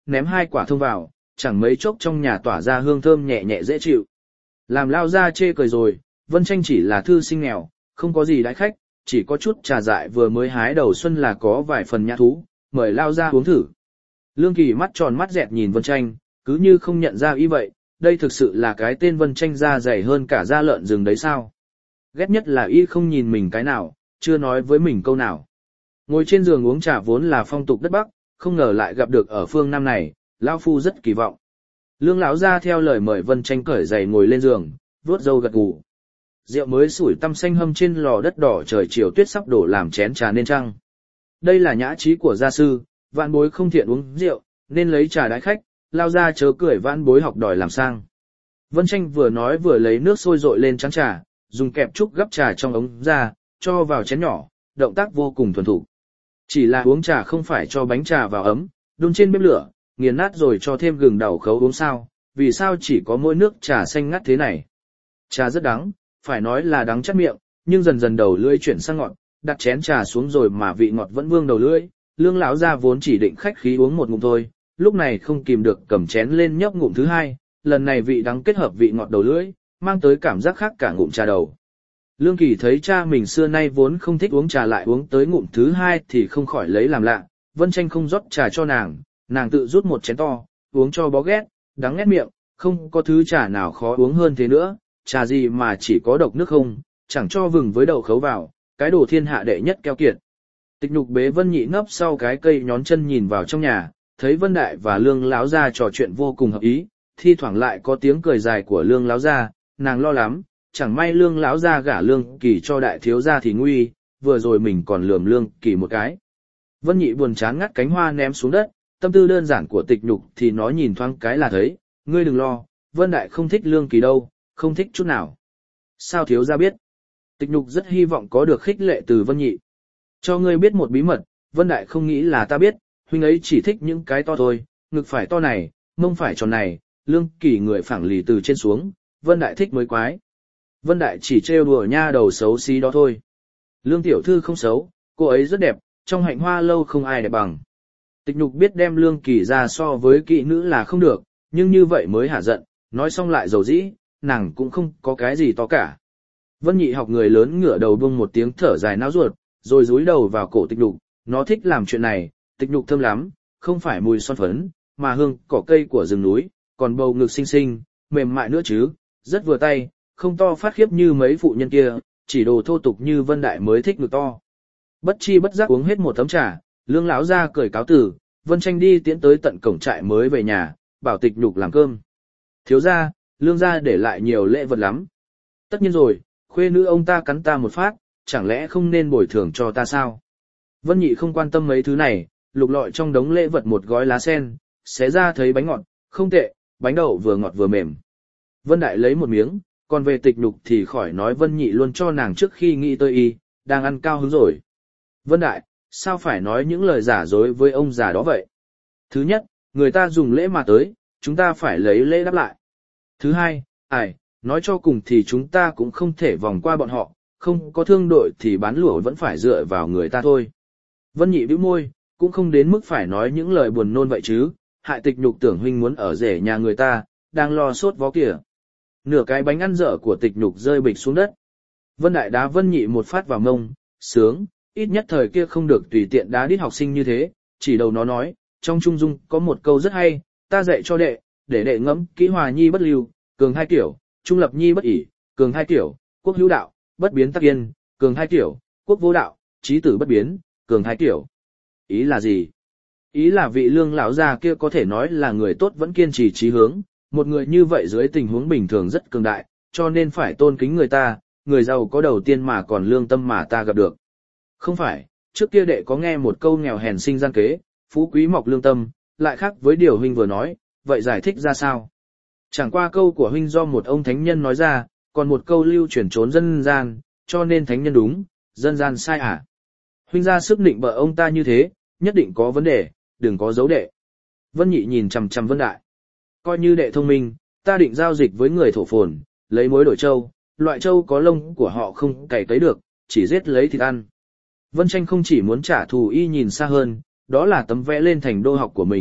ném 2 quả thông vào, chẳng mấy chốc trong nhà tỏa ra hương thơm nhẹ nhẹ dễ chịu. Làm lao ra chê cười rồi, Vân Tranh chỉ là thư sinh nghèo, không có gì đãi khách, chỉ có chút trà dại vừa mới hái đầu xuân là có vài phần nhã thú, mời lao ra uống thử. Lương Kỳ mắt tròn mắt dẹt nhìn Vân Tranh, cứ như không nhận ra ý vậy, đây thực sự là cái tên Vân Tranh da dày hơn cả da lợn rừng đấy sao. Ghét nhất là y không nhìn mình cái nào, chưa nói với mình câu nào. Ngồi trên giường uống trà vốn là phong tục đất Bắc, không ngờ lại gặp được ở phương Nam này, lão phu rất kỳ vọng. Lương lão ra theo lời mời Vân Tranh cởi giày ngồi lên giường, vuốt râu gật gù. Rượu mới sủi tăm xanh hâm trên lò đất đỏ, trời chiều tuyết sắp đổ làm chén trà nên trăng. Đây là nhã trí của gia sư, vạn bối không thiện uống rượu, nên lấy trà đãi khách, lao ra chớ cười vãn bối học đòi làm sang. Vân Tranh vừa nói vừa lấy nước sôi dội lên chén trà, dùng kẹp trúc gấp trà trong ống ra, cho vào chén nhỏ, động tác vô cùng thuần thục. Chỉ là uống trà không phải cho bánh trà vào ấm, đun trên bếp lửa, nghiền nát rồi cho thêm gừng đào khấu uống sao, vì sao chỉ có mỗi nước trà xanh ngắt thế này. Trà rất đắng, phải nói là đắng chát miệng, nhưng dần dần đầu lưỡi chuyển sang ngọt, đặt chén trà xuống rồi mà vị ngọt vẫn vương đầu lưỡi. Lương lão gia vốn chỉ định khách khí uống một ngụm thôi, lúc này không kìm được cầm chén lên nhấp ngụm thứ hai, lần này vị đắng kết hợp vị ngọt đầu lưỡi, mang tới cảm giác khác cả ngụm trà đầu. Lương Kỳ thấy cha mình xưa nay vốn không thích uống trà lại uống tới ngụm thứ hai thì không khỏi lấy làm lạ. Vân Tranh không rót trà cho nàng tự rút một chén to, uống cho bó ghét, đắng nghét miệng, không có thứ trà nào khó uống hơn thế nữa, trà gì mà chỉ có độc nước không, chẳng cho vừng với đậu khấu vào, cái đồ thiên hạ đệ nhất keo kiệt. Tịch Nhục bế Vân Nhị nấp sau cái cây nhón chân nhìn vào trong nhà, thấy Vân Đại và Lương lão gia trò chuyện vô cùng hợp ý, thi thoảng lại có tiếng cười dài của Lương lão gia, nàng lo lắm, chẳng may Lương lão gia gả Lương Kỳ cho đại thiếu gia thì nguy, vừa rồi mình còn lườm Lương Kỳ một cái. Vân Nhị buồn chán ngắt cánh hoa ném xuống đất, tâm tư đơn giản của Tịch Nhục thì nó nhìn thoáng cái là thấy, ngươi đừng lo, Vân Đại không thích Lương Kỳ đâu, không thích chút nào. Sao thiếu gia biết? Tịch Nhục rất hy vọng có được khích lệ từ Vân Nhị. Cho ngươi biết một bí mật, Vân Đại không nghĩ là ta biết, huynh ấy chỉ thích những cái to thôi, ngực phải to này, mông phải tròn này, Lương Kỳ người phẳng lì từ trên xuống, Vân Đại thích mới quái. Vân Đại chỉ trêu đùa nha đầu xấu xí đó thôi. Lương tiểu thư không xấu, cô ấy rất đẹp, trong hạnh hoa lâu không ai đẹp bằng. Tịch Nhục biết đem Lương Kỳ ra so với kỵ nữ là không được, nhưng như vậy mới hả giận, nói xong lại dầu dĩ, nàng cũng không có cái gì to cả. Vân Nhị học người lớn ngửa đầu buông một tiếng thở dài náo ruột, rồi dúi đầu vào cổ Tịch Nhục, nó thích làm chuyện này, Tịch Nhục thơm lắm, không phải mùi son phấn, mà hương cỏ cây của rừng núi, còn bầu ngực xinh xinh, mềm mại nữa chứ, rất vừa tay, không to phát khiếp như mấy phụ nhân kia, chỉ đồ thô tục như Vân Đại mới thích ngực to. Bất chi bất giác uống hết một tấm trà, Lương lão ra cởi cáo từ, Vân Tranh đi tiễn tới tận cổng trại mới về nhà, bảo Tịch Nhục làm cơm. Thiếu gia, Lương gia để lại nhiều lễ vật lắm. Tất nhiên rồi, khuê nữ ông ta cắn ta một phát, chẳng lẽ không nên bồi thường cho ta sao? Vân Nhị không quan tâm mấy thứ này, lục lọi trong đống lễ vật một gói lá sen, xé ra thấy bánh ngọt, không tệ, bánh đậu vừa ngọt vừa mềm. Vân Đại lấy một miếng, còn về Tịch Nhục thì khỏi nói, Vân Nhị luôn cho nàng trước khi nghĩ tới y, đang ăn cao hứng rồi. Vân Đại, sao phải nói những lời giả dối với ông già đó vậy? Thứ nhất, người ta dùng lễ mà tới, chúng ta phải lấy lễ đáp lại. Thứ hai, nói cho cùng thì chúng ta cũng không thể vòng qua bọn họ, không có thương đội thì bán lụa vẫn phải dựa vào người ta thôi. Vân Nhị bĩu môi, cũng không đến mức phải nói những lời buồn nôn vậy chứ, hại Tịch Nhục tưởng huynh muốn ở rể nhà người ta, đang lo sốt vó kìa. Nửa cái bánh ăn dở của Tịch Nhục rơi bịch xuống đất. Vân Đại đá Vân Nhị một phát vào mông, sướng, ít nhất thời kia không được tùy tiện đá đít học sinh như thế, chỉ đầu nó nói, trong Trung Dung có một câu rất hay, ta dạy cho đệ, để đệ ngẫm kỹ hòa nhi bất lưu, cường hai kiểu, trung lập nhi bất ỷ, cường hai kiểu, quốc hữu đạo, bất biến tắc yên, cường hai kiểu, quốc vô đạo, trí tử bất biến, cường hai kiểu. Ý là gì? Ý là vị Lương lão già kia có thể nói là người tốt vẫn kiên trì chí hướng, một người như vậy dưới tình huống bình thường rất cường đại, cho nên phải tôn kính người ta, người giàu có đầu tiên mà còn lương tâm mà ta gặp được. Không phải, trước kia đệ có nghe một câu nghèo hèn sinh gian kế, phú quý mọc lương tâm, lại khác với điều huynh vừa nói, vậy giải thích ra sao? Chẳng qua câu của huynh do một ông thánh nhân nói ra, còn một câu lưu truyền trốn dân gian, cho nên thánh nhân đúng, dân gian sai à? Huynh ra sức định bợ ông ta như thế, nhất định có vấn đề, đừng có giấu đệ. Vân Nhị nhìn chằm chằm Vân Đại. Coi như đệ thông minh, ta định giao dịch với người thổ phồn, lấy mối đổi trâu, loại trâu có lông của họ không cày cấy được, chỉ giết lấy thịt ăn. Vân Tranh không chỉ muốn trả thù y nhìn xa hơn, đó là tấm vẽ lên thành đô học của mình,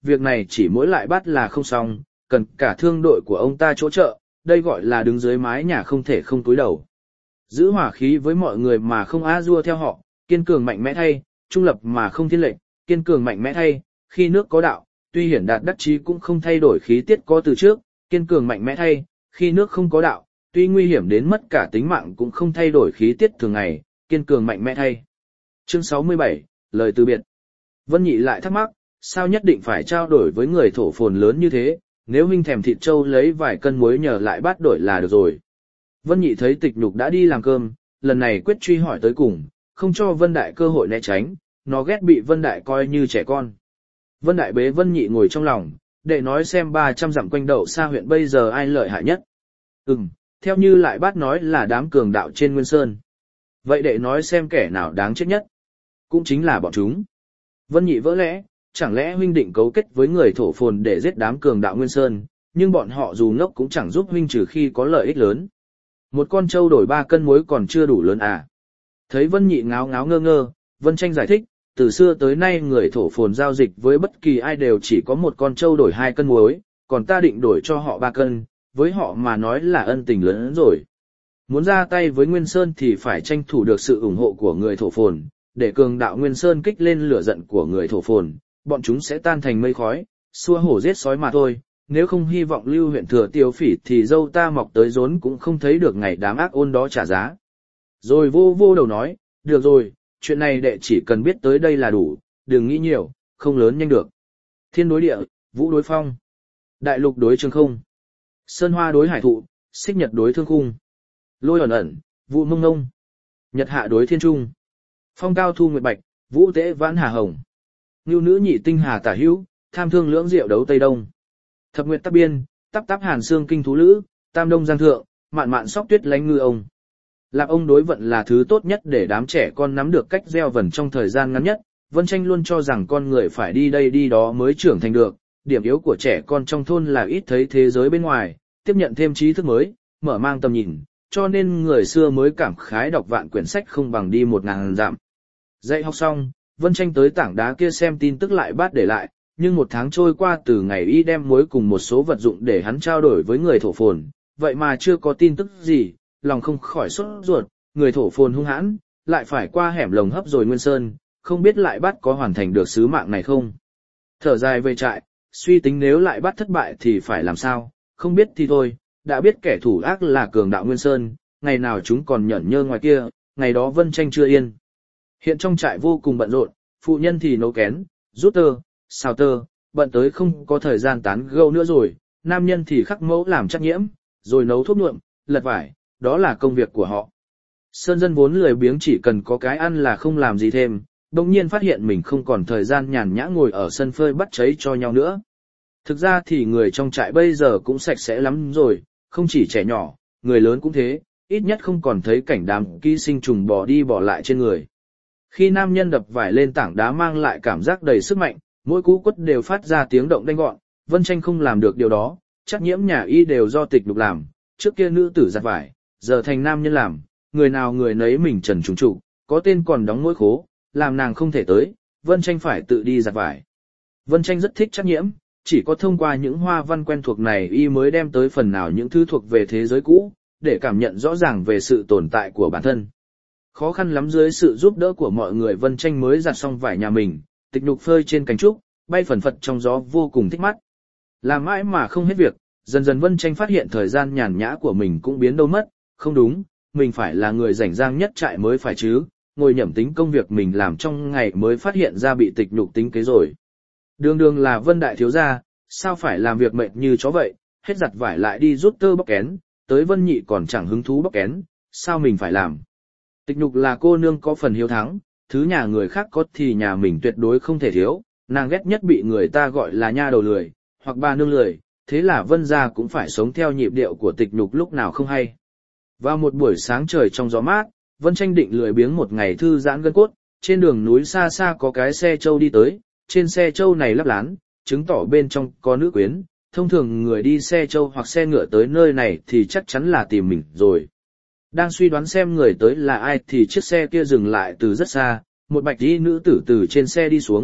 việc này chỉ mỗi lại bắt là không xong, cần cả thương đội của ông ta chỗ trợ, đây gọi là đứng dưới mái nhà không thể không cúi đầu. Giữ hòa khí với mọi người mà không a dua theo họ, kiên cường mạnh mẽ thay, trung lập mà không thiên lệch, kiên cường mạnh mẽ thay, khi nước có đạo, tuy hiển đạt đắc chí cũng không thay đổi khí tiết có từ trước, kiên cường mạnh mẽ thay, khi nước không có đạo, tuy nguy hiểm đến mất cả tính mạng cũng không thay đổi khí tiết thường ngày, kiên cường mạnh mẽ thay. Chương 67, lời từ biệt. Vân Nhị lại thắc mắc, sao nhất định phải trao đổi với người thổ phồn lớn như thế, nếu huynh thèm thịt trâu lấy vài cân muối nhờ lại bát đổi là được rồi. Vân Nhị thấy Tịch Nhục đã đi làm cơm, lần này quyết truy hỏi tới cùng, không cho Vân Đại cơ hội né tránh, nó ghét bị Vân Đại coi như trẻ con. Vân Đại bế Vân Nhị ngồi trong lòng, để nói xem 300 dặm quanh Đậu Sa huyện bây giờ ai lợi hại nhất. Theo như lại bát nói là đám cường đạo trên Nguyên Sơn. Vậy để nói xem kẻ nào đáng chết nhất. Cũng chính là bọn chúng. Vân Nhị vỡ lẽ, chẳng lẽ huynh định cấu kết với người thổ phồn để giết đám cường đạo Nguyên Sơn, nhưng bọn họ dù ngốc cũng chẳng giúp huynh trừ khi có lợi ích lớn. Một con trâu đổi 3 cân muối còn chưa đủ lớn à? Thấy Vân Nhị ngáo ngáo ngơ ngơ, Vân Tranh giải thích, từ xưa tới nay người thổ phồn giao dịch với bất kỳ ai đều chỉ có một con trâu đổi 2 cân muối, còn ta định đổi cho họ 3 cân, với họ mà nói là ân tình lớn hơn rồi. Muốn ra tay với Nguyên Sơn thì phải tranh thủ được sự ủng hộ của người thổ phồn, để cường đạo Nguyên Sơn kích lên lửa giận của người thổ phồn, bọn chúng sẽ tan thành mây khói, xua hổ giết sói mà thôi. Nếu không hy vọng Lưu huyện Thừa Tiêu Phỉ thì dâu ta mọc tới rốn cũng không thấy được ngày đám ác ôn đó trả giá. Rồi vô đầu nói, được rồi, chuyện này đệ chỉ cần biết tới đây là đủ, đừng nghĩ nhiều, không lớn nhanh được. Thiên đối địa, vũ đối phong, đại lục đối trường không, sơn hoa đối hải thụ, xích nhật đối thương khung, lôi ẩn ẩn, vụ mông ngông, nhật hạ đối thiên trung, phong cao thu nguyệt bạch, vũ tế vãn hà hồng, ngưu nữ nhị tinh hà tả hữu, tham thương lưỡng diệu đấu tây đông. Thập nguyệt tắc biên, tắp tắp hàn xương kinh thú lữ, tam đông giang thượng, mạn mạn sóc tuyết lánh ngư ông. Lạp ông đối vận là thứ tốt nhất để đám trẻ con nắm được cách gieo vần trong thời gian ngắn nhất. Vân Tranh luôn cho rằng con người phải đi đây đi đó mới trưởng thành được. Điểm yếu của trẻ con trong thôn là ít thấy thế giới bên ngoài, tiếp nhận thêm trí thức mới, mở mang tầm nhìn, cho nên người xưa mới cảm khái đọc vạn quyển sách không bằng đi 1000 dặm. Dạy học xong, Vân Tranh tới tảng đá kia xem tin tức lại bát để lại. Nhưng 1 tháng trôi qua từ ngày y đem muối cùng một số vật dụng để hắn trao đổi với người thổ phồn, vậy mà chưa có tin tức gì, lòng không khỏi sốt ruột, người thổ phồn hung hãn, lại phải qua hẻm lồng hấp rồi Nguyên Sơn, không biết lại bắt có hoàn thành được sứ mạng này không. Thở dài về trại, suy tính nếu lại bắt thất bại thì phải làm sao, không biết thì thôi, đã biết kẻ thủ ác là cường đạo Nguyên Sơn, ngày nào chúng còn nhởn nhơ ngoài kia, ngày đó Vân Tranh chưa yên. Hiện trong trại vô cùng bận rộn, phụ nhân thì nấu kén, rút tơ, xào tơ, bận tới không có thời gian tán gẫu nữa rồi, nam nhân thì khắc mẫu làm trắc nhiễm, rồi nấu thuốc nhuộm, lật vải, đó là công việc của họ. Sơn dân vốn lười biếng chỉ cần có cái ăn là không làm gì thêm, đồng nhiên phát hiện mình không còn thời gian nhàn nhã ngồi ở sân phơi bắt cháy cho nhau nữa. Thực ra thì người trong trại bây giờ cũng sạch sẽ lắm rồi, không chỉ trẻ nhỏ, người lớn cũng thế, ít nhất không còn thấy cảnh đám ký sinh trùng bò đi bò lại trên người. Khi nam nhân đập vải lên tảng đá mang lại cảm giác đầy sức mạnh, mỗi cú quất đều phát ra tiếng động đanh gọn, Vân Tranh không làm được điều đó, chắc nhiễm nhà y đều do Tịch Nhục làm, trước kia nữ tử giặt vải, giờ thành nam nhân làm, người nào người nấy mình trần trùng trụ, có tên còn đóng mỗi khố, làm nàng không thể tới, Vân Tranh phải tự đi giặt vải. Vân Tranh rất thích chắc nhiễm, chỉ có thông qua những hoa văn quen thuộc này y mới đem tới phần nào những thứ thuộc về thế giới cũ, để cảm nhận rõ ràng về sự tồn tại của bản thân. Khó khăn lắm dưới sự giúp đỡ của mọi người Vân Tranh mới giặt xong vải nhà mình, Tịch Nhục phơi trên cành trúc, bay phần phật trong gió vô cùng thích mắt. Làm mãi mà không hết việc, dần dần Vân Tranh phát hiện thời gian nhàn nhã của mình cũng biến đâu mất, không đúng, mình phải là người rảnh rang nhất trại mới phải chứ, ngồi nhẩm tính công việc mình làm trong ngày mới phát hiện ra bị Tịch Nhục tính kế rồi. Đường là Vân đại thiếu gia, sao phải làm việc mệt như chó vậy, hết giặt vải lại đi rút tơ bóc kén, tới Vân Nhị còn chẳng hứng thú bóc kén, sao mình phải làm. Tịch Nhục là cô nương có phần hiếu thắng, thứ nhà người khác có thì nhà mình tuyệt đối không thể thiếu, nàng ghét nhất bị người ta gọi là nha đầu lười, hoặc bà nương lười, thế là Vân gia cũng phải sống theo nhịp điệu của Tịch Nhục lúc nào không hay. Vào một buổi sáng trời trong gió mát, Vân Tranh định lười biếng một ngày thư giãn gân cốt, trên đường núi xa xa có cái xe trâu đi tới, trên xe trâu này lắp lán, chứng tỏ bên trong có nữ quyến, thông thường người đi xe trâu hoặc xe ngựa tới nơi này thì chắc chắn là tìm mình rồi. Đang suy đoán xem người tới là ai thì chiếc xe kia dừng lại từ rất xa, một bạch y nữ tử từ trên xe đi xuống,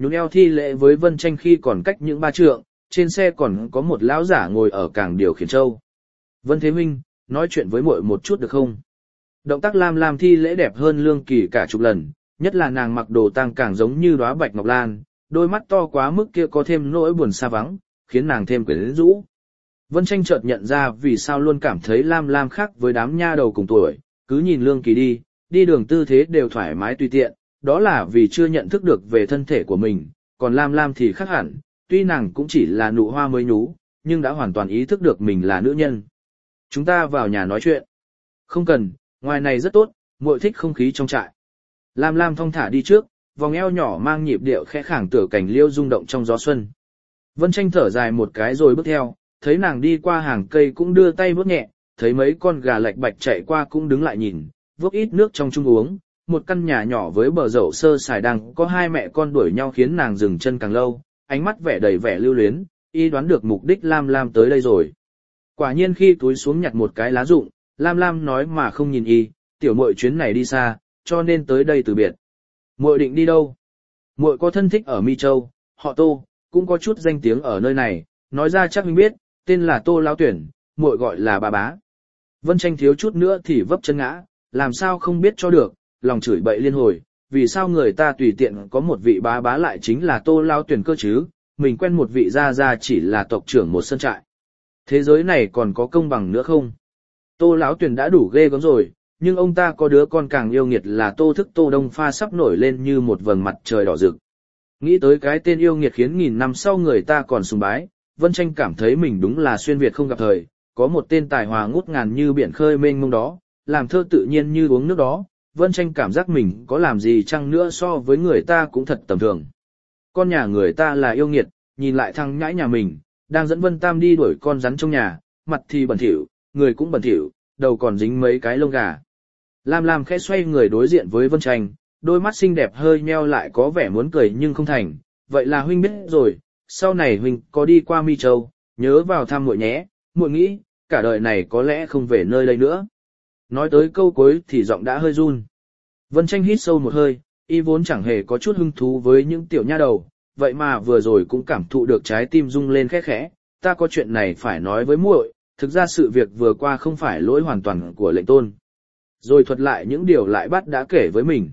nhún eo thi lễ với Vân Tranh khi còn cách những 3 trượng, trên xe còn có một lão giả ngồi ở càng điều khiển trâu. Vân Thế Huynh, nói chuyện với muội một chút được không? Động tác Lam Lam thi lễ đẹp hơn Lương Kỳ cả chục lần, nhất là nàng mặc đồ tang càng giống như đóa bạch ngọc lan, đôi mắt to quá mức kia có thêm nỗi buồn xa vắng, khiến nàng thêm quyến rũ. Vân Tranh chợt nhận ra vì sao luôn cảm thấy Lam Lam khác với đám nha đầu cùng tuổi, cứ nhìn Lương Kỳ đi đường tư thế đều thoải mái tùy tiện, đó là vì chưa nhận thức được về thân thể của mình, còn Lam Lam thì khác hẳn, tuy nàng cũng chỉ là nụ hoa mới nhú, nhưng đã hoàn toàn ý thức được mình là nữ nhân. Chúng ta vào nhà nói chuyện. Không cần, ngoài này rất tốt, muội thích không khí trong trại. Lam Lam thong thả đi trước, vòng eo nhỏ mang nhịp điệu khẽ khàng tựa cảnh liêu rung động trong gió xuân. Vân Tranh thở dài một cái rồi bước theo, thấy nàng đi qua hàng cây cũng đưa tay vuốt nhẹ, thấy mấy con gà lạch bạch chạy qua cũng đứng lại nhìn, vốc ít nước trong chung uống. Một căn nhà nhỏ với bờ dậu sơ sài đang có hai mẹ con đuổi nhau khiến nàng dừng chân càng lâu, ánh mắt đầy vẻ lưu luyến, y đoán được mục đích Lam Lam tới đây rồi. Quả nhiên khi túi xuống nhặt một cái lá rụng, Lam Lam nói mà không nhìn y, tiểu muội chuyến này đi xa, cho nên tới đây từ biệt. Muội định đi đâu? Muội có thân thích ở Mi Châu, họ Tô, cũng có chút danh tiếng ở nơi này, nói ra chắc mình biết, tên là Tô Lão Tuyển, muội gọi là bà bá. Vân Tranh thiếu chút nữa thì vấp chân ngã, làm sao không biết cho được, lòng chửi bậy liên hồi, vì sao người ta tùy tiện có một vị bá bá lại chính là Tô Lão Tuyển cơ chứ, mình quen một vị gia gia chỉ là tộc trưởng một sân trại. Thế giới này còn có công bằng nữa không? Tô Lão Tuyển đã đủ ghê gớm rồi, nhưng ông ta có đứa con càng yêu nghiệt là Tô Thức Tô Đông Pha sắp nổi lên như một vầng mặt trời đỏ rực. Nghĩ tới cái tên yêu nghiệt khiến nghìn năm sau người ta còn sùng bái, Vân Tranh cảm thấy mình đúng là xuyên Việt không gặp thời, có một tên tài hòa ngút ngàn như biển khơi mênh mông đó, làm thơ tự nhiên như uống nước đó. Vân Tranh cảm giác mình có làm gì chăng nữa so với người ta cũng thật tầm thường. Con nhà người ta là yêu nghiệt, nhìn lại thằng nhãi nhà mình, đang dẫn Vân Tam đi đuổi con rắn trong nhà, mặt thì bẩn thỉu, người cũng bẩn thỉu, đầu còn dính mấy cái lông gà. Lam Lam khẽ xoay người đối diện với Vân Tranh, đôi mắt xinh đẹp hơi nheo lại có vẻ muốn cười nhưng không thành. Vậy là huynh biết rồi, sau này huynh có đi qua Mi Châu, nhớ vào thăm muội nhé, muội nghĩ, cả đời này có lẽ không về nơi đây nữa. Nói tới câu cuối thì giọng đã hơi run. Vân Tranh hít sâu một hơi, y vốn chẳng hề có chút hứng thú với những tiểu nha đầu, vậy mà vừa rồi cũng cảm thụ được trái tim rung lên khẽ khẽ. Ta có chuyện này phải nói với muội, thực ra sự việc vừa qua không phải lỗi hoàn toàn của lệnh tôn. Rồi thuật lại những điều Lại Bắt đã kể với mình.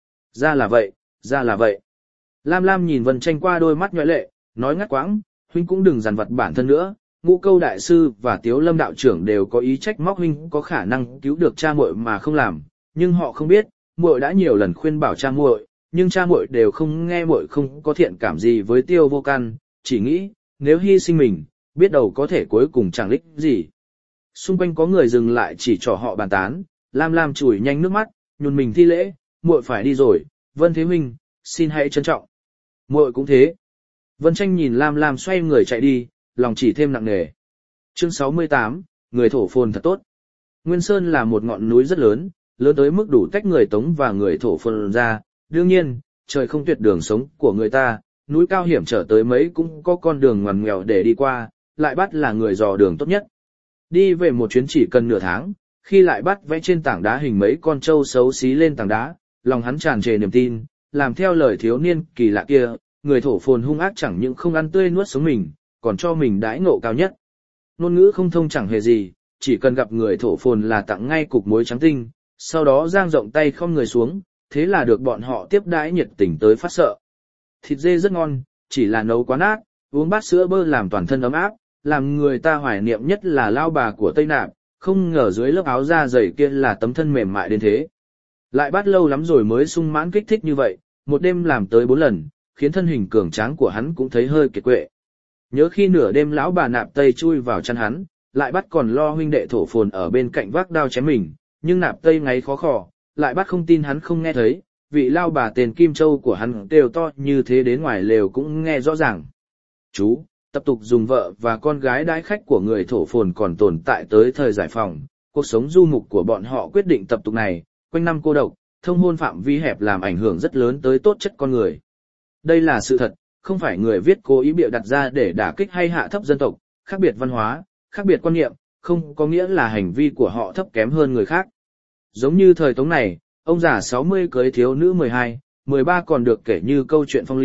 Ra là vậy, ra là vậy. Lam Lam nhìn Vân Tranh qua đôi mắt nhoẻn lệ, nói ngắt quãng, huynh cũng đừng dằn vặt bản thân nữa. Ngũ Câu đại sư và Tiếu Lâm đạo trưởng đều có ý trách móc huynh có khả năng cứu được cha muội mà không làm, nhưng họ không biết, muội đã nhiều lần khuyên bảo cha muội, nhưng cha muội đều không nghe, muội không có thiện cảm gì với Tiêu Vô Căn, chỉ nghĩ, nếu hy sinh mình, biết đâu có thể cuối cùng chẳng ích gì. Xung quanh có người dừng lại chỉ trò họ bàn tán, Lam Lam chùi nhanh nước mắt, nhún mình thi lễ, muội phải đi rồi, Vân Thế huynh, xin hãy trân trọng. Muội cũng thế. Vân Tranh nhìn Lam Lam xoay người chạy đi, lòng chỉ thêm nặng nề. Chương 68, người thổ phồn thật tốt. Nguyên Sơn là một ngọn núi rất lớn, lớn tới mức đủ tách người Tống và người thổ phồn ra. Đương nhiên, trời không tuyệt đường sống của người ta, núi cao hiểm trở tới mấy cũng có con đường ngoằn ngoèo để đi qua, Lại Bắt là người dò đường tốt nhất. Đi về một chuyến chỉ cần nửa tháng, khi Lại Bắt vẽ trên tảng đá hình mấy con trâu xấu xí lên tảng đá, lòng hắn tràn trề niềm tin, làm theo lời thiếu niên kỳ lạ kia, người thổ phồn hung ác chẳng những không ăn tươi nuốt sống mình, còn cho mình đãi ngộ cao nhất. Ngôn ngữ không thông chẳng hề gì, chỉ cần gặp người thổ phồn là tặng ngay cục muối trắng tinh, sau đó dang rộng tay không người xuống, thế là được bọn họ tiếp đãi nhiệt tình tới phát sợ. Thịt dê rất ngon, chỉ là nấu quá nát, uống bát sữa bơ làm toàn thân ấm áp, làm người ta hoài niệm nhất là lao bà của Tây Nạp, không ngờ dưới lớp áo da dày kia là tấm thân mềm mại đến thế. Lại Bắt lâu lắm rồi mới sung mãn kích thích như vậy, một đêm làm tới 4 lần, khiến thân hình cường tráng của hắn cũng thấy hơi kiệt quệ. Nhớ khi nửa đêm lão bà Nạp Tây chui vào chăn hắn, Lại Bắt còn lo huynh đệ thổ phồn ở bên cạnh vác đao chém mình, nhưng Nạp Tây ngáy khó khò, Lại Bắt không tin hắn không nghe thấy, vị lao bà tên Kim Châu của hắn đều to như thế đến ngoài lều cũng nghe rõ ràng. Chú, tập tục dùng vợ và con gái đãi khách của người thổ phồn còn tồn tại tới thời giải phóng, cuộc sống du mục của bọn họ quyết định tập tục này, quanh năm cô độc, thông hôn phạm vi hẹp làm ảnh hưởng rất lớn tới tố chất con người. Đây là sự thật, không phải người viết cố ý bịa đặt ra để đả kích hay hạ thấp dân tộc, khác biệt văn hóa, khác biệt quan niệm, không có nghĩa là hành vi của họ thấp kém hơn người khác. Giống như thời Tống này, ông già 60 cưới thiếu nữ 12, 13 còn được kể như câu chuyện phong lưu,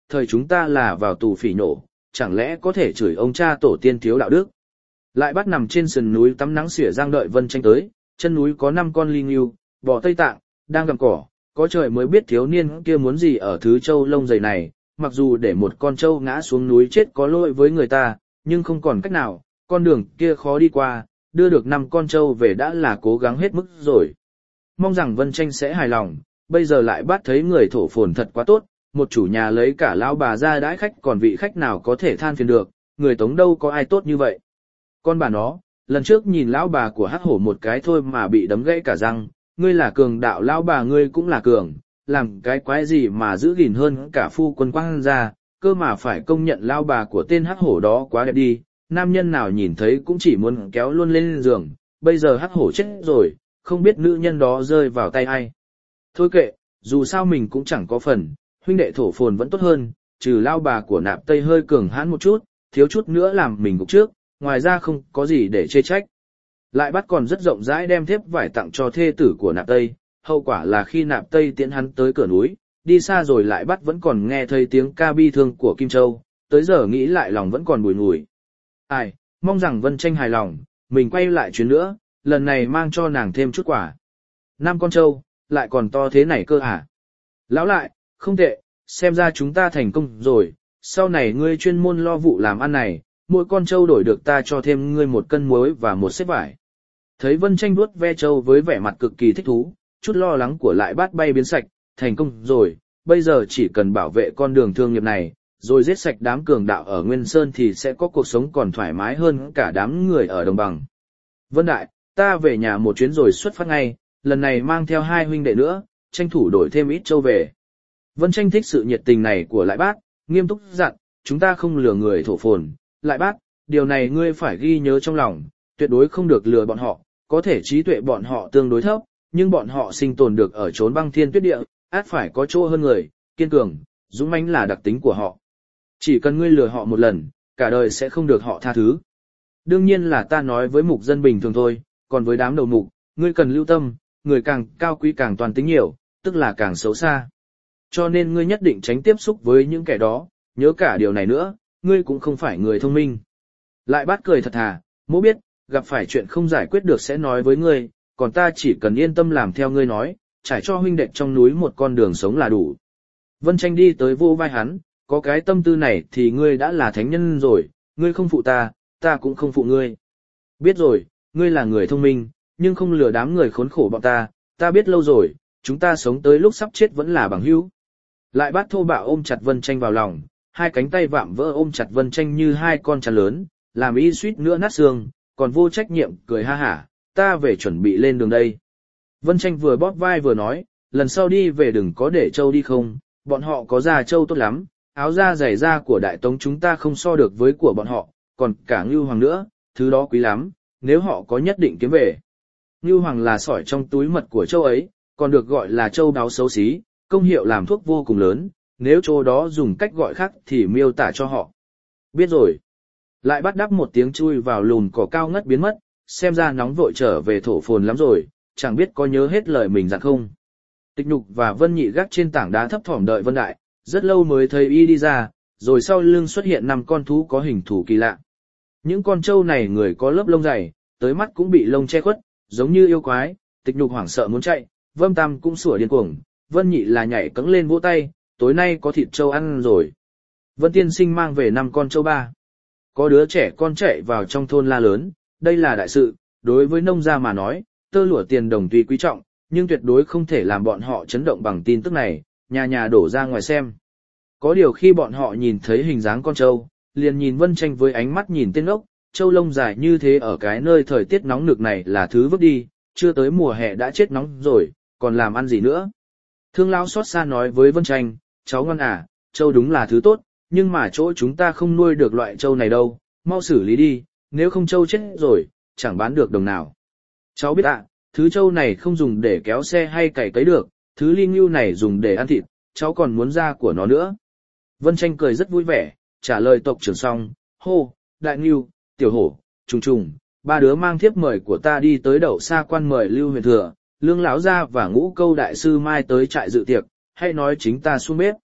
thời chúng ta là vào tù phỉ nổ, chẳng lẽ có thể chửi ông cha tổ tiên thiếu đạo đức. Lại bắt nằm trên sườn núi tắm nắng xỉa giang đợi Vân Tranh tới, chân núi có 5 con ly ngưu, bò Tây Tạng, đang gặm cỏ, có trời mới biết thiếu niên kia muốn gì ở thứ trâu lông dày này, mặc dù để một con trâu ngã xuống núi chết có lỗi với người ta, nhưng không còn cách nào, con đường kia khó đi qua, đưa được 5 con trâu về đã là cố gắng hết mức rồi. Mong rằng Vân Tranh sẽ hài lòng, bây giờ lại bắt thấy người thổ phồn thật quá tốt, một chủ nhà lấy cả lão bà ra đãi khách còn vị khách nào có thể than phiền được, người Tống đâu có ai tốt như vậy. Con bà nó, lần trước nhìn lão bà của Hắc Hổ một cái thôi mà bị đấm gãy cả răng, ngươi là cường đạo lão bà ngươi cũng là cường, làm cái quái gì mà giữ gìn hơn cả phu quân quang ra, cơ mà phải công nhận lão bà của tên Hắc Hổ đó quá đẹp đi, nam nhân nào nhìn thấy cũng chỉ muốn kéo luôn lên giường, bây giờ Hắc Hổ chết rồi, không biết nữ nhân đó rơi vào tay ai. Thôi kệ, dù sao mình cũng chẳng có phần, huynh đệ thổ phồn vẫn tốt hơn, trừ lão bà của Nạp Tây hơi cường hãn một chút, thiếu chút nữa làm mình gục trước, ngoài ra không có gì để chê trách. Lại bắt còn rất rộng rãi đem thép vải tặng cho thê tử của Nạp Tây, hậu quả là khi Nạp Tây tiễn hắn tới cửa núi, đi xa rồi lại bắt vẫn còn nghe thấy tiếng ca bi thương của Kim Châu, tới giờ nghĩ lại lòng vẫn còn bùi ngùi. Ai, mong rằng Vân Tranh hài lòng, mình quay lại chuyến nữa, lần này mang cho nàng thêm chút quả. 5 con trâu, lại còn to thế này cơ hả? Lão lại, không tệ, xem ra chúng ta thành công rồi, sau này ngươi chuyên môn lo vụ làm ăn này, mỗi con trâu đổi được ta cho thêm ngươi 1 cân muối và 1 xếp vải. Thấy Vân Tranh vuốt ve trâu với vẻ mặt cực kỳ thích thú, chút lo lắng của lại bát bay biến sạch, thành công rồi, bây giờ chỉ cần bảo vệ con đường thương nghiệp này, rồi giết sạch đám cường đạo ở Nguyên Sơn thì sẽ có cuộc sống còn thoải mái hơn cả đám người ở đồng bằng. Vân Đại, ta về nhà một chuyến rồi xuất phát ngay, lần này mang theo 2 huynh đệ nữa, tranh thủ đổi thêm ít trâu về. Vân Tranh thích sự nhiệt tình này của Lại Bát, nghiêm túc dặn, chúng ta không lừa người thổ phồn. Lại Bát, điều này ngươi phải ghi nhớ trong lòng, tuyệt đối không được lừa bọn họ, có thể trí tuệ bọn họ tương đối thấp, nhưng bọn họ sinh tồn được ở chốn băng thiên tuyết địa, át phải có chỗ hơn người, kiên cường, dũng mãnh là đặc tính của họ. Chỉ cần ngươi lừa họ một lần, cả đời sẽ không được họ tha thứ. Đương nhiên là ta nói với mục dân bình thường thôi, còn với đám đầu mục, ngươi cần lưu tâm, người càng cao quý càng toàn tính nhiều, tức là càng xấu xa. Cho nên ngươi nhất định tránh tiếp xúc với những kẻ đó, nhớ cả điều này nữa, ngươi cũng không phải người thông minh. Lại Bát cười thật thà, mỗ biết, gặp phải chuyện không giải quyết được sẽ nói với ngươi, còn ta chỉ cần yên tâm làm theo ngươi nói, trải cho huynh đệ trong núi một con đường sống là đủ. Vân Tranh đi tới vô vai hắn, có cái tâm tư này thì ngươi đã là thánh nhân rồi, ngươi không phụ ta, ta cũng không phụ ngươi. Biết rồi, ngươi là người thông minh, nhưng không lừa đám người khốn khổ bọn ta biết lâu rồi, chúng ta sống tới lúc sắp chết vẫn là bằng hữu. Lại Bát thô bạo ôm chặt Vân Tranh vào lòng, 2 cánh tay vạm vỡ ôm chặt Vân Tranh như 2 con chăn lớn, làm y suýt nữa nát xương, còn vô trách nhiệm cười ha hả, ta về chuẩn bị lên đường đây. Vân Tranh vừa bóp vai vừa nói, lần sau đi về đừng có để trâu đi không, bọn họ có da trâu tốt lắm, áo da giày da của Đại Tống chúng ta không so được với của bọn họ, còn cả Ngưu Hoàng nữa, thứ đó quý lắm, nếu họ có nhất định kiếm về. Ngưu Hoàng là sỏi trong túi mật của châu ấy, còn được gọi là châu đáo xấu xí, công hiệu làm thuốc vô cùng lớn, nếu chỗ đó dùng cách gọi khác thì miêu tả cho họ. Biết rồi. Lại Bắt đáp một tiếng chui vào lùn cỏ cao ngất biến mất, xem ra nóng vội trở về thổ phồn lắm rồi, chẳng biết có nhớ hết lời mình dặn không. Tịch Nhục và Vân Nhị gác trên tảng đá thấp thỏm đợi Vân Đại, rất lâu mới thấy y đi ra, rồi sau lưng xuất hiện 5 con thú có hình thù kỳ lạ. Những con trâu này người có lớp lông dày, tới mắt cũng bị lông che khuất, giống như yêu quái. Tịch Nhục hoảng sợ muốn chạy, Vân Tam cũng sủa điên cuồng, Vân Nhị là nhảy cẫng lên vỗ tay, tối nay có thịt trâu ăn rồi. Vân Tiên Sinh mang về 5 con trâu ba. Có đứa trẻ con chạy vào trong thôn la lớn, đây là đại sự, đối với nông gia mà nói, tơ lụa tiền đồng tuy quý trọng, nhưng tuyệt đối không thể làm bọn họ chấn động bằng tin tức này, nhà nhà đổ ra ngoài xem. Có điều khi bọn họ nhìn thấy hình dáng con trâu, liền nhìn Vân Tranh với ánh mắt nhìn tên ốc, trâu lông dài như thế ở cái nơi thời tiết nóng nực này là thứ vứt đi, chưa tới mùa hè đã chết nóng rồi, còn làm ăn gì nữa. Thương lão xót xa nói với Vân Tranh, cháu ngoan à, trâu đúng là thứ tốt, nhưng mà chỗ chúng ta không nuôi được loại trâu này đâu, mau xử lý đi, nếu không trâu chết rồi, chẳng bán được đồng nào. Cháu biết ạ, thứ trâu này không dùng để kéo xe hay cày cấy được, thứ ly ngưu này dùng để ăn thịt, cháu còn muốn da của nó nữa. Vân Tranh cười rất vui vẻ, trả lời tộc trưởng xong, hô, đại ngưu, tiểu hổ, trùng trùng, 3 đứa mang thiếp mời của ta đi tới đậu xa quan mời Lưu Huyền Thừa, Lương lão gia và Ngũ Câu đại sư mai tới trại dự tiệc, hay nói chính ta xuống bếp.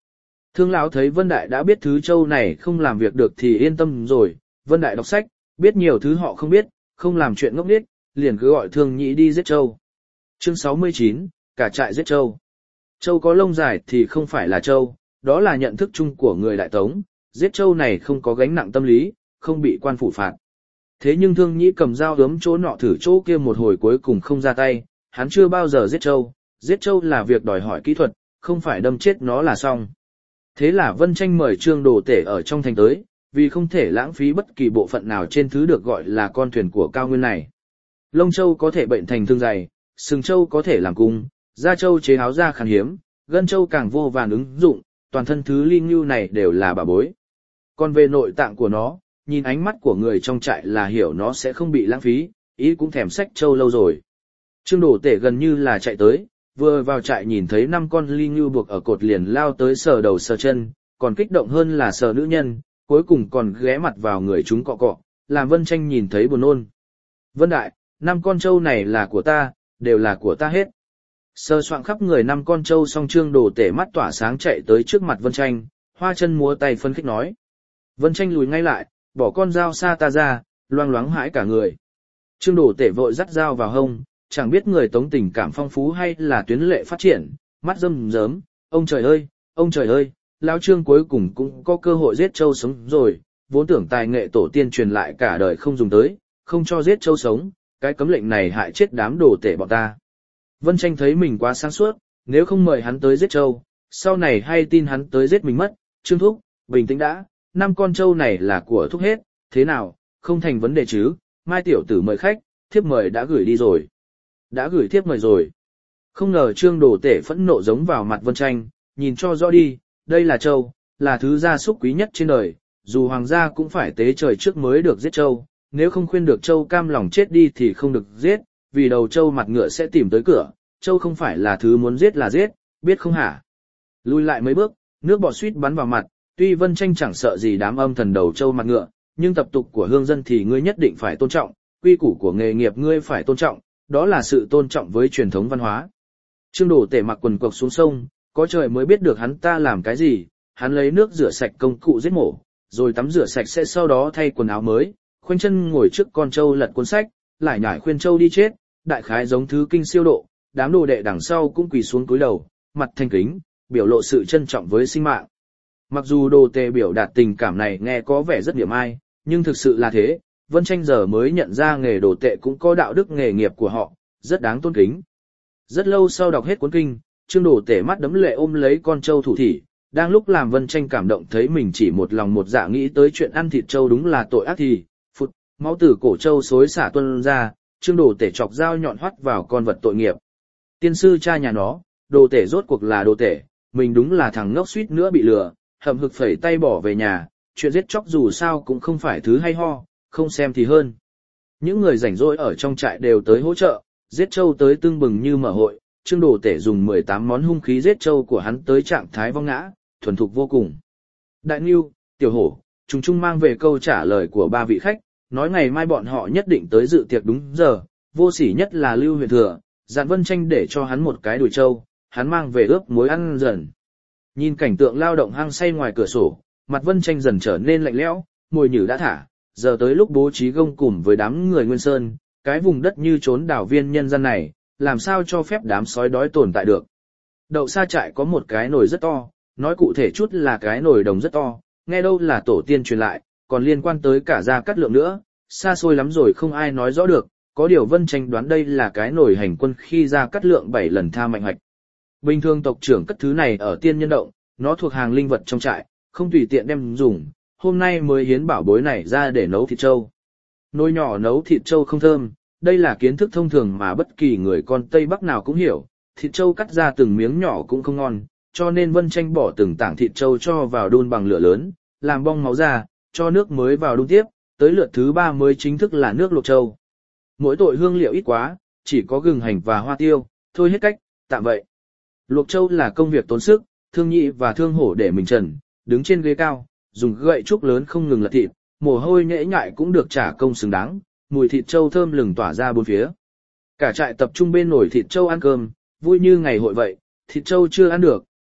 Thương lão thấy Vân Đại đã biết thứ châu này không làm việc được thì yên tâm rồi, Vân Đại đọc sách, biết nhiều thứ họ không biết, không làm chuyện ngốc nghếch, liền cứ gọi Thương Nhĩ đi giết trâu. Chương 69, cả trại giết trâu. Trâu có lông dài thì không phải là trâu, đó là nhận thức chung của người Đại Tống, giết trâu này không có gánh nặng tâm lý, không bị quan phủ phạt. Thế nhưng Thương Nhĩ cầm dao ướm chỗ nọ thử chỗ kia một hồi cuối cùng không ra tay, hắn chưa bao giờ giết trâu là việc đòi hỏi kỹ thuật, không phải đâm chết nó là xong. Thế là Vân Tranh mời Trương Đồ Tể ở trong thành tới, vì không thể lãng phí bất kỳ bộ phận nào trên thứ được gọi là con thuyền của cao nguyên này. Lông trâu có thể bệnh thành thương dày, sừng trâu có thể làm cung, da trâu chế áo da khan hiếm, gân trâu càng vô vàn ứng dụng, toàn thân thứ linh lưu này đều là bảo bối. Còn về nội tạng của nó, nhìn ánh mắt của người trong trại là hiểu nó sẽ không bị lãng phí, ý cũng thèm sách trâu lâu rồi. Trương Đồ Tể gần như là chạy tới, vừa vào trại nhìn thấy 5 con linh lưu buộc ở cột liền lao tới sờ đầu sờ chân, còn kích động hơn là sờ nữ nhân, cuối cùng còn ghé mặt vào người chúng cọ cọ, làm Vân Tranh nhìn thấy buồn nôn. Vân Đại, 5 con trâu này là của ta, đều là của ta hết. Sờ soạng khắp người 5 con trâu xong Trương Đồ Tể mắt tỏa sáng chạy tới trước mặt Vân Tranh, hoa chân múa tay phân khích nói. Vân Tranh lùi ngay lại, bỏ con dao xa ta ra, loang loáng hãi cả người. Trương Đồ Tể vội dắt dao vào hông, chẳng biết người Tống tình cảm phong phú hay là tuyến lệ phát triển, mắt rơm rớm, ông trời ơi, lão Trương cuối cùng cũng có cơ hội giết trâu sống rồi, vốn tưởng tài nghệ tổ tiên truyền lại cả đời không dùng tới, không cho giết trâu sống, cái cấm lệnh này hại chết đám đồ tể bọn ta. Vân Tranh thấy mình quá sáng suốt, nếu không mời hắn tới giết trâu, sau này hay tin hắn tới giết mình mất. Trương Thúc, bình tĩnh đã, 5 con trâu này là của Thúc hết, thế nào, không thành vấn đề chứ, mai tiểu tử mời khách, thiếp mời đã gửi đi rồi. Đã gửi thiếp mời rồi. Không ngờ Trương Đồ Tể phẫn nộ giống vào mặt Vân Tranh, nhìn cho rõ đi, đây là trâu, là thứ gia súc quý nhất trên đời, dù hoàng gia cũng phải tế trời trước mới được giết trâu, nếu không khuyên được trâu cam lòng chết đi thì không được giết, vì đầu trâu mặt ngựa sẽ tìm tới cửa, trâu không phải là thứ muốn giết là giết, biết không hả? Lùi lại mấy bước, nước bọt suýt bắn vào mặt, tuy Vân Tranh chẳng sợ gì đám âm thần đầu trâu mặt ngựa, nhưng tập tục của hương dân thì ngươi nhất định phải tôn trọng, quy củ của nghề nghiệp ngươi phải tôn trọng, đó là sự tôn trọng với truyền thống văn hóa. Trương Đồ Tể mặc quần cộc xuống sông, có trời mới biết được hắn ta làm cái gì, hắn lấy nước rửa sạch công cụ giết mổ, rồi tắm rửa sạch sẽ sau đó thay quần áo mới, khoanh chân ngồi trước con trâu lật cuốn sách, lại nhải khuyên trâu đi chết, đại khái giống thứ kinh siêu độ, đám đồ đệ đằng sau cũng quỳ xuống cúi đầu, mặt thanh kính, biểu lộ sự trân trọng với sinh mạng. Mặc dù Đồ Tể biểu đạt tình cảm này nghe có vẻ rất niệm ai, nhưng thực sự là thế, Vân Tranh giờ mới nhận ra nghề đồ tể cũng có đạo đức nghề nghiệp của họ, rất đáng tôn kính. Rất lâu sau đọc hết cuốn kinh, Trương Đồ Tể mắt đấm lệ ôm lấy con trâu thủ thỉ, đang lúc làm Vân Tranh cảm động thấy mình chỉ một lòng một dạ nghĩ tới chuyện ăn thịt trâu đúng là tội ác thì, phụt, máu từ cổ trâu xối xả tuôn ra, Trương Đồ Tể chọc dao nhọn hoắt vào con vật tội nghiệp. Tiên sư cha nhà nó, Đồ Tể rốt cuộc là Đồ Tể, mình đúng là thằng ngốc suýt nữa bị lừa, hậm hực phẩy tay bỏ về nhà, chuyện giết chóc dù sao cũng không phải thứ hay ho, không xem thì hơn. Những người rảnh rỗi ở trong trại đều tới hỗ trợ, giết trâu tới tưng bừng như mở hội, Trương Đồ Tể dùng 18 món hung khí giết trâu của hắn tới trạng thái vong ngã, thuần thục vô cùng. Đại Ngưu, Tiểu Hổ, chúng chung mang về câu trả lời của 3 vị khách, nói ngày mai bọn họ nhất định tới dự tiệc đúng giờ, vô sỉ nhất là Lưu Huyền Thừa, dặn Vân Tranh để cho hắn một cái đùi trâu, hắn mang về ướp muối ăn dần. Nhìn cảnh tượng lao động hăng say ngoài cửa sổ, mặt Vân Tranh dần trở nên lạnh lẽo, mồi nhử đã thả, giờ tới lúc bố trí gông cùm với đám người Nguyên Sơn, cái vùng đất như trốn đảo viên nhân dân này, làm sao cho phép đám sói đói tồn tại được. Đậu Sa trại có một cái nồi rất to, nói cụ thể chút là cái nồi đồng rất to, nghe đâu là tổ tiên truyền lại, còn liên quan tới cả Gia Cát Lượng nữa, xa xôi lắm rồi không ai nói rõ được, có điều Vân Tranh đoán đây là cái nồi hành quân khi Gia Cát Lượng 7 lần tha Mạnh Hoạch. Bình thường tộc trưởng cất thứ này ở Tiên Nhân Động, nó thuộc hàng linh vật trong trại, không tùy tiện đem dùng, hôm nay mới hiến bảo bối này ra để nấu thịt trâu. Nồi nhỏ nấu thịt trâu không thơm, đây là kiến thức thông thường mà bất kỳ người con Tây Bắc nào cũng hiểu, thịt trâu cắt ra từng miếng nhỏ cũng không ngon, cho nên Vân Tranh bỏ từng tảng thịt trâu cho vào đun bằng lửa lớn, làm bong máu ra, cho nước mới vào đun tiếp, tới lượt thứ 3 mới chính thức là nước luộc trâu. Mỗi tội hương liệu ít quá, chỉ có gừng hành và hoa tiêu, thôi hết cách, tạm vậy. Luộc trâu là công việc tốn sức, Thương Nhĩ và Thương Hổ để mình trần, đứng trên ghế cao, dùng gậy trúc lớn không ngừng lật thịt, mồ hôi nhễ nhại cũng được trả công xứng đáng, mùi thịt trâu thơm lừng tỏa ra bốn phía. Cả trại tập trung bên nồi thịt trâu ăn cơm, vui như ngày hội vậy, thịt trâu chưa ăn được,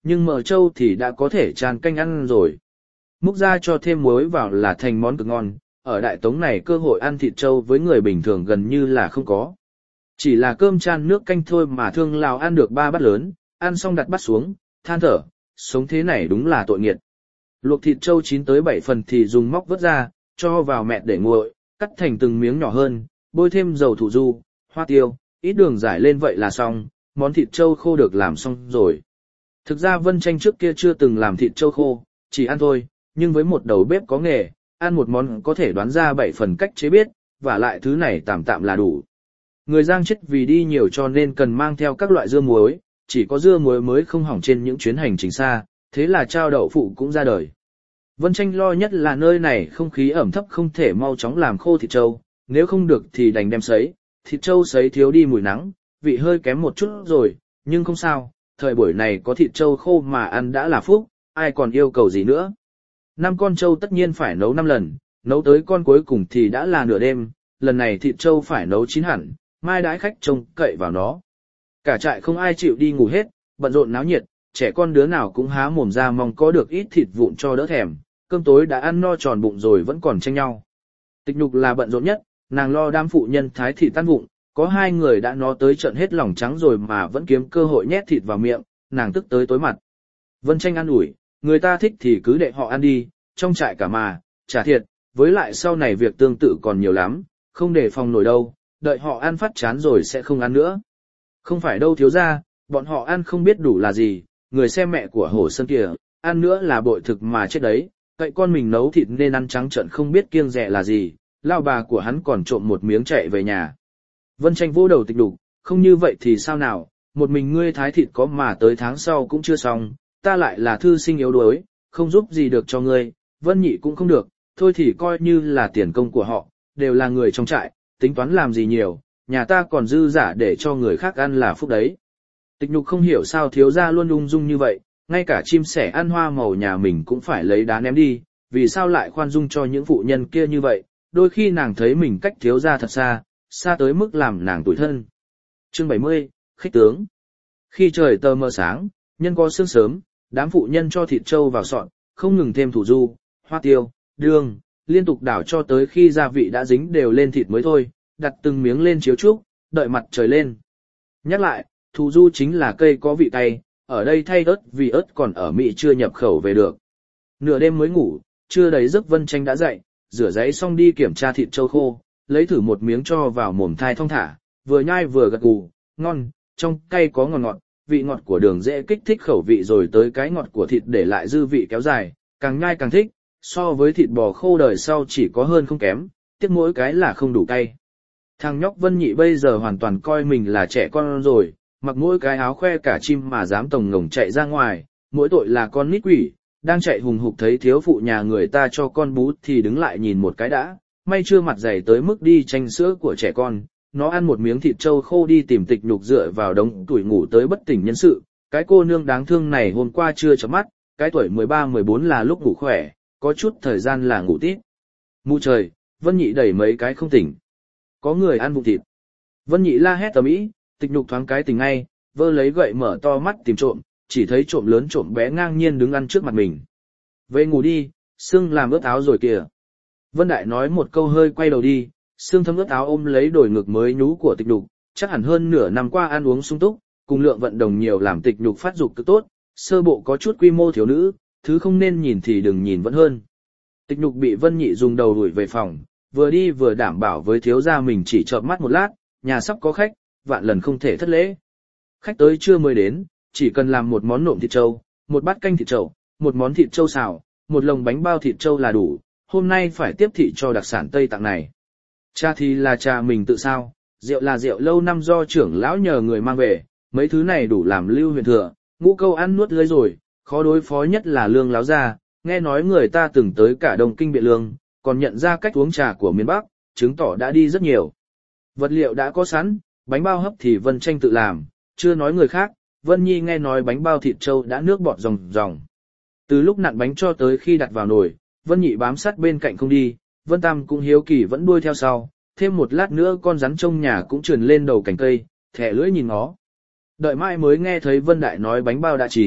nhưng mỡ trâu thì đã có thể tràn canh ăn rồi. Múc ra cho thêm muối vào là thành món cực ngon, ở Đại Tống này cơ hội ăn thịt trâu với người bình thường gần như là không có. Chỉ là cơm chan nước canh thôi mà thương Lào ăn được 3 bát lớn, ăn xong đặt bát xuống, than thở, sống thế này đúng là tội nghiệt. Luộc thịt trâu chín tới 7 phần thì dùng móc vớt ra, cho vào mẹ để nguội, cắt thành từng miếng nhỏ hơn, bôi thêm dầu thủ du, hoa tiêu, ít đường rải lên vậy là xong, món thịt trâu khô được làm xong rồi. Thực ra Vân Tranh trước kia chưa từng làm thịt trâu khô, chỉ ăn thôi, nhưng với một đầu bếp có nghề, ăn một món có thể đoán ra 7 phần cách chế biết, và lại thứ này tạm tạm là đủ. Người Giang chết vì đi nhiều cho nên cần mang theo các loại dưa muối, chỉ có dưa muối mới không hỏng trên những chuyến hành trình xa, thế là chao đậu phụ cũng ra đời. Vân Tranh lo nhất là nơi này không khí ẩm thấp không thể mau chóng làm khô thịt trâu, nếu không được thì đành đem sấy, thịt trâu sấy thiếu đi mùi nắng, vị hơi kém một chút rồi, nhưng không sao, thời buổi này có thịt trâu khô mà ăn đã là phúc, ai còn yêu cầu gì nữa. 5 con trâu tất nhiên phải nấu 5 lần, nấu tới con cuối cùng thì đã là nửa đêm, lần này thịt trâu phải nấu chín hẳn, mai đãi khách trông cậy vào nó. Cả trại không ai chịu đi ngủ hết, bận rộn náo nhiệt, trẻ con đứa nào cũng há mồm ra mong có được ít thịt vụn cho đỡ thèm, cơm tối đã ăn no tròn bụng rồi vẫn còn tranh nhau. Tịch Nhục là bận rộn nhất, nàng lo đám phụ nhân thái thịt tan vụng, có 2 người đã nó tới trận hết lòng trắng rồi mà vẫn kiếm cơ hội nhét thịt vào miệng, nàng tức tới tối mặt. Vân Tranh ăn ủi, người ta thích thì cứ để họ ăn đi, trong trại cả mà, trả thiệt, với lại sau này việc tương tự còn nhiều lắm, không để phòng nổi đâu, đợi họ ăn phát chán rồi sẽ không ăn nữa. Không phải đâu thiếu gia, bọn họ ăn không biết đủ là gì, người xem mẹ của Hổ Sơn kìa, ăn nữa là bội thực mà chết đấy, cậy con mình nấu thịt nên ăn trắng trợn không biết kiêng dè là gì, lao bà của hắn còn trộm một miếng chạy về nhà. Vân Tranh vô đầu Tịch Nhục, không như vậy thì sao nào, một mình ngươi thái thịt có mà tới tháng sau cũng chưa xong, ta lại là thư sinh yếu đuối, không giúp gì được cho ngươi, Vân Nhị cũng không được, thôi thì coi như là tiền công của họ, đều là người trong trại, tính toán làm gì nhiều, nhà ta còn dư giả để cho người khác ăn là phúc đấy. Tịch Nhục không hiểu sao thiếu gia luôn ung dung như vậy, ngay cả chim sẻ ăn hoa màu nhà mình cũng phải lấy đá ném đi, vì sao lại khoan dung cho những phụ nhân kia như vậy, đôi khi nàng thấy mình cách thiếu gia thật xa, xa tới mức làm nàng tủi thân. Chương 70, Khích tướng. Khi trời tờ mờ sáng, nhân có sương sớm, đám phụ nhân cho thịt trâu vào sọn, không ngừng thêm thủ du, hoa tiêu, đường, liên tục đảo cho tới khi gia vị đã dính đều lên thịt mới thôi, đặt từng miếng lên chiếu trúc, đợi mặt trời lên. Nhắc lại, thủ du chính là cây có vị cay, ở đây thay ớt vì ớt còn ở Mỹ chưa nhập khẩu về được. Nửa đêm mới ngủ, chưa đầy giấc Vân Tranh đã dậy, rửa giấy xong đi kiểm tra thịt trâu khô, lấy thử một miếng cho vào mồm thai thong thả, vừa nhai vừa gật gù, ngon, trong cay có ngọt ngọt, vị ngọt của đường dễ kích thích khẩu vị rồi tới cái ngọt của thịt để lại dư vị kéo dài, càng nhai càng thích, so với thịt bò khô đời sau chỉ có hơn không kém, tiếc mỗi cái là không đủ cay. Thằng nhóc Vân Nhị bây giờ hoàn toàn coi mình là trẻ con rồi, mặc mỗi cái áo khoe cả chim mà dám tổng ngồng chạy ra ngoài, mỗi tội là con nít quỷ, đang chạy hùng hục thấy thiếu phụ nhà người ta cho con bú thì đứng lại nhìn một cái đã, may chưa mặt dày tới mức đi tranh sữa của trẻ con, nó ăn một miếng thịt trâu khô đi tìm Tịch Nhục dựa vào đống tuổi ngủ tới bất tỉnh nhân sự, cái cô nương đáng thương này hôm qua chưa chớp mắt, cái tuổi 13-14 là lúc ngủ khỏe, có chút thời gian là ngủ tít. Mụ trời, Vân Nhị đẩy mấy cái không tỉnh. Có người ăn vụng thịt. Vân Nhị la hét ầm ĩ, Tịch Nhục thoáng cái tỉnh ngay, vơ lấy gậy mở to mắt tìm trộm, chỉ thấy trộm lớn trộm bé ngang nhiên đứng ăn trước mặt mình. Về ngủ đi, Sương làm ướt áo rồi kìa. Vân Đại nói một câu hơi quay đầu đi, Sương thấm ướt áo ôm lấy đồi ngực mới nhú của Tịch Nhục, chắc hẳn hơn nửa năm qua ăn uống sung túc, cùng lượng vận động nhiều làm Tịch Nhục phát dục cực tốt, sơ bộ có chút quy mô thiếu nữ, thứ không nên nhìn thì đừng nhìn vẫn hơn. Tịch Nhục bị Vân Nhị dùng đầu đuổi về phòng, vừa đi vừa đảm bảo với thiếu gia mình chỉ chợp mắt một lát, nhà sắp có khách, vạn lần không thể thất lễ. Khách tới trưa mới đến, chỉ cần làm một món nộm thịt trâu, một bát canh thịt trâu, một món thịt trâu xào, một lồng bánh bao thịt trâu là đủ, hôm nay phải tiếp thị cho đặc sản Tây Tạng này. Trà thì là trà mình tự sao, rượu là rượu lâu năm do trưởng lão nhờ người mang về, mấy thứ này đủ làm lưu huyền thừa, ngũ câu ăn nuốt lưới rồi, khó đối phó nhất là Lương láo gia, nghe nói người ta từng tới cả Đông Kinh Biện Lương, còn nhận ra cách uống trà của miền Bắc, chứng tỏ đã đi rất nhiều. Vật liệu đã có sẵn, bánh bao hấp thì Vân Tranh tự làm, chưa nói người khác, Vân Nhi nghe nói bánh bao thịt trâu đã nước bọt ròng ròng. Từ lúc nặn bánh cho tới khi đặt vào nồi, Vân Nhị bám sát bên cạnh không đi, Vân Tam cũng hiếu kỳ vẫn đuôi theo sau, thêm một lát nữa con rắn trong nhà cũng trườn lên đầu cành cây, thẻ lưỡi nhìn nó. Đợi mãi mới nghe thấy Vân Đại nói bánh bao đã chín,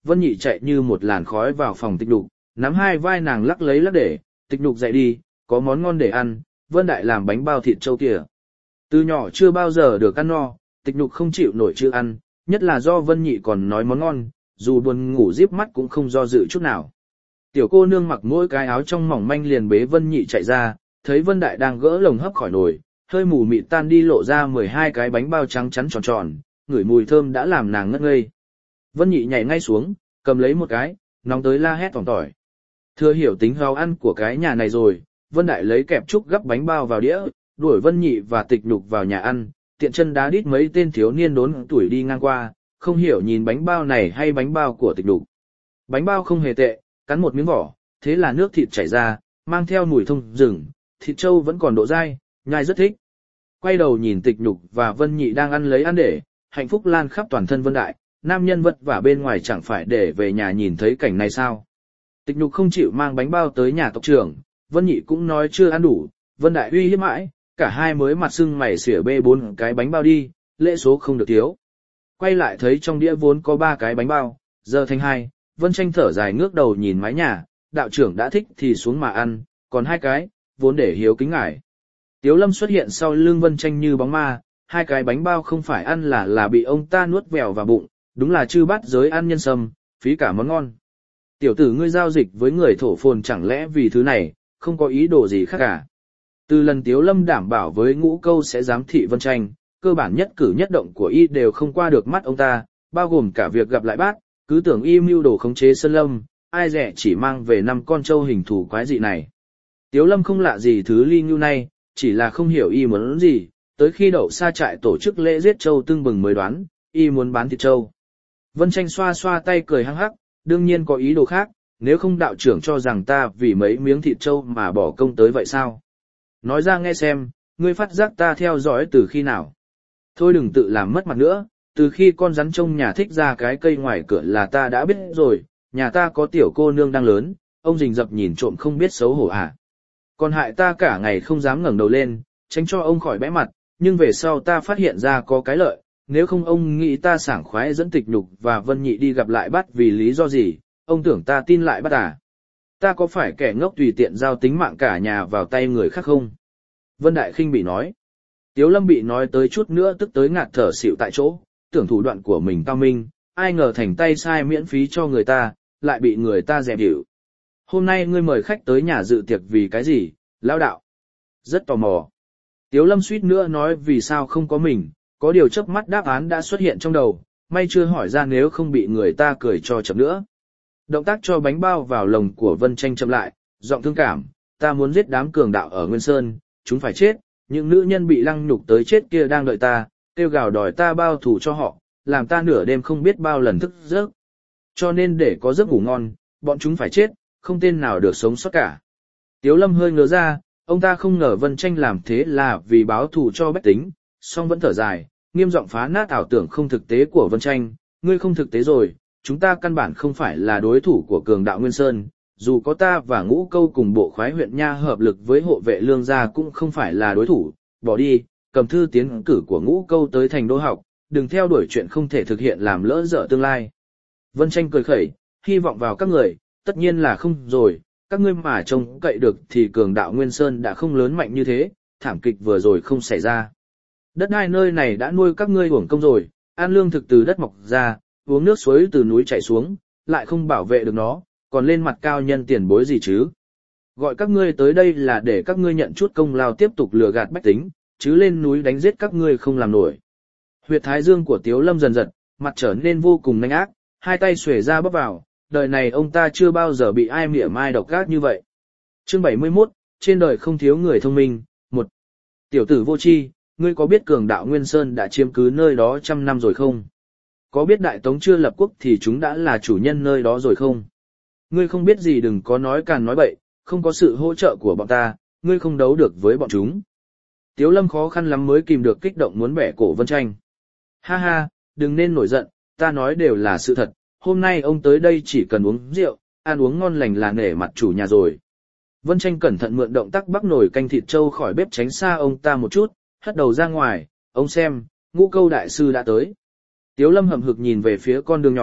Vân Nhị chạy như một làn khói vào phòng Tịch Nhục, nắm hai vai nàng lắc lấy lắc để, Tịch Nhục dậy đi, có món ngon để ăn, Vân Đại làm bánh bao thịt trâu kìa. Từ nhỏ chưa bao giờ được ăn no, Tịch Nhục không chịu nổi chưa ăn, nhất là do Vân Nhị còn nói món ngon, dù buồn ngủ díp mắt cũng không do dự chút nào. Tiểu cô nương mặc mỗi cái áo trong mỏng manh liền bế Vân Nhị chạy ra, thấy Vân Đại đang gỡ lồng hấp khỏi nồi, hơi mù mịt tan đi lộ ra 12 cái bánh bao trắng chắn tròn tròn, ngửi mùi thơm đã làm nàng ngất ngây. Vân Nhị nhảy ngay xuống, cầm lấy một cái, nóng tới la hét tỏng tỏi. Thừa hiểu tính hao ăn của cái nhà này rồi, Vân Đại lấy kẹp trúc gắp bánh bao vào đĩa, đuổi Vân Nhị và Tịch Nhục vào nhà ăn, tiện chân đá đít mấy tên thiếu niên đốn tuổi đi ngang qua, không hiểu nhìn bánh bao này hay bánh bao của Tịch Nhục. Bánh bao không hề tệ, cắn một miếng vỏ, thế là nước thịt chảy ra, mang theo mùi thông rừng, thịt trâu vẫn còn độ dai, nhai rất thích. Quay đầu nhìn Tịch Nhục và Vân Nhị đang ăn lấy ăn để, hạnh phúc lan khắp toàn thân Vân Đại, nam nhân vất vả bên ngoài chẳng phải để về nhà nhìn thấy cảnh này sao. Tịch Nhục không chịu mang bánh bao tới nhà tộc trưởng, Vân Nhị cũng nói chưa ăn đủ, Vân Đại uy hiếp mãi, cả hai mới mặt sưng mày xỉa bê 4 cái bánh bao đi, lễ số không được thiếu. Quay lại thấy trong đĩa vốn có 3 cái bánh bao, giờ thành 2, Vân Tranh thở dài ngước đầu nhìn mái nhà, đạo trưởng đã thích thì xuống mà ăn, còn 2 cái, vốn để hiếu kính ngài. Tiếu Lâm xuất hiện sau lưng Vân Tranh như bóng ma, 2 cái bánh bao không phải ăn là bị ông ta nuốt vèo vào bụng, đúng là chư bát giới ăn nhân sâm, phí cả món ngon. Tiểu tử ngươi giao dịch với người thổ phồn chẳng lẽ vì thứ này, không có ý đồ gì khác cả. Từ lần Tiếu Lâm đảm bảo với Ngũ Câu sẽ giám thị Vân Tranh, cơ bản nhất cử nhất động của y đều không qua được mắt ông ta, bao gồm cả việc gặp lại bác, cứ tưởng y mưu đồ khống chế Sơn Lâm, ai dè chỉ mang về 5 con trâu hình thù quái dị này. Tiếu Lâm không lạ gì thứ ly ngưu này, chỉ là không hiểu y muốn gì, tới khi đậu xa trại tổ chức lễ giết trâu tưng bừng mới đoán, y muốn bán thịt trâu. Vân Tranh xoa xoa tay cười hăng hắc, đương nhiên có ý đồ khác, nếu không đạo trưởng cho rằng ta vì mấy miếng thịt trâu mà bỏ công tới vậy sao? Nói ra nghe xem, ngươi phát giác ta theo dõi từ khi nào? Thôi đừng tự làm mất mặt nữa, từ khi con rắn trông nhà thích ra cái cây ngoài cửa là ta đã biết rồi, nhà ta có tiểu cô nương đang lớn, ông rình rập nhìn trộm không biết xấu hổ à. Còn hại ta cả ngày không dám ngẩng đầu lên, tránh cho ông khỏi bẽ mặt, nhưng về sau ta phát hiện ra có cái lợi, nếu không ông nghĩ ta sảng khoái dẫn Tịch Nhục và Vân Nhị đi gặp lại bắt vì lý do gì, ông tưởng ta tin lại bắt à? Ta có phải kẻ ngốc tùy tiện giao tính mạng cả nhà vào tay người khác không? Vân Đại khinh bị nói. Tiếu Lâm bị nói tới chút nữa tức tới ngạt thở xỉu tại chỗ, tưởng thủ đoạn của mình cao minh, ai ngờ thành tay sai miễn phí cho người ta, lại bị người ta dè bỉu. Hôm nay ngươi mời khách tới nhà dự tiệc vì cái gì, lão đạo? Rất tò mò. Tiếu Lâm suýt nữa nói vì sao không có mình, có điều chớp mắt đáp án đã xuất hiện trong đầu, may chưa hỏi ra nếu không bị người ta cười cho chậm nữa. Động tác cho bánh bao vào lồng của Vân Tranh chậm lại, giọng thương cảm, ta muốn giết đám cường đạo ở Nguyên Sơn, chúng phải chết, những nữ nhân bị lăng nhục tới chết kia đang đợi ta, kêu gào đòi ta bao thù cho họ, làm ta nửa đêm không biết bao lần thức giấc. Cho nên để có giấc ngủ ngon, bọn chúng phải chết, không tên nào được sống sót cả. Tiếu Lâm hơi ngớ ra, ông ta không ngờ Vân Tranh làm thế là vì báo thù cho bách tính, song vẫn thở dài, nghiêm giọng phá nát ảo tưởng không thực tế của Vân Tranh, ngươi không thực tế rồi, chúng ta căn bản không phải là đối thủ của cường đạo Nguyên Sơn, dù có ta và Ngũ Câu cùng bộ khoái huyện nha hợp lực với hộ vệ Lương gia cũng không phải là đối thủ, bỏ đi, cầm thư tiến cử của Ngũ Câu tới thành đô học, đừng theo đuổi chuyện không thể thực hiện làm lỡ dở tương lai. Vân Tranh cười khẩy, hy vọng vào các người, tất nhiên là không rồi, các ngươi mà trông cậy được thì cường đạo Nguyên Sơn đã không lớn mạnh như thế, thảm kịch vừa rồi không xảy ra. Đất đai nơi này đã nuôi các ngươi uổng công rồi, ăn lương thực từ đất mọc ra, uống nước suối từ núi chảy xuống, lại không bảo vệ được nó, còn lên mặt cao nhân tiền bối gì chứ. Gọi các ngươi tới đây là để các ngươi nhận chút công lao tiếp tục lừa gạt bách tính, chứ lên núi đánh giết các ngươi không làm nổi. Huyệt thái dương của Tiếu Lâm dần dần, mặt trở nên vô cùng nhanh ác, hai tay xuề ra bóp vào, đời này ông ta chưa bao giờ bị ai mỉa mai độc ác như vậy. Chương 71, trên đời không thiếu người thông minh. 1. Tiểu tử vô tri, ngươi có biết cường đạo Nguyên Sơn đã chiếm cứ nơi đó 100 năm rồi không? Có biết Đại Tống chưa lập quốc thì chúng đã là chủ nhân nơi đó rồi không? Ngươi không biết gì đừng có nói càn nói bậy, không có sự hỗ trợ của bọn ta, ngươi không đấu được với bọn chúng. Tiếu Lâm khó khăn lắm mới kìm được kích động muốn bẻ cổ Vân Tranh. Ha ha, đừng nên nổi giận, ta nói đều là sự thật, hôm nay ông tới đây chỉ cần uống rượu, ăn uống ngon lành là nể mặt chủ nhà rồi. Vân Tranh cẩn thận mượn động tác bắc nồi canh thịt trâu khỏi bếp tránh xa ông ta một chút, hất đầu ra ngoài, ông xem, Ngũ Câu đại sư đã tới. Tiếu Lâm hậm hực nhìn về phía con đường nhỏ,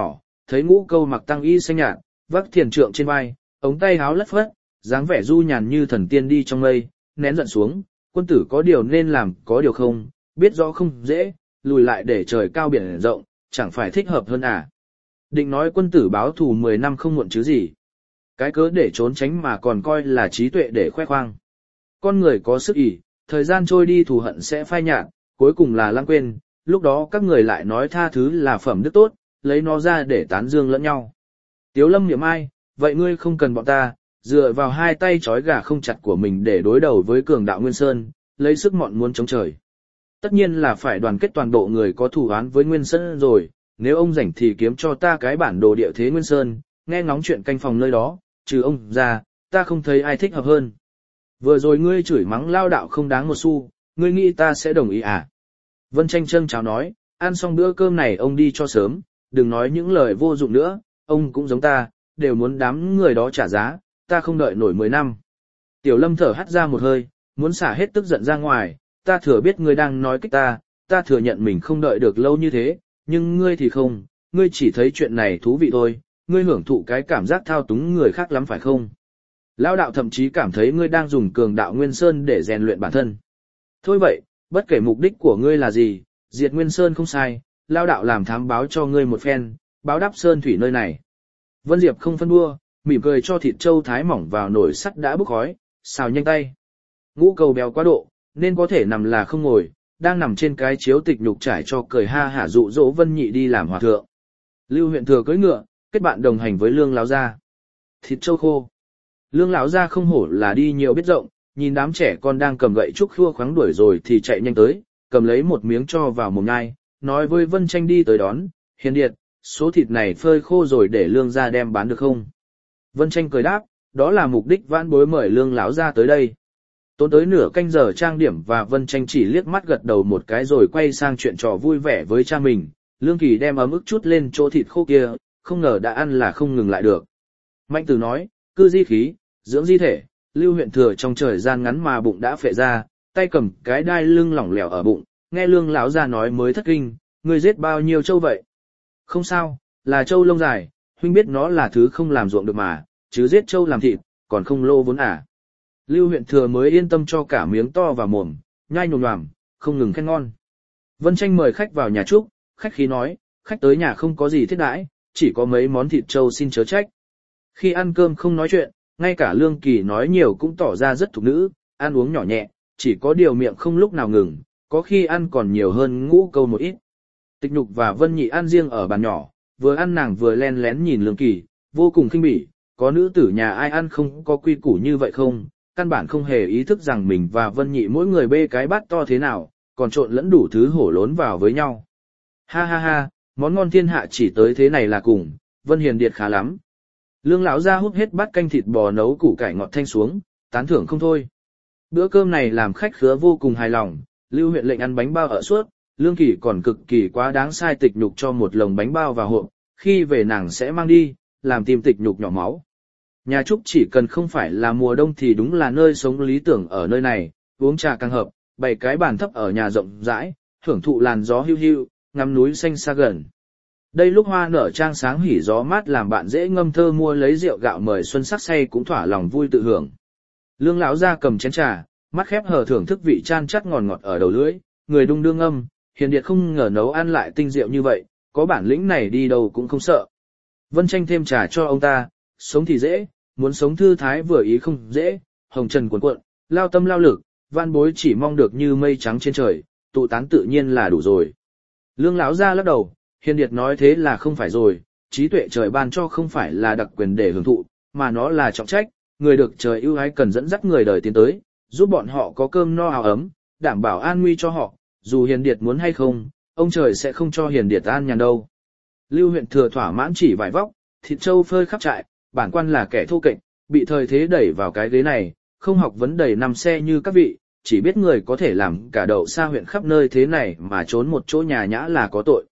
thấy Ngũ Câu mặc tăng y xanh nhạt, vác thiền trượng trên vai, ống tay háo lất phất, dáng vẻ du nhàn như thần tiên đi trong mây, nén giận xuống, quân tử có điều nên làm, có điều không, biết rõ không dễ, lùi lại để trời cao biển rộng, chẳng phải thích hợp hơn à. Định nói quân tử báo thù 10 năm không muộn chứ gì. Cái cớ để trốn tránh mà còn coi là trí tuệ để khoe khoang. Con người có sức ỷ, thời gian trôi đi thù hận sẽ phai nhạt, cuối cùng là lãng quên, lúc đó các người lại nói tha thứ là phẩm đức tốt, lấy nó ra để tán dương lẫn nhau. Tiếu Lâm niệm ai, vậy ngươi không cần bọn ta, dựa vào hai tay trói gà không chặt của mình để đối đầu với cường đạo Nguyên Sơn, lấy sức mọn muốn chống trời. Tất nhiên là phải đoàn kết toàn bộ người có thù oán với Nguyên Sơn rồi, nếu ông rảnh thì kiếm cho ta cái bản đồ địa thế Nguyên Sơn, nghe ngóng chuyện canh phòng nơi đó, trừ ông ra, ta không thấy ai thích hợp hơn. Vừa rồi ngươi chửi mắng lao đạo không đáng một xu, ngươi nghĩ ta sẽ đồng ý à? Vân Tranh Trân chào nói, ăn xong bữa cơm này ông đi cho sớm, đừng nói những lời vô dụng nữa, ông cũng giống ta, đều muốn đám người đó trả giá, ta không đợi nổi 10 năm. Tiểu Lâm thở hắt ra một hơi, muốn xả hết tức giận ra ngoài, ta thừa biết ngươi đang nói kích ta thừa nhận mình không đợi được lâu như thế, nhưng ngươi thì không, ngươi chỉ thấy chuyện này thú vị thôi, ngươi hưởng thụ cái cảm giác thao túng người khác lắm phải không? Lão đạo thậm chí cảm thấy ngươi đang dùng cường đạo Nguyên Sơn để rèn luyện bản thân. Thôi vậy, bất kể mục đích của ngươi là gì, diệt Nguyên Sơn không sai, lão đạo làm thám báo cho ngươi một phen, báo đáp sơn thủy nơi này. Vân Diệp không phân đua, mỉm cười cho thịt trâu thái mỏng vào nồi sắt đã bốc khói, xào nhanh tay. Ngũ Câu béo quá độ, nên có thể nằm là không ngồi, đang nằm trên cái chiếu tịch nhục trải cho cười ha hả dụ dỗ Vân Nhị đi làm hòa thượng. Lưu Huyện Thừa cưỡi ngựa, kết bạn đồng hành với Lương lão gia. Thịt trâu khô. Lương lão gia không hổ là đi nhiều biết rộng, nhìn đám trẻ con đang cầm gậy trúc khua khoáng đuổi rồi thì chạy nhanh tới, cầm lấy một miếng cho vào mồm nhai, nói với Vân Tranh đi tới đón, Hiền Điệt, số thịt này phơi khô rồi để Lương gia đem bán được không? Vân Tranh cười đáp, đó là mục đích vãn bối mời Lương lão gia tới đây. Tốn tới nửa canh giờ trang điểm và Vân Tranh chỉ liếc mắt gật đầu một cái rồi quay sang chuyện trò vui vẻ với cha mình, Lương Kỳ đem ấm ức chút lên chỗ thịt khô kia, không ngờ đã ăn là không ngừng lại được. Mạnh Tử nói, cư di khí, dưỡng di thể, Lưu Huyện Thừa trong thời gian ngắn mà bụng đã phệ ra, tay cầm cái đai lưng lỏng lẻo ở bụng, nghe Lương lão gia nói mới thất kinh, ngươi giết bao nhiêu trâu vậy? Không sao, là trâu lông dài, huynh biết nó là thứ không làm ruộng được mà, chứ giết trâu làm thịt, còn không lô vốn à. Lưu Huyện Thừa mới yên tâm cho cả miếng to vào mồm, nhai nhồm nhòm, không ngừng khen ngon. Vân Tranh mời khách vào nhà Trúc, khách khí nói, khách tới nhà không có gì thiết đãi, chỉ có mấy món thịt trâu xin chớ trách. Khi ăn cơm không nói chuyện, ngay cả Lương Kỳ nói nhiều cũng tỏ ra rất thục nữ, ăn uống nhỏ nhẹ, chỉ có điều miệng không lúc nào ngừng, có khi ăn còn nhiều hơn Ngũ Câu một ít. Tịch Nhục và Vân Nhị ăn riêng ở bàn nhỏ, vừa ăn nàng vừa len lén nhìn Lương Kỳ, vô cùng khinh bỉ, có nữ tử nhà ai ăn không có quy củ như vậy không, căn bản không hề ý thức rằng mình và Vân Nhị mỗi người bê cái bát to thế nào, còn trộn lẫn đủ thứ hổ lốn vào với nhau. Ha ha ha, món ngon thiên hạ chỉ tới thế này là cùng, Vân Hiền Điệt khá lắm. Lương lão gia húp hết bát canh thịt bò nấu củ cải ngọt thanh xuống, tán thưởng không thôi. Bữa cơm này làm khách khứa vô cùng hài lòng, Lưu Huyện lệnh ăn bánh bao ở suốt, Lương Kỳ còn cực kỳ quá đáng sai Tịch Nhục cho một lồng bánh bao vào hộp, khi về nàng sẽ mang đi, làm tim Tịch Nhục nhỏ máu. Nhà Trúc chỉ cần không phải là mùa đông thì đúng là nơi sống lý tưởng ở nơi này, uống trà càng hợp, bày cái bàn thấp ở nhà rộng rãi, hưởng thụ làn gió hiu hiu, ngắm núi xanh xa gần. Đây lúc hoa nở trang sáng hỉ gió mát làm bạn dễ ngâm thơ mua lấy rượu gạo mời xuân sắc say cũng thỏa lòng vui tự hưởng. Lương lão gia cầm chén trà, mắt khép hờ thưởng thức vị chan chắt ngọt ngọt ở đầu lưỡi, người đung đương âm, Hiền Điệt không ngờ nấu ăn lại tinh diệu như vậy, có bản lĩnh này đi đâu cũng không sợ. Vân Tranh thêm trà cho ông ta, sống thì dễ, muốn sống thư thái vừa ý không dễ, hồng trần cuộn cuộn, lao tâm lao lực, van bối chỉ mong được như mây trắng trên trời, tụ tán tự nhiên là đủ rồi. Lương lão gia lắc đầu, Hiền Điệt nói thế là không phải rồi, trí tuệ trời ban cho không phải là đặc quyền để hưởng thụ, mà nó là trọng trách, người được trời ưu ái cần dẫn dắt người đời tiến tới, giúp bọn họ có cơm no áo ấm, đảm bảo an nguy cho họ, dù Hiền Điệt muốn hay không, ông trời sẽ không cho Hiền Điệt an nhàn đâu. Lưu Huyện Thừa thỏa mãn chỉ vài vóc, thịt trâu phơi khắp trại, bản quan là kẻ thô kệch, bị thời thế đẩy vào cái ghế này, không học vấn đầy năm xe như các vị, chỉ biết người có thể làm cả đậu xa huyện khắp nơi thế này mà trốn một chỗ nhà nhã là có tội.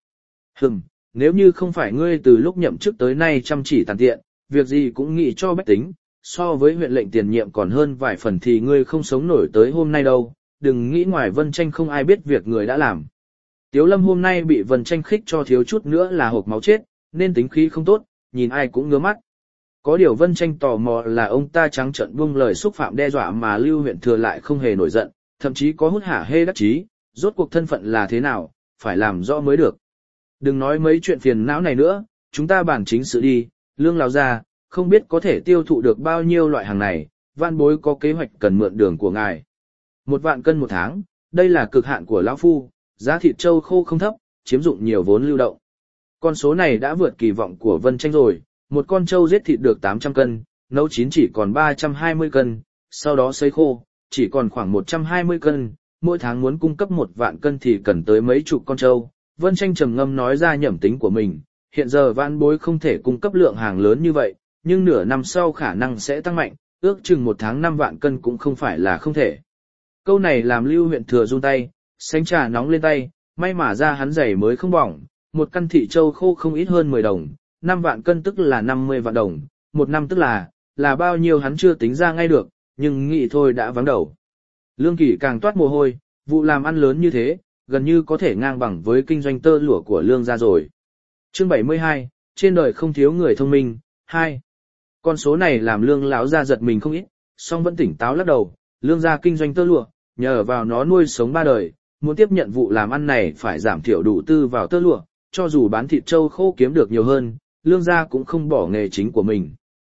Nếu như không phải ngươi từ lúc nhậm chức tới nay chăm chỉ tàn tiện, việc gì cũng nghĩ cho bách tính, so với huyện lệnh tiền nhiệm còn hơn vài phần thì ngươi không sống nổi tới hôm nay đâu, đừng nghĩ ngoài Vân Tranh không ai biết việc người đã làm. Tiếu Lâm hôm nay bị Vân Tranh khích cho thiếu chút nữa là hộc máu chết, nên tính khí không tốt, nhìn ai cũng ngứa mắt. Có điều Vân Tranh tò mò là ông ta trắng trợn buông lời xúc phạm đe dọa mà Lưu Huyện Thừa lại không hề nổi giận, thậm chí có hút hả hê đắc chí, rốt cuộc thân phận là thế nào, phải làm rõ mới được. Đừng nói mấy chuyện phiền não này nữa, chúng ta bàn chính sự đi, Lương lão gia, không biết có thể tiêu thụ được bao nhiêu loại hàng này, Vãn Bối có kế hoạch cần mượn đường của ngài. 1 vạn cân một tháng, đây là cực hạn của lão phu, giá thịt trâu khô không thấp, chiếm dụng nhiều vốn lưu động. Con số này đã vượt kỳ vọng của Vân Tranh rồi, một con trâu giết thịt được 800 cân, nấu chín chỉ còn 320 cân, sau đó sấy khô, chỉ còn khoảng 120 cân, mỗi tháng muốn cung cấp 1 vạn cân thì cần tới mấy chục con trâu. Vân Tranh trầm ngâm nói ra nhẩm tính của mình, hiện giờ Vãn Bối không thể cung cấp lượng hàng lớn như vậy, nhưng nửa năm sau khả năng sẽ tăng mạnh, ước chừng 1 tháng 5 vạn cân cũng không phải là không thể. Câu này làm Lưu Huyện Thừa run tay, sánh trà nóng lên tay, may mà ra hắn giày mới không bỏng, một căn thịt trâu khô không ít hơn 10 đồng, 5 vạn cân tức là 50 vạn đồng, 1 năm tức là bao nhiêu hắn chưa tính ra ngay được, nhưng nghĩ thôi đã vắng đầu. Lương Kỳ càng toát mồ hôi, vụ làm ăn lớn như thế, gần như có thể ngang bằng với kinh doanh tơ lụa của Lương gia rồi. Chương 72, trên đời không thiếu người thông minh, 2. Con số này làm Lương lão gia giật mình không ít, song vẫn tỉnh táo lắc đầu, Lương gia kinh doanh tơ lụa, nhờ vào nó nuôi sống 3 đời, muốn tiếp nhận vụ làm ăn này phải giảm thiểu đủ tư vào tơ lụa, cho dù bán thịt trâu khô kiếm được nhiều hơn, Lương gia cũng không bỏ nghề chính của mình.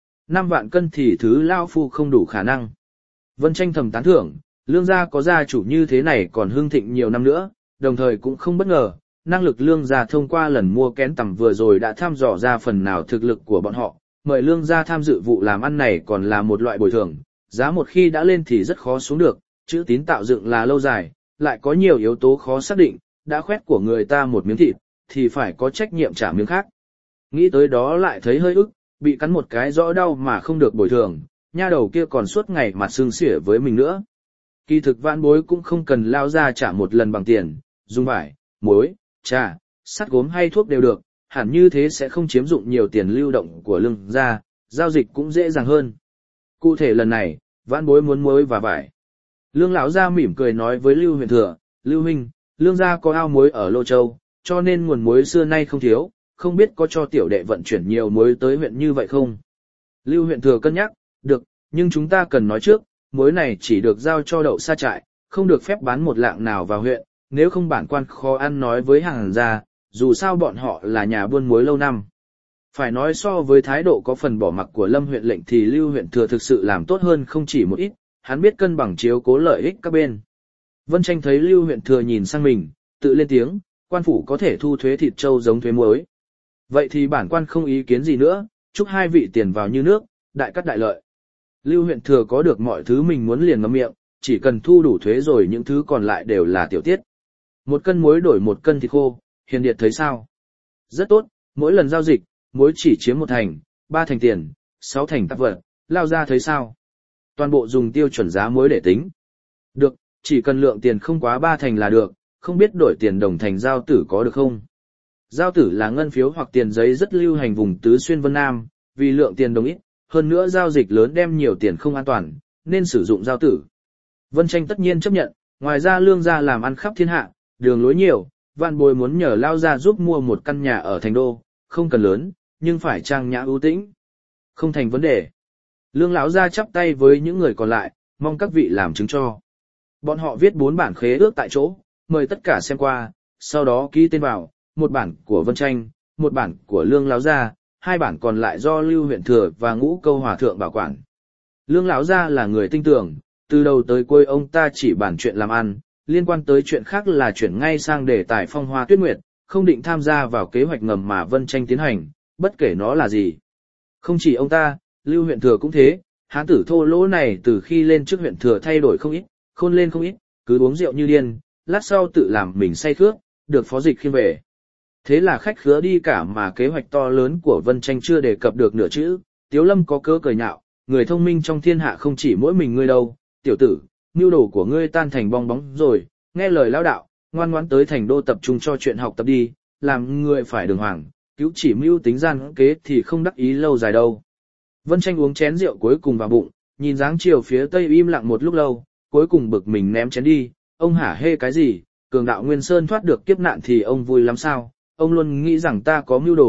5 vạn cân thì thứ lão phu không đủ khả năng. Vân Tranh thầm tán thưởng, Lương gia có gia chủ như thế này còn hưng thịnh nhiều năm nữa, đồng thời cũng không bất ngờ, năng lực Lương gia thông qua lần mua kén tằm vừa rồi đã thăm dò ra phần nào thực lực của bọn họ, mời Lương gia tham dự vụ làm ăn này còn là một loại bồi thường, giá một khi đã lên thì rất khó xuống được, chữ tín tạo dựng là lâu dài, lại có nhiều yếu tố khó xác định, đã khoét của người ta một miếng thịt, thì phải có trách nhiệm trả miếng khác. Nghĩ tới đó lại thấy hơi ức, bị cắn một cái rõ đau mà không được bồi thường, nha đầu kia còn suốt ngày mặt sưng xỉa với mình nữa. Kỳ thực Vãn Bối cũng không cần lao ra trả một lần bằng tiền, dùng vải, muối, trà, sắt gốm hay thuốc đều được, hẳn như thế sẽ không chiếm dụng nhiều tiền lưu động của Lương gia, giao dịch cũng dễ dàng hơn. Cụ thể lần này, Vãn Bối muốn muối và vải. Lương lão gia mỉm cười nói với Lưu Huyện Thừa, Lưu huynh, Lương gia có ao muối ở Lô Châu, cho nên nguồn muối xưa nay không thiếu, không biết có cho tiểu đệ vận chuyển nhiều muối tới huyện như vậy không? Lưu Huyện Thừa cân nhắc, được, nhưng chúng ta cần nói trước, muối này chỉ được giao cho Đậu Sa trại, không được phép bán một lạng nào vào huyện, nếu không bản quan khó ăn nói với hàng gia, dù sao bọn họ là nhà buôn muối lâu năm. Phải nói so với thái độ có phần bỏ mặc của Lâm huyện lệnh thì Lưu Huyện Thừa thực sự làm tốt hơn không chỉ một ít, hắn biết cân bằng chiếu cố lợi ích các bên. Vân Tranh thấy Lưu Huyện Thừa nhìn sang mình, tự lên tiếng, quan phủ có thể thu thuế thịt trâu giống thuế muối. Vậy thì bản quan không ý kiến gì nữa, chúc hai vị tiền vào như nước, đại cắt đại lợi. Lưu Huyện Thừa có được mọi thứ mình muốn liền ngậm miệng, chỉ cần thu đủ thuế rồi những thứ còn lại đều là tiểu tiết. 1 cân muối đổi 1 cân thịt khô, Hiền Điệt thấy sao? Rất tốt, mỗi lần giao dịch, muối chỉ chiếm 1 thành, 3 thành tiền, 6 thành tạp vật, lao ra thấy sao? Toàn bộ dùng tiêu chuẩn giá muối để tính. Được, chỉ cần lượng tiền không quá 3 thành là được, không biết đổi tiền đồng thành giao tử có được không? Giao tử là ngân phiếu hoặc tiền giấy rất lưu hành vùng Tứ Xuyên Vân Nam, vì lượng tiền đồng ít, hơn nữa giao dịch lớn đem nhiều tiền không an toàn, nên sử dụng giao tử. Vân Tranh tất nhiên chấp nhận, ngoài ra Lương gia làm ăn khắp thiên hạ, đường lối nhiều, Vãn Bối muốn nhờ lao gia giúp mua một căn nhà ở thành đô, không cần lớn, nhưng phải trang nhã ưu tĩnh. Không thành vấn đề. Lương lão gia chắp tay với những người còn lại, mong các vị làm chứng cho. Bọn họ viết 4 bản khế ước tại chỗ, mời tất cả xem qua, sau đó ký tên vào, 1 bản của Vân Tranh, 1 bản của Lương lão gia, 2 bản còn lại do Lưu Huyện Thừa và Ngũ Câu Hòa thượng bảo quản. Lương lão gia là người tinh tưởng, từ đầu tới cuối ông ta chỉ bàn chuyện làm ăn, liên quan tới chuyện khác là chuyển ngay sang đề tài phong hoa tuyết nguyệt, không định tham gia vào kế hoạch ngầm mà Vân Tranh tiến hành, bất kể nó là gì. Không chỉ ông ta, Lưu Huyện Thừa cũng thế, hán tử thô lỗ này từ khi lên trước huyện thừa thay đổi không ít, khôn lên không ít, cứ uống rượu như điên, lát sau tự làm mình say khước, được Phó Dịch khiêng về. Thế là khách khứa đi cả mà kế hoạch to lớn của Vân Tranh chưa đề cập được nửa chữ, Tiếu Lâm có cớ cười nhạo, người thông minh trong thiên hạ không chỉ mỗi mình ngươi đâu, tiểu tử, mưu đồ của ngươi tan thành bong bóng rồi, nghe lời lão đạo, ngoan ngoãn tới thành đô tập trung cho chuyện học tập đi, làm người phải đường hoàng, cứu chỉ mưu tính gian kế thì không đắc ý lâu dài đâu. Vân Tranh uống chén rượu cuối cùng vào bụng, nhìn dáng chiều phía tây im lặng một lúc lâu, cuối cùng bực mình ném chén đi, ông hả hê cái gì, cường đạo Nguyên Sơn thoát được kiếp nạn thì ông vui lắm sao, ông luôn nghĩ rằng ta có mưu đồ,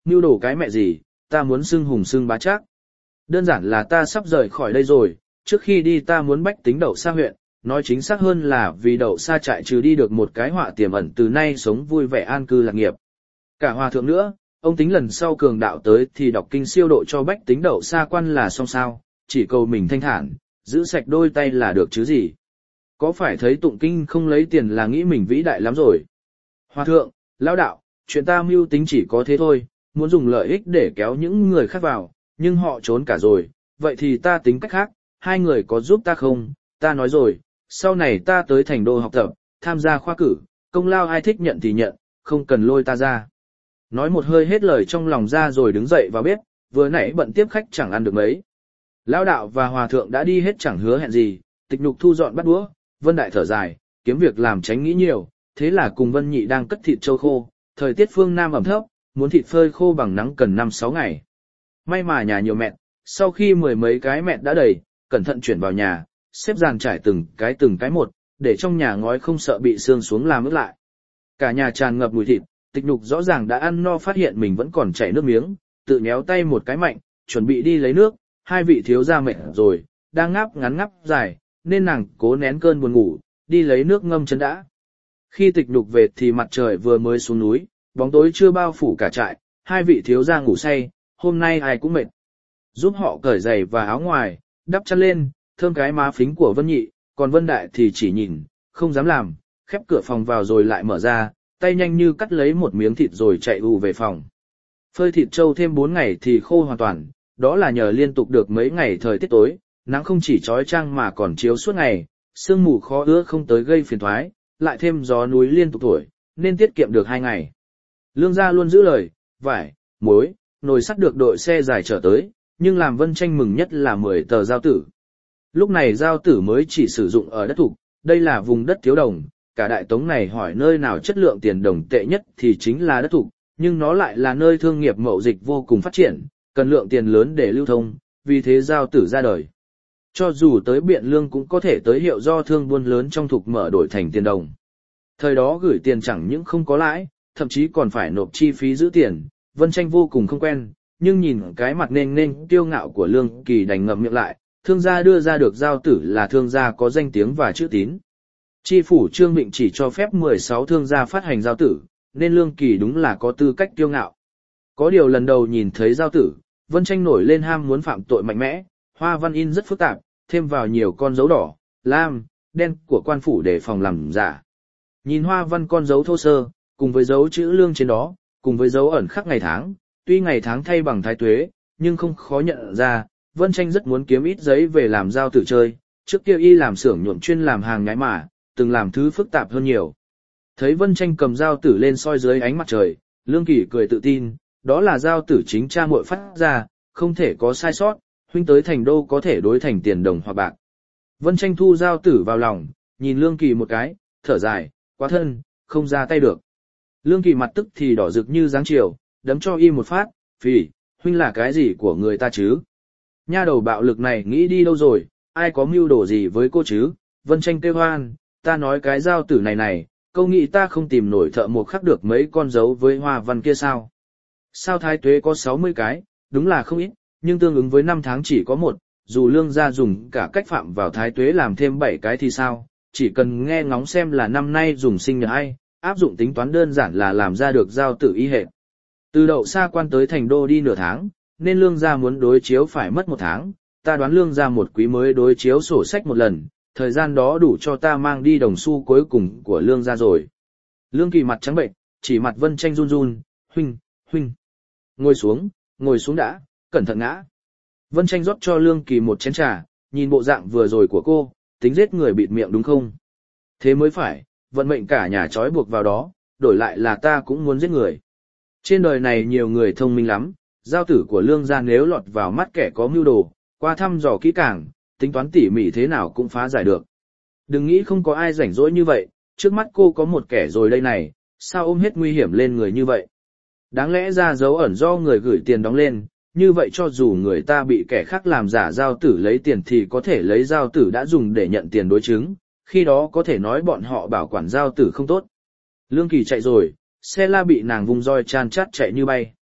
mưu đồ cái mẹ gì, ta muốn xưng hùng xưng bá trác. Đơn giản là ta sắp rời khỏi đây rồi, trước khi đi ta muốn bách tính Đậu Sa huyện, nói chính xác hơn là vì Đậu Sa trại trừ đi được một cái họa tiềm ẩn từ nay sống vui vẻ an cư lạc nghiệp. Cả hòa thượng nữa, ông tính lần sau cường đạo tới thì đọc kinh siêu độ cho bách tính Đậu Sa quan là xong sao, chỉ cầu mình thanh thản, giữ sạch đôi tay là được chứ gì. Có phải thấy tụng kinh không lấy tiền là nghĩ mình vĩ đại lắm rồi. Hòa thượng, lão đạo, chuyện ta mưu tính chỉ có thế thôi, muốn dùng lợi ích để kéo những người khác vào, nhưng họ trốn cả rồi, vậy thì ta tính cách khác, hai người có giúp ta không? Ta nói rồi, sau này ta tới thành đô học tập, tham gia khoa cử, công lao ai thích nhận thì nhận, không cần lôi ta ra. Nói một hơi hết lời trong lòng ra rồi đứng dậy vào bếp, vừa nãy bận tiếp khách chẳng ăn được mấy. Lão đạo và hòa thượng đã đi hết chẳng hứa hẹn gì, Tịch Nhục thu dọn bát đũa, Vân Đại thở dài, kiếm việc làm tránh nghĩ nhiều, thế là cùng Vân Nhị đang cất thịt trâu khô, thời tiết phương Nam ẩm thấp, muốn thịt phơi khô bằng nắng cần 5-6 ngày. May mà nhà nhiều mẹt, sau khi mười mấy cái mẹt đã đầy, cẩn thận chuyển vào nhà, xếp dàn trải từng cái một, để trong nhà ngói không sợ bị sương xuống làm ướt lại. Cả nhà tràn ngập mùi thịt, Tịch Nhục rõ ràng đã ăn no phát hiện mình vẫn còn chảy nước miếng, tự nhéo tay một cái mạnh, chuẩn bị đi lấy nước, hai vị thiếu gia mệt rồi, đang ngáp ngắn ngáp dài, nên nàng cố nén cơn buồn ngủ, đi lấy nước ngâm chân đã. Khi Tịch Nhục về thì mặt trời vừa mới xuống núi, bóng tối chưa bao phủ cả trại, hai vị thiếu gia ngủ say, hôm nay ai cũng mệt. Giúp họ cởi giày và áo ngoài, đắp chăn lên, thơm cái má phính của Vân Nhị, còn Vân Đại thì chỉ nhìn, không dám làm, khép cửa phòng vào rồi lại mở ra, tay nhanh như cắt lấy một miếng thịt rồi chạy ù về phòng. Phơi thịt trâu thêm 4 ngày thì khô hoàn toàn, đó là nhờ liên tục được mấy ngày thời tiết tối, nắng không chỉ chói chang mà còn chiếu suốt ngày, sương mù khó ưa không tới gây phiền toái, lại thêm gió núi liên tục thổi, nên tiết kiệm được 2 ngày. Lương gia luôn giữ lời, vải, muối, nồi sắt được đội xe dài trở tới, nhưng làm Vân Tranh mừng nhất là 10 tờ giao tử. Lúc này giao tử mới chỉ sử dụng ở đất thục, đây là vùng đất thiếu đồng, cả Đại Tống này hỏi nơi nào chất lượng tiền đồng tệ nhất thì chính là đất thục, nhưng nó lại là nơi thương nghiệp mậu dịch vô cùng phát triển, cần lượng tiền lớn để lưu thông, vì thế giao tử ra đời. Cho dù tới Biện Lương cũng có thể tới hiệu do thương buôn lớn trong thục mở đổi thành tiền đồng. Thời đó gửi tiền chẳng những không có lãi, thậm chí còn phải nộp chi phí giữ tiền, Vân Tranh vô cùng không quen, nhưng nhìn cái mặt nên kiêu ngạo của Lương Kỳ đành ngậm miệng lại, thương gia đưa ra được giao tử là thương gia có danh tiếng và chữ tín. Chi phủ Trương Mịnh chỉ cho phép 16 thương gia phát hành giao tử, nên Lương Kỳ đúng là có tư cách kiêu ngạo. Có điều lần đầu nhìn thấy giao tử, Vân Tranh nổi lên ham muốn phạm tội mạnh mẽ, hoa văn in rất phức tạp, thêm vào nhiều con dấu đỏ, lam, đen của quan phủ để phòng làm giả. Nhìn hoa văn con dấu thô sơ, cùng với dấu chữ lương trên đó, cùng với dấu ẩn khắc ngày tháng, tuy ngày tháng thay bằng thái tuế, nhưng không khó nhận ra, Vân Tranh rất muốn kiếm ít giấy về làm giao tử chơi, trước kia y làm xưởng nhuộm chuyên làm hàng nhái mà, từng làm thứ phức tạp hơn nhiều. Thấy Vân Tranh cầm giao tử lên soi dưới ánh mặt trời, Lương Kỳ cười tự tin, đó là giao tử chính cha muội phát ra, không thể có sai sót, huynh tới thành đô có thể đối thành tiền đồng hoặc bạc. Vân Tranh thu giao tử vào lòng, nhìn Lương Kỳ một cái, thở dài, quá thân, không ra tay được. Lương Kỳ mặt tức thì đỏ rực như dáng chiều, đấm cho y một phát, phì, huynh là cái gì của người ta chứ? Nha đầu bạo lực này nghĩ đi đâu rồi, ai có mưu đồ gì với cô chứ? Vân Tranh kêu hoan, ta nói cái giao tử này, câu nghĩ ta không tìm nổi thợ mộc khắc được mấy con dấu với hoa văn kia sao? Sao thái tuế có 60 cái, đúng là không ít, nhưng tương ứng với 5 tháng chỉ có 1, dù Lương gia dùng cả cách phạm vào thái tuế làm thêm 7 cái thì sao? Chỉ cần nghe ngóng xem là năm nay dùng sinh nhật ai, áp dụng tính toán đơn giản là làm ra được giao tử y hệt. Từ Đậu Sa quan tới thành đô đi nửa tháng, nên Lương gia muốn đối chiếu phải mất 1 tháng, ta đoán Lương gia một quý mới đối chiếu sổ sách một lần, thời gian đó đủ cho ta mang đi đồng xu cuối cùng của Lương gia rồi. Lương Kỳ mặt trắng bệnh, chỉ mặt Vân Tranh run run, huynh. Ngồi xuống đã, cẩn thận ngã. Vân Tranh rót cho Lương Kỳ một chén trà, nhìn bộ dạng vừa rồi của cô, tính giết người bịt miệng đúng không? Thế mới phải, vận mệnh cả nhà trói buộc vào đó, đổi lại là ta cũng muốn giết người. Trên đời này nhiều người thông minh lắm, giao tử của Lương gia nếu lọt vào mắt kẻ có mưu đồ, qua thăm dò kỹ càng, tính toán tỉ mỉ thế nào cũng phá giải được. Đừng nghĩ không có ai rảnh rỗi như vậy, trước mắt cô có một kẻ rồi đây này, sao ôm hết nguy hiểm lên người như vậy? Đáng lẽ ra dấu ẩn do người gửi tiền đóng lên, như vậy cho dù người ta bị kẻ khác làm giả giao tử lấy tiền thì có thể lấy giao tử đã dùng để nhận tiền đối chứng, khi đó có thể nói bọn họ bảo quản giao tử không tốt. Lương Kỳ chạy rồi, xe la bị nàng vung roi chan chát chạy như bay.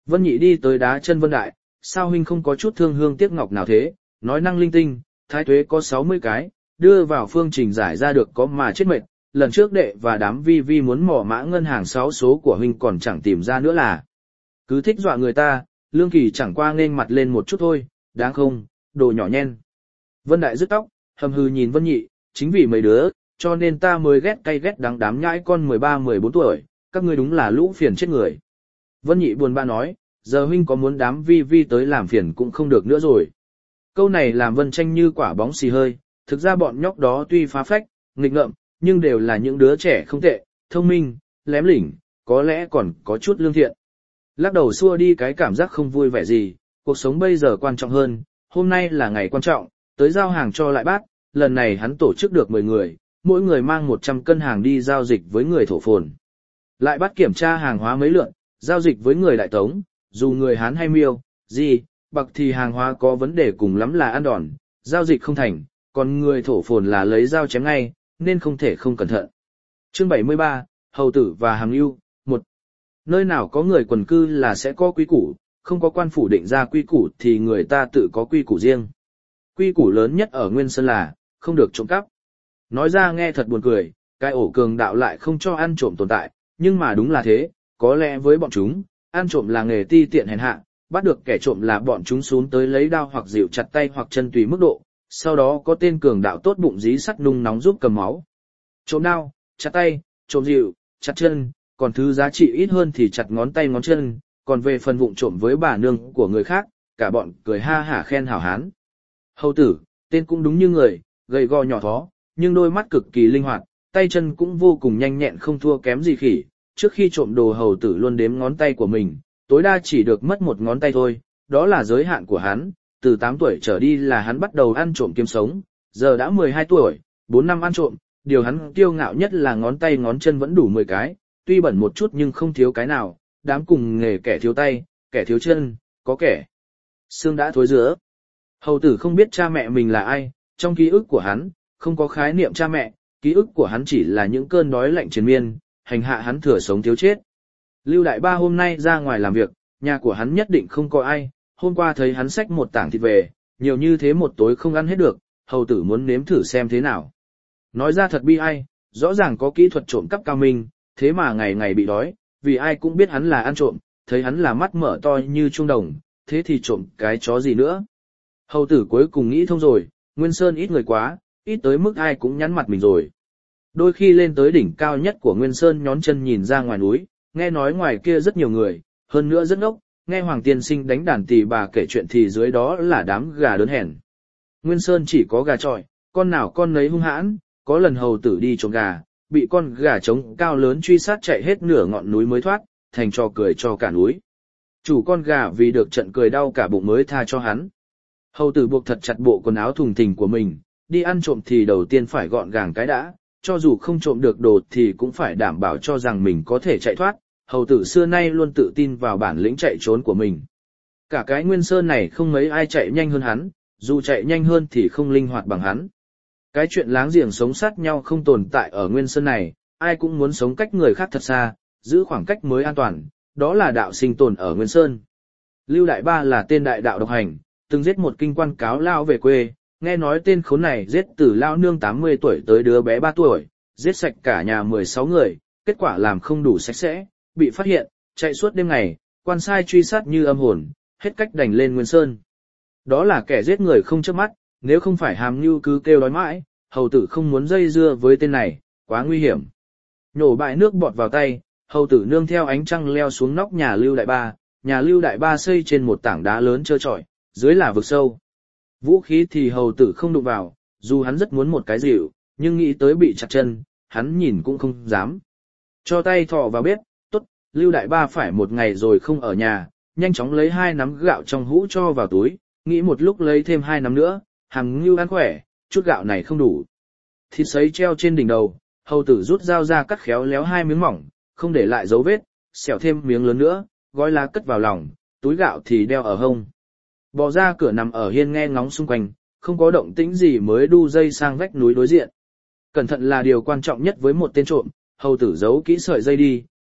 Vân Nhị đi tới đá chân Vân Đại, sao huynh không có chút thương hương tiếc ngọc nào thế, nói năng linh tinh, thái tuế có 60 cái, đưa vào phương trình giải ra được có mà chết mệt, lần trước đệ và đám vi vi muốn mỏ mã ngân hàng 6 số của huynh còn chẳng tìm ra nữa là. Cứ thích dọa người ta, Lương Kỳ chẳng qua nghênh mặt lên một chút thôi, đáng không, đồ nhỏ nhen. Vân Đại rứt tóc, hầm hừ nhìn Vân Nhị, chính vì mấy đứa, cho nên ta mới ghét cay ghét đắng đám nhãi con 13-14 tuổi, các ngươi đúng là lũ phiền chết người. Vân Nhị buồn bã nói, giờ huynh có muốn đám vi vi tới làm phiền cũng không được nữa rồi. Câu này làm Vân Tranh như quả bóng xì hơi, thực ra bọn nhóc đó tuy phá phách, nghịch ngợm, nhưng đều là những đứa trẻ không tệ, thông minh, lém lỉnh, có lẽ còn có chút lương thiện. Lắc đầu xua đi cái cảm giác không vui vẻ gì, cuộc sống bây giờ quan trọng hơn, hôm nay là ngày quan trọng, tới giao hàng cho Lại Bát, lần này hắn tổ chức được 10 người, mỗi người mang 100 cân hàng đi giao dịch với người thổ phồn. Lại Bát kiểm tra hàng hóa mấy lượt, giao dịch với người Đại Tống, dù người Hán hay Miêu, gì, bạc thì hàng hóa có vấn đề cùng lắm là ăn đòn, giao dịch không thành, còn người thổ phồn là lấy dao chém ngay, nên không thể không cẩn thận. Chương 73, Hầu Tử và Hàm Nưu, 1. Nơi nào có người quần cư là sẽ có quy củ, không có quan phủ định ra quy củ thì người ta tự có quy củ riêng. Quy củ lớn nhất ở Nguyên Sơn là, không được trộm cắp. Nói ra nghe thật buồn cười, cái ổ cường đạo lại không cho ăn trộm tồn tại, nhưng mà đúng là thế, có lẽ với bọn chúng, ăn trộm là nghề ti tiện hèn hạ, bắt được kẻ trộm là bọn chúng xuống tới lấy đao hoặc dịu chặt tay hoặc chân tùy mức độ, sau đó có tên cường đạo tốt bụng dí sắt nung nóng giúp cầm máu. Trộm đao, chặt tay, trộm dịu, chặt chân, còn thứ giá trị ít hơn thì chặt ngón tay ngón chân, còn về phần vụng trộm với bà nương của người khác, cả bọn cười ha hả khen hảo hán. Hầu Tử, tên cũng đúng như người, gầy gò nhỏ thó, nhưng đôi mắt cực kỳ linh hoạt, tay chân cũng vô cùng nhanh nhẹn không thua kém gì khỉ. Trước khi trộm đồ Hầu Tử luôn đếm ngón tay của mình, tối đa chỉ được mất một ngón tay thôi, đó là giới hạn của hắn. Từ 8 tuổi trở đi là hắn bắt đầu ăn trộm kiếm sống, giờ đã 12 tuổi, 4 năm ăn trộm, điều hắn kiêu ngạo nhất là ngón tay ngón chân vẫn đủ 10 cái, tuy bẩn một chút nhưng không thiếu cái nào, đám cùng nghề kẻ thiếu tay, kẻ thiếu chân, có kẻ xương đã thối rữa. Hầu Tử không biết cha mẹ mình là ai, trong ký ức của hắn, không có khái niệm cha mẹ, ký ức của hắn chỉ là những cơn đói lạnh triền miên, hành hạ hắn thừa sống thiếu chết. Lưu Đại Ba hôm nay ra ngoài làm việc, nhà của hắn nhất định không có ai, hôm qua thấy hắn xách một tảng thịt về, nhiều như thế một tối không ăn hết được, Hầu Tử muốn nếm thử xem thế nào. Nói ra thật bi ai, rõ ràng có kỹ thuật trộm cắp cao minh, thế mà ngày ngày bị đói, vì ai cũng biết hắn là ăn trộm, thấy hắn là mắt mở to như chuông đồng, thế thì trộm cái chó gì nữa. Hầu Tử cuối cùng nghĩ thông rồi, Nguyên Sơn ít người quá, ít tới mức ai cũng nhắn mặt mình rồi. Đôi khi lên tới đỉnh cao nhất của Nguyên Sơn nhón chân nhìn ra ngoài núi, nghe nói ngoài kia rất nhiều người, hơn nữa rất ngốc, nghe Hoàng Tiên Sinh đánh đàn tỳ bà kể chuyện thì dưới đó là đám gà đớn hèn. Nguyên Sơn chỉ có gà trọi, con nào con nấy hung hãn, có lần Hầu Tử đi trộm gà, bị con gà trống cao lớn truy sát chạy hết nửa ngọn núi mới thoát, thành trò cười cho cả núi. Chủ con gà vì được trận cười đau cả bụng mới tha cho hắn. Hầu Tử buộc thật chặt bộ quần áo thùng thình của mình, đi ăn trộm thì đầu tiên phải gọn gàng cái đã, cho dù không trộm được đồ thì cũng phải đảm bảo cho rằng mình có thể chạy thoát. Hầu Tử xưa nay luôn tự tin vào bản lĩnh chạy trốn của mình. Cả cái Nguyên Sơn này không mấy ai chạy nhanh hơn hắn, dù chạy nhanh hơn thì không linh hoạt bằng hắn. Cái chuyện láng giềng sống sát nhau không tồn tại ở Nguyên Sơn này, ai cũng muốn sống cách người khác thật xa, giữ khoảng cách mới an toàn, đó là đạo sinh tồn ở Nguyên Sơn. Lưu Đại Ba là tên đại đạo độc hành, từng giết một kinh quan cáo lao về quê, nghe nói tên khốn này giết từ lao nương 80 tuổi tới đứa bé 3 tuổi, giết sạch cả nhà 16 người, kết quả làm không đủ sạch sẽ, bị phát hiện, chạy suốt đêm ngày, quan sai truy sát như âm hồn, hết cách đành lên Nguyên Sơn. Đó là kẻ giết người không chớp mắt, nếu không phải Hàm Nưu cứ kêu đói mãi, Hầu Tử không muốn dây dưa với tên này, quá nguy hiểm. Nhổ bại nước bọt vào tay, Hầu Tử nương theo ánh trăng leo xuống nóc nhà Lưu Đại Ba, nhà Lưu Đại Ba xây trên một tảng đá lớn trơ trọi, dưới là vực sâu. Vũ khí thì Hầu Tử không đụng vào, dù hắn rất muốn một cái dịu, nhưng nghĩ tới bị chặt chân, hắn nhìn cũng không dám. Cho tay thò vào bếp, tốt, Lưu Đại Ba phải một ngày rồi không ở nhà, nhanh chóng lấy 2 nắm gạo trong hũ cho vào túi, nghĩ một lúc lấy thêm 2 nắm nữa, Hàm Nưu ăn khỏe, chút gạo này không đủ. Thịt sấy treo trên đỉnh đầu, Hầu Tử rút dao ra cắt khéo léo 2 miếng mỏng, không để lại dấu vết, xẻo thêm miếng lớn nữa, gói lá cất vào lòng, túi gạo thì đeo ở hông. Bò ra cửa nằm ở hiên nghe ngóng xung quanh, không có động tĩnh gì mới đu dây sang vách núi đối diện. Cẩn thận là điều quan trọng nhất với một tên trộm, Hầu Tử giấu kỹ sợi dây đi,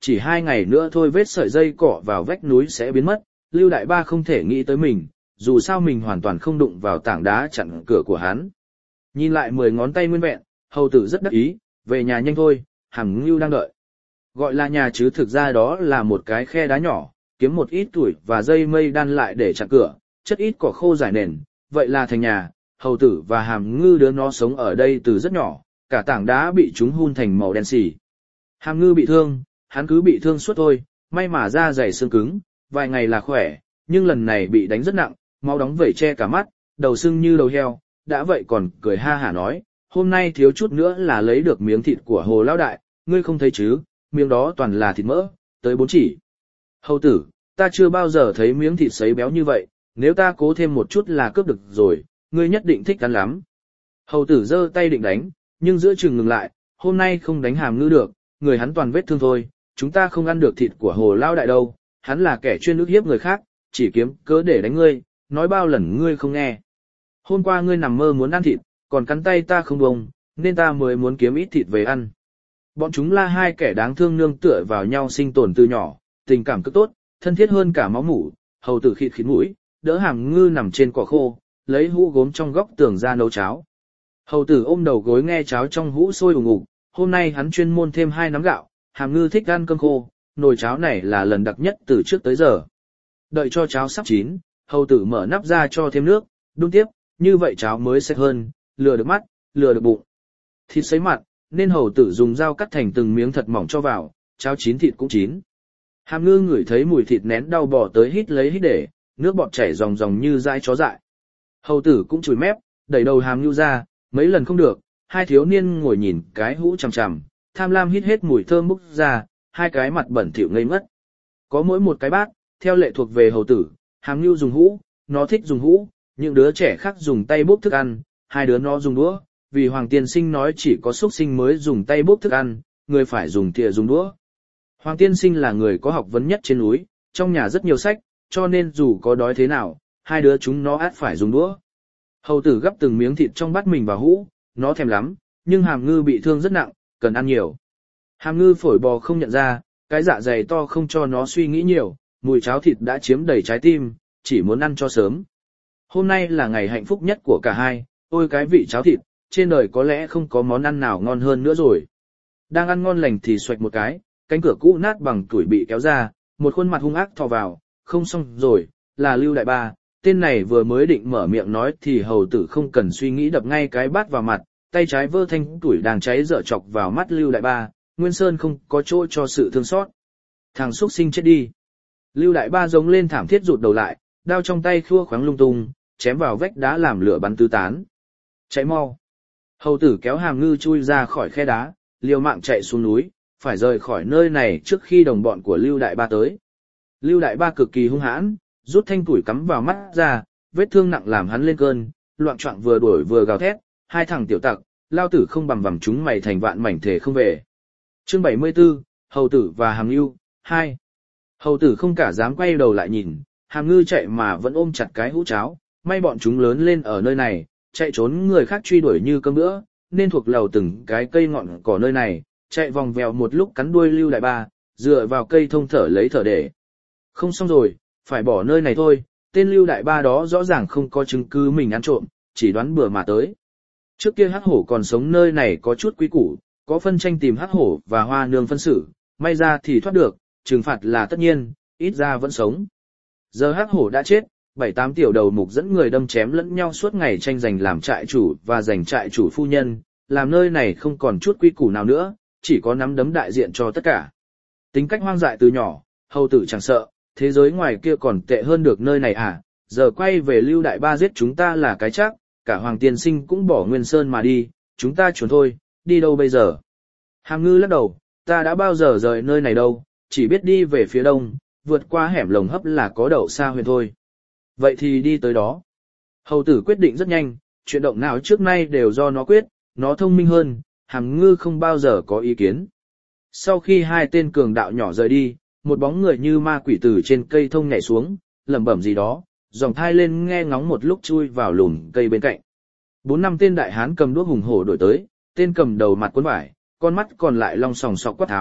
chỉ 2 ngày nữa thôi vết sợi dây cỏ vào vách núi sẽ biến mất, Lưu Đại Ba không thể nghĩ tới mình, dù sao mình hoàn toàn không đụng vào tảng đá chặn cửa của hắn. Nhìn lại 10 ngón tay nguyên vẹn, hầu tử rất đắc ý, về nhà nhanh thôi, Hàm Ngưu đang đợi. Gọi là nhà chứ thực ra đó là một cái khe đá nhỏ, kiếm một ít tuổi và dây mây đan lại để chặn cửa, chất ít cỏ khô giải nền, vậy là thành nhà. Hầu tử và Hàm Ngư đứa nó sống ở đây từ rất nhỏ, cả tảng đá bị chúng hun thành màu đen xỉ. Hàm Ngư bị thương, hắn cứ bị thương suốt thôi, may mà da dày xương cứng, vài ngày là khỏe, nhưng lần này bị đánh rất nặng, máu đóng vẩy che cả mắt, đầu sưng như đầu heo, đã vậy còn cười ha hả nói, hôm nay thiếu chút nữa là lấy được miếng thịt của Hồ Lão Đại, ngươi không thấy chứ, miếng đó toàn là thịt mỡ, tới 4 chỉ. Hầu tử, ta chưa bao giờ thấy miếng thịt sấy béo như vậy, nếu ta cố thêm một chút là cướp được rồi, ngươi nhất định thích ăn lắm. Hầu tử giơ tay định đánh, nhưng giữa chừng ngừng lại, hôm nay không đánh Hàm Ngư được, người hắn toàn vết thương thôi, chúng ta không ăn được thịt của Hồ Lão Đại đâu, hắn là kẻ chuyên ức hiếp người khác, chỉ kiếm cớ để đánh ngươi, nói bao lần ngươi không nghe. Hôm qua ngươi nằm mơ muốn ăn thịt, còn cắn tay ta không bông, nên ta mới muốn kiếm ít thịt về ăn. Bọn chúng là hai kẻ đáng thương nương tựa vào nhau sinh tồn từ nhỏ, tình cảm cực tốt, thân thiết hơn cả máu mủ. Hầu tử khịt khịt mũi, đỡ Hàm Ngư nằm trên cỏ khô, lấy hũ gốm trong góc tường ra nấu cháo. Hầu tử ôm đầu gối nghe cháo trong hũ sôi ủng ục, hôm nay hắn chuyên môn thêm 2 nắm gạo, Hàm Ngư thích ăn cơm khô, nồi cháo này là lần đặc nhất từ trước tới giờ. Đợi cho cháo sắp chín, hầu tử mở nắp ra cho thêm nước, đun tiếp, như vậy cháo mới sạch hơn, lừa được mắt, lừa được bụng. Thịt sấy mặn, nên hầu tử dùng dao cắt thành từng miếng thật mỏng cho vào, cháo chín thịt cũng chín. Hàm Ngư ngửi thấy mùi thịt nén đau bò tới hít lấy hít để, nước bọt chảy ròng ròng như dãi chó dại. Hầu tử cũng chùi mép, đẩy đầu Hàm Ngư ra, mấy lần không được, hai thiếu niên ngồi nhìn cái hũ chằm chằm, tham lam hít hết mùi thơm bốc ra, hai cái mặt bẩn thỉu ngây mất. Có mỗi một cái bát, theo lệ thuộc về hầu tử, Hàm Ngư dùng hũ, nó thích dùng hũ, những đứa trẻ khác dùng tay bốc thức ăn, hai đứa nó dùng đũa, vì Hoàng Tiên Sinh nói chỉ có súc sinh mới dùng tay bốc thức ăn, người phải dùng thìa dùng đũa. Hoàng Tiên Sinh là người có học vấn nhất trên núi, trong nhà rất nhiều sách, cho nên dù có đói thế nào, hai đứa chúng nó ắt phải dùng đũa. Hầu tử gắp từng miếng thịt trong bát mình vào hũ, nó thèm lắm, nhưng Hàm Ngư bị thương rất nặng, cần ăn nhiều. Hàm Ngư phổi bò không nhận ra, cái dạ dày to không cho nó suy nghĩ nhiều, mùi cháo thịt đã chiếm đầy trái tim, chỉ muốn ăn cho sớm. Hôm nay là ngày hạnh phúc nhất của cả hai, ôi cái vị cháo thịt, trên đời có lẽ không có món ăn nào ngon hơn nữa rồi. Đang ăn ngon lành thì xoạch một cái, cánh cửa cũ nát bằng tuổi bị kéo ra, một khuôn mặt hung ác thò vào, không xong rồi, là Lưu Đại Ba. Tên này vừa mới định mở miệng nói thì hầu tử không cần suy nghĩ đập ngay cái bát vào mặt, tay trái vơ thanh tuổi đang cháy dở chọc vào mắt Lưu Đại Ba, Nguyên Sơn không có chỗ cho sự thương xót. Thằng xuất sinh chết đi. Lưu Đại Ba giống lên thảm thiết rụt đầu lại, đao trong tay khua khoáng lung tung, chém vào vách đá làm lửa bắn tứ tán. Chạy mau. Hầu tử kéo Hàm Ngư chui ra khỏi khe đá, liều mạng chạy xuống núi, phải rời khỏi nơi này trước khi đồng bọn của Lưu Đại Ba tới. Lưu Đại Ba cực kỳ hung hãn, rút thanh tuổi cắm vào mắt ra, vết thương nặng làm hắn lên cơn, loạng choạng vừa đuổi vừa gào thét, hai thằng tiểu tặc, lao tử không bằm vằm chúng mày thành vạn mảnh thể không về. Chương 74, Hầu tử và Hàm Ngư, 2. Hầu tử không cả dám quay đầu lại nhìn, Hàm Ngư chạy mà vẫn ôm chặt cái hũ cháo, may bọn chúng lớn lên ở nơi này, chạy trốn người khác truy đuổi như cơm bữa, nên thuộc lầu từng cái cây ngọn cỏ nơi này, chạy vòng vèo một lúc cắn đuôi Lưu Đại Ba, dựa vào cây thông thở lấy thở để. Không xong rồi, phải bỏ nơi này thôi, tên Lưu Đại Ba đó rõ ràng không có chứng cứ mình ăn trộm, chỉ đoán bừa mà tới. Trước kia Hắc Hổ còn sống nơi này có chút quý củ, có phân tranh tìm Hắc Hổ và Hoa Nương phân xử, may ra thì thoát được, trừng phạt là tất nhiên, ít ra vẫn sống. Giờ Hắc Hổ đã chết, 7-8 tiểu đầu mục dẫn người đâm chém lẫn nhau suốt ngày tranh giành làm trại chủ và giành trại chủ phu nhân, làm nơi này không còn chút quy củ nào nữa, chỉ có nắm đấm đại diện cho tất cả. Tính cách hoang dại từ nhỏ, hầu tử chẳng sợ, thế giới ngoài kia còn tệ hơn được nơi này à, giờ quay về Lưu Đại Ba giết chúng ta là cái chắc, cả Hoàng Tiên Sinh cũng bỏ Nguyên Sơn mà đi, chúng ta trốn thôi, đi đâu bây giờ? Hàm Ngư lắc đầu, ta đã bao giờ rời nơi này đâu, chỉ biết đi về phía đông, vượt qua hẻm lồng hấp là có Đậu Sa Huyền thôi. Vậy thì đi tới đó. Hầu tử quyết định rất nhanh, chuyện động nào trước nay đều do nó quyết, nó thông minh hơn, Hàm Ngư không bao giờ có ý kiến. Sau khi hai tên cường đạo nhỏ rời đi, một bóng người như ma quỷ từ trên cây thông nhảy xuống, lẩm bẩm gì đó, dòng thai lên nghe ngóng một lúc chui vào lùm cây bên cạnh. 4-5 tên đại hán cầm đuốc hùng hổ đổi tới, tên cầm đầu mặt quấn vải, con mắt còn lại long sòng sọc quát tháo,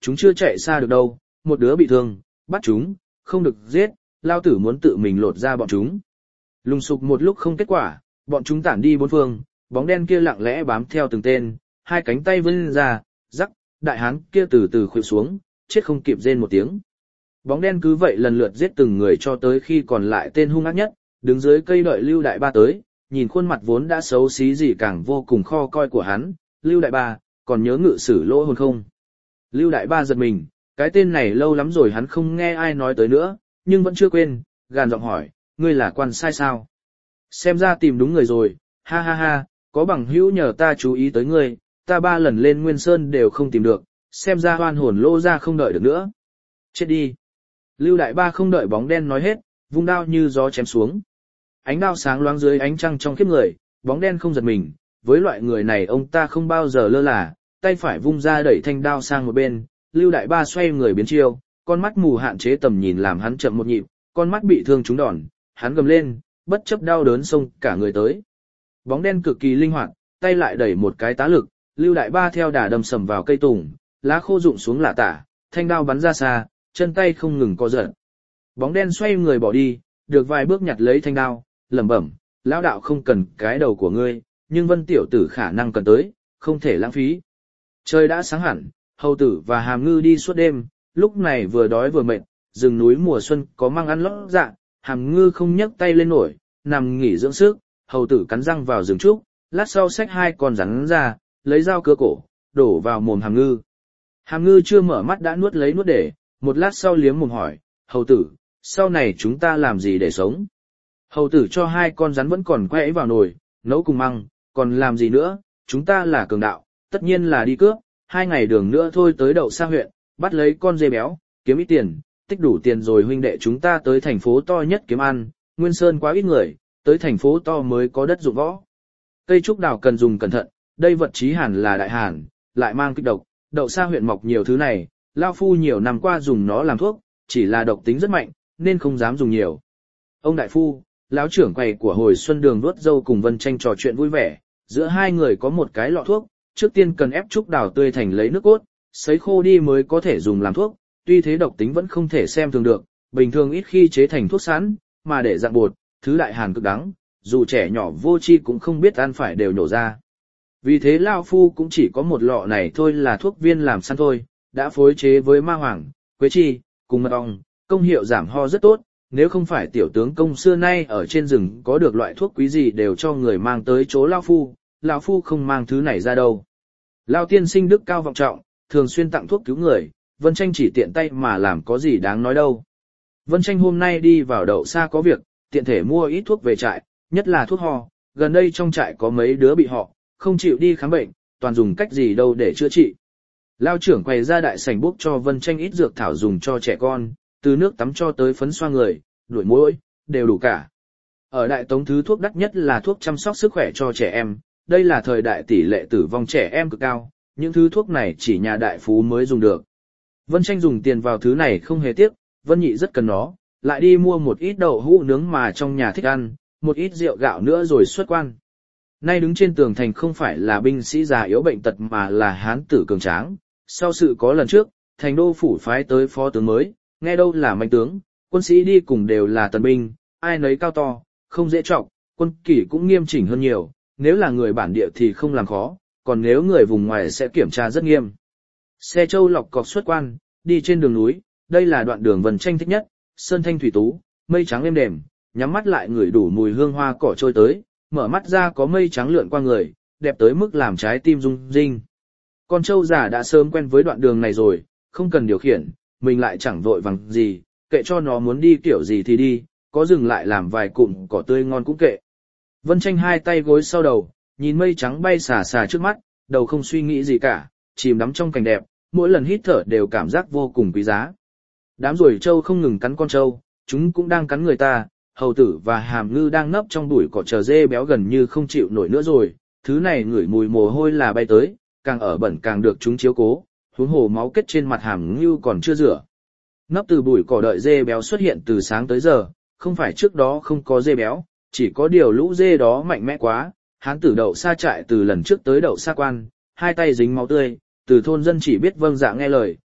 chúng chưa chạy xa được đâu, một đứa bị thương, bắt chúng, không được giết, lao tử muốn tự mình lột ra bọn chúng. Lùng sục một lúc không kết quả, bọn chúng tản đi bốn phương, bóng đen kia lặng lẽ bám theo từng tên, hai cánh tay vươn ra, rắc, đại hán kia từ từ khuỵu xuống, chết không kịp rên một tiếng. Bóng đen cứ vậy lần lượt giết từng người cho tới khi còn lại tên hung ác nhất, đứng dưới cây đợi Lưu Đại Ba tới, nhìn khuôn mặt vốn đã xấu xí gì càng vô cùng kho coi của hắn, Lưu Đại Ba, còn nhớ ngự sử lỗ hồn không? Lưu Đại Ba giật mình, cái tên này lâu lắm rồi hắn không nghe ai nói tới nữa, nhưng vẫn chưa quên, gàn giọng hỏi, ngươi là quan sai sao? Xem ra tìm đúng người rồi, ha ha ha, có bằng hữu nhờ ta chú ý tới ngươi, ta 3 lần lên Nguyên Sơn đều không tìm được, xem ra hoan hồn lô ra không đợi được nữa. Chết đi. Lưu Đại Ba không đợi bóng đen nói hết, vung đao như gió chém xuống. Ánh đao sáng loáng dưới ánh trăng trong khiếp người, bóng đen không giật mình, với loại người này ông ta không bao giờ lơ là, tay phải vung ra đẩy thanh đao sang một bên, Lưu Đại Ba xoay người biến chiêu, con mắt mù hạn chế tầm nhìn làm hắn chậm một nhịp, con mắt bị thương trúng đòn, hắn gầm lên, bất chấp đau đớn xông cả người tới. Bóng đen cực kỳ linh hoạt, tay lại đẩy một cái tá lực, Lưu Đại Ba theo đà đâm sầm vào cây tùng, lá khô rụng xuống lả tả, thanh đao bắn ra xa, chân tay không ngừng co giật. Bóng đen xoay người bỏ đi, được vài bước nhặt lấy thanh đao, lẩm bẩm, lão đạo không cần cái đầu của ngươi, nhưng Vân tiểu tử khả năng cần tới, không thể lãng phí. Trời đã sáng hẳn, hầu tử và hàm ngư đi suốt đêm, lúc này vừa đói vừa mệt, rừng núi mùa xuân có mang ăn lót dạ, hàm ngư không nhấc tay lên nổi, nằm nghỉ dưỡng sức, hầu tử cắn răng vào rừng trúc, lát sau xách 2 con rắn ra, lấy dao cưa cổ, đổ vào mồm hàm ngư. Hàm ngư chưa mở mắt đã nuốt lấy nuốt để, một lát sau liếm mồm hỏi, hầu tử, sau này chúng ta làm gì để sống? Hầu tử cho 2 con rắn vẫn còn quẫy vào nồi, nấu cùng măng, còn làm gì nữa, chúng ta là cường đạo, tất nhiên là đi cướp, 2 ngày đường nữa thôi tới Đậu Sa huyện, bắt lấy con dê béo, kiếm ít tiền, tích đủ tiền rồi huynh đệ chúng ta tới thành phố to nhất kiếm ăn, Nguyên Sơn quá ít người, tới thành phố to mới có đất dụng võ. Cây trúc đào cần dùng cẩn thận, đây vật chí hàn là đại hàn, lại mang kịch độc, Đậu Sa huyện mọc nhiều thứ này, lao phu nhiều năm qua dùng nó làm thuốc, chỉ là độc tính rất mạnh, nên không dám dùng nhiều. Ông đại phu, lão trưởng quầy của hồi xuân đường đuốt dâu cùng Vân Tranh trò chuyện vui vẻ, giữa hai người có một cái lọ thuốc, trước tiên cần ép trúc đào tươi thành lấy nước cốt, sấy khô đi mới có thể dùng làm thuốc, tuy thế độc tính vẫn không thể xem thường được, bình thường ít khi chế thành thuốc sẵn, mà để dạng bột, thứ đại hàn cực đắng, dù trẻ nhỏ vô tri cũng không biết ăn phải đều nhổ ra. Vì thế lão phu cũng chỉ có một lọ này thôi là thuốc viên làm sẵn thôi, đã phối chế với ma hoàng, quế chi, cùng mật ong, công hiệu giảm ho rất tốt, nếu không phải tiểu tướng công xưa nay ở trên rừng có được loại thuốc quý gì đều cho người mang tới chỗ lão phu không mang thứ này ra đâu. Lão tiên sinh đức cao vọng trọng, thường xuyên tặng thuốc cứu người, Vân Tranh chỉ tiện tay mà làm có gì đáng nói đâu. Vân Tranh hôm nay đi vào Đậu Sa có việc, tiện thể mua ít thuốc về trại, nhất là thuốc ho, gần đây trong trại có mấy đứa bị họ, không chịu đi khám bệnh, toàn dùng cách gì đâu để chữa trị. Lao trưởng quầy ra đại sảnh bốc cho Vân Tranh ít dược thảo dùng cho trẻ con, từ nước tắm cho tới phấn xoa người, đuổi muỗi, đều đủ cả. Ở Đại Tống thứ thuốc đắt nhất là thuốc chăm sóc sức khỏe cho trẻ em, đây là thời đại tỷ lệ tử vong trẻ em cực cao, những thứ thuốc này chỉ nhà đại phú mới dùng được. Vân Tranh dùng tiền vào thứ này không hề tiếc, Vân Nhị rất cần nó, lại đi mua một ít đậu hũ nướng mà trong nhà thích ăn, một ít rượu gạo nữa rồi xuất quan. Nay đứng trên tường thành không phải là binh sĩ già yếu bệnh tật mà là hán tử cường tráng. Sau sự có lần trước, thành đô phủ phái tới phó tướng mới, nghe đâu là mạnh tướng, quân sĩ đi cùng đều là tần binh, ai nấy cao to, không dễ trọng, quân kỷ cũng nghiêm chỉnh hơn nhiều, nếu là người bản địa thì không làm khó, còn nếu người vùng ngoài sẽ kiểm tra rất nghiêm. Xe châu lọc cọc xuất quan, đi trên đường núi, đây là đoạn đường Vân Tranh thích nhất, sơn thanh thủy tú, mây trắng êm đềm, nhắm mắt lại ngửi đủ mùi hương hoa cỏ trôi tới, mở mắt ra có mây trắng lượn qua người, đẹp tới mức làm trái tim rung rinh. Con trâu già đã sớm quen với đoạn đường này rồi, không cần điều khiển, mình lại chẳng vội vàng gì, kệ cho nó muốn đi kiểu gì thì đi, có dừng lại làm vài cụm cỏ tươi ngon cũng kệ. Vân Tranh hai tay gối sau đầu, nhìn mây trắng bay xà xà trước mắt, đầu không suy nghĩ gì cả, chìm đắm trong cảnh đẹp, mỗi lần hít thở đều cảm giác vô cùng quý giá. Đám ruồi trâu không ngừng cắn con trâu, chúng cũng đang cắn người ta, hầu tử và hàm ngư đang nấp trong bụi cỏ chờ dê béo gần như không chịu nổi nữa rồi, thứ này ngửi mùi mồ hôi là bay tới, càng ở bẩn càng được chúng chiếu cố, huống hồ máu kết trên mặt hàm ngư còn chưa rửa. Nấp từ bụi cỏ đợi dê béo xuất hiện từ sáng tới giờ, không phải trước đó không có dê béo, chỉ có điều lũ dê đó mạnh mẽ quá, hán tử Đậu Sa trại từ lần trước tới Đậu Sa quan, hai tay dính máu tươi, từ thôn dân chỉ biết vâng dạ nghe lời,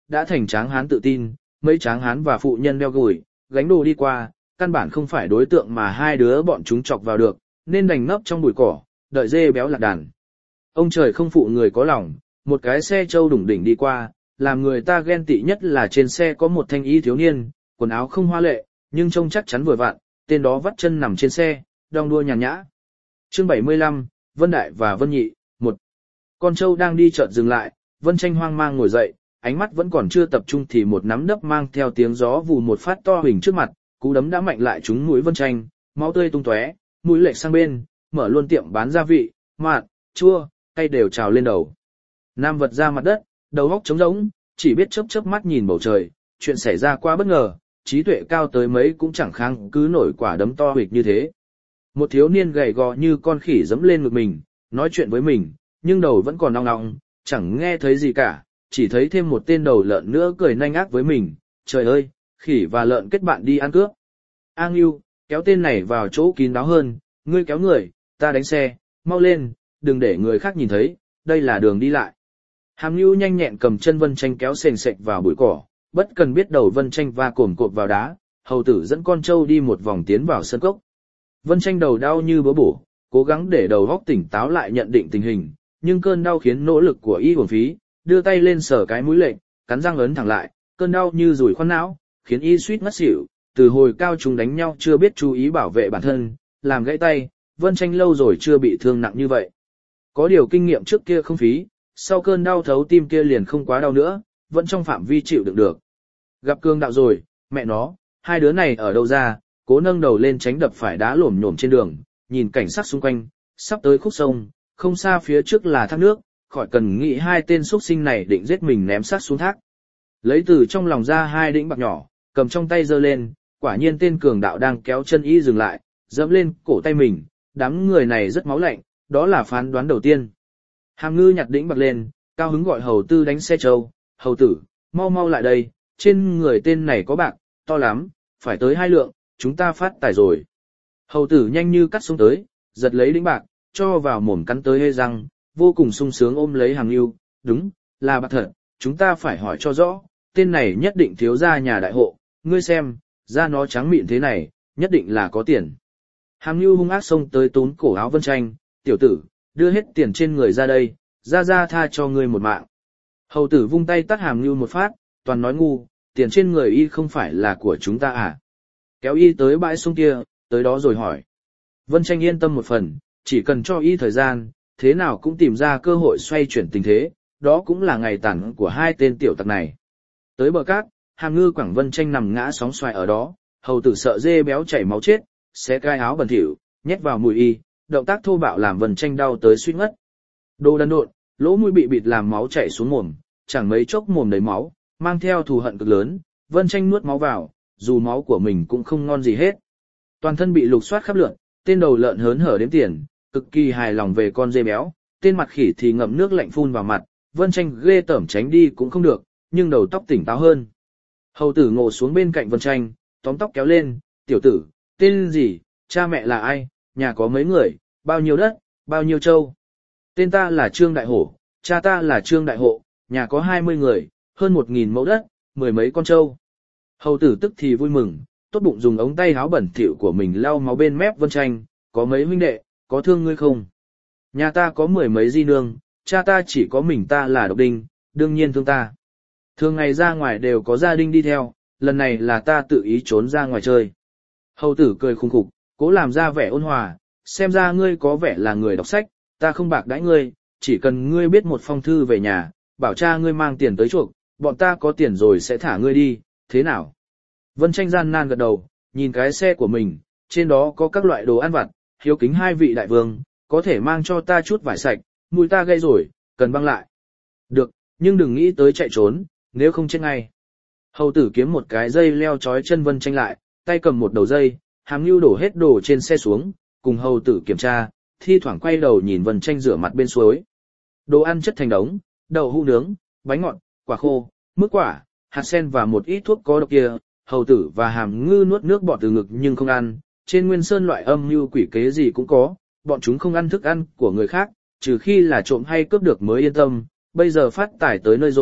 đã thành tráng hán tự tin, mấy tráng hán và phụ nhân đeo gùi, gánh đồ đi qua, căn bản không phải đối tượng mà hai đứa bọn chúng chọc vào được, nên đành nấp trong bụi cỏ, đợi dê béo lạc đàn. Ông trời không phụ người có lòng, một cái xe trâu đủng đỉnh đi qua, làm người ta ghen tị nhất là trên xe có một thanh y thiếu niên, quần áo không hoa lệ, nhưng trông chắc chắn vừa vặn, tên đó vắt chân nằm trên xe, đong đua nhàn nhã. Chương 75, Vân Đại và Vân Nhị, 1. Con trâu đang đi chợt dừng lại, Vân Tranh hoang mang ngồi dậy, ánh mắt vẫn còn chưa tập trung thì một nắm đấm mang theo tiếng gió vù một phát to huỳnh trước mặt, cú đấm đã mạnh lại trúng mũi Vân Tranh, máu tươi tung tóe, mũi lệch sang bên, mở luôn tiệm bán gia vị, mặn, chua, cay đều trào lên đầu. Nam vật ra mặt đất, đầu óc trống rỗng, chỉ biết chớp chớp mắt nhìn bầu trời, chuyện xảy ra quá bất ngờ, trí tuệ cao tới mấy cũng chẳng kháng cứ nổi quả đấm to huỵch như thế. Một thiếu niên gầy gò như con khỉ giẫm lên ngực mình, nói chuyện với mình, nhưng đầu vẫn còn ong ong, chẳng nghe thấy gì cả, chỉ thấy thêm một tên đầu lợn nữa cười nanh ác với mình. Trời ơi, khỉ và lợn kết bạn đi ăn cướp. A Ngưu, kéo tên này vào chỗ kín đáo hơn, ngươi kéo người, ta đánh xe, mau lên, đừng để người khác nhìn thấy, đây là đường đi lại. Hàm Ngưu nhanh nhẹn cầm chân Vân Tranh kéo sền sệt vào bụi cỏ, bất cần biết đầu Vân Tranh va cồn cộp vào đá, hầu tử dẫn con trâu đi một vòng tiến vào sân cốc. Vân Tranh đầu đau như búa bổ, cố gắng để đầu óc tỉnh táo lại nhận định tình hình, nhưng cơn đau khiến nỗ lực của y uổng phí, đưa tay lên sờ cái mũi lệch, cắn răng ấn thẳng lại, cơn đau như dùi khoan não, khiến y suýt ngất xỉu. Từ hồi cao chúng đánh nhau chưa biết chú ý bảo vệ bản thân, làm gãy tay, Vân Tranh lâu rồi chưa bị thương nặng như vậy. Có điều kinh nghiệm trước kia không phí, sau cơn đau thấu tim kia liền không quá đau nữa, vẫn trong phạm vi chịu đựng được. Gặp cương đạo rồi, mẹ nó, hai đứa này ở đâu ra, cố nâng đầu lên tránh đập phải đá lổm nhổm trên đường, nhìn cảnh sát xung quanh, sắp tới khúc sông, không xa phía trước là thác nước, khỏi cần nghĩ hai tên xuất sinh này định giết mình ném xác xuống thác. Lấy từ trong lòng ra hai đĩnh bạc nhỏ, cầm trong tay giơ lên, quả nhiên tên cường đạo đang kéo chân y dừng lại, dẫm lên cổ tay mình, đám người này rất máu lạnh, đó là phán đoán đầu tiên. Hàm Ngư nhặt đĩnh bạc lên, cao hứng gọi hầu tư đánh xe trâu, hầu tử, mau mau lại đây, trên người tên này có bạc, to lắm, phải tới 2 lượng, chúng ta phát tài rồi. Hầu tử nhanh như cắt xuống tới, giật lấy đĩnh bạc, cho vào mồm cắn tới hê răng, vô cùng sung sướng ôm lấy Hàm Ngưu, đúng, là bạc thật, chúng ta phải hỏi cho rõ, tên này nhất định thiếu gia nhà đại hộ, ngươi xem, da nó trắng mịn thế này, nhất định là có tiền. Hàm Ngưu hung ác xông tới tốn cổ áo Vân Tranh, tiểu tử, đưa hết tiền trên người ra đây, ra tha cho ngươi một mạng. Hầu tử vung tay tát Hàm Ngưu một phát, toàn nói ngu, tiền trên người y không phải là của chúng ta à? Kéo y tới bãi sông kia, tới đó rồi hỏi. Vân Tranh yên tâm một phần, chỉ cần cho y thời gian, thế nào cũng tìm ra cơ hội xoay chuyển tình thế, đó cũng là ngày tàn của hai tên tiểu tặc này. Tới bờ cát, Hàm Ngư quẳng Vân Tranh nằm ngã sóng xoài ở đó, hầu tử sợ dê béo chảy máu chết, xé cái áo bẩn thỉu, nhét vào mũi y, động tác thô bạo làm Vân Tranh đau tới suýt ngất. Đồ đần độn, lỗ mũi bị bịt làm máu chảy xuống mồm, chẳng mấy chốc mồm đầy máu, mang theo thù hận cực lớn, Vân Tranh nuốt máu vào, dù máu của mình cũng không ngon gì hết. Toàn thân bị lục soát khắp lượn, tên đầu lợn hớn hở đếm tiền, cực kỳ hài lòng về con dê béo, tên mặt khỉ thì ngậm nước lạnh phun vào mặt, Vân Tranh ghê tởm tránh đi cũng không được, nhưng đầu tóc tỉnh táo hơn. Hầu tử ngồi xuống bên cạnh Vân Tranh, tóm tóc kéo lên, tiểu tử, tên gì, cha mẹ là ai, nhà có mấy người, bao nhiêu đất, bao nhiêu trâu. Tên ta là Trương Đại Hổ, cha ta là Trương Đại Hộ, nhà có 20 người, hơn 1000 mẫu đất, 10 mấy con trâu. Hầu tử tức thì vui mừng, tốt bụng dùng ống tay áo bẩn thỉu của mình lau máu bên mép Vân Tranh, có mấy huynh đệ, có thương ngươi không? Nhà ta có 10 mấy di nương, cha ta chỉ có mình ta là độc đinh, đương nhiên thương ta. Thường ngày ra ngoài đều có gia đình đi theo, lần này là ta tự ý trốn ra ngoài chơi. Hầu tử cười khùng khục, cố làm ra vẻ ôn hòa, xem ra ngươi có vẻ là người đọc sách, ta không bạc đãi ngươi, chỉ cần ngươi biết một phong thư về nhà, bảo cha ngươi mang tiền tới chuộc, bọn ta có tiền rồi sẽ thả ngươi đi, thế nào? Vân Tranh gian nan gật đầu, nhìn cái xe của mình, trên đó có các loại đồ ăn vặt, hiếu kính hai vị đại vương, có thể mang cho ta chút vải sạch, mùi ta gây rồi, cần băng lại. Được, nhưng đừng nghĩ tới chạy trốn, nếu không chết ngay. Hầu tử kiếm một cái dây leo trói chân Vân Tranh lại, tay cầm một đầu dây, Hàm Ngưu đổ hết đồ trên xe xuống, cùng hầu tử kiểm tra, thi thoảng quay đầu nhìn Vân Tranh rửa mặt bên suối. Đồ ăn chất thành đống, đậu hũ nướng, bánh ngọt, quả khô, mứt quả, hạt sen và một ít thuốc có độc kia. Hầu tử và Hàm Ngư nuốt nước bọt từ ngực nhưng không ăn, trên Nguyên Sơn loại âm mưu quỷ kế gì cũng có, bọn chúng không ăn thức ăn của người khác, trừ khi là trộm hay cướp được mới yên tâm, bây giờ phát tài tới nơi rồi,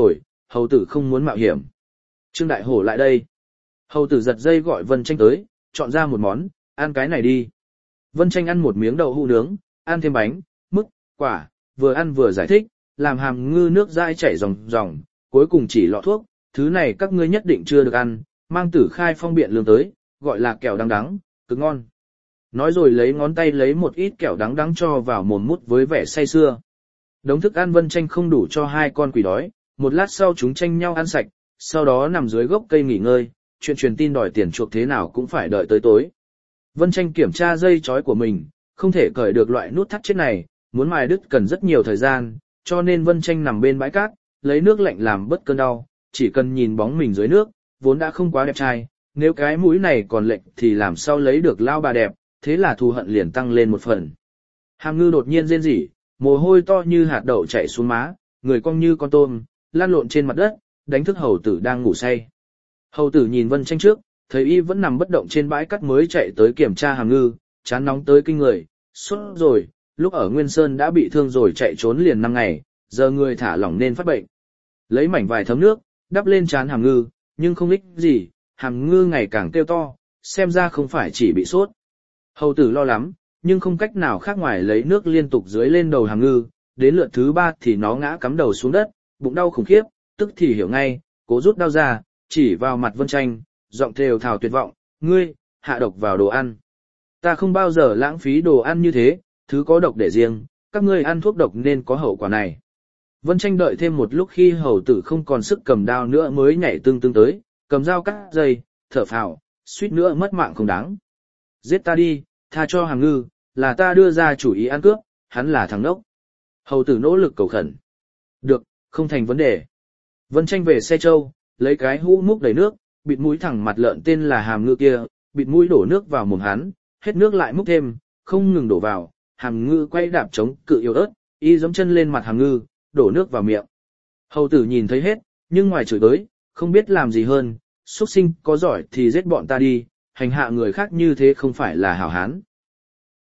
hầu tử không muốn mạo hiểm. Trương Đại Hổ lại đây. Hầu tử giật dây gọi Vân Tranh tới, chọn ra một món, ăn cái này đi. Vân Tranh ăn một miếng đậu hũ nướng, ăn thêm bánh, mứt, quả, vừa ăn vừa giải thích, làm hàm ngư nước dãi chảy ròng ròng, cuối cùng chỉ lọ thuốc, thứ này các ngươi nhất định chưa được ăn, mang Tử Khai Phong biện lương tới, gọi là kẹo đắng đắng, cực ngon. Nói rồi lấy ngón tay lấy một ít kẹo đắng đắng cho vào mồm mút với vẻ say sưa. Đống thức ăn Vân Tranh không đủ cho hai con quỷ đói, một lát sau chúng tranh nhau ăn sạch, sau đó nằm dưới gốc cây nghỉ ngơi, chuyện truyền tin đòi tiền chuộc thế nào cũng phải đợi tới tối. Vân Tranh kiểm tra dây chói của mình, không thể cởi được loại nút thắt chết này, muốn mài đứt cần rất nhiều thời gian, cho nên Vân Tranh nằm bên bãi cát, lấy nước lạnh làm bớt cơn đau, chỉ cần nhìn bóng mình dưới nước, vốn đã không quá đẹp trai, nếu cái mũi này còn lệch thì làm sao lấy được lao bà đẹp, thế là thù hận liền tăng lên một phần. Hàm ngư đột nhiên rên rỉ, mồ hôi to như hạt đậu chảy xuống má, người cong như con tôm, lăn lộn trên mặt đất, đánh thức hầu tử đang ngủ say. Hầu tử nhìn Vân Tranh trước, thấy y vẫn nằm bất động trên bãi cát mới chạy tới kiểm tra hàm ngư, chán nóng tới kinh người, sốt rồi, lúc ở Nguyên Sơn đã bị thương rồi chạy trốn liền 5 ngày, giờ người thả lỏng nên phát bệnh. Lấy mảnh vải thấm nước, đắp lên trán hàm ngư, nhưng không ích gì, hàm ngư ngày càng kêu to, xem ra không phải chỉ bị sốt. Hầu tử lo lắm, nhưng không cách nào khác ngoài lấy nước liên tục dưới lên đầu hàm ngư, đến lượt thứ 3 thì nó ngã cắm đầu xuống đất, bụng đau khủng khiếp, tức thì hiểu ngay, cố rút đau ra, chỉ vào mặt Vân Tranh, giọng thều thào tuyệt vọng, ngươi, hạ độc vào đồ ăn. Ta không bao giờ lãng phí đồ ăn như thế, thứ có độc để riêng, các ngươi ăn thuốc độc nên có hậu quả này. Vân Tranh đợi thêm một lúc khi hầu tử không còn sức cầm đao nữa mới nhảy tương tới, cầm dao cắt dây, thở phào, suýt nữa mất mạng không đáng. Giết ta đi, tha cho hàm ngư, là ta đưa ra chủ ý ăn cướp, hắn là thằng đốc. Hầu tử nỗ lực cầu khẩn. Được, không thành vấn đề. Vân Tranh về xe trâu, lấy cái hũ múc đầy nước, bịt mũi thẳng mặt lợn tên là hàm ngư kia, bịt mũi đổ nước vào mồm hắn, hết nước lại múc thêm, không ngừng đổ vào, hàm ngư quay đạp chống cự yếu ớt, y giẫm chân lên mặt hàm ngư, đổ nước vào miệng. Hầu tử nhìn thấy hết, nhưng ngoài chửi bới, không biết làm gì hơn, xuất sinh có giỏi thì giết bọn ta đi, hành hạ người khác như thế không phải là hảo hán.